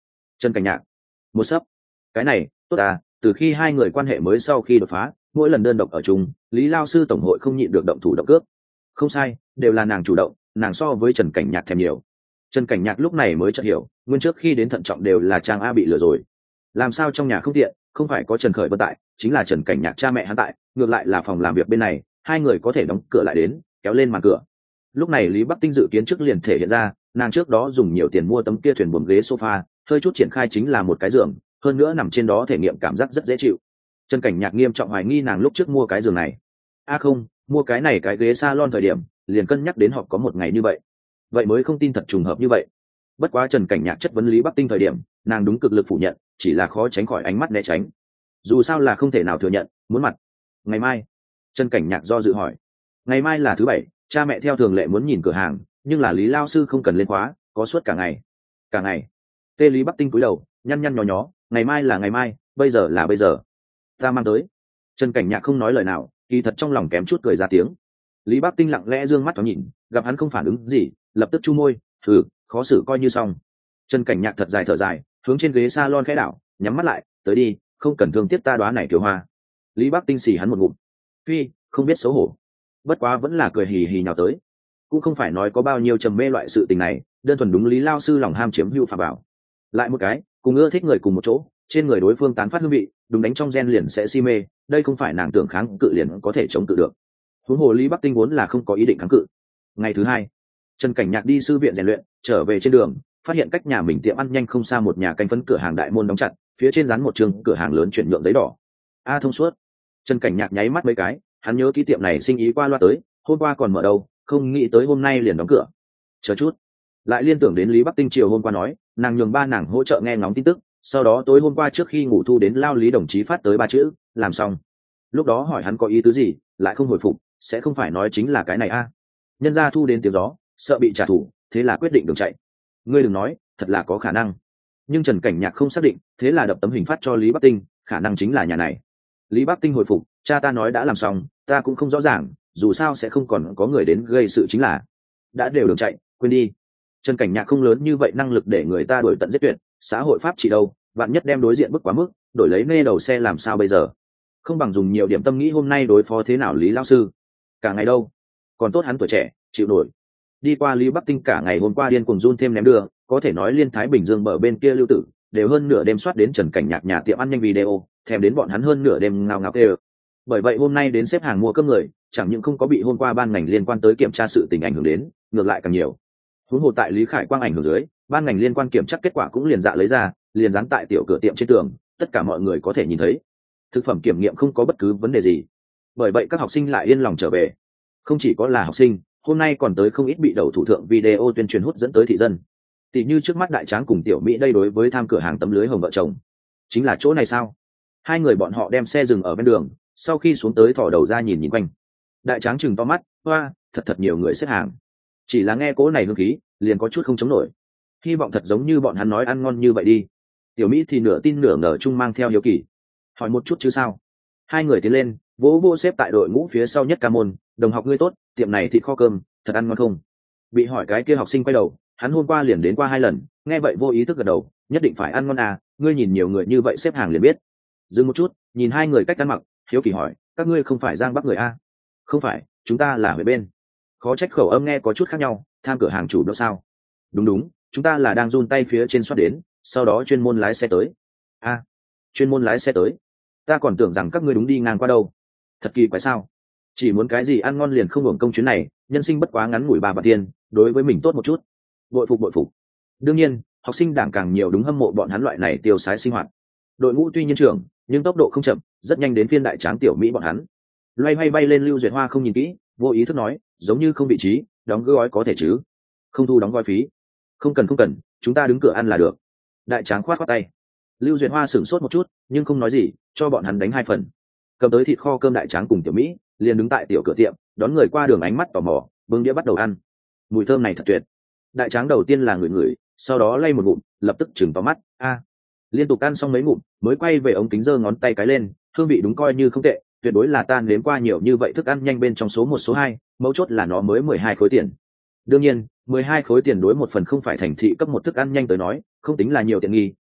Trần Cảnh Nhạc. Một sấp. Cái này tốt à, từ khi hai người quan hệ mới sau khi đột phá, mỗi lần đơn độc ở chung, Lý lao sư tổng hội không nhịn được động thủ động cước. Không sai, đều là nàng chủ động, nàng so với Trần Cảnh Nhạc thèm nhiều. Trần Cảnh Nhạc lúc này mới chợt hiểu, nguyên trước khi đến thận trọng đều là Trang A bị lừa rồi. Làm sao trong nhà không tiện, không phải có Trần Khởi Vân tại, chính là Trần Cảnh Nhạc cha mẹ hắn tại, ngược lại là phòng làm việc bên này, hai người có thể đóng cửa lại đến, kéo lên màn cửa. Lúc này Lý Bắc Tinh dự kiến trước liền thể hiện ra, nàng trước đó dùng nhiều tiền mua tấm kia thuyền buồm ghế sofa, hơi chút triển khai chính là một cái giường, hơn nữa nằm trên đó thể nghiệm cảm giác rất dễ chịu. Trần Cảnh Nhạc nghiêm trọng hoài nghi nàng lúc trước mua cái giường này. A à không, mua cái này cái ghế salon thời điểm, liền cân nhắc đến họ có một ngày như vậy. Vậy mới không tin thật trùng hợp như vậy. Bất quá Trần Cảnh Nhạc chất vấn Lý Bắc Tinh thời điểm, nàng đúng cực lực phủ nhận, chỉ là khó tránh khỏi ánh mắt né tránh. Dù sao là không thể nào thừa nhận, muốn mặt. Ngày mai, Trần Cảnh Nhạc do dự hỏi. Ngày mai là thứ bảy, cha mẹ theo thường lệ muốn nhìn cửa hàng, nhưng là Lý lao sư không cần lên khóa, có suốt cả ngày. Cả ngày. Tê Lý Bắc Tinh cúi đầu, nhăn nhăn nhó nhó, ngày mai là ngày mai, bây giờ là bây giờ. Ta mang tới. Trần Cảnh Nhạc không nói lời nào, kỳ thật trong lòng kém chút cười ra tiếng. Lý Bắc Tinh lặng lẽ dương mắt thoáng nhìn, gặp hắn không phản ứng gì, lập tức chu môi, thử, khó xử coi như xong. Trần Cảnh Nhạc thật dài thở dài, hướng trên ghế salon khẽ đảo, nhắm mắt lại, tới đi, không cần thương tiếc ta đóa này tiểu hoa. Lý Bắc Tinh xì hắn một ngụm. Phi, không biết xấu hổ. Bất quá vẫn là cười hì hì nhào tới. Cũng không phải nói có bao nhiêu trầm mê loại sự tình này, đơn thuần đúng Lý lao sư lòng ham chiếm hữu phà bảo. Lại một cái, cùng ưa thích người cùng một chỗ, trên người đối phương tán phát hương vị, đúng đánh trong gen liền sẽ si mê, đây không phải nàng tưởng kháng cự liền có thể chống cự được. Huống hồ Lý Bắc Tinh vốn là không có ý định kháng cự. Ngày thứ hai, Trần Cảnh Nhạc đi sư viện rèn luyện, trở về trên đường, phát hiện cách nhà mình tiệm ăn nhanh không xa một nhà canh phấn cửa hàng đại môn đóng chặt, phía trên dán một trường cửa hàng lớn chuyển nhượng giấy đỏ. A thông suốt. Trần Cảnh Nhạc nháy mắt mấy cái, hắn nhớ ký tiệm này sinh ý qua loa tới, hôm qua còn mở đâu, không nghĩ tới hôm nay liền đóng cửa. Chờ chút, lại liên tưởng đến Lý Bắc Tinh chiều hôm qua nói, nàng nhường ba nàng hỗ trợ nghe ngóng tin tức, sau đó tối hôm qua trước khi ngủ thu đến lao Lý đồng chí phát tới ba chữ, làm xong. Lúc đó hỏi hắn có ý tứ gì, lại không hồi phục, sẽ không phải nói chính là cái này a? Nhân gia thu đến tiếng gió, sợ bị trả thù, thế là quyết định đường chạy. Ngươi đừng nói, thật là có khả năng. Nhưng Trần Cảnh Nhạc không xác định, thế là đập tấm hình phát cho Lý Bắc Tinh, khả năng chính là nhà này. Lý Bắc Tinh hồi phục, cha ta nói đã làm xong, ta cũng không rõ ràng, dù sao sẽ không còn có người đến gây sự chính là. Đã đều đường chạy, quên đi. Trần Cảnh Nhạc không lớn như vậy năng lực để người ta đuổi tận giết tuyệt, xã hội pháp trị đâu, vạn nhất đem đối diện bức quá mức, đổi lấy nê đầu xe làm sao bây giờ? Không bằng dùng nhiều điểm tâm nghĩ hôm nay đối phó thế nào Lý lão sư. Cả ngày đâu, còn tốt hắn tuổi trẻ, chịu nổi. Đi qua Lý Bắc Tinh cả ngày hôm qua điên cuồng run thêm ném đưa, có thể nói liên Thái Bình Dương bờ bên kia lưu tử, đều hơn nửa đêm soát đến Trần Cảnh Nhạc nhà tiệm ăn nhanh video, thèm đến bọn hắn hơn nửa đêm ngao ngao kêu. Bởi vậy hôm nay đến xếp hàng mua cơm người, chẳng những không có bị hôm qua ban ngành liên quan tới kiểm tra sự tình ảnh hưởng đến, ngược lại càng nhiều. Huống hồ tại Lý Khải Quang ảnh hưởng dưới, ban ngành liên quan kiểm tra kết quả cũng liền dạ lấy ra, liền dán tại tiểu cửa tiệm trên tường, tất cả mọi người có thể nhìn thấy. Thực phẩm kiểm nghiệm không có bất cứ vấn đề gì. Bởi vậy các học sinh lại yên lòng trở về. Không chỉ có là học sinh, hôm nay còn tới không ít bị đầu thủ thượng video tuyên truyền hút dẫn tới thị dân. Tỷ như trước mắt Đại Tráng cùng Tiểu Mỹ đây đối với tham cửa hàng tấm lưới hồng vợ chồng. Chính là chỗ này sao? Hai người bọn họ đem xe dừng ở bên đường, sau khi xuống tới thò đầu ra nhìn nhìn quanh. Đại Tráng chừng to mắt, hoa, thật thật nhiều người xếp hàng. Chỉ là nghe cố này hương khí, liền có chút không chống nổi. Hy vọng thật giống như bọn hắn nói ăn ngon như vậy đi. Tiểu Mỹ thì nửa tin nửa ngờ chung mang theo hiếu kỳ. Hỏi một chút chứ sao? Hai người tiến lên, vỗ vỗ xếp tại đội ngũ phía sau nhất ca môn, đồng học ngươi tốt, tiệm này thịt kho cơm, thật ăn ngon không? Bị hỏi cái kia học sinh quay đầu, hắn hôm qua liền đến qua hai lần, nghe vậy vô ý thức gật đầu, nhất định phải ăn ngon à, ngươi nhìn nhiều người như vậy xếp hàng liền biết. Dừng một chút, nhìn hai người cách ăn mặc, hiếu kỳ hỏi, các ngươi không phải Giang Bắc người a? Không phải, chúng ta là Huế bên. Khó trách khẩu âm nghe có chút khác nhau, tham cửa hàng chủ đâu sao? Đúng đúng, chúng ta là đang run tay phía trên soát đến, sau đó chuyên môn lái xe tới. A, chuyên môn lái xe tới. Ta còn tưởng rằng các ngươi đúng đi ngang qua đâu. Thật kỳ quái sao? Chỉ muốn cái gì ăn ngon liền không hưởng công chuyến này, nhân sinh bất quá ngắn ngủi ba bạc tiền, đối với mình tốt một chút. Bội phục bội phục. Đương nhiên, học sinh đảng càng nhiều đúng hâm mộ bọn hắn loại này tiêu sái sinh hoạt. Đội ngũ tuy nhiên trưởng, nhưng tốc độ không chậm, rất nhanh đến phiên Đại Tráng Tiểu Mỹ bọn hắn. Loay hoay bay lên Lưu Duyệt Hoa không nhìn kỹ, vô ý thức nói, giống như không vị trí, đóng gói có thể chứ? Không thu đóng gói phí. Không cần không cần, chúng ta đứng cửa ăn là được. Đại Tráng khoát khoát tay. Lưu Duyệt Hoa sửng sốt một chút, nhưng không nói gì, cho bọn hắn đánh hai phần. Cầm tới thịt kho cơm Đại Tráng cùng Tiểu Mỹ, liền đứng tại tiểu cửa tiệm, đón người qua đường ánh mắt tò mò, bưng đĩa bắt đầu ăn. Mùi thơm này thật tuyệt. Đại Tráng đầu tiên là ngửi ngửi, sau đó lay một ngụm, lập tức chừng to mắt, a. Liên tục ăn xong mấy ngụm, mới quay về ống kính giơ ngón tay cái lên, hương vị đúng coi như không tệ, tuyệt đối là tan nếm qua nhiều như vậy thức ăn nhanh bên trong số một số hai, mấu chốt là nó mới mười hai khối tiền. Đương nhiên, mười hai khối tiền đối một phần không phải thành thị cấp một thức ăn nhanh tới nói, không tính là nhiều tiện nghi,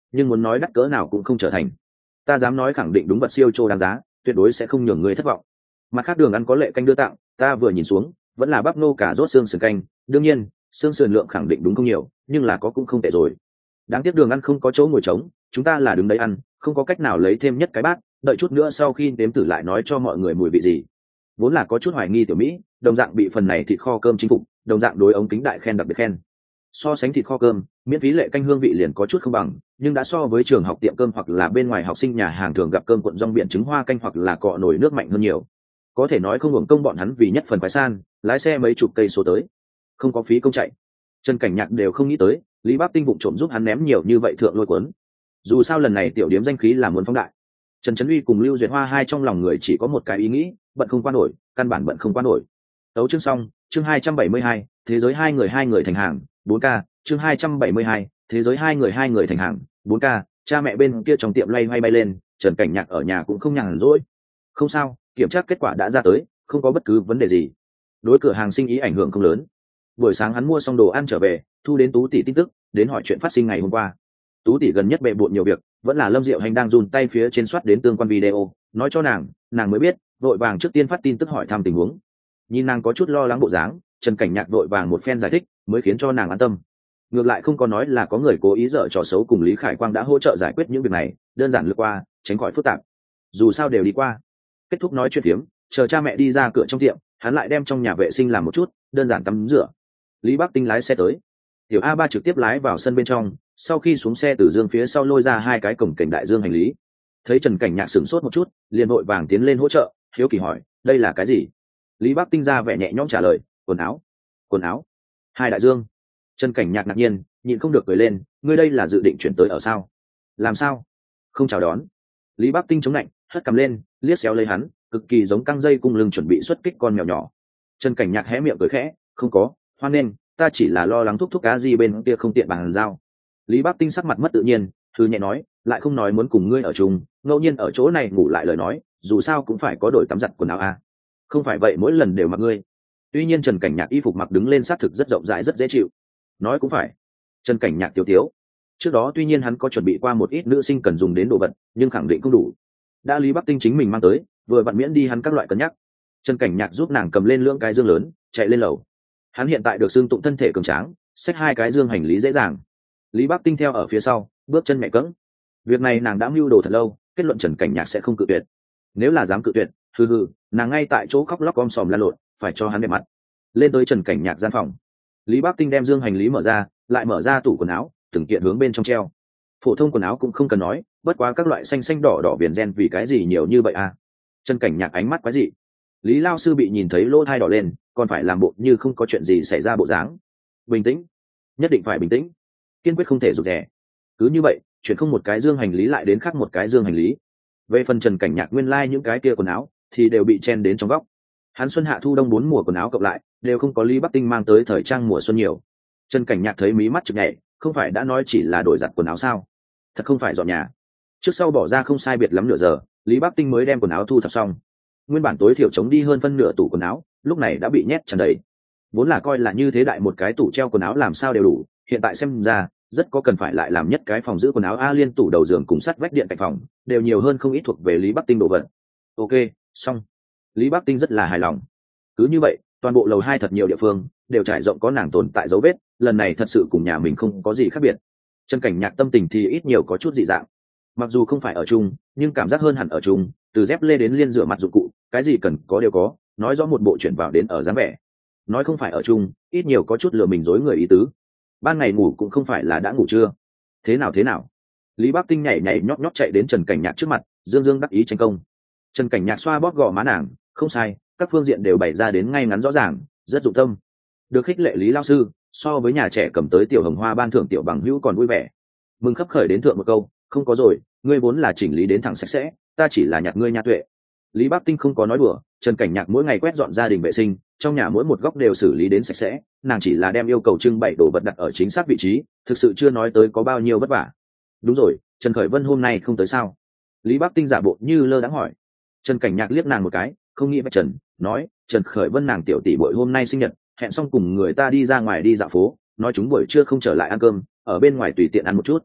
nhưng muốn nói đắt cỡ nào cũng không trở thành. Ta dám nói khẳng định đúng vật siêu trô đáng giá, tuyệt đối sẽ không nhường người thất vọng. Mặt khác đường ăn có lệ canh đưa tặng, ta vừa nhìn xuống vẫn là bắp nô cả rốt xương sườn canh, đương nhiên xương sườn lượng khẳng định đúng không nhiều, nhưng là có cũng không tệ rồi. Đáng tiếc đường ăn không có chỗ ngồi trống, chúng ta là đứng đấy ăn, không có cách nào lấy thêm nhất cái bát, đợi chút nữa sau khi nếm thử lại nói cho mọi người mùi vị gì. Vốn là có chút hoài nghi tiểu Mỹ, đồng dạng bị phần này thịt kho cơm chinh phục, đồng dạng đối ống kính đại khen đặc biệt khen. So sánh thịt kho cơm, miễn phí lệ canh hương vị liền có chút không bằng, nhưng đã so với trường học tiệm cơm hoặc là bên ngoài học sinh nhà hàng thường gặp cơm cuộn rong biển trứng hoa canh hoặc là cọ nồi nước mạnh hơn nhiều. Có thể nói không hưởng công bọn hắn vì nhất phần quái san, lái xe mấy chục cây số tới, không có phí công chạy. Trần Cảnh Nhạc đều không nghĩ tới, Lý Bắc Tinh vụng trộm giúp hắn ném nhiều như vậy thượng lôi cuốn. Dù sao lần này tiểu điếm danh khí là muốn phóng đại. Trần Trấn Uy cùng Lưu Duyệt Hoa hai trong lòng người chỉ có một cái ý nghĩ, bận không qua nổi, căn bản bận không qua nổi. Tấu chương xong, chương hai trăm bảy mươi hai, thế giới hai người hai người thành hàng, bốn K, chương hai trăm bảy mươi hai, thế giới hai người hai người thành hàng, bốn K, cha mẹ bên kia trong tiệm loay hoay bay lên, Trần Cảnh Nhạc ở nhà cũng không nhàn rỗi. Không sao, kiểm tra kết quả đã ra tới, không có bất cứ vấn đề gì. Đối cửa hàng sinh ý ảnh hưởng không lớn. Buổi sáng hắn mua xong đồ ăn trở về, thu đến Tú tỷ tin tức, đến hỏi chuyện phát sinh ngày hôm qua. Tú tỷ gần nhất bệ bội nhiều việc, vẫn là Lâm Diệu Hành đang run tay phía trên soát đến tương quan video, nói cho nàng, nàng mới biết, vội vàng trước tiên phát tin tức hỏi thăm tình huống. Nhìn nàng có chút lo lắng bộ dáng, Trần Cảnh Nhạc vội vàng một phen giải thích, mới khiến cho nàng an tâm. Ngược lại không có nói là có người cố ý dở trò xấu cùng Lý Khải Quang đã hỗ trợ giải quyết những việc này, đơn giản lướt qua, tránh khỏi phức tạp. Dù sao đều đi qua. Kết thúc nói chuyện phiếm, chờ cha mẹ đi ra cửa trong tiệm, hắn lại đem trong nhà vệ sinh làm một chút, đơn giản tắm rửa. Lý Bắc Tinh lái xe tới, tiểu a ba trực tiếp lái vào sân bên trong, sau khi xuống xe từ dương phía sau lôi ra hai cái cổng cảnh đại dương hành lý. Thấy Trần Cảnh Nhạc sửng sốt một chút, liền vội vàng tiến lên hỗ trợ, hiếu kỳ hỏi, đây là cái gì? Lý Bắc Tinh ra vẻ nhẹ nhõm trả lời, quần áo. Quần áo? Hai đại dương? Trần Cảnh Nhạc ngạc nhiên, nhịn không được cười lên, ngươi đây là dự định chuyển tới ở sao? Làm sao? Không chào đón. Lý Bắc Tinh chống lạnh, hất cầm lên, liếc xéo lấy hắn, cực kỳ giống căng dây cung lưng chuẩn bị xuất kích con mèo nhỏ. Trần Cảnh Nhạc hé miệng cười khẽ, không có, hoan nên, ta chỉ là lo lắng thúc thúc cá gì bên kia không tiện bàn giao. Lý Bắc Tinh sắc mặt mất tự nhiên, thư nhẹ nói, lại không nói muốn cùng ngươi ở chung, ngẫu nhiên ở chỗ này ngủ lại lời nói, dù sao cũng phải có đổi tắm giặt quần áo à. Không phải vậy mỗi lần đều mặc ngươi. Tuy nhiên Trần Cảnh Nhạc y phục mặc đứng lên xác thực rất rộng rãi rất dễ chịu. Nói cũng phải. Trần Cảnh Nhạc tiêu tiếu. Trước đó tuy nhiên hắn có chuẩn bị qua một ít nữ sinh cần dùng đến đồ vật, nhưng khẳng định không đủ. Đã Lý Bắc Tinh chính mình mang tới, vừa vặn miễn đi hắn các loại cân nhắc. Trần Cảnh Nhạc giúp nàng cầm lên lưỡng cái dương lớn, chạy lên lầu. Hắn hiện tại được xưng tụng thân thể cường tráng, xách hai cái dương hành lý dễ dàng. Lý Bắc Tinh theo ở phía sau, bước chân mẹ cẫng. Việc này nàng đã mưu đồ thật lâu, kết luận Trần Cảnh Nhạc sẽ không cự tuyệt. Nếu là dám cự tuyệt, hừ hừ, nàng ngay tại chỗ khóc lóc om sòm la lộn, phải cho hắn đẹp mặt. Lên tới Trần Cảnh Nhạc gian phòng, Lý Bắc Tinh đem dương hành lý mở ra, lại mở ra tủ quần áo, từng kiện hướng bên trong treo. Phổ thông quần áo cũng không cần nói, bất quá các loại xanh xanh đỏ đỏ viền gen vì cái gì nhiều như vậy à? Trần Cảnh Nhạc ánh mắt quái dị. Lý lao sư bị nhìn thấy lỗ thai đỏ lên, còn phải làm bộ như không có chuyện gì xảy ra bộ dáng. Bình tĩnh, nhất định phải bình tĩnh, kiên quyết không thể rụt rè. Cứ như vậy, chuyển không một cái dương hành lý lại đến khác một cái dương hành lý. Về phần Trần Cảnh Nhạc nguyên lai like những cái kia quần áo thì đều bị chen đến trong góc. Hắn xuân hạ thu đông bốn mùa quần áo cộng lại đều không có Lý Bắc Tinh mang tới thời trang mùa xuân nhiều. Trần Cảnh Nhạc thấy mí mắt chực nhảy, không phải đã nói chỉ là đổi giặt quần áo sao? Thật không phải dọn nhà. Trước sau bỏ ra không sai biệt lắm nửa giờ, Lý Bắc Tinh mới đem quần áo thu thập xong. Nguyên bản tối thiểu chống đi hơn phân nửa tủ quần áo, lúc này đã bị nhét tràn đầy. Vốn là coi là như thế đại một cái tủ treo quần áo làm sao đều đủ, hiện tại xem ra rất có cần phải lại làm nhất cái phòng giữ quần áo a liên tủ đầu giường cùng sắt vách điện cạnh phòng đều nhiều hơn không ít thuộc về Lý Bắc Tinh đồ vật. Ok, xong. Lý Bắc Tinh rất là hài lòng. Cứ như vậy, toàn bộ lầu hai thật nhiều địa phương đều trải rộng có nàng tồn tại dấu vết, lần này thật sự cùng nhà mình không có gì khác biệt. Trần Cảnh Nhạc tâm tình thì ít nhiều có chút dị dạng. Mặc dù không phải ở chung, nhưng cảm giác hơn hẳn ở chung, từ dép lê đến liên rửa mặt dụng cụ, cái gì cần có đều có, nói rõ một bộ chuyển vào đến ở dáng vẻ. Nói không phải ở chung, ít nhiều có chút lừa mình dối người ý tứ. Ban ngày ngủ cũng không phải là đã ngủ chưa. Thế nào thế nào? Lý Bắc Tinh nhảy nhảy nhót nhót chạy đến Trần Cảnh Nhạc trước mặt, dương dương đắc ý tranh công. Trần Cảnh Nhạc xoa bóp gò má nàng, không sai, các phương diện đều bày ra đến ngay ngắn rõ ràng, rất dụng tâm. Được khích lệ Lý lao sư, so với nhà trẻ cầm tới tiểu hồng hoa ban thưởng tiểu bằng hữu còn vui vẻ. Mừng khấp khởi đến thượng một câu, không có rồi, ngươi vốn là chỉnh lý đến thẳng sạch sẽ, ta chỉ là nhặt ngươi nha tuệ. Lý Bắc Tinh không có nói đùa, Trần Cảnh Nhạc mỗi ngày quét dọn gia đình vệ sinh, trong nhà mỗi một góc đều xử lý đến sạch sẽ, nàng chỉ là đem yêu cầu trưng bày đồ vật đặt ở chính xác vị trí, thực sự chưa nói tới có bao nhiêu vất vả. Đúng rồi, Trần Khởi Vân hôm nay không tới sao? Lý Bắc Tinh giả bộ như lơ đãng hỏi. Trần Cảnh Nhạc liếc nàng một cái, không nghĩ bạch Trần, nói, Trần Khởi Vân nàng tiểu tỷ muội hôm nay sinh nhật, hẹn xong cùng người ta đi ra ngoài đi dạo phố, nói chúng buổi trưa không trở lại ăn cơm, ở bên ngoài tùy tiện ăn một chút.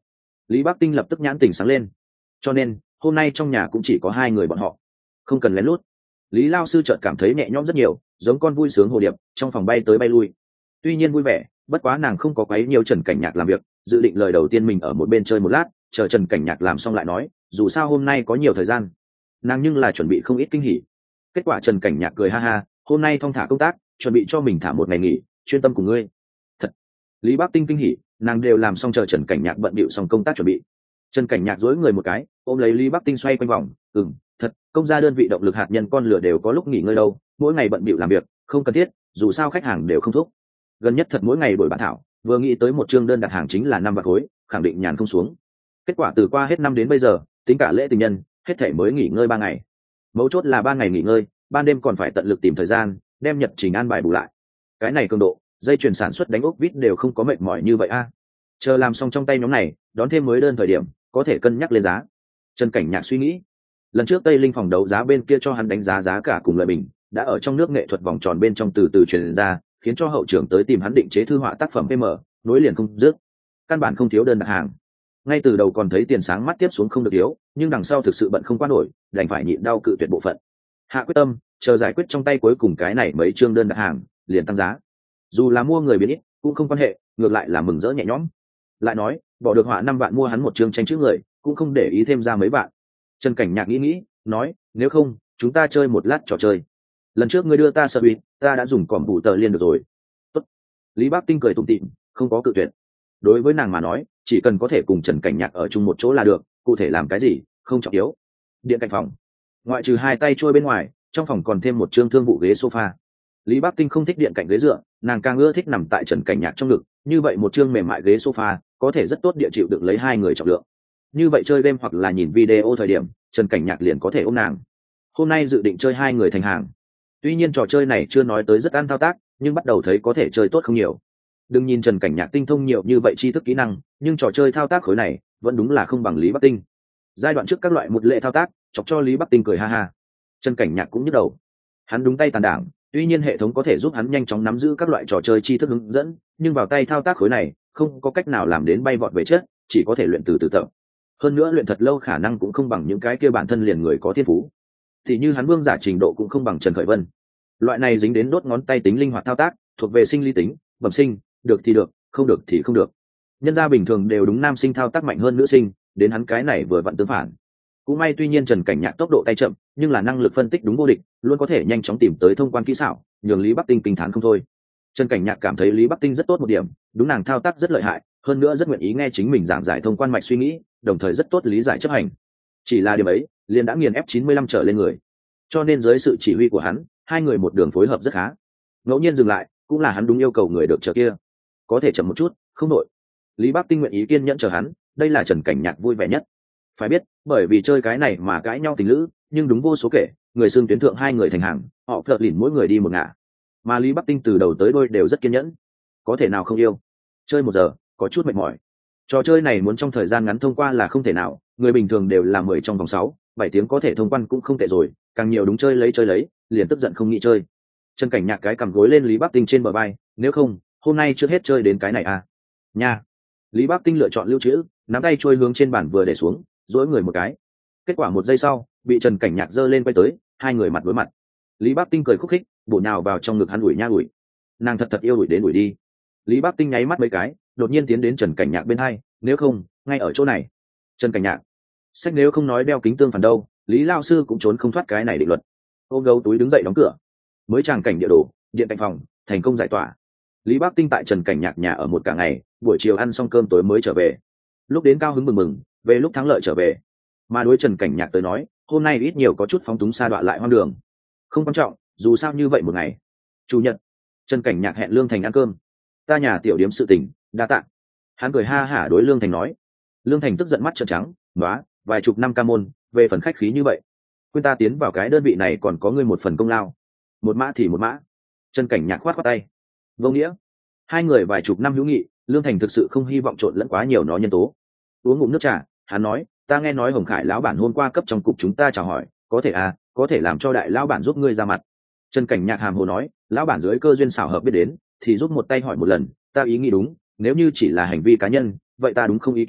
Lý Bắc Tinh lập tức nhãn tình sáng lên. Cho nên hôm nay trong nhà cũng chỉ có hai người bọn họ, không cần lén lút. Lý lao sư chợt cảm thấy nhẹ nhõm rất nhiều, giống con vui sướng hồ điệp trong phòng bay tới bay lui. Tuy nhiên vui vẻ, bất quá nàng không có quấy nhiều Trần Cảnh Nhạc làm việc, dự định lời đầu tiên mình ở một bên chơi một lát, chờ Trần Cảnh Nhạc làm xong lại nói, dù sao hôm nay có nhiều thời gian. Nàng nhưng là chuẩn bị không ít kinh hỉ. Kết quả Trần Cảnh Nhạc cười ha ha, hôm nay thong thả công tác, chuẩn bị cho mình thả một ngày nghỉ, chuyên tâm cùng ngươi. Thật. Lý Bắc Tinh kinh hỉ, nàng đều làm xong chờ Trần Cảnh Nhạc bận bịu xong công tác chuẩn bị. Trần Cảnh Nhạc dối người một cái, ôm lấy Lý Bắc Tinh xoay quanh vòng, ừm, thật, công gia đơn vị động lực hạt nhân con lửa đều có lúc nghỉ ngơi đâu, mỗi ngày bận bịu làm việc, không cần thiết, dù sao khách hàng đều không thúc. Gần nhất thật mỗi ngày đổi bản thảo, vừa nghĩ tới một chương đơn đặt hàng chính là năm vạn khối, khẳng định nhàn không xuống. Kết quả từ qua hết năm đến bây giờ, tính cả lễ tình nhân, hết thể mới nghỉ ngơi ba ngày. Mấu chốt là ba ngày nghỉ ngơi, ban đêm còn phải tận lực tìm thời gian, đem nhật trình an bài bù lại. Cái này cường độ, dây chuyền sản xuất đánh ốc vít đều không có mệt mỏi như vậy a. Chờ làm xong trong tay nhóm này, đón thêm mới đơn thời điểm, có thể cân nhắc lên giá. Trần Cảnh Nhạc suy nghĩ, lần trước Tây Linh phòng đấu giá bên kia cho hắn đánh giá giá cả cùng lợi bình, đã ở trong nước nghệ thuật vòng tròn bên trong từ từ truyền ra, khiến cho hậu trưởng tới tìm hắn định chế thư họa tác phẩm pê em, nối liền không dứt. Căn bản không thiếu đơn đặt hàng. Ngay từ đầu còn thấy tiền sáng mắt tiếp xuống không được thiếu, nhưng đằng sau thực sự bận không qua nổi, đành phải nhịn đau cự tuyệt bộ phận. Hạ quyết tâm, chờ giải quyết trong tay cuối cùng cái này mấy chương đơn đặt hàng, liền tăng giá. Dù là mua người biến ít, cũng không quan hệ, ngược lại là mừng rỡ nhẹ nhõm. Lại nói, bỏ được họa năm vạn mua hắn một chương tranh chữ người, cũng không để ý thêm ra mấy vạn. Trần Cảnh Nhạc nghĩ nghĩ, nói, nếu không, chúng ta chơi một lát trò chơi. Lần trước ngươi đưa ta sợ uy, ta đã dùng còm bụ tờ liên được rồi. Tốt. Lý Bắc Tinh cười tủm tỉm, không có cự tuyệt. Đối với nàng mà nói, chỉ cần có thể cùng Trần Cảnh Nhạc ở chung một chỗ là được, cụ thể làm cái gì, không trọng yếu. Điện cạnh phòng, ngoại trừ hai tay trôi bên ngoài, trong phòng còn thêm một chương thương vụ ghế sofa. Lý Bắc Tinh không thích điện cạnh ghế dựa, nàng càng ưa thích nằm tại Trần Cảnh Nhạc trong ngực, như vậy một chương mềm mại ghế sofa có thể rất tốt địa chịu được lấy hai người trọng lượng. Như vậy chơi game hoặc là nhìn video thời điểm, Trần Cảnh Nhạc liền có thể ôm nàng. Hôm nay dự định chơi hai người thành hàng. Tuy nhiên trò chơi này chưa nói tới rất ăn thao tác, nhưng bắt đầu thấy có thể chơi tốt không nhiều. Đừng nhìn Trần Cảnh Nhạc tinh thông nhiều như vậy tri thức kỹ năng, nhưng trò chơi thao tác khối này vẫn đúng là không bằng Lý Bắc Tinh. Giai đoạn trước các loại một lệ thao tác, chọc cho Lý Bắc Tinh cười ha ha. Trần Cảnh Nhạc cũng nhức đầu. Hắn đúng tay tàn đảng, tuy nhiên hệ thống có thể giúp hắn nhanh chóng nắm giữ các loại trò chơi tri thức hướng dẫn, nhưng vào tay thao tác khối này không có cách nào làm đến bay vọt về chết, chỉ có thể luyện từ từ tập. Hơn nữa luyện thật lâu khả năng cũng không bằng những cái kia bản thân liền người có thiên phú. Thì như hắn vương giả trình độ cũng không bằng Trần Khởi Vân. Loại này dính đến đốt ngón tay tính linh hoạt thao tác, thuộc về sinh lý tính, bẩm sinh, được thì được, không được thì không được. Nhân gia bình thường đều đúng nam sinh thao tác mạnh hơn nữ sinh, đến hắn cái này vừa vặn tương phản. Cũng may tuy nhiên Trần Cảnh Nhạc tốc độ tay chậm, nhưng là năng lực phân tích đúng vô địch, luôn có thể nhanh chóng tìm tới thông quan kỹ xảo, nhường Lý Bắc Tinh kinh thán không thôi. Trần Cảnh Nhạc cảm thấy Lý Bắc Tinh rất tốt một điểm, đúng nàng thao tác rất lợi hại, hơn nữa rất nguyện ý nghe chính mình giảng giải thông quan mạch suy nghĩ, đồng thời rất tốt lý giải chấp hành. Chỉ là điểm ấy, liền đã nghiền ép chín mươi lăm trở lên người. Cho nên dưới sự chỉ huy của hắn, hai người một đường phối hợp rất khá. Ngẫu nhiên dừng lại, cũng là hắn đúng yêu cầu người được chờ kia. Có thể chậm một chút, không đội. Lý Bắc Tinh nguyện ý kiên nhẫn chờ hắn, đây là Trần Cảnh Nhạc vui vẻ nhất. Phải biết, bởi vì chơi cái này mà cãi nhau tình lữ, nhưng đúng vô số kể, người xương tuyến thượng hai người thành hàng, họ phật lìn mỗi người đi một ngả. Mà Lý Bắc Tinh từ đầu tới đôi đều rất kiên nhẫn. Có thể nào không yêu? Chơi một giờ, có chút mệt mỏi. Trò chơi này muốn trong thời gian ngắn thông qua là không thể nào, người bình thường đều là mười trong vòng sáu, bảy tiếng có thể thông quan cũng không tệ rồi, càng nhiều đúng chơi lấy chơi lấy, liền tức giận không nghĩ chơi. Trần Cảnh Nhạc cái cầm gối lên Lý Bắc Tinh trên bờ vai, nếu không, hôm nay trước hết chơi đến cái này à. Nha. Lý Bắc Tinh lựa chọn lưu trữ, nắm tay trôi hướng trên bàn vừa để xuống, duỗi người một cái. Kết quả một giây sau, bị Trần Cảnh Nhạc giơ lên quay tới, hai người mặt đối mặt. Lý Bắc Tinh cười khúc khích, bổ nhào vào trong ngực hắn ủi nha ủi. Nàng thật thật yêu ủi đến ủi đi. Lý Bắc Tinh nháy mắt mấy cái, đột nhiên tiến đến Trần Cảnh Nhạc bên hai, nếu không, ngay ở chỗ này. Trần Cảnh Nhạc. Sách nếu không nói đeo kính tương phản đâu, Lý lao sư cũng trốn không thoát cái này định luật. Ôm gấu túi đứng dậy đóng cửa. Mới tràng cảnh địa đồ, điện cạnh phòng, thành công giải tỏa. Lý Bắc Tinh tại Trần Cảnh Nhạc nhà ở một cả ngày, buổi chiều ăn xong cơm tối mới trở về. Lúc đến cao hứng mừng mừng, về lúc thắng lợi trở về. Mà đối Trần Cảnh Nhạc tới nói, hôm nay ít nhiều có chút phóng túng sa đọa lại hoang đường. Không quan trọng, dù sao như vậy một ngày. Chủ nhật, Trần Cảnh Nhạc hẹn Lương Thành ăn cơm. Ta nhà tiểu điếm sự tình, đa tạ. Hắn cười ha hả đối Lương Thành nói. Lương Thành tức giận mắt trợn trắng, nói, vài chục năm ca môn, về phần khách khí như vậy, quên ta tiến vào cái đơn vị này còn có ngươi một phần công lao. Một mã thì một mã. Trần Cảnh Nhạc khoát khoát tay. Vô nghĩa. Hai người vài chục năm hữu nghị, Lương Thành thực sự không hy vọng trộn lẫn quá nhiều nó nhân tố. Uống ngụm nước trà, hắn nói, ta nghe nói Hồng Khải lão bản hôm qua cấp trong cục chúng ta chào hỏi, có thể à, có thể làm cho đại lão bản giúp ngươi ra mặt. Trần Cảnh Nhạc hàm hồ nói, lão bản dưới cơ duyên xảo hợp biết đến, thì giúp một tay hỏi một lần, ta ý nghĩ đúng, nếu như chỉ là hành vi cá nhân, vậy ta đúng không ý kiến,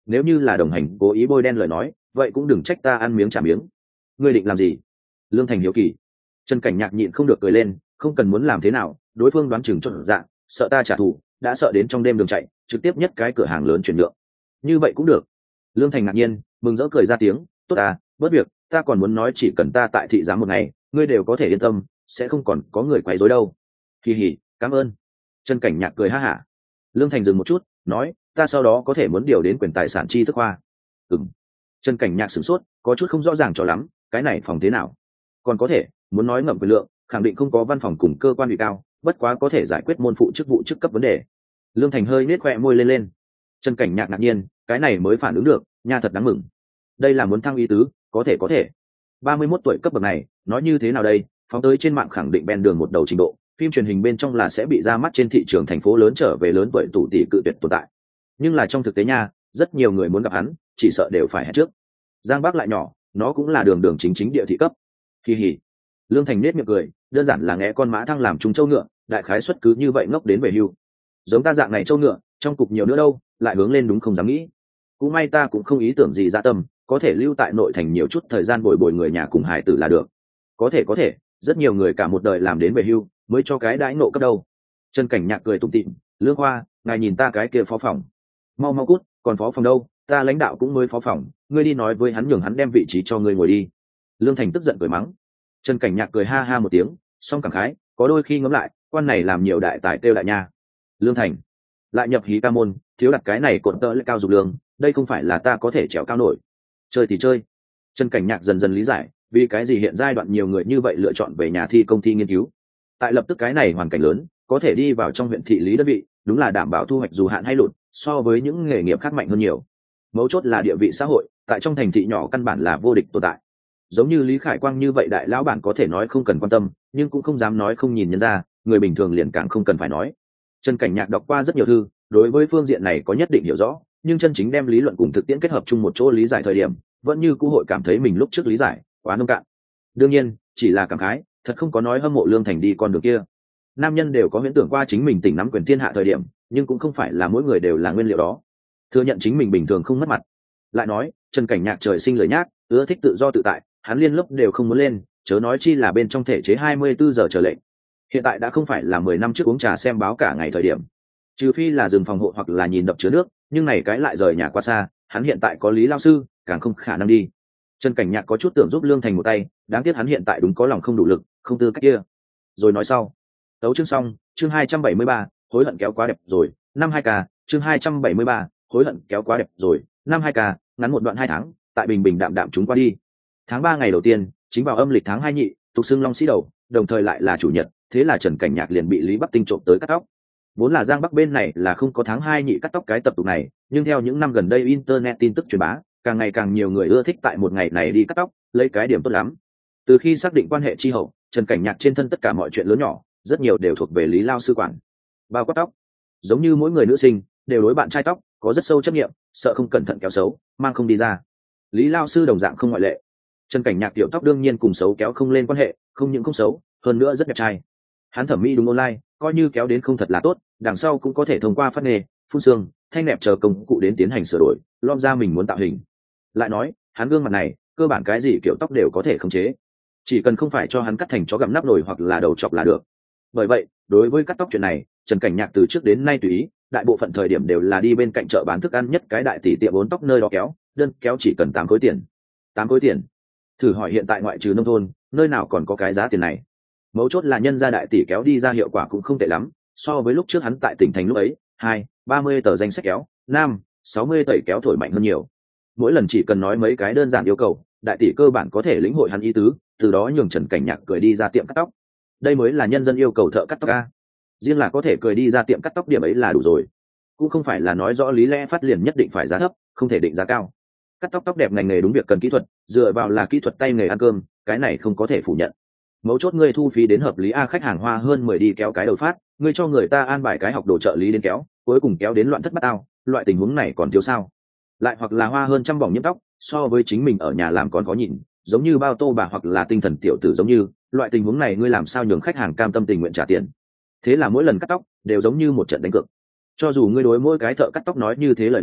nếu như là đồng hành cố ý bôi đen lời nói vậy cũng đừng trách ta ăn miếng trả miếng. Ngươi định làm gì? Lương Thành hiếu kỳ. Trần Cảnh Nhạc nhịn không được cười lên, không cần muốn làm thế nào, đối phương đoán chừng chọn dạng, sợ ta trả thù, đã sợ đến trong đêm đường chạy, trực tiếp nhất cái cửa hàng lớn chuyển nhượng. Như vậy cũng được. Lương Thành ngạc nhiên, mừng rỡ cười ra tiếng, tốt à, bớt việc, ta còn muốn nói chỉ cần ta tại thị giám một ngày, ngươi đều có thể yên tâm, sẽ không còn có người quấy rối đâu. Kỳ hỉ, cảm ơn. Trần Cảnh Nhạc cười ha hả. Lương Thành dừng một chút, nói, ta sau đó có thể muốn điều đến quyền tài sản chi thức khoa. Ừm. Trần Cảnh Nhạc sửng sốt, có chút không rõ ràng cho lắm, cái này phòng thế nào? Còn có thể, muốn nói ngậm quyền lượng, khẳng định không có văn phòng cùng cơ quan ủy cao, bất quá có thể giải quyết môn phụ chức vụ chức cấp vấn đề. Lương Thành hơi nết khoe môi lên lên. Trần Cảnh Nhạc ngạc nhiên, cái này mới phản ứng được, nha thật đáng mừng. Đây là muốn thăng ý tứ, có thể có thể. ba mươi mốt tuổi cấp bậc này, nói như thế nào đây, phóng tới trên mạng khẳng định ben đường một đầu trình độ, phim truyền hình bên trong là sẽ bị ra mắt trên thị trường thành phố lớn trở về lớn tuổi tủ tỷ cự tuyệt tồn tại. Nhưng là trong thực tế nha, rất nhiều người muốn gặp hắn, chỉ sợ đều phải hẹn trước. Giang Bắc lại nhỏ, nó cũng là đường đường chính chính địa thị cấp. Kỳ hỉ. Lương Thành nết miệng cười, đơn giản là nghe con mã thăng làm chúng châu ngựa, đại khái xuất cứ như vậy ngốc đến về hưu. Giống ta dạng này châu ngựa, trong cục nhiều nữa đâu, lại hướng lên đúng không dám nghĩ. Cũng may ta cũng không ý tưởng gì dạ tâm, có thể lưu tại nội thành nhiều chút thời gian bồi bồi người nhà cùng hải tử là được. Có thể có thể, rất nhiều người cả một đời làm đến về hưu, mới cho cái đãi nộ cấp đâu. Trần Cảnh Nhạc cười tủm tỉm, Lương Khoa, ngài nhìn ta cái kia phó phòng. Mau mau cút, còn phó phòng đâu, ta lãnh đạo cũng mới phó phòng, ngươi đi nói với hắn nhường hắn đem vị trí cho ngươi ngồi đi. Lương Thành tức giận cười mắng. Trần Cảnh Nhạc cười ha ha một tiếng, song cảm khái, có đôi khi ngẫm lại, quan này làm nhiều đại tài tiêu đại nha. Lương Thành lại nhập hí ca môn, thiếu đặt cái này cột tơ lại cao dục lương, đây không phải là ta có thể trèo cao nổi. Chơi thì chơi. Trần Cảnh Nhạc dần dần lý giải, vì cái gì hiện giai đoạn nhiều người như vậy lựa chọn về nhà thi công ty nghiên cứu. Tại lập tức cái này hoàn cảnh lớn, có thể đi vào trong huyện thị lý đơn vị, đúng là đảm bảo thu hoạch dù hạn hay lụt, so với những nghề nghiệp khác mạnh hơn nhiều. Mấu chốt là địa vị xã hội, tại trong thành thị nhỏ căn bản là vô địch tồn tại. Giống như Lý Khải Quang như vậy đại lão bản có thể nói không cần quan tâm, nhưng cũng không dám nói không nhìn nhân ra, người bình thường liền càng không cần phải nói. Trần Cảnh Nhạc đọc qua rất nhiều thư, đối với phương diện này có nhất định hiểu rõ, nhưng chân chính đem lý luận cùng thực tiễn kết hợp chung một chỗ lý giải thời điểm, vẫn như cũ hội cảm thấy mình lúc trước lý giải quá nông cạn. Đương nhiên, chỉ là cảm khái, thật không có nói hâm mộ Lương Thành đi con đường kia. Nam nhân đều có huyễn tưởng qua chính mình tỉnh nắm quyền thiên hạ thời điểm, nhưng cũng không phải là mỗi người đều là nguyên liệu đó. Thừa nhận chính mình bình thường không mất mặt. Lại nói, Trần Cảnh Nhạc trời sinh lười nhác, ưa thích tự do tự tại, hắn liên lớp đều không muốn lên, chớ nói chi là bên trong thể chế hai mươi bốn giờ trở lệnh. Hiện tại đã không phải là mười năm trước uống trà xem báo cả ngày thời điểm. Trừ phi là dừng phòng hộ hoặc là nhìn đập chứa nước, nhưng này cái lại rời nhà quá xa, hắn hiện tại có Lý lao sư, càng không khả năng đi. Trần Cảnh Nhạc có chút tưởng giúp Lương Thành một tay, đáng tiếc hắn hiện tại đúng có lòng không đủ lực, không tư cách kia. Rồi nói sau. Tấu chương xong, chương hai trăm bảy mươi ba, hối hận kéo quá đẹp rồi, năm hai k, chương hai trăm bảy mươi ba, hối hận kéo quá đẹp rồi, năm hai k, ngắn một đoạn hai tháng, tại bình bình đạm đạm chúng qua đi. Tháng ba ngày đầu tiên, chính vào âm lịch tháng hai nhị, tục xưng long sĩ đầu, đồng thời lại là chủ nhật, thế là Trần Cảnh Nhạc liền bị Lý Bắc Tinh trộm tới cắt tóc. Vốn là Giang Bắc bên này là không có tháng hai nhị cắt tóc cái tập tục này, nhưng theo những năm gần đây internet tin tức truyền bá, càng ngày càng nhiều người ưa thích tại một ngày này đi cắt tóc, lấy cái điểm tốt lắm. Từ khi xác định quan hệ tri hậu, Trần Cảnh Nhạc trên thân tất cả mọi chuyện lớn nhỏ, rất nhiều đều thuộc về Lý lao sư quản. Bao quát tóc, giống như mỗi người nữ sinh đều đối bạn trai tóc có rất sâu chấp nghiệm, sợ không cẩn thận kéo xấu, mang không đi ra. Lý lao sư đồng dạng không ngoại lệ. Trần Cảnh Nhạc tiểu tóc đương nhiên cùng xấu kéo không lên quan hệ, không những không xấu, hơn nữa rất đẹp trai. Hắn thẩm mỹ đúng online, coi như kéo đến không thật là tốt, đằng sau cũng có thể thông qua phát nghề, phun xương, thanh nẹp chờ công cụ đến tiến hành sửa đổi, lom ra mình muốn tạo hình. Lại nói, hắn gương mặt này, cơ bản cái gì kiểu tóc đều có thể khống chế, chỉ cần không phải cho hắn cắt thành chó gặm nắp nồi hoặc là đầu chọc là được. Bởi vậy, đối với cắt tóc chuyện này, Trần Cảnh Nhạc từ trước đến nay tùy ý, đại bộ phận thời điểm đều là đi bên cạnh chợ bán thức ăn nhất cái đại tỷ tiệm bốn tóc nơi đó kéo, đơn kéo chỉ cần tám khối tiền. Tám khối tiền. Thử hỏi hiện tại ngoại trừ nông thôn, nơi nào còn có cái giá tiền này? Mấu chốt là nhân gia đại tỷ kéo đi ra hiệu quả cũng không tệ lắm, so với lúc trước hắn tại tỉnh thành lúc ấy, hai, ba mươi tờ danh sách kéo, năm, sáu mươi tẩy kéo thổi mạnh hơn nhiều. Mỗi lần chỉ cần nói mấy cái đơn giản yêu cầu, đại tỷ cơ bản có thể lĩnh hội hắn ý tứ, từ đó nhường Trần Cảnh Nhạc cười đi ra tiệm cắt tóc. Đây mới là nhân dân yêu cầu thợ cắt tóc a. Riêng là có thể cười đi ra tiệm cắt tóc điểm ấy là đủ rồi. Cũng không phải là nói rõ lý lẽ phát liền nhất định phải giá thấp, không thể định giá cao. Cắt tóc tóc đẹp ngành nghề đúng việc cần kỹ thuật, dựa vào là kỹ thuật tay nghề ăn cơm, cái này không có thể phủ nhận. Mấu chốt ngươi thu phí đến hợp lý a, khách hàng hoa hơn mười đi kéo cái đầu phát, ngươi cho người ta an bài cái học đồ trợ lý đến kéo, cuối cùng kéo đến loạn thất bát ao, loại tình huống này còn thiếu sao? Lại hoặc là hoa hơn trăm vòng nhiễm tóc, so với chính mình ở nhà làm còn có nhìn, giống như bao tô bà hoặc là tinh thần tiểu tử giống như, loại tình huống này ngươi làm sao nhường khách hàng cam tâm tình nguyện trả tiền? Thế là mỗi lần cắt tóc đều giống như một trận đánh cược. Cho dù ngươi đối mỗi cái thợ cắt tóc nói như thế lời nói,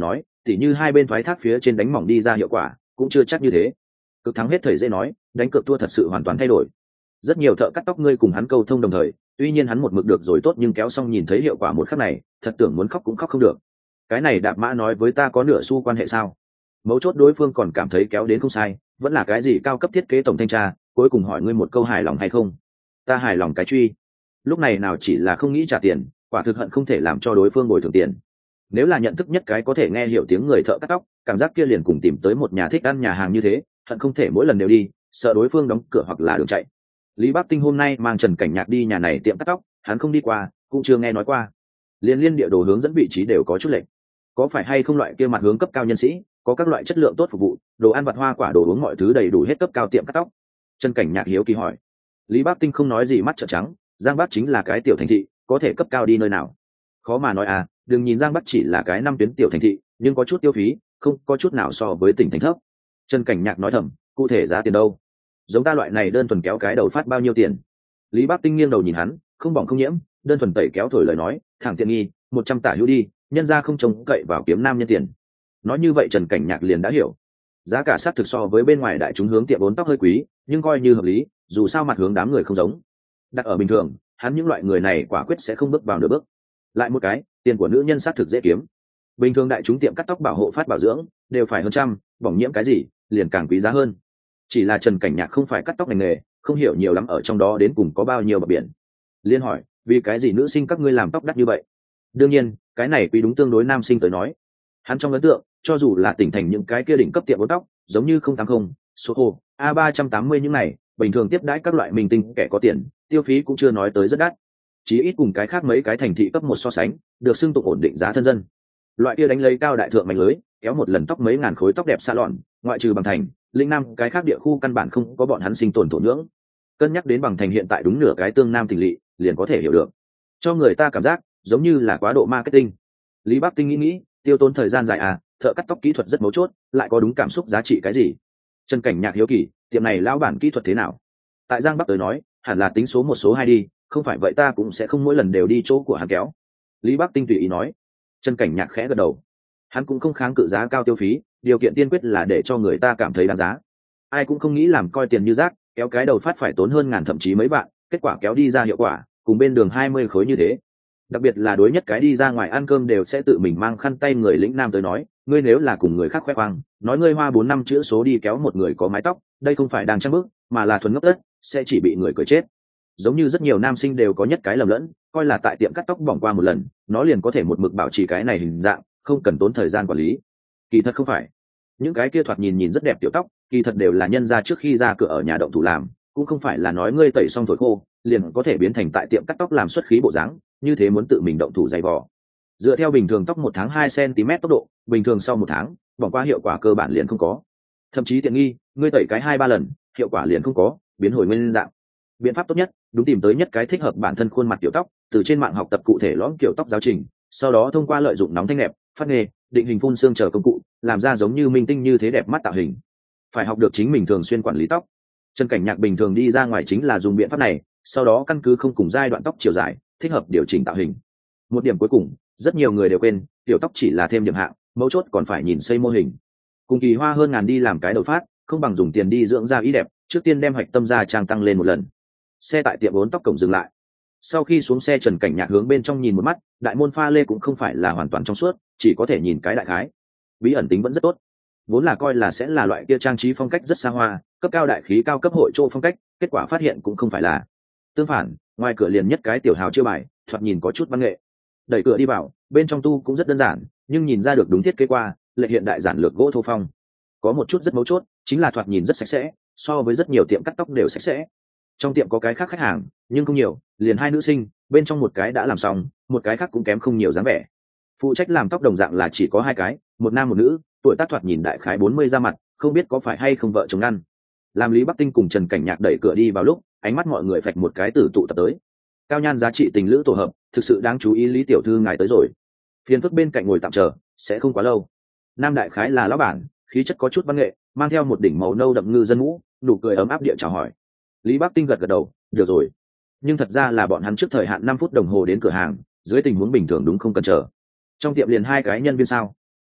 tỉ như hai bên thoái thác phía trên đánh mỏng đi ra hiệu quả cũng chưa chắc như thế. Cực thắng hết thời dễ nói, đánh cược thua thật sự hoàn toàn thay đổi. Rất nhiều thợ cắt tóc ngươi cùng hắn câu thông đồng thời, tuy nhiên hắn một mực được rồi tốt nhưng kéo xong nhìn thấy hiệu quả một khắc này, thật tưởng muốn khóc cũng khóc không được. Cái này Đạp Mã nói với ta có nửa xu quan hệ sao? Mấu chốt đối phương còn cảm thấy kéo đến không sai, vẫn là cái gì cao cấp thiết kế tổng thanh tra, cuối cùng hỏi ngươi một câu hài lòng hay không? Ta hài lòng cái truy. Lúc này nào chỉ là không nghĩ trả tiền, quả thực hận không thể làm cho đối phương bồi thường tiền. Nếu là nhận thức nhất cái có thể nghe hiểu tiếng người thợ cắt tóc, cảm giác kia liền cùng tìm tới một nhà thích ăn nhà hàng như thế, hận không thể mỗi lần đều đi, sợ đối phương đóng cửa hoặc là đường chạy. Lý Bắc Tinh hôm nay mang Trần Cảnh Nhạc đi nhà này tiệm cắt tóc, hắn không đi qua, cũng chưa nghe nói qua. Liên liên địa đồ hướng dẫn vị trí đều có chút lệch. Có phải hay không loại kia mặt hướng cấp cao nhân sĩ, có các loại chất lượng tốt phục vụ, đồ ăn vặt hoa quả đồ uống mọi thứ đầy đủ hết cấp cao tiệm cắt tóc? Trần Cảnh Nhạc hiếu kỳ hỏi. Lý Bắc Tinh không nói gì, mắt trợn trắng, Giang Bắc chính là cái tiểu thành thị, có thể cấp cao đi nơi nào? Khó mà nói à, đừng nhìn Giang Bắc chỉ là cái năm tuyến tiểu thành thị, nhưng có chút tiêu phí, không có chút nào so với tỉnh thành thấp. Trần Cảnh Nhạc nói thầm, cụ thể giá tiền đâu? Giống ta loại này đơn thuần kéo cái đầu phát bao nhiêu tiền? Lý Bắc Tinh nghiêng đầu nhìn hắn, không bỏng không nhiễm, đơn thuần tẩy kéo thổi lời nói, thẳng tiện nghi, một trăm tả hữu đi, nhân ra không trông cậy vào kiếm nam nhân tiền. Nói như vậy Trần Cảnh Nhạc liền đã hiểu, giá cả sát thực so với bên ngoài đại chúng hướng tiệm bốn tóc hơi quý, nhưng coi như hợp lý, dù sao mặt hướng đám người không giống. Đặt ở bình thường, hắn những loại người này quả quyết sẽ không bước vào nửa bước. Lại một cái, tiền của nữ nhân sát thực dễ kiếm. Bình thường đại chúng tiệm cắt tóc bảo hộ phát bảo dưỡng đều phải hơn trăm, bỏng nhiễm cái gì, liền càng quý giá hơn. Chỉ là Trần Cảnh Nhạc không phải cắt tóc ngành nghề, không hiểu nhiều lắm ở trong đó đến cùng có bao nhiêu bờ biển. Liên hỏi, vì cái gì nữ sinh các ngươi làm tóc đắt như vậy? Đương nhiên, cái này quý đúng tương đối nam sinh tới nói. Hắn trong ấn tượng, cho dù là tỉnh thành những cái kia đỉnh cấp tiệm bốn tóc, giống như không tám không, số hồ, A ba trăm tám mươi những này, bình thường tiếp đãi các loại minh tinh kẻ có tiền, tiêu phí cũng chưa nói tới rất đắt. Chỉ ít cùng cái khác mấy cái thành thị cấp một so sánh, được xưng tụng ổn định giá thân dân. Loại kia đánh lấy cao đại thượng mạnh lưới, kéo một lần tóc mấy ngàn khối tóc đẹp xa lọn, ngoại trừ Bằng Thành, Linh Nam cái khác địa khu căn bản không có bọn hắn sinh tồn thổ nhưỡng. Cân nhắc đến Bằng Thành hiện tại đúng nửa cái tương nam tình lỵ, liền có thể hiểu được. Cho người ta cảm giác giống như là quá độ marketing. Lý Bắc Tinh nghĩ nghĩ, tiêu tốn thời gian dài à, thợ cắt tóc kỹ thuật rất mấu chốt, lại có đúng cảm xúc giá trị cái gì? Trần Cảnh Nhạc hiếu kỳ, tiệm này lão bản kỹ thuật thế nào? Tại Giang Bắc tới nói, hẳn là tính số một số hai đi, không phải vậy ta cũng sẽ không mỗi lần đều đi chỗ của hắn kéo. Lý Bắc Tinh tùy ý nói. Trần Cảnh Nhạc khẽ gật đầu. Hắn cũng không kháng cự giá cao tiêu phí, điều kiện tiên quyết là để cho người ta cảm thấy đáng giá. Ai cũng không nghĩ làm coi tiền như rác, kéo cái đầu phát phải tốn hơn ngàn thậm chí mấy vạn, kết quả kéo đi ra hiệu quả cùng bên đường hai mươi khối như thế. Đặc biệt là đối nhất cái đi ra ngoài ăn cơm đều sẽ tự mình mang khăn tay người lĩnh nam tới nói, ngươi nếu là cùng người khác khoe khoang, nói ngươi hoa bốn năm chữ số đi kéo một người có mái tóc, đây không phải đang trang bức, mà là thuần ngốc tất, sẽ chỉ bị người cười chết. Giống như rất nhiều nam sinh đều có nhất cái lầm lẫn, coi là tại tiệm cắt tóc bỏng qua một lần, nó liền có thể một mực bảo trì cái này hình dạng, không cần tốn thời gian quản lý. Kỳ thật không phải. Những cái kia thoạt nhìn nhìn rất đẹp tiểu tóc, kỳ thật đều là nhân ra trước khi ra cửa ở nhà động thủ làm, cũng không phải là nói ngươi tẩy xong thổi khô, liền có thể biến thành tại tiệm cắt tóc làm xuất khí bộ dáng, như thế muốn tự mình động thủ dày vò. Dựa theo bình thường tóc một tháng hai xăng-ti-mét tốc độ, bình thường sau một tháng, bỏng qua hiệu quả cơ bản liền không có. Thậm chí tiện nghi, ngươi tẩy cái hai ba lần, hiệu quả liền không có, biến hồi nguyên dạng. Biện pháp tốt nhất, đúng tìm tới nhất cái thích hợp bản thân khuôn mặt kiểu tóc, từ trên mạng học tập cụ thể lõm kiểu tóc giáo trình, sau đó thông qua lợi dụng nóng thanh đẹp, phát nghề, định hình phun xương chờ công cụ, làm ra giống như minh tinh như thế đẹp mắt tạo hình. Phải học được chính mình thường xuyên quản lý tóc. Trần Cảnh Nhạc bình thường đi ra ngoài chính là dùng biện pháp này, sau đó căn cứ không cùng giai đoạn tóc chiều dài, thích hợp điều chỉnh tạo hình. Một điểm cuối cùng, rất nhiều người đều quên, tiểu tóc chỉ là thêm điểm hạng, mấu chốt còn phải nhìn xây mô hình. Cùng kỳ hoa hơn ngàn đi làm cái đầu phát, không bằng dùng tiền đi dưỡng da ý đẹp, trước tiên đem hạch tâm da trang tăng lên một lần. Xe tại tiệm bốn tóc cổng dừng lại. Sau khi xuống xe Trần Cảnh Nhạc hướng bên trong nhìn một mắt, đại môn pha lê cũng không phải là hoàn toàn trong suốt, chỉ có thể nhìn cái đại khái. Bí ẩn tính vẫn rất tốt. Vốn là coi là sẽ là loại kia trang trí phong cách rất xa hoa, cấp cao đại khí cao cấp hội chỗ phong cách, kết quả phát hiện cũng không phải là. Tương phản, ngoài cửa liền nhất cái tiểu hào chiêu bài, thoạt nhìn có chút văn nghệ. Đẩy cửa đi vào, bên trong tu cũng rất đơn giản, nhưng nhìn ra được đúng thiết kế qua, lệ hiện đại giản lược gỗ thô phong. Có một chút rất mấu chốt, chính là thoạt nhìn rất sạch sẽ, so với rất nhiều tiệm cắt tóc đều sạch sẽ. Trong tiệm có cái khác khách hàng, nhưng không nhiều, liền hai nữ sinh, bên trong một cái đã làm xong, một cái khác cũng kém không nhiều dáng vẻ. Phụ trách làm tóc đồng dạng là chỉ có hai cái, một nam một nữ, tuổi tác thoạt nhìn đại khái bốn mươi ra mặt, không biết có phải hay không vợ chồng ngăn. Làm Lý Bắc Tinh cùng Trần Cảnh Nhạc đẩy cửa đi vào lúc, ánh mắt mọi người phạch một cái tử tụ tập tới. Cao nhan giá trị tình lữ tổ hợp, thực sự đáng chú ý. Lý tiểu thư ngài tới rồi. Phiền phức bên cạnh ngồi tạm chờ, sẽ không quá lâu. Nam đại khái là lão bản, khí chất có chút văn nghệ, mang theo một đỉnh màu nâu đậm ngư dân mũ, nụ cười ấm áp địa chào hỏi. Lý Bắc Tinh gật gật đầu, được rồi. Nhưng thật ra là bọn hắn trước thời hạn năm phút đồng hồ đến cửa hàng, dưới tình huống bình thường đúng không cần chờ. Trong tiệm liền hai cái nhân viên sao?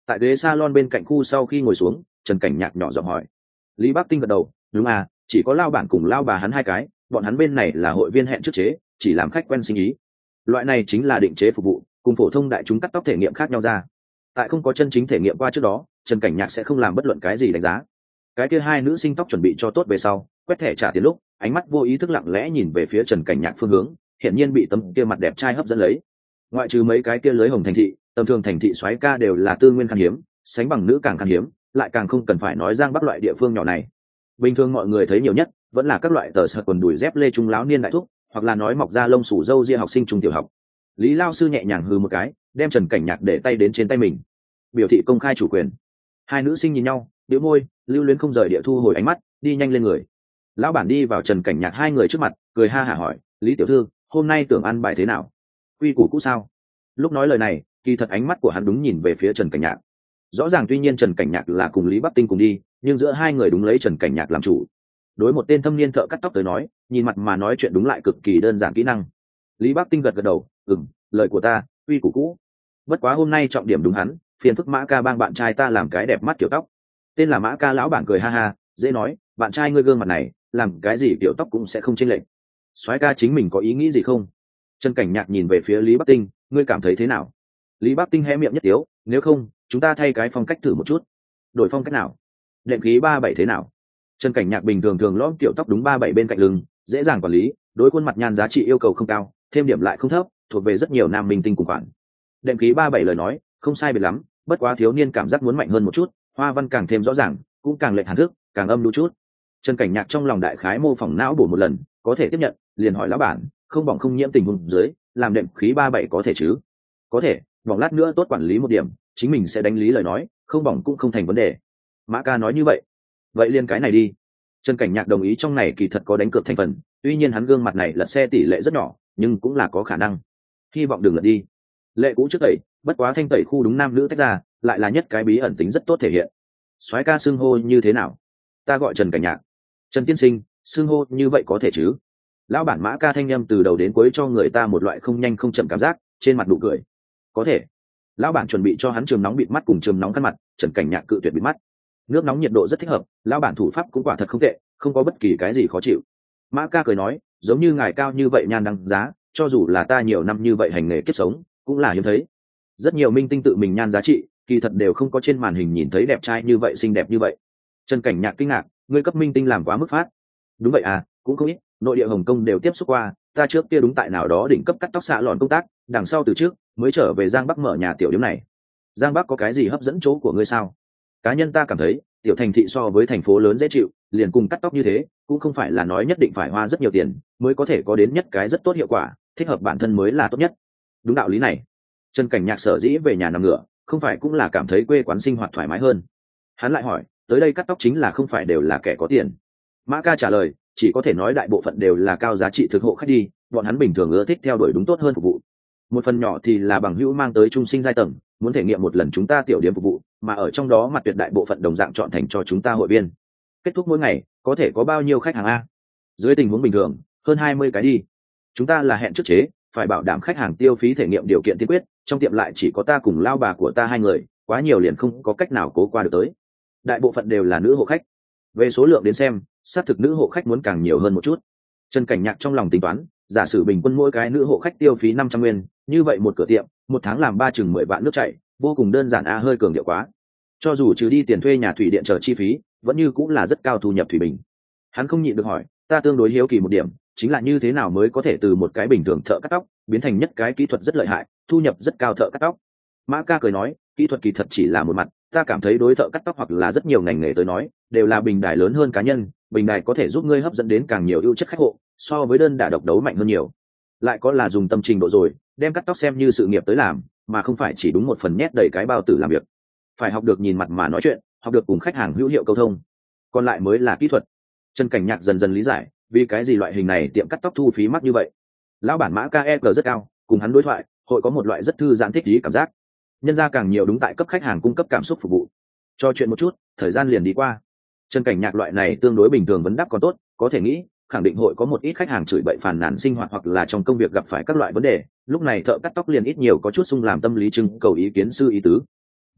Tại ghế salon bên cạnh khu sau khi ngồi xuống, Trần Cảnh Nhạc nhỏ giọng hỏi. Lý Bắc Tinh gật đầu, đúng à, chỉ có lao bản cùng lao bà hắn hai cái, bọn hắn bên này là hội viên hẹn trước chế, chỉ làm khách quen sinh ý. Loại này chính là định chế phục vụ, cùng phổ thông đại chúng cắt tóc thể nghiệm khác nhau ra. Tại không có chân chính thể nghiệm qua trước đó, Trần Cảnh Nhạc sẽ không làm bất luận cái gì đánh giá. Cái kia hai nữ sinh tóc chuẩn bị cho tốt về sau, quét thẻ trả tiền lúc, ánh mắt vô ý thức lặng lẽ nhìn về phía Trần Cảnh Nhạc phương hướng, hiển nhiên bị tấm kia mặt đẹp trai hấp dẫn lấy. Ngoại trừ mấy cái kia lưới hồng thành thị, tầm thường thành thị soái ca đều là tư nguyên khan hiếm, sánh bằng nữ càng khan hiếm, lại càng không cần phải nói Giang Bắc loại địa phương nhỏ này. Bình thường mọi người thấy nhiều nhất vẫn là các loại tờ sợt quần đùi dép lê trung láo niên đại thúc, hoặc là nói mọc ra lông sủ râu ria học sinh trung tiểu học. Lý lao sư nhẹ nhàng hừ một cái, đem Trần Cảnh Nhạc để tay đến trên tay mình, biểu thị công khai chủ quyền. Hai nữ sinh nhìn nhau, bĩu môi, lưu luyến không rời địa thu hồi ánh mắt, đi nhanh lên người. Lão bản đi vào Trần Cảnh Nhạc hai người trước mặt, cười ha hả hỏi, Lý tiểu thư, hôm nay tưởng ăn bài thế nào? Quy củ cũ sao? Lúc nói lời này, kỳ thật ánh mắt của hắn đúng nhìn về phía Trần Cảnh Nhạc. Rõ ràng tuy nhiên Trần Cảnh Nhạc là cùng Lý Bắc Tinh cùng đi, nhưng giữa hai người đúng lấy Trần Cảnh Nhạc làm chủ. Đối một tên thâm niên thợ cắt tóc tới nói, nhìn mặt mà nói chuyện đúng lại cực kỳ đơn giản kỹ năng. Lý Bắc Tinh gật gật đầu, ừm, lời của ta, quy củ cũ. Bất quá hôm nay trọng điểm đúng hắn, phiền phức Mã Ca bang bạn trai ta làm cái đẹp mắt kiểu tóc. Tên là Mã Ca lão bản cười ha ha, dễ nói, bạn trai ngươi gương mặt này, làm cái gì kiểu tóc cũng sẽ không chênh lệch. Soái ca chính mình có ý nghĩ gì không? Trần Cảnh Nhạc nhìn về phía Lý Bắc Tinh, ngươi cảm thấy thế nào? Lý Bắc Tinh hé miệng nhất tiếu, nếu không, chúng ta thay cái phong cách thử một chút. Đổi phong cách nào? Đệm khí ba bảy thế nào? Trần Cảnh Nhạc bình thường thường lõm kiểu tóc đúng ba bảy bên cạnh lưng, dễ dàng quản lý, đối khuôn mặt nhan giá trị yêu cầu không cao, thêm điểm lại không thấp, thuộc về rất nhiều nam minh tinh cùng khoản. Đệm khí ba bảy lời nói, không sai biệt lắm, bất quá thiếu niên cảm giác muốn mạnh hơn một chút, hoa văn càng thêm rõ ràng, cũng càng lệch hàn thức, càng âm đu chút. Trần Cảnh Nhạc trong lòng đại khái mô phỏng não bổ một lần, có thể tiếp nhận, liền hỏi lão bản, không bỏng không nhiễm tình huống dưới, làm đệm khí ba bảy có thể chứ? Có thể, bỏng lát nữa tốt quản lý một điểm, chính mình sẽ đánh lý lời nói, không bỏng cũng không thành vấn đề. Mã Ca nói như vậy, vậy liền cái này đi. Trần Cảnh Nhạc đồng ý, trong này kỳ thật có đánh cược thành phần, tuy nhiên hắn gương mặt này lật xe tỷ lệ rất nhỏ, nhưng cũng là có khả năng. Hy vọng đừng lật đi. Lệ cũ trước tẩy, bất quá thanh tẩy khu đúng nam nữ tách ra, lại là nhất cái bí ẩn tính rất tốt thể hiện. Soái ca xưng hô như thế nào? Ta gọi Trần Cảnh Nhạc. Trần tiên sinh, xưng hô như vậy có thể chứ? Lão bản Mã Ca thanh â m từ đầu đến cuối cho người ta một loại không nhanh không chậm cảm giác, trên mặt nụ cười. Có thể. Lão bản chuẩn bị cho hắn trường nóng bịt mắt cùng trường nóng khăn mặt, Trần Cảnh Nhạc cự tuyệt bịt mắt. Nước nóng nhiệt độ rất thích hợp, lão bản thủ pháp cũng quả thật không tệ, không có bất kỳ cái gì khó chịu. Mã Ca cười nói, giống như ngài cao như vậy nhan đăng giá, cho dù là ta nhiều năm như vậy hành nghề kiếp sống, cũng là hiếm thấy. Rất nhiều minh tinh tự mình nhan giá trị, kỳ thật đều không có trên màn hình nhìn thấy đẹp trai như vậy, xinh đẹp như vậy. Trần Cảnh Nhạc kinh ngạc, ngươi cấp minh tinh làm quá mức phát. Đúng vậy à, cũng không ít, nội địa Hồng Kông đều tiếp xúc qua, ta trước kia đúng tại nào đó đỉnh cấp cắt tóc xạ lọn công tác, đằng sau từ trước mới trở về Giang Bắc mở nhà tiểu điểm này. Giang Bắc có cái gì hấp dẫn chỗ của ngươi sao? Cá nhân ta cảm thấy, tiểu thành thị so với thành phố lớn dễ chịu, liền cùng cắt tóc như thế, cũng không phải là nói nhất định phải hoa rất nhiều tiền mới có thể có đến nhất cái rất tốt hiệu quả, thích hợp bản thân mới là tốt nhất. Đúng đạo lý này. Trần Cảnh Nhạc sở dĩ về nhà nằm ngửa, không phải cũng là cảm thấy quê quán sinh hoạt thoải mái hơn. Hắn lại hỏi, tới đây cắt tóc chính là không phải đều là kẻ có tiền? Mã Ca trả lời, chỉ có thể nói đại bộ phận đều là cao giá trị thực hộ khách đi, bọn hắn bình thường ưa thích theo đuổi đúng tốt hơn phục vụ. Một phần nhỏ thì là bằng hữu mang tới trung sinh giai tầng, muốn thể nghiệm một lần chúng ta tiểu điểm phục vụ, mà ở trong đó mặt tuyệt đại bộ phận đồng dạng chọn thành cho chúng ta hội viên. Kết thúc mỗi ngày, có thể có bao nhiêu khách hàng a? Dưới tình huống bình thường, hơn hai mươi cái đi. Chúng ta là hẹn trước chế, phải bảo đảm khách hàng tiêu phí thể nghiệm điều kiện tiên quyết, trong tiệm lại chỉ có ta cùng lao bà của ta hai người, quá nhiều liền không có cách nào cố qua được tới. Đại bộ phận đều là nữ hộ khách. Về số lượng đến xem, xác thực nữ hộ khách muốn càng nhiều hơn một chút. Trần Cảnh Nhạc trong lòng tính toán, giả sử bình quân mỗi cái nữ hộ khách tiêu phí năm trăm nguyên, như vậy một cửa tiệm, một tháng làm ba chừng mười vạn nước chảy, vô cùng đơn giản a, hơi cường điệu quá. Cho dù trừ đi tiền thuê nhà thủy điện chờ chi phí, vẫn như cũng là rất cao thu nhập thủy bình. Hắn không nhịn được hỏi, ta tương đối hiếu kỳ một điểm, chính là như thế nào mới có thể từ một cái bình thường thợ cắt tóc biến thành nhất cái kỹ thuật rất lợi hại, thu nhập rất cao thợ cắt tóc? Mã Ca cười nói, kỹ thuật kỳ thật chỉ là một mặt, ta cảm thấy đối thợ cắt tóc hoặc là rất nhiều ngành nghề tới nói, đều là bình đài lớn hơn cá nhân, bình đài có thể giúp ngươi hấp dẫn đến càng nhiều ưu chất khách hộ, so với đơn đả độc đấu mạnh hơn nhiều. Lại có là dùng tâm trình độ rồi, đem cắt tóc xem như sự nghiệp tới làm, mà không phải chỉ đúng một phần nhét đầy cái bao tử làm việc. Phải học được nhìn mặt mà nói chuyện, học được cùng khách hàng hữu hiệu câu thông, còn lại mới là kỹ thuật. Trần Cảnh Nhạc dần dần lý giải, vì cái gì loại hình này tiệm cắt tóc thu phí mắc như vậy. Lão bản Mã Ca e giê rất cao, cùng hắn đối thoại, hội có một loại rất thư giãn thích ý cảm giác. Nhân ra càng nhiều đúng tại cấp khách hàng cung cấp cảm xúc phục vụ. Cho chuyện một chút, thời gian liền đi qua. Trần Cảnh Nhạc loại này tương đối bình thường vấn đáp còn tốt, có thể nghĩ, khẳng định hội có một ít khách hàng chửi bậy phàn nàn sinh hoạt hoặc là trong công việc gặp phải các loại vấn đề, lúc này thợ cắt tóc liền ít nhiều có chút xung làm tâm lý trưng cầu ý kiến sư ý tứ.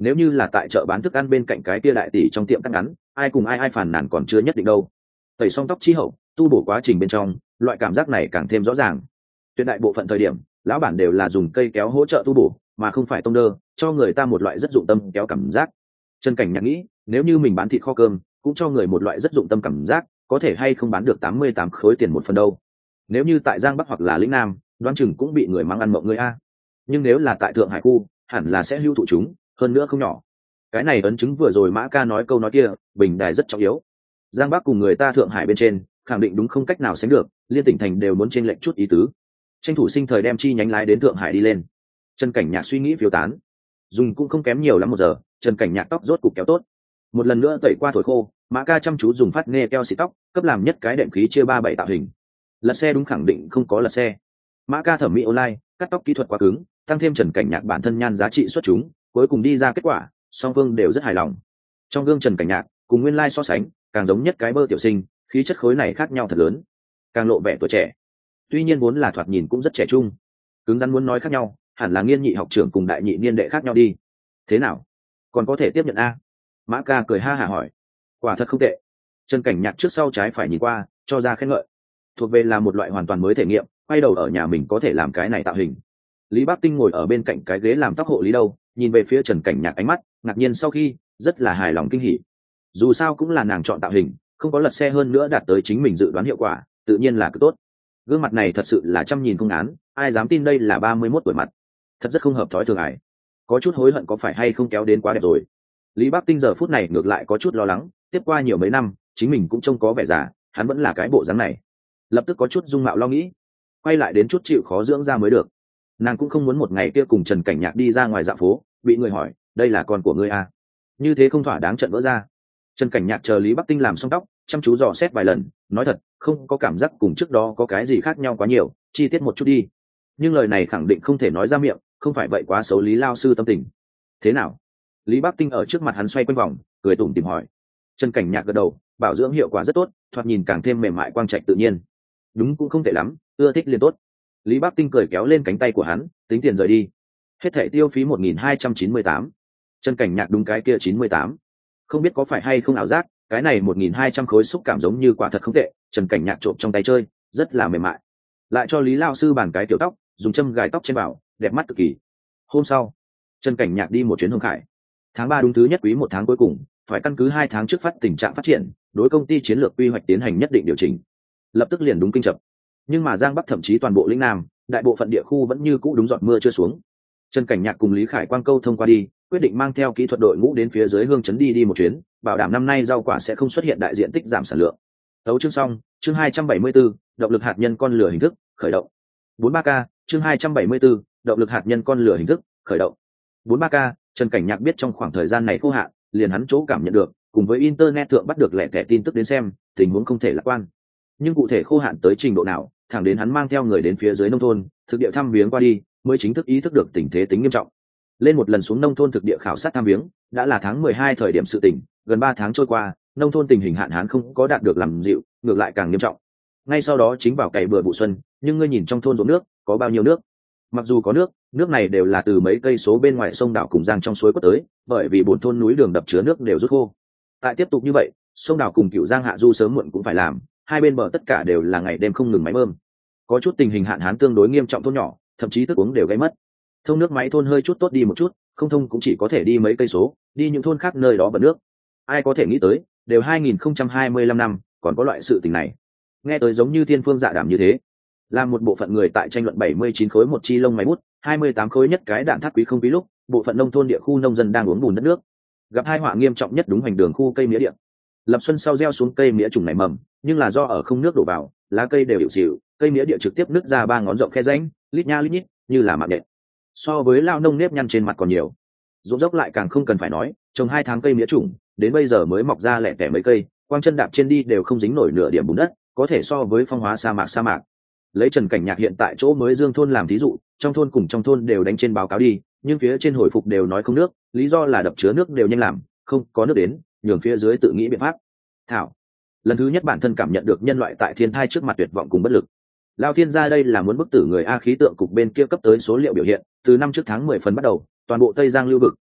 nếu như là tại chợ bán thức ăn bên cạnh cái kia đại tỷ trong tiệm cắt ngắn, ai cùng ai ai phản nàn còn chưa nhất định đâu. Tẩy xong tóc chi hậu, tu bổ quá trình bên trong, loại cảm giác này càng thêm rõ ràng. Tuyệt đại bộ phận thời điểm, lão bản đều là dùng cây kéo hỗ trợ tu bổ, mà không phải tông đơ, cho người ta một loại rất dụng tâm kéo cảm giác. Trần Cảnh Nhạc nghĩ, nếu như mình bán thịt kho cơm, cũng cho người một loại rất dụng tâm cảm giác, có thể hay không bán được tám mươi tám khối tiền một phần đâu. Nếu như tại Giang Bắc hoặc là Lĩnh Nam, đoán chừng cũng bị người mang ăn mộng người a. Nhưng nếu là tại Thượng Hải khu, hẳn là sẽ hưu thụ chúng, hơn nữa không nhỏ. Cái này ấn chứng vừa rồi Mã Ca nói câu nói kia, bình đài rất trọng yếu. Giang Bắc cùng người ta Thượng Hải bên trên, khẳng định đúng không cách nào sánh được, liên tỉnh thành đều muốn chênh lệch chút ý tứ. Tranh thủ sinh thời đem chi nhánh lái đến Thượng Hải đi lên. Trần Cảnh Nhạc suy nghĩ phiêu tán, dùng cũng không kém nhiều lắm một giờ, Trần Cảnh Nhạc tóc rốt cục kéo tốt. Một lần nữa tẩy qua thổi khô, Mã Ca chăm chú dùng phát nghe keo xịt tóc, cấp làm nhất cái đệm khí chia ba bảy tạo hình. Lật xe đúng khẳng định không có lật xe. Mã Ca thẩm mỹ online, cắt tóc kỹ thuật quá cứng, tăng thêm Trần Cảnh Nhạc bản thân nhan giá trị xuất chúng, cuối cùng đi ra kết quả, song phương đều rất hài lòng. Trong gương Trần Cảnh Nhạc cùng nguyên lai so sánh, càng giống nhất cái bơ tiểu sinh, khí chất khối này khác nhau thật lớn, càng lộ vẻ tuổi trẻ. Tuy nhiên vốn là thoạt nhìn cũng rất trẻ trung, cứng rắn muốn nói khác nhau, hẳn là nghiên nhị học trưởng cùng đại nhị niên đệ khác nhau đi. Thế nào, còn có thể tiếp nhận a? Mã Ca cười ha hả hỏi. Quả thật không tệ. Trần Cảnh Nhạc trước sau trái phải nhìn qua, cho ra khen ngợi. Thuộc về là một loại hoàn toàn mới thể nghiệm, quay đầu ở nhà mình có thể làm cái này tạo hình. Lý Bắc Tinh ngồi ở bên cạnh cái ghế làm tóc hộ lý đâu, nhìn về phía Trần Cảnh Nhạc ánh mắt ngạc nhiên, sau khi rất là hài lòng kinh hỉ. Dù sao cũng là nàng chọn tạo hình, không có lật xe, hơn nữa đạt tới chính mình dự đoán hiệu quả, tự nhiên là cứ tốt. Gương mặt này thật sự là trăm nhìn không án, ai dám tin đây là ba mươi mốt tuổi mặt. Thật rất không hợp thói thường ải. Có chút hối hận có phải hay không kéo đến quá đẹp rồi. Lý Bắc Tinh giờ phút này ngược lại có chút lo lắng, tiếp qua nhiều mấy năm, chính mình cũng trông có vẻ già, hắn vẫn là cái bộ dáng này. Lập tức có chút dung mạo lo nghĩ, quay lại đến chút chịu khó dưỡng ra mới được. Nàng cũng không muốn một ngày kia cùng Trần Cảnh Nhạc đi ra ngoài dạo phố, bị người hỏi, đây là con của ngươi à? Như thế không thỏa đáng trận vỡ ra. Trần Cảnh Nhạc chờ Lý Bắc Tinh làm xong tóc, chăm chú dò xét vài lần, nói thật, không có cảm giác cùng trước đó có cái gì khác nhau quá nhiều, chi tiết một chút đi. Nhưng lời này khẳng định không thể nói ra miệng, không phải vậy quá xấu Lý lao sư tâm tình. Thế nào? Lý Bắc Tinh ở trước mặt hắn xoay quanh vòng, cười tủm tỉm hỏi. Trần Cảnh Nhạc gật đầu, bảo dưỡng hiệu quả rất tốt, thoạt nhìn càng thêm mềm mại quang trạch tự nhiên. Đúng cũng không tệ lắm, ưa thích liền tốt. Lý Bắc Tinh cười kéo lên cánh tay của hắn, tính tiền rời đi. Hết thảy tiêu phí một nghìn hai trăm chín mươi tám. Trần Cảnh Nhạc đúng cái kia chín mươi tám. Không biết có phải hay không ảo giác, cái này một nghìn hai trăm khối xúc cảm giống như quả thật không tệ, Trần Cảnh Nhạc trộm trong tay chơi, rất là mềm mại. Lại cho Lý lão sư bàn cái tiểu tóc, dùng châm gài tóc trên bảo, đẹp mắt cực kỳ. Hôm sau, Trần Cảnh Nhạc đi một chuyến Hương Khải. Tháng ba đúng thứ nhất quý một tháng cuối cùng, phải căn cứ hai tháng trước phát tình trạng phát triển, đối công ty chiến lược quy hoạch tiến hành nhất định điều chỉnh. Lập tức liền đúng kinh chập. Nhưng mà Giang Bắc thậm chí toàn bộ lĩnh Nam, đại bộ phận địa khu vẫn như cũ đúng giọt mưa chưa xuống. Trần Cảnh Nhạc cùng Lý Khải Quang câu thông qua đi, quyết định mang theo kỹ thuật đội ngũ đến phía dưới Hương Trấn đi đi một chuyến, bảo đảm năm nay rau quả sẽ không xuất hiện đại diện tích giảm sản lượng. Tấu chương xong, chương hai trăm bảy mươi 74, động lực hạt nhân con lửa hình thức, khởi động. bốn mươi ba K, chương hai trăm bảy mươi 74, động lực hạt nhân con lửa hình thức, khởi động. bốn mươi ba K, Trần Cảnh Nhạc biết trong khoảng thời gian này khô hạn, liền hắn chỗ cảm nhận được, cùng với internet thượng bắt được lẻ tẻ tin tức đến xem, tình huống không thể lạc quan. Nhưng cụ thể khô hạn tới trình độ nào, thẳng đến hắn mang theo người đến phía dưới nông thôn, thực địa thăm viếng qua đi, mới chính thức ý thức được tình thế tính nghiêm trọng. Lên một lần xuống nông thôn thực địa khảo sát thăm viếng, đã là tháng mười hai thời điểm sự tình, gần ba tháng trôi qua, nông thôn tình hình hạn hán không có đạt được làm dịu, ngược lại càng nghiêm trọng. Ngay sau đó chính vào cày bừa vụ xuân, nhưng ngươi nhìn trong thôn ruộng nước, có bao nhiêu nước? Mặc dù có nước, nước này đều là từ mấy cây số bên ngoài sông đảo cùng giang trong suối quất tới, bởi vì bốn thôn núi đường đập chứa nước đều rút khô. Tại tiếp tục như vậy, sông đảo cùng cửu giang hạ du sớm muộn cũng phải làm, hai bên bờ tất cả đều là ngày đêm không ngừng máy bơm. Có chút tình hình hạn hán tương đối nghiêm trọng thôn nhỏ, thậm chí thức uống đều gây mất. Thông nước máy thôn hơi chút tốt đi một chút, không thông cũng chỉ có thể đi mấy cây số, đi những thôn khác nơi đó bật nước. Ai có thể nghĩ tới, đều hai nghìn không trăm hai mươi lăm năm, còn có loại sự tình này. Nghe tới giống như thiên phương dạ đảm như thế. Làm một bộ phận người tại tranh luận bảy mươi chín khối một chi lông máy bút, hai mươi tám khối nhất cái đạn tháp quý không quý lúc, bộ phận nông thôn địa khu nông dân đang uống bùn đất nước. Gặp hai họa nghiêm trọng nhất đúng hoành đường khu cây mía địa. Lập xuân sau gieo xuống cây mía trùng nảy mầm, nhưng là do ở không nước đổ vào, lá cây đều hiệu xịu, cây mía địa trực tiếp nứt ra ba ngón rộng khe rãnh, lít nha lít nhít, như là mạng nhện. So với lao nông nếp nhăn trên mặt còn nhiều. Ruộng dốc lại càng không cần phải nói, trồng hai tháng cây mía trùng, đến bây giờ mới mọc ra lẻ tẻ mấy cây, quang chân đạp trên đi đều không dính nổi nửa điểm bùn đất, có thể so với phong hóa sa mạc sa mạc. Lấy Trần Cảnh Nhạc hiện tại chỗ mới Dương thôn làm thí dụ, trong thôn cùng trong thôn đều đánh trên báo cáo đi, nhưng phía trên hồi phục đều nói không nước, lý do là đập chứa nước đều nhanh làm, không có nước đến, nhường phía dưới tự nghĩ biện pháp. Thảo, lần thứ nhất bản thân cảm nhận được nhân loại tại thiên thai trước mặt tuyệt vọng cùng bất lực. Lao thiên gia đây là muốn bức tử người a. Khí tượng cục bên kia cấp tới số liệu biểu hiện, từ năm trước tháng mười phần bắt đầu, toàn bộ Tây Giang lưu vực,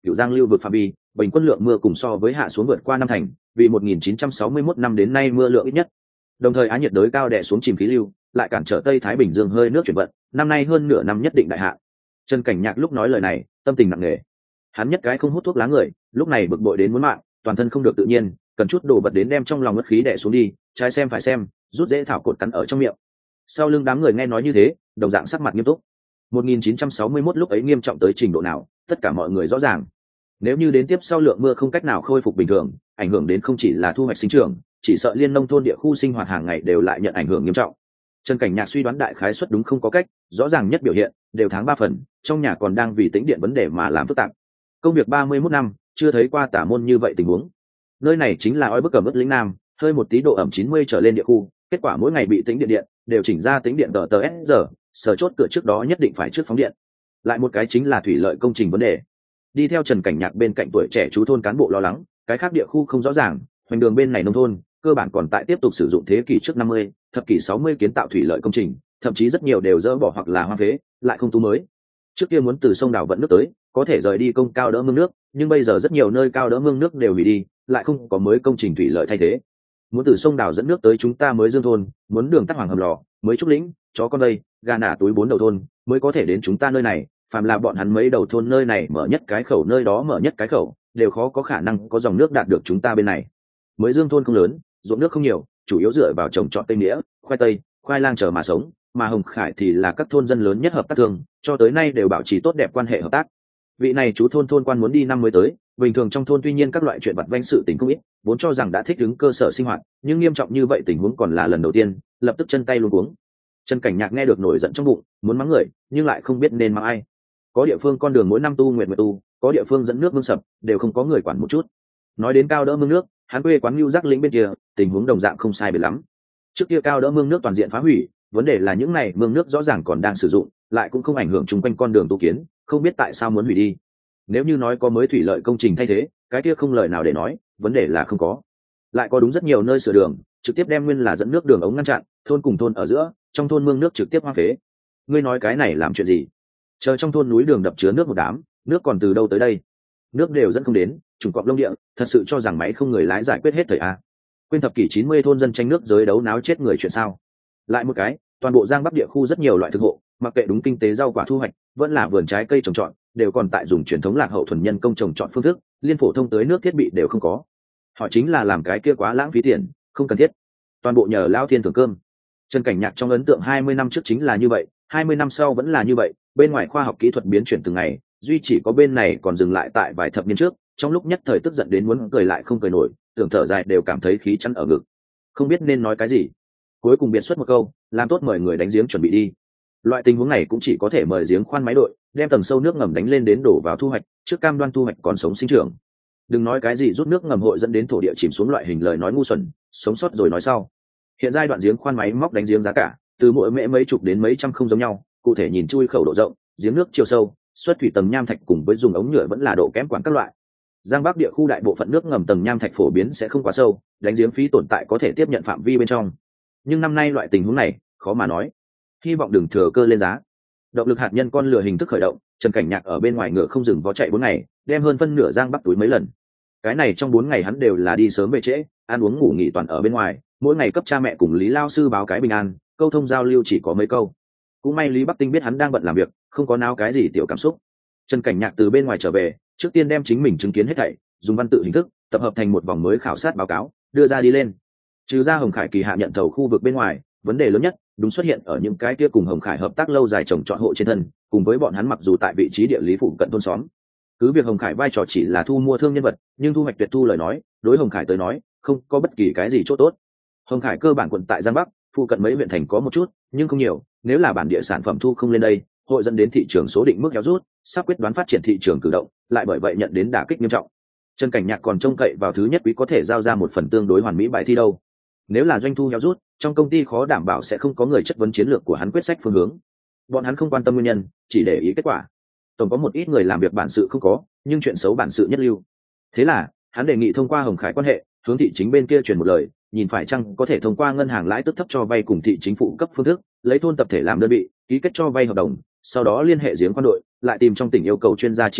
cửu giang lưu vực phạm vi bình quân lượng mưa cùng so với hạ xuống vượt qua năm thành, vì một nghìn chín trăm sáu mươi mốt năm đến nay mưa lượng ít nhất. Đồng thời á nhiệt đới cao đè xuống chìm khí lưu, lại cản trở Tây Thái Bình Dương hơi nước chuyển vận, năm nay hơn nửa năm nhất định đại hạn. Trần Cảnh Nhạc lúc nói lời này, tâm tình nặng nề. Hắn nhất cái không hút thuốc lá người, lúc này bực bội đến muốn mạng, toàn thân không được tự nhiên, cần chút đồ vật đến đem trong lòng ngất khí đè xuống đi, trái xem phải xem, rút dễ thảo cột cắn ở trong miệng. Sau lưng đám người nghe nói như thế, đồng dạng sắc mặt nghiêm túc. một nghìn chín trăm sáu mươi mốt lúc ấy nghiêm trọng tới trình độ nào, tất cả mọi người rõ ràng. Nếu như đến tiếp sau lượng mưa không cách nào khôi phục bình thường, ảnh hưởng đến không chỉ là thu hoạch sinh trưởng, chỉ sợ liên nông thôn địa khu sinh hoạt hàng ngày đều lại nhận ảnh hưởng nghiêm trọng. Trần Cảnh Nhạc suy đoán đại khái suất đúng không có cách, rõ ràng nhất biểu hiện đều tháng ba phần, trong nhà còn đang vì tĩnh điện vấn đề mà làm phức tạp. Công việc ba mươi mốt năm, chưa thấy qua tả môn như vậy tình huống. Nơi này chính là oi bức cầm ướt lĩnh nam, hơi một tí độ ẩm chín mươi trở lên địa khu, kết quả mỗi ngày bị tĩnh điện điện, đều chỉnh ra tĩnh điện tờ tờ s giờ, sở chốt cửa trước đó nhất định phải trước phóng điện. Lại một cái chính là thủy lợi công trình vấn đề. Đi theo Trần Cảnh Nhạc bên cạnh tuổi trẻ chú thôn cán bộ lo lắng, cái khác địa khu không rõ ràng, hoành đường bên này nông thôn cơ bản còn tại tiếp tục sử dụng thế kỷ trước năm mươi, thập kỷ sáu mươi kiến tạo thủy lợi công trình, thậm chí rất nhiều đều dỡ bỏ hoặc là hoang phế, lại không tu mới. Trước kia muốn từ sông đào vận nước tới, có thể rời đi công cao đỡ mương nước, nhưng bây giờ rất nhiều nơi cao đỡ mương nước đều hủy đi, lại không có mới công trình thủy lợi thay thế. Muốn từ sông đào dẫn nước tới chúng ta mới dương thôn, muốn đường tắt hoàng hầm lò, mới trúc lĩnh, chó con đây, gà nả túi bốn đầu thôn, mới có thể đến chúng ta nơi này. Phàm là bọn hắn mấy đầu thôn nơi này mở nhất cái khẩu, nơi đó mở nhất cái khẩu, đều khó có khả năng có dòng nước đạt được chúng ta bên này. Mới dương thôn không lớn, ruộng nước không nhiều, chủ yếu dựa vào trồng trọt tây nghĩa, khoai tây, khoai lang chờ mà sống, mà Hồng Khải thì là các thôn dân lớn nhất hợp tác thương, cho tới nay đều bảo trì tốt đẹp quan hệ hợp tác. Vị này chú thôn thôn quan muốn đi năm mới tới, bình thường trong thôn tuy nhiên các loại chuyện vặt vãnh sự tình không ít, vốn cho rằng đã thích ứng cơ sở sinh hoạt, nhưng nghiêm trọng như vậy tình huống còn là lần đầu tiên, lập tức chân tay luống cuống. Trần Cảnh Nhạc nghe được nổi giận trong bụng, muốn mắng người, nhưng lại không biết nên mắng ai. Có địa phương con đường mỗi năm tu nguyệt nguyệt tu, có địa phương dẫn nước mương sập, đều không có người quản một chút. Nói đến cao đỡ mương nước, hắn quê quán Nưu Giác lĩnh bên kia, tình huống đồng dạng không sai biệt lắm. Trước kia cao đỡ mương nước toàn diện phá hủy, vấn đề là những này mương nước rõ ràng còn đang sử dụng, lại cũng không ảnh hưởng chung quanh con đường tu kiến, không biết tại sao muốn hủy đi. Nếu như nói có mới thủy lợi công trình thay thế, cái kia không lời nào để nói, vấn đề là không có. Lại có đúng rất nhiều nơi sửa đường, trực tiếp đem nguyên là dẫn nước đường ống ngăn chặn, thôn cùng thôn ở giữa, trong thôn mương nước trực tiếp hoang phế. Ngươi nói cái này làm chuyện gì? Chờ trong thôn núi đường đập chứa nước một đám, nước còn từ đâu tới đây? Nước đều dẫn không đến, trùng cọp lông địa, thật sự cho rằng máy không người lái giải quyết hết thời a. Quên thập kỷ chín mươi thôn dân tranh nước giới đấu náo chết người chuyện sao? Lại một cái, toàn bộ Giang Bắc địa khu rất nhiều loại thực hộ, mặc kệ đúng kinh tế rau quả thu hoạch, vẫn là vườn trái cây trồng trọt, đều còn tại dùng truyền thống lạc hậu thuần nhân công trồng trọt phương thức, liên phổ thông tới nước thiết bị đều không có. Họ chính là làm cái kia quá lãng phí tiền, không cần thiết. Toàn bộ nhờ lao thiên thưởng cơm. Trần Cảnh Nhạc trong ấn tượng hai mươi năm trước chính là như vậy, hai mươi năm sau vẫn là như vậy, bên ngoài khoa học kỹ thuật biến chuyển từng ngày, duy chỉ có bên này còn dừng lại tại vài thập niên trước, trong lúc nhất thời tức giận đến muốn cười lại không cười nổi, tưởng thở dài đều cảm thấy khí chắn ở ngực. Không biết nên nói cái gì. Cuối cùng biệt xuất một câu, làm tốt mời người đánh giếng chuẩn bị đi. Loại tình huống này cũng chỉ có thể mời giếng khoan máy đội, đem tầng sâu nước ngầm đánh lên đến đổ vào thu hoạch, trước cam đoan thu hoạch còn sống sinh trưởng. Đừng nói cái gì rút nước ngầm hội dẫn đến thổ địa chìm xuống loại hình lời nói ngu xuẩn, sống sót rồi nói sau. Hiện giai đoạn giếng khoan máy móc đánh giếng giá cả, từ mỗi mễ mấy chục đến mấy trăm không giống nhau, cụ thể nhìn chui khẩu độ rộng, giếng nước chiều sâu, xuất thủy tầng nham thạch cùng với dùng ống nhựa vẫn là độ kém quản các loại. Giang Bắc địa khu đại bộ phận nước ngầm tầng nham thạch phổ biến sẽ không quá sâu, đánh giếng phí tồn tại có thể tiếp nhận phạm vi bên trong. Nhưng năm nay loại tình huống này, khó mà nói. Hy vọng đừng thừa cơ lên giá. Động lực hạt nhân con lửa hình thức khởi động, Trần Cảnh Nhạc ở bên ngoài ngựa không dừng vó chạy bốn ngày, đem hơn phân nửa Giang Bắc túi mấy lần. Cái này trong bốn ngày hắn đều là đi sớm về trễ, ăn uống ngủ nghỉ toàn ở bên ngoài, mỗi ngày cấp cha mẹ cùng Lý lao sư báo cái bình an, câu thông giao lưu chỉ có mấy câu. Cũng may Lý Bắc Tinh biết hắn đang bận làm việc, không có náo cái gì tiểu cảm xúc. Trần Cảnh Nhạc từ bên ngoài trở về, trước tiên đem chính mình chứng kiến hết thảy, dùng văn tự hình thức tập hợp thành một vòng mới khảo sát báo cáo, đưa ra đi lên. Trừ ra Hồng Khải kỳ hạ nhận thầu khu vực bên ngoài, vấn đề lớn nhất đúng xuất hiện ở những cái kia cùng Hồng Khải hợp tác lâu dài trồng trọt hộ trên thân, cùng với bọn hắn mặc dù tại vị trí địa lý phụ cận thôn xóm. Cứ việc Hồng Khải vai trò chỉ là thu mua thương nhân vật, nhưng thu hoạch tuyệt thu lời nói, đối Hồng Khải tới nói, không có bất kỳ cái gì chỗ tốt. Hồng Khải cơ bản quận tại Giang Bắc, phụ cận mấy huyện thành có một chút, nhưng không nhiều, nếu là bản địa sản phẩm thu không lên đây, hội dẫn đến thị trường số định mức kéo rút, sắp quyết đoán phát triển thị trường cử động, lại bởi vậy nhận đến đả kích nghiêm trọng. Trần Cảnh Nhạc còn trông cậy vào thứ nhất quý có thể giao ra một phần tương đối hoàn mỹ bài thi đâu. Nếu là doanh thu héo rút, trong công ty khó đảm bảo sẽ không có người chất vấn chiến lược của hắn quyết sách phương hướng. Bọn hắn không quan tâm nguyên nhân, chỉ để ý kết quả. Tổng có một ít người làm việc bản sự không có, nhưng chuyện xấu bản sự nhất lưu. Thế là, hắn đề nghị thông qua Hồng Khải quan hệ, hướng thị chính bên kia truyền một lời, nhìn phải chăng có thể thông qua ngân hàng lãi tức thấp cho vay cùng thị chính phụ cấp phương thức, lấy thôn tập thể làm đơn vị, ký kết cho vay hợp đồng, sau đó liên hệ giếng khoan đội, lại tìm trong tỉnh yêu cầu chuyên gia chỉ đạo,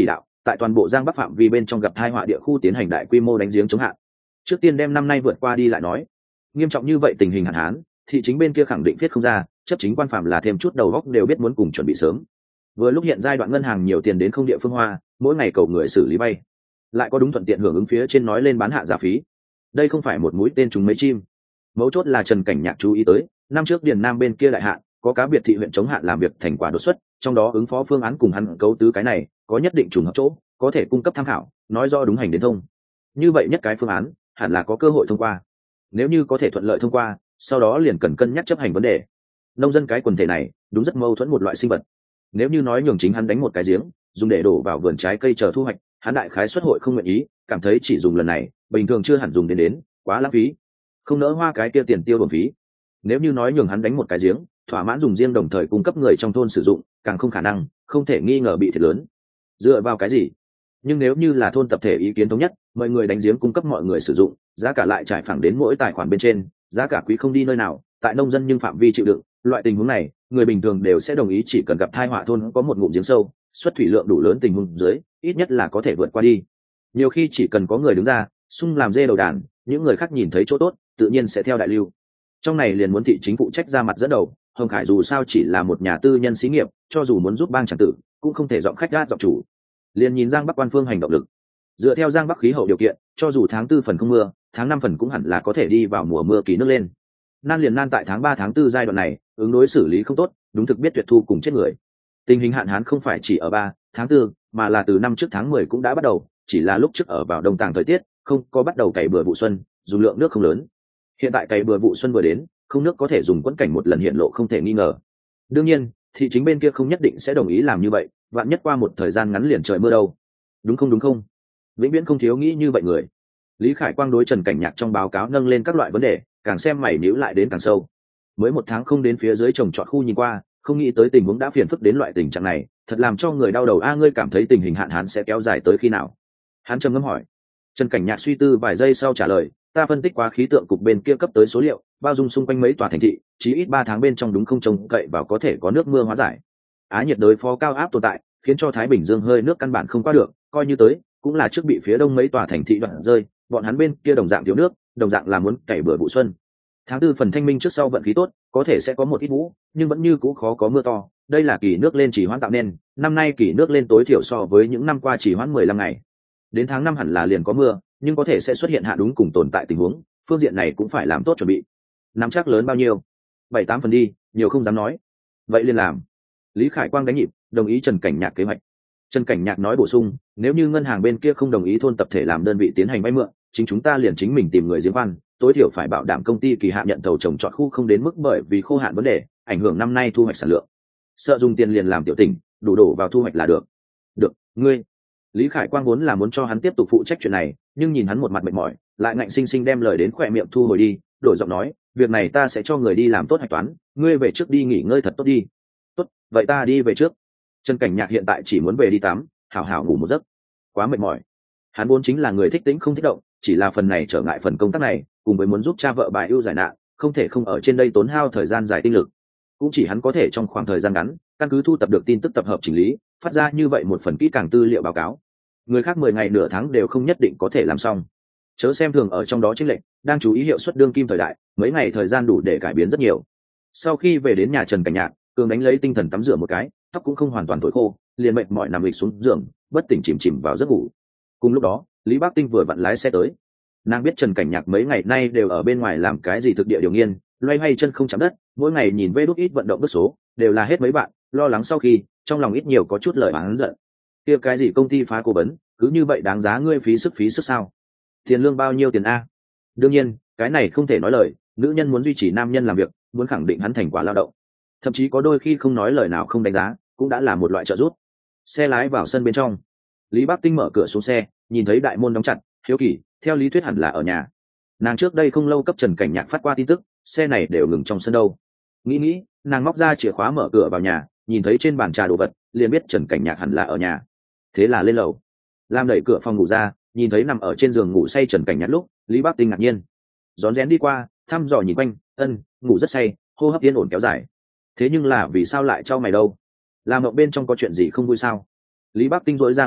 tại toàn bộ Giang Bắc phạm vi bên trong gặp tai họa địa khu tiến hành đại quy mô đánh giếng chống hạn. Trước tiên đem năm nay vượt qua đi lại nói, nghiêm trọng như vậy tình hình hạn hán, thị chính bên kia khẳng định viết không ra, chấp chính quan phạm là thêm chút đầu góc đều biết muốn cùng chuẩn bị sớm. Vừa lúc hiện giai đoạn ngân hàng nhiều tiền đến không địa phương hoa, mỗi ngày cầu người xử lý vay, lại có đúng thuận tiện hưởng ứng phía trên nói lên bán hạ giá phí. Đây không phải một mũi tên trúng mấy chim. Mấu chốt là Trần Cảnh Nhạc chú ý tới, năm trước Điền Nam bên kia đại hạn, có cá biệt thị huyện chống hạn làm việc thành quả đột xuất, trong đó ứng phó phương án cùng hắn cấu tứ cái này có nhất định trùng hợp chỗ, có thể cung cấp tham khảo, nói do đúng hành đến thông. Như vậy nhất cái phương án hẳn là có cơ hội thông qua. Nếu như có thể thuận lợi thông qua, sau đó liền cần cân nhắc chấp hành vấn đề. Nông dân cái quần thể này đúng rất mâu thuẫn một loại sinh vật. Nếu như nói nhường chính hắn đánh một cái giếng, dùng để đổ vào vườn trái cây chờ thu hoạch, hắn đại khái xuất hội không nguyện ý, cảm thấy chỉ dùng lần này, bình thường chưa hẳn dùng đến đến, quá lãng phí. Không nỡ hoa cái kia tiền tiêu bổng phí. Nếu như nói nhường hắn đánh một cái giếng, thỏa mãn dùng riêng đồng thời cung cấp người trong thôn sử dụng, càng không khả năng, không thể nghi ngờ bị thiệt lớn. Dựa vào cái gì? Nhưng nếu như là thôn tập thể ý kiến thống nhất, mọi người đánh giếng cung cấp mọi người sử dụng, giá cả lại trải phẳng đến mỗi tài khoản bên trên, giá cả quý không đi nơi nào, tại nông dân nhưng phạm vi chịu đựng, loại tình huống này, người bình thường đều sẽ đồng ý, chỉ cần gặp tai họa thôn có một ngụm giếng sâu, xuất thủy lượng đủ lớn tình huống dưới, ít nhất là có thể vượt qua đi. Nhiều khi chỉ cần có người đứng ra, xung làm dê đầu đàn, những người khác nhìn thấy chỗ tốt, tự nhiên sẽ theo đại lưu. Trong này liền muốn thị chính phụ trách ra mặt dẫn đầu, Hồng Khải dù sao chỉ là một nhà tư nhân xí nghiệp, cho dù muốn giúp bang chẳng tử, cũng không thể giọng khách gát giọng chủ. Liền nhìn Giang Bắc quan phương hành động lực. Dựa theo Giang Bắc khí hậu điều kiện, cho dù tháng tư phần không mưa, tháng năm phần cũng hẳn là có thể đi vào mùa mưa kỳ nước lên. Nan liền nan tại tháng ba tháng tư giai đoạn này, ứng đối xử lý không tốt, đúng thực biết tuyệt thu cùng chết người. Tình hình hạn hán không phải chỉ ở ba tháng tư, mà là từ năm trước tháng mười cũng đã bắt đầu, chỉ là lúc trước ở vào đồng tàng thời tiết, không có bắt đầu cày bừa vụ xuân, dùng lượng nước không lớn. Hiện tại cày bừa vụ xuân vừa đến, không nước có thể dùng quẫn cảnh một lần hiện lộ không thể nghi ngờ. Đương nhiên, thị chính bên kia không nhất định sẽ đồng ý làm như vậy, vạn nhất qua một thời gian ngắn liền trời mưa đâu. Đúng không đúng không? Vĩnh viễn không thiếu nghĩ như vậy người. Lý Khải Quang đối Trần Cảnh Nhạc trong báo cáo nâng lên các loại vấn đề, càng xem mày nhíu lại đến càng sâu. Mới một tháng không đến phía dưới trồng trọt khu nhìn qua, không nghĩ tới tình huống đã phiền phức đến loại tình trạng này, thật làm cho người đau đầu. A, ngươi cảm thấy tình hình hạn hán sẽ kéo dài tới khi nào? Hắn trầm ngâm hỏi. Trần Cảnh Nhạc suy tư vài giây sau trả lời, ta phân tích qua khí tượng cục bên kia cấp tới số liệu, bao dung xung quanh mấy tòa thành thị, chỉ ít ba tháng bên trong đúng không trông cậy vào có thể có nước mưa hóa giải. Á nhiệt đới phó cao áp tồn tại, khiến cho Thái Bình Dương hơi nước căn bản không qua được, coi như tới, cũng là trước bị phía đông mấy tòa thành thị đoạn rơi, bọn hắn bên kia đồng dạng thiếu nước, đồng dạng là muốn cày bừa vụ xuân. Tháng tư phần thanh minh trước sau vận khí tốt, có thể sẽ có một ít vũ, nhưng vẫn như cũ khó có mưa to. Đây là kỳ nước lên chỉ hoãn tạo nên, năm nay kỳ nước lên tối thiểu so với những năm qua chỉ hoãn mười lăm ngày. Đến tháng năm hẳn là liền có mưa, nhưng có thể sẽ xuất hiện hạ đúng cùng tồn tại tình huống, phương diện này cũng phải làm tốt chuẩn bị. Nắm chắc lớn bao nhiêu? Bảy tám phần đi, nhiều không dám nói. Vậy liền làm. Lý Khải Quang đánh nhịp, đồng ý Trần Cảnh Nhạc kế hoạch. Trần Cảnh Nhạc nói bổ sung, nếu như ngân hàng bên kia không đồng ý thôn tập thể làm đơn vị tiến hành vay mượn, chính chúng ta liền chính mình tìm người giếng khoan, tối thiểu phải bảo đảm công ty kỳ hạn nhận thầu trồng trọt khu không đến mức bởi vì khô hạn vấn đề ảnh hưởng năm nay thu hoạch sản lượng. Sợ dùng tiền liền làm tiểu tình, đủ đổ vào thu hoạch là được. Được, ngươi. Lý Khải Quang vốn là muốn cho hắn tiếp tục phụ trách chuyện này, nhưng nhìn hắn một mặt mệt mỏi, lại ngạnh sinh sinh đem lời đến khỏe miệng thu hồi đi, đổi giọng nói, việc này ta sẽ cho người đi làm tốt hạch toán, ngươi về trước đi nghỉ ngơi thật tốt đi. Tốt, vậy ta đi về trước. Trần Cảnh Nhạc hiện tại chỉ muốn về đi tắm, hảo hảo ngủ một giấc. Quá mệt mỏi. Hắn vốn chính là người thích tĩnh không thích động, chỉ là phần này trở ngại phần công tác này, cùng với muốn giúp cha vợ bài ưu giải nạn, không thể không ở trên đây tốn hao thời gian dài tinh lực. Cũng chỉ hắn có thể trong khoảng thời gian ngắn, căn cứ thu tập được tin tức tập hợp chỉnh lý, phát ra như vậy một phần kỹ càng tư liệu báo cáo. Người khác mười ngày nửa tháng đều không nhất định có thể làm xong. Chớ xem thường ở trong đó chính lệnh, đang chú ý hiệu suất đương kim thời đại, mấy ngày thời gian đủ để cải biến rất nhiều. Sau khi về đến nhà Trần Cảnh Nhạc, cường đánh lấy tinh thần tắm rửa một cái, tóc cũng không hoàn toàn thổi khô, liền mệt mỏi nằm lịch xuống giường, bất tỉnh chìm chìm vào giấc ngủ. Cùng lúc đó, Lý Bắc Tinh vừa vặn lái xe tới. Nàng biết Trần Cảnh Nhạc mấy ngày nay đều ở bên ngoài làm cái gì thực địa điều nghiên, loay hoay chân không chạm đất, mỗi ngày nhìn vê đút ít vận động bước số, đều là hết mấy bạn, lo lắng sau khi, trong lòng ít nhiều có chút lời oán giận. Kia cái gì công ty phá cố vấn, cứ như vậy đáng giá ngươi phí sức phí sức sao? Tiền lương bao nhiêu tiền a? Đương nhiên, cái này không thể nói lời, nữ nhân muốn duy trì nam nhân làm việc, muốn khẳng định hắn thành quả lao động. Thậm chí có đôi khi không nói lời nào không đánh giá, cũng đã là một loại trợ giúp. Xe lái vào sân bên trong, Lý Bắc Tinh mở cửa xuống xe, nhìn thấy đại môn đóng chặt, hiếu kỳ, theo lý thuyết hẳn là ở nhà. Nàng trước đây không lâu cấp Trần Cảnh Nhạc phát qua tin tức, xe này đều ngừng trong sân đâu. Nghĩ nghĩ, nàng móc ra chìa khóa mở cửa vào nhà, nhìn thấy trên bàn trà đồ vật, liền biết Trần Cảnh Nhạc hẳn là ở nhà. Thế là lên lầu, làm đẩy cửa phòng ngủ ra, nhìn thấy nằm ở trên giường ngủ say Trần Cảnh Nhạc lúc, Lý Bắc Tinh ngạc nhiên, rón rén đi qua, thăm dò nhìn quanh, ân, ngủ rất say, hô hấp yên ổn kéo dài. Thế nhưng là vì sao lại trao mày đâu? Làm mộng bên trong có chuyện gì không vui sao? Lý Bắc Tinh dỗi ra ngón tay,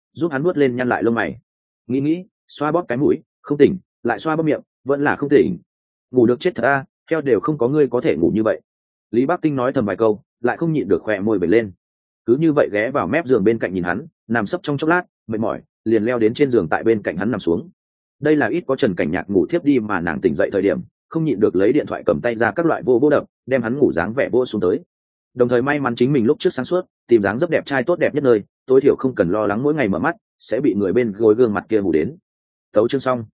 giúp hắn nuốt lên nhăn lại lông mày. Nghĩ nghĩ, xoa bóp cái mũi, không tỉnh, lại xoa bóp miệng, vẫn là không tỉnh. Ngủ được chết thật a, heo đều không có ngươi có thể ngủ như vậy. Lý Bắc Tinh nói thầm vài câu, lại không nhịn được khỏe môi bật lên. Cứ như vậy ghé vào mép giường bên cạnh nhìn hắn, nằm sấp trong chốc lát, mệt mỏi, liền leo đến trên giường tại bên cạnh hắn nằm xuống. Đây là ít có Trần Cảnh Nhạc ngủ thiếp đi mà nàng tỉnh dậy thời điểm, không nhịn được lấy điện thoại cầm tay ra các loại vô vô đập, đem hắn ngủ dáng vẻ vô xuống tới. Đồng thời may mắn chính mình lúc trước sáng suốt, tìm dáng rất đẹp trai tốt đẹp nhất nơi, tối thiểu không cần lo lắng mỗi ngày mở mắt sẽ bị người bên gối gương mặt kia ngủ đến. Tấu chương xong.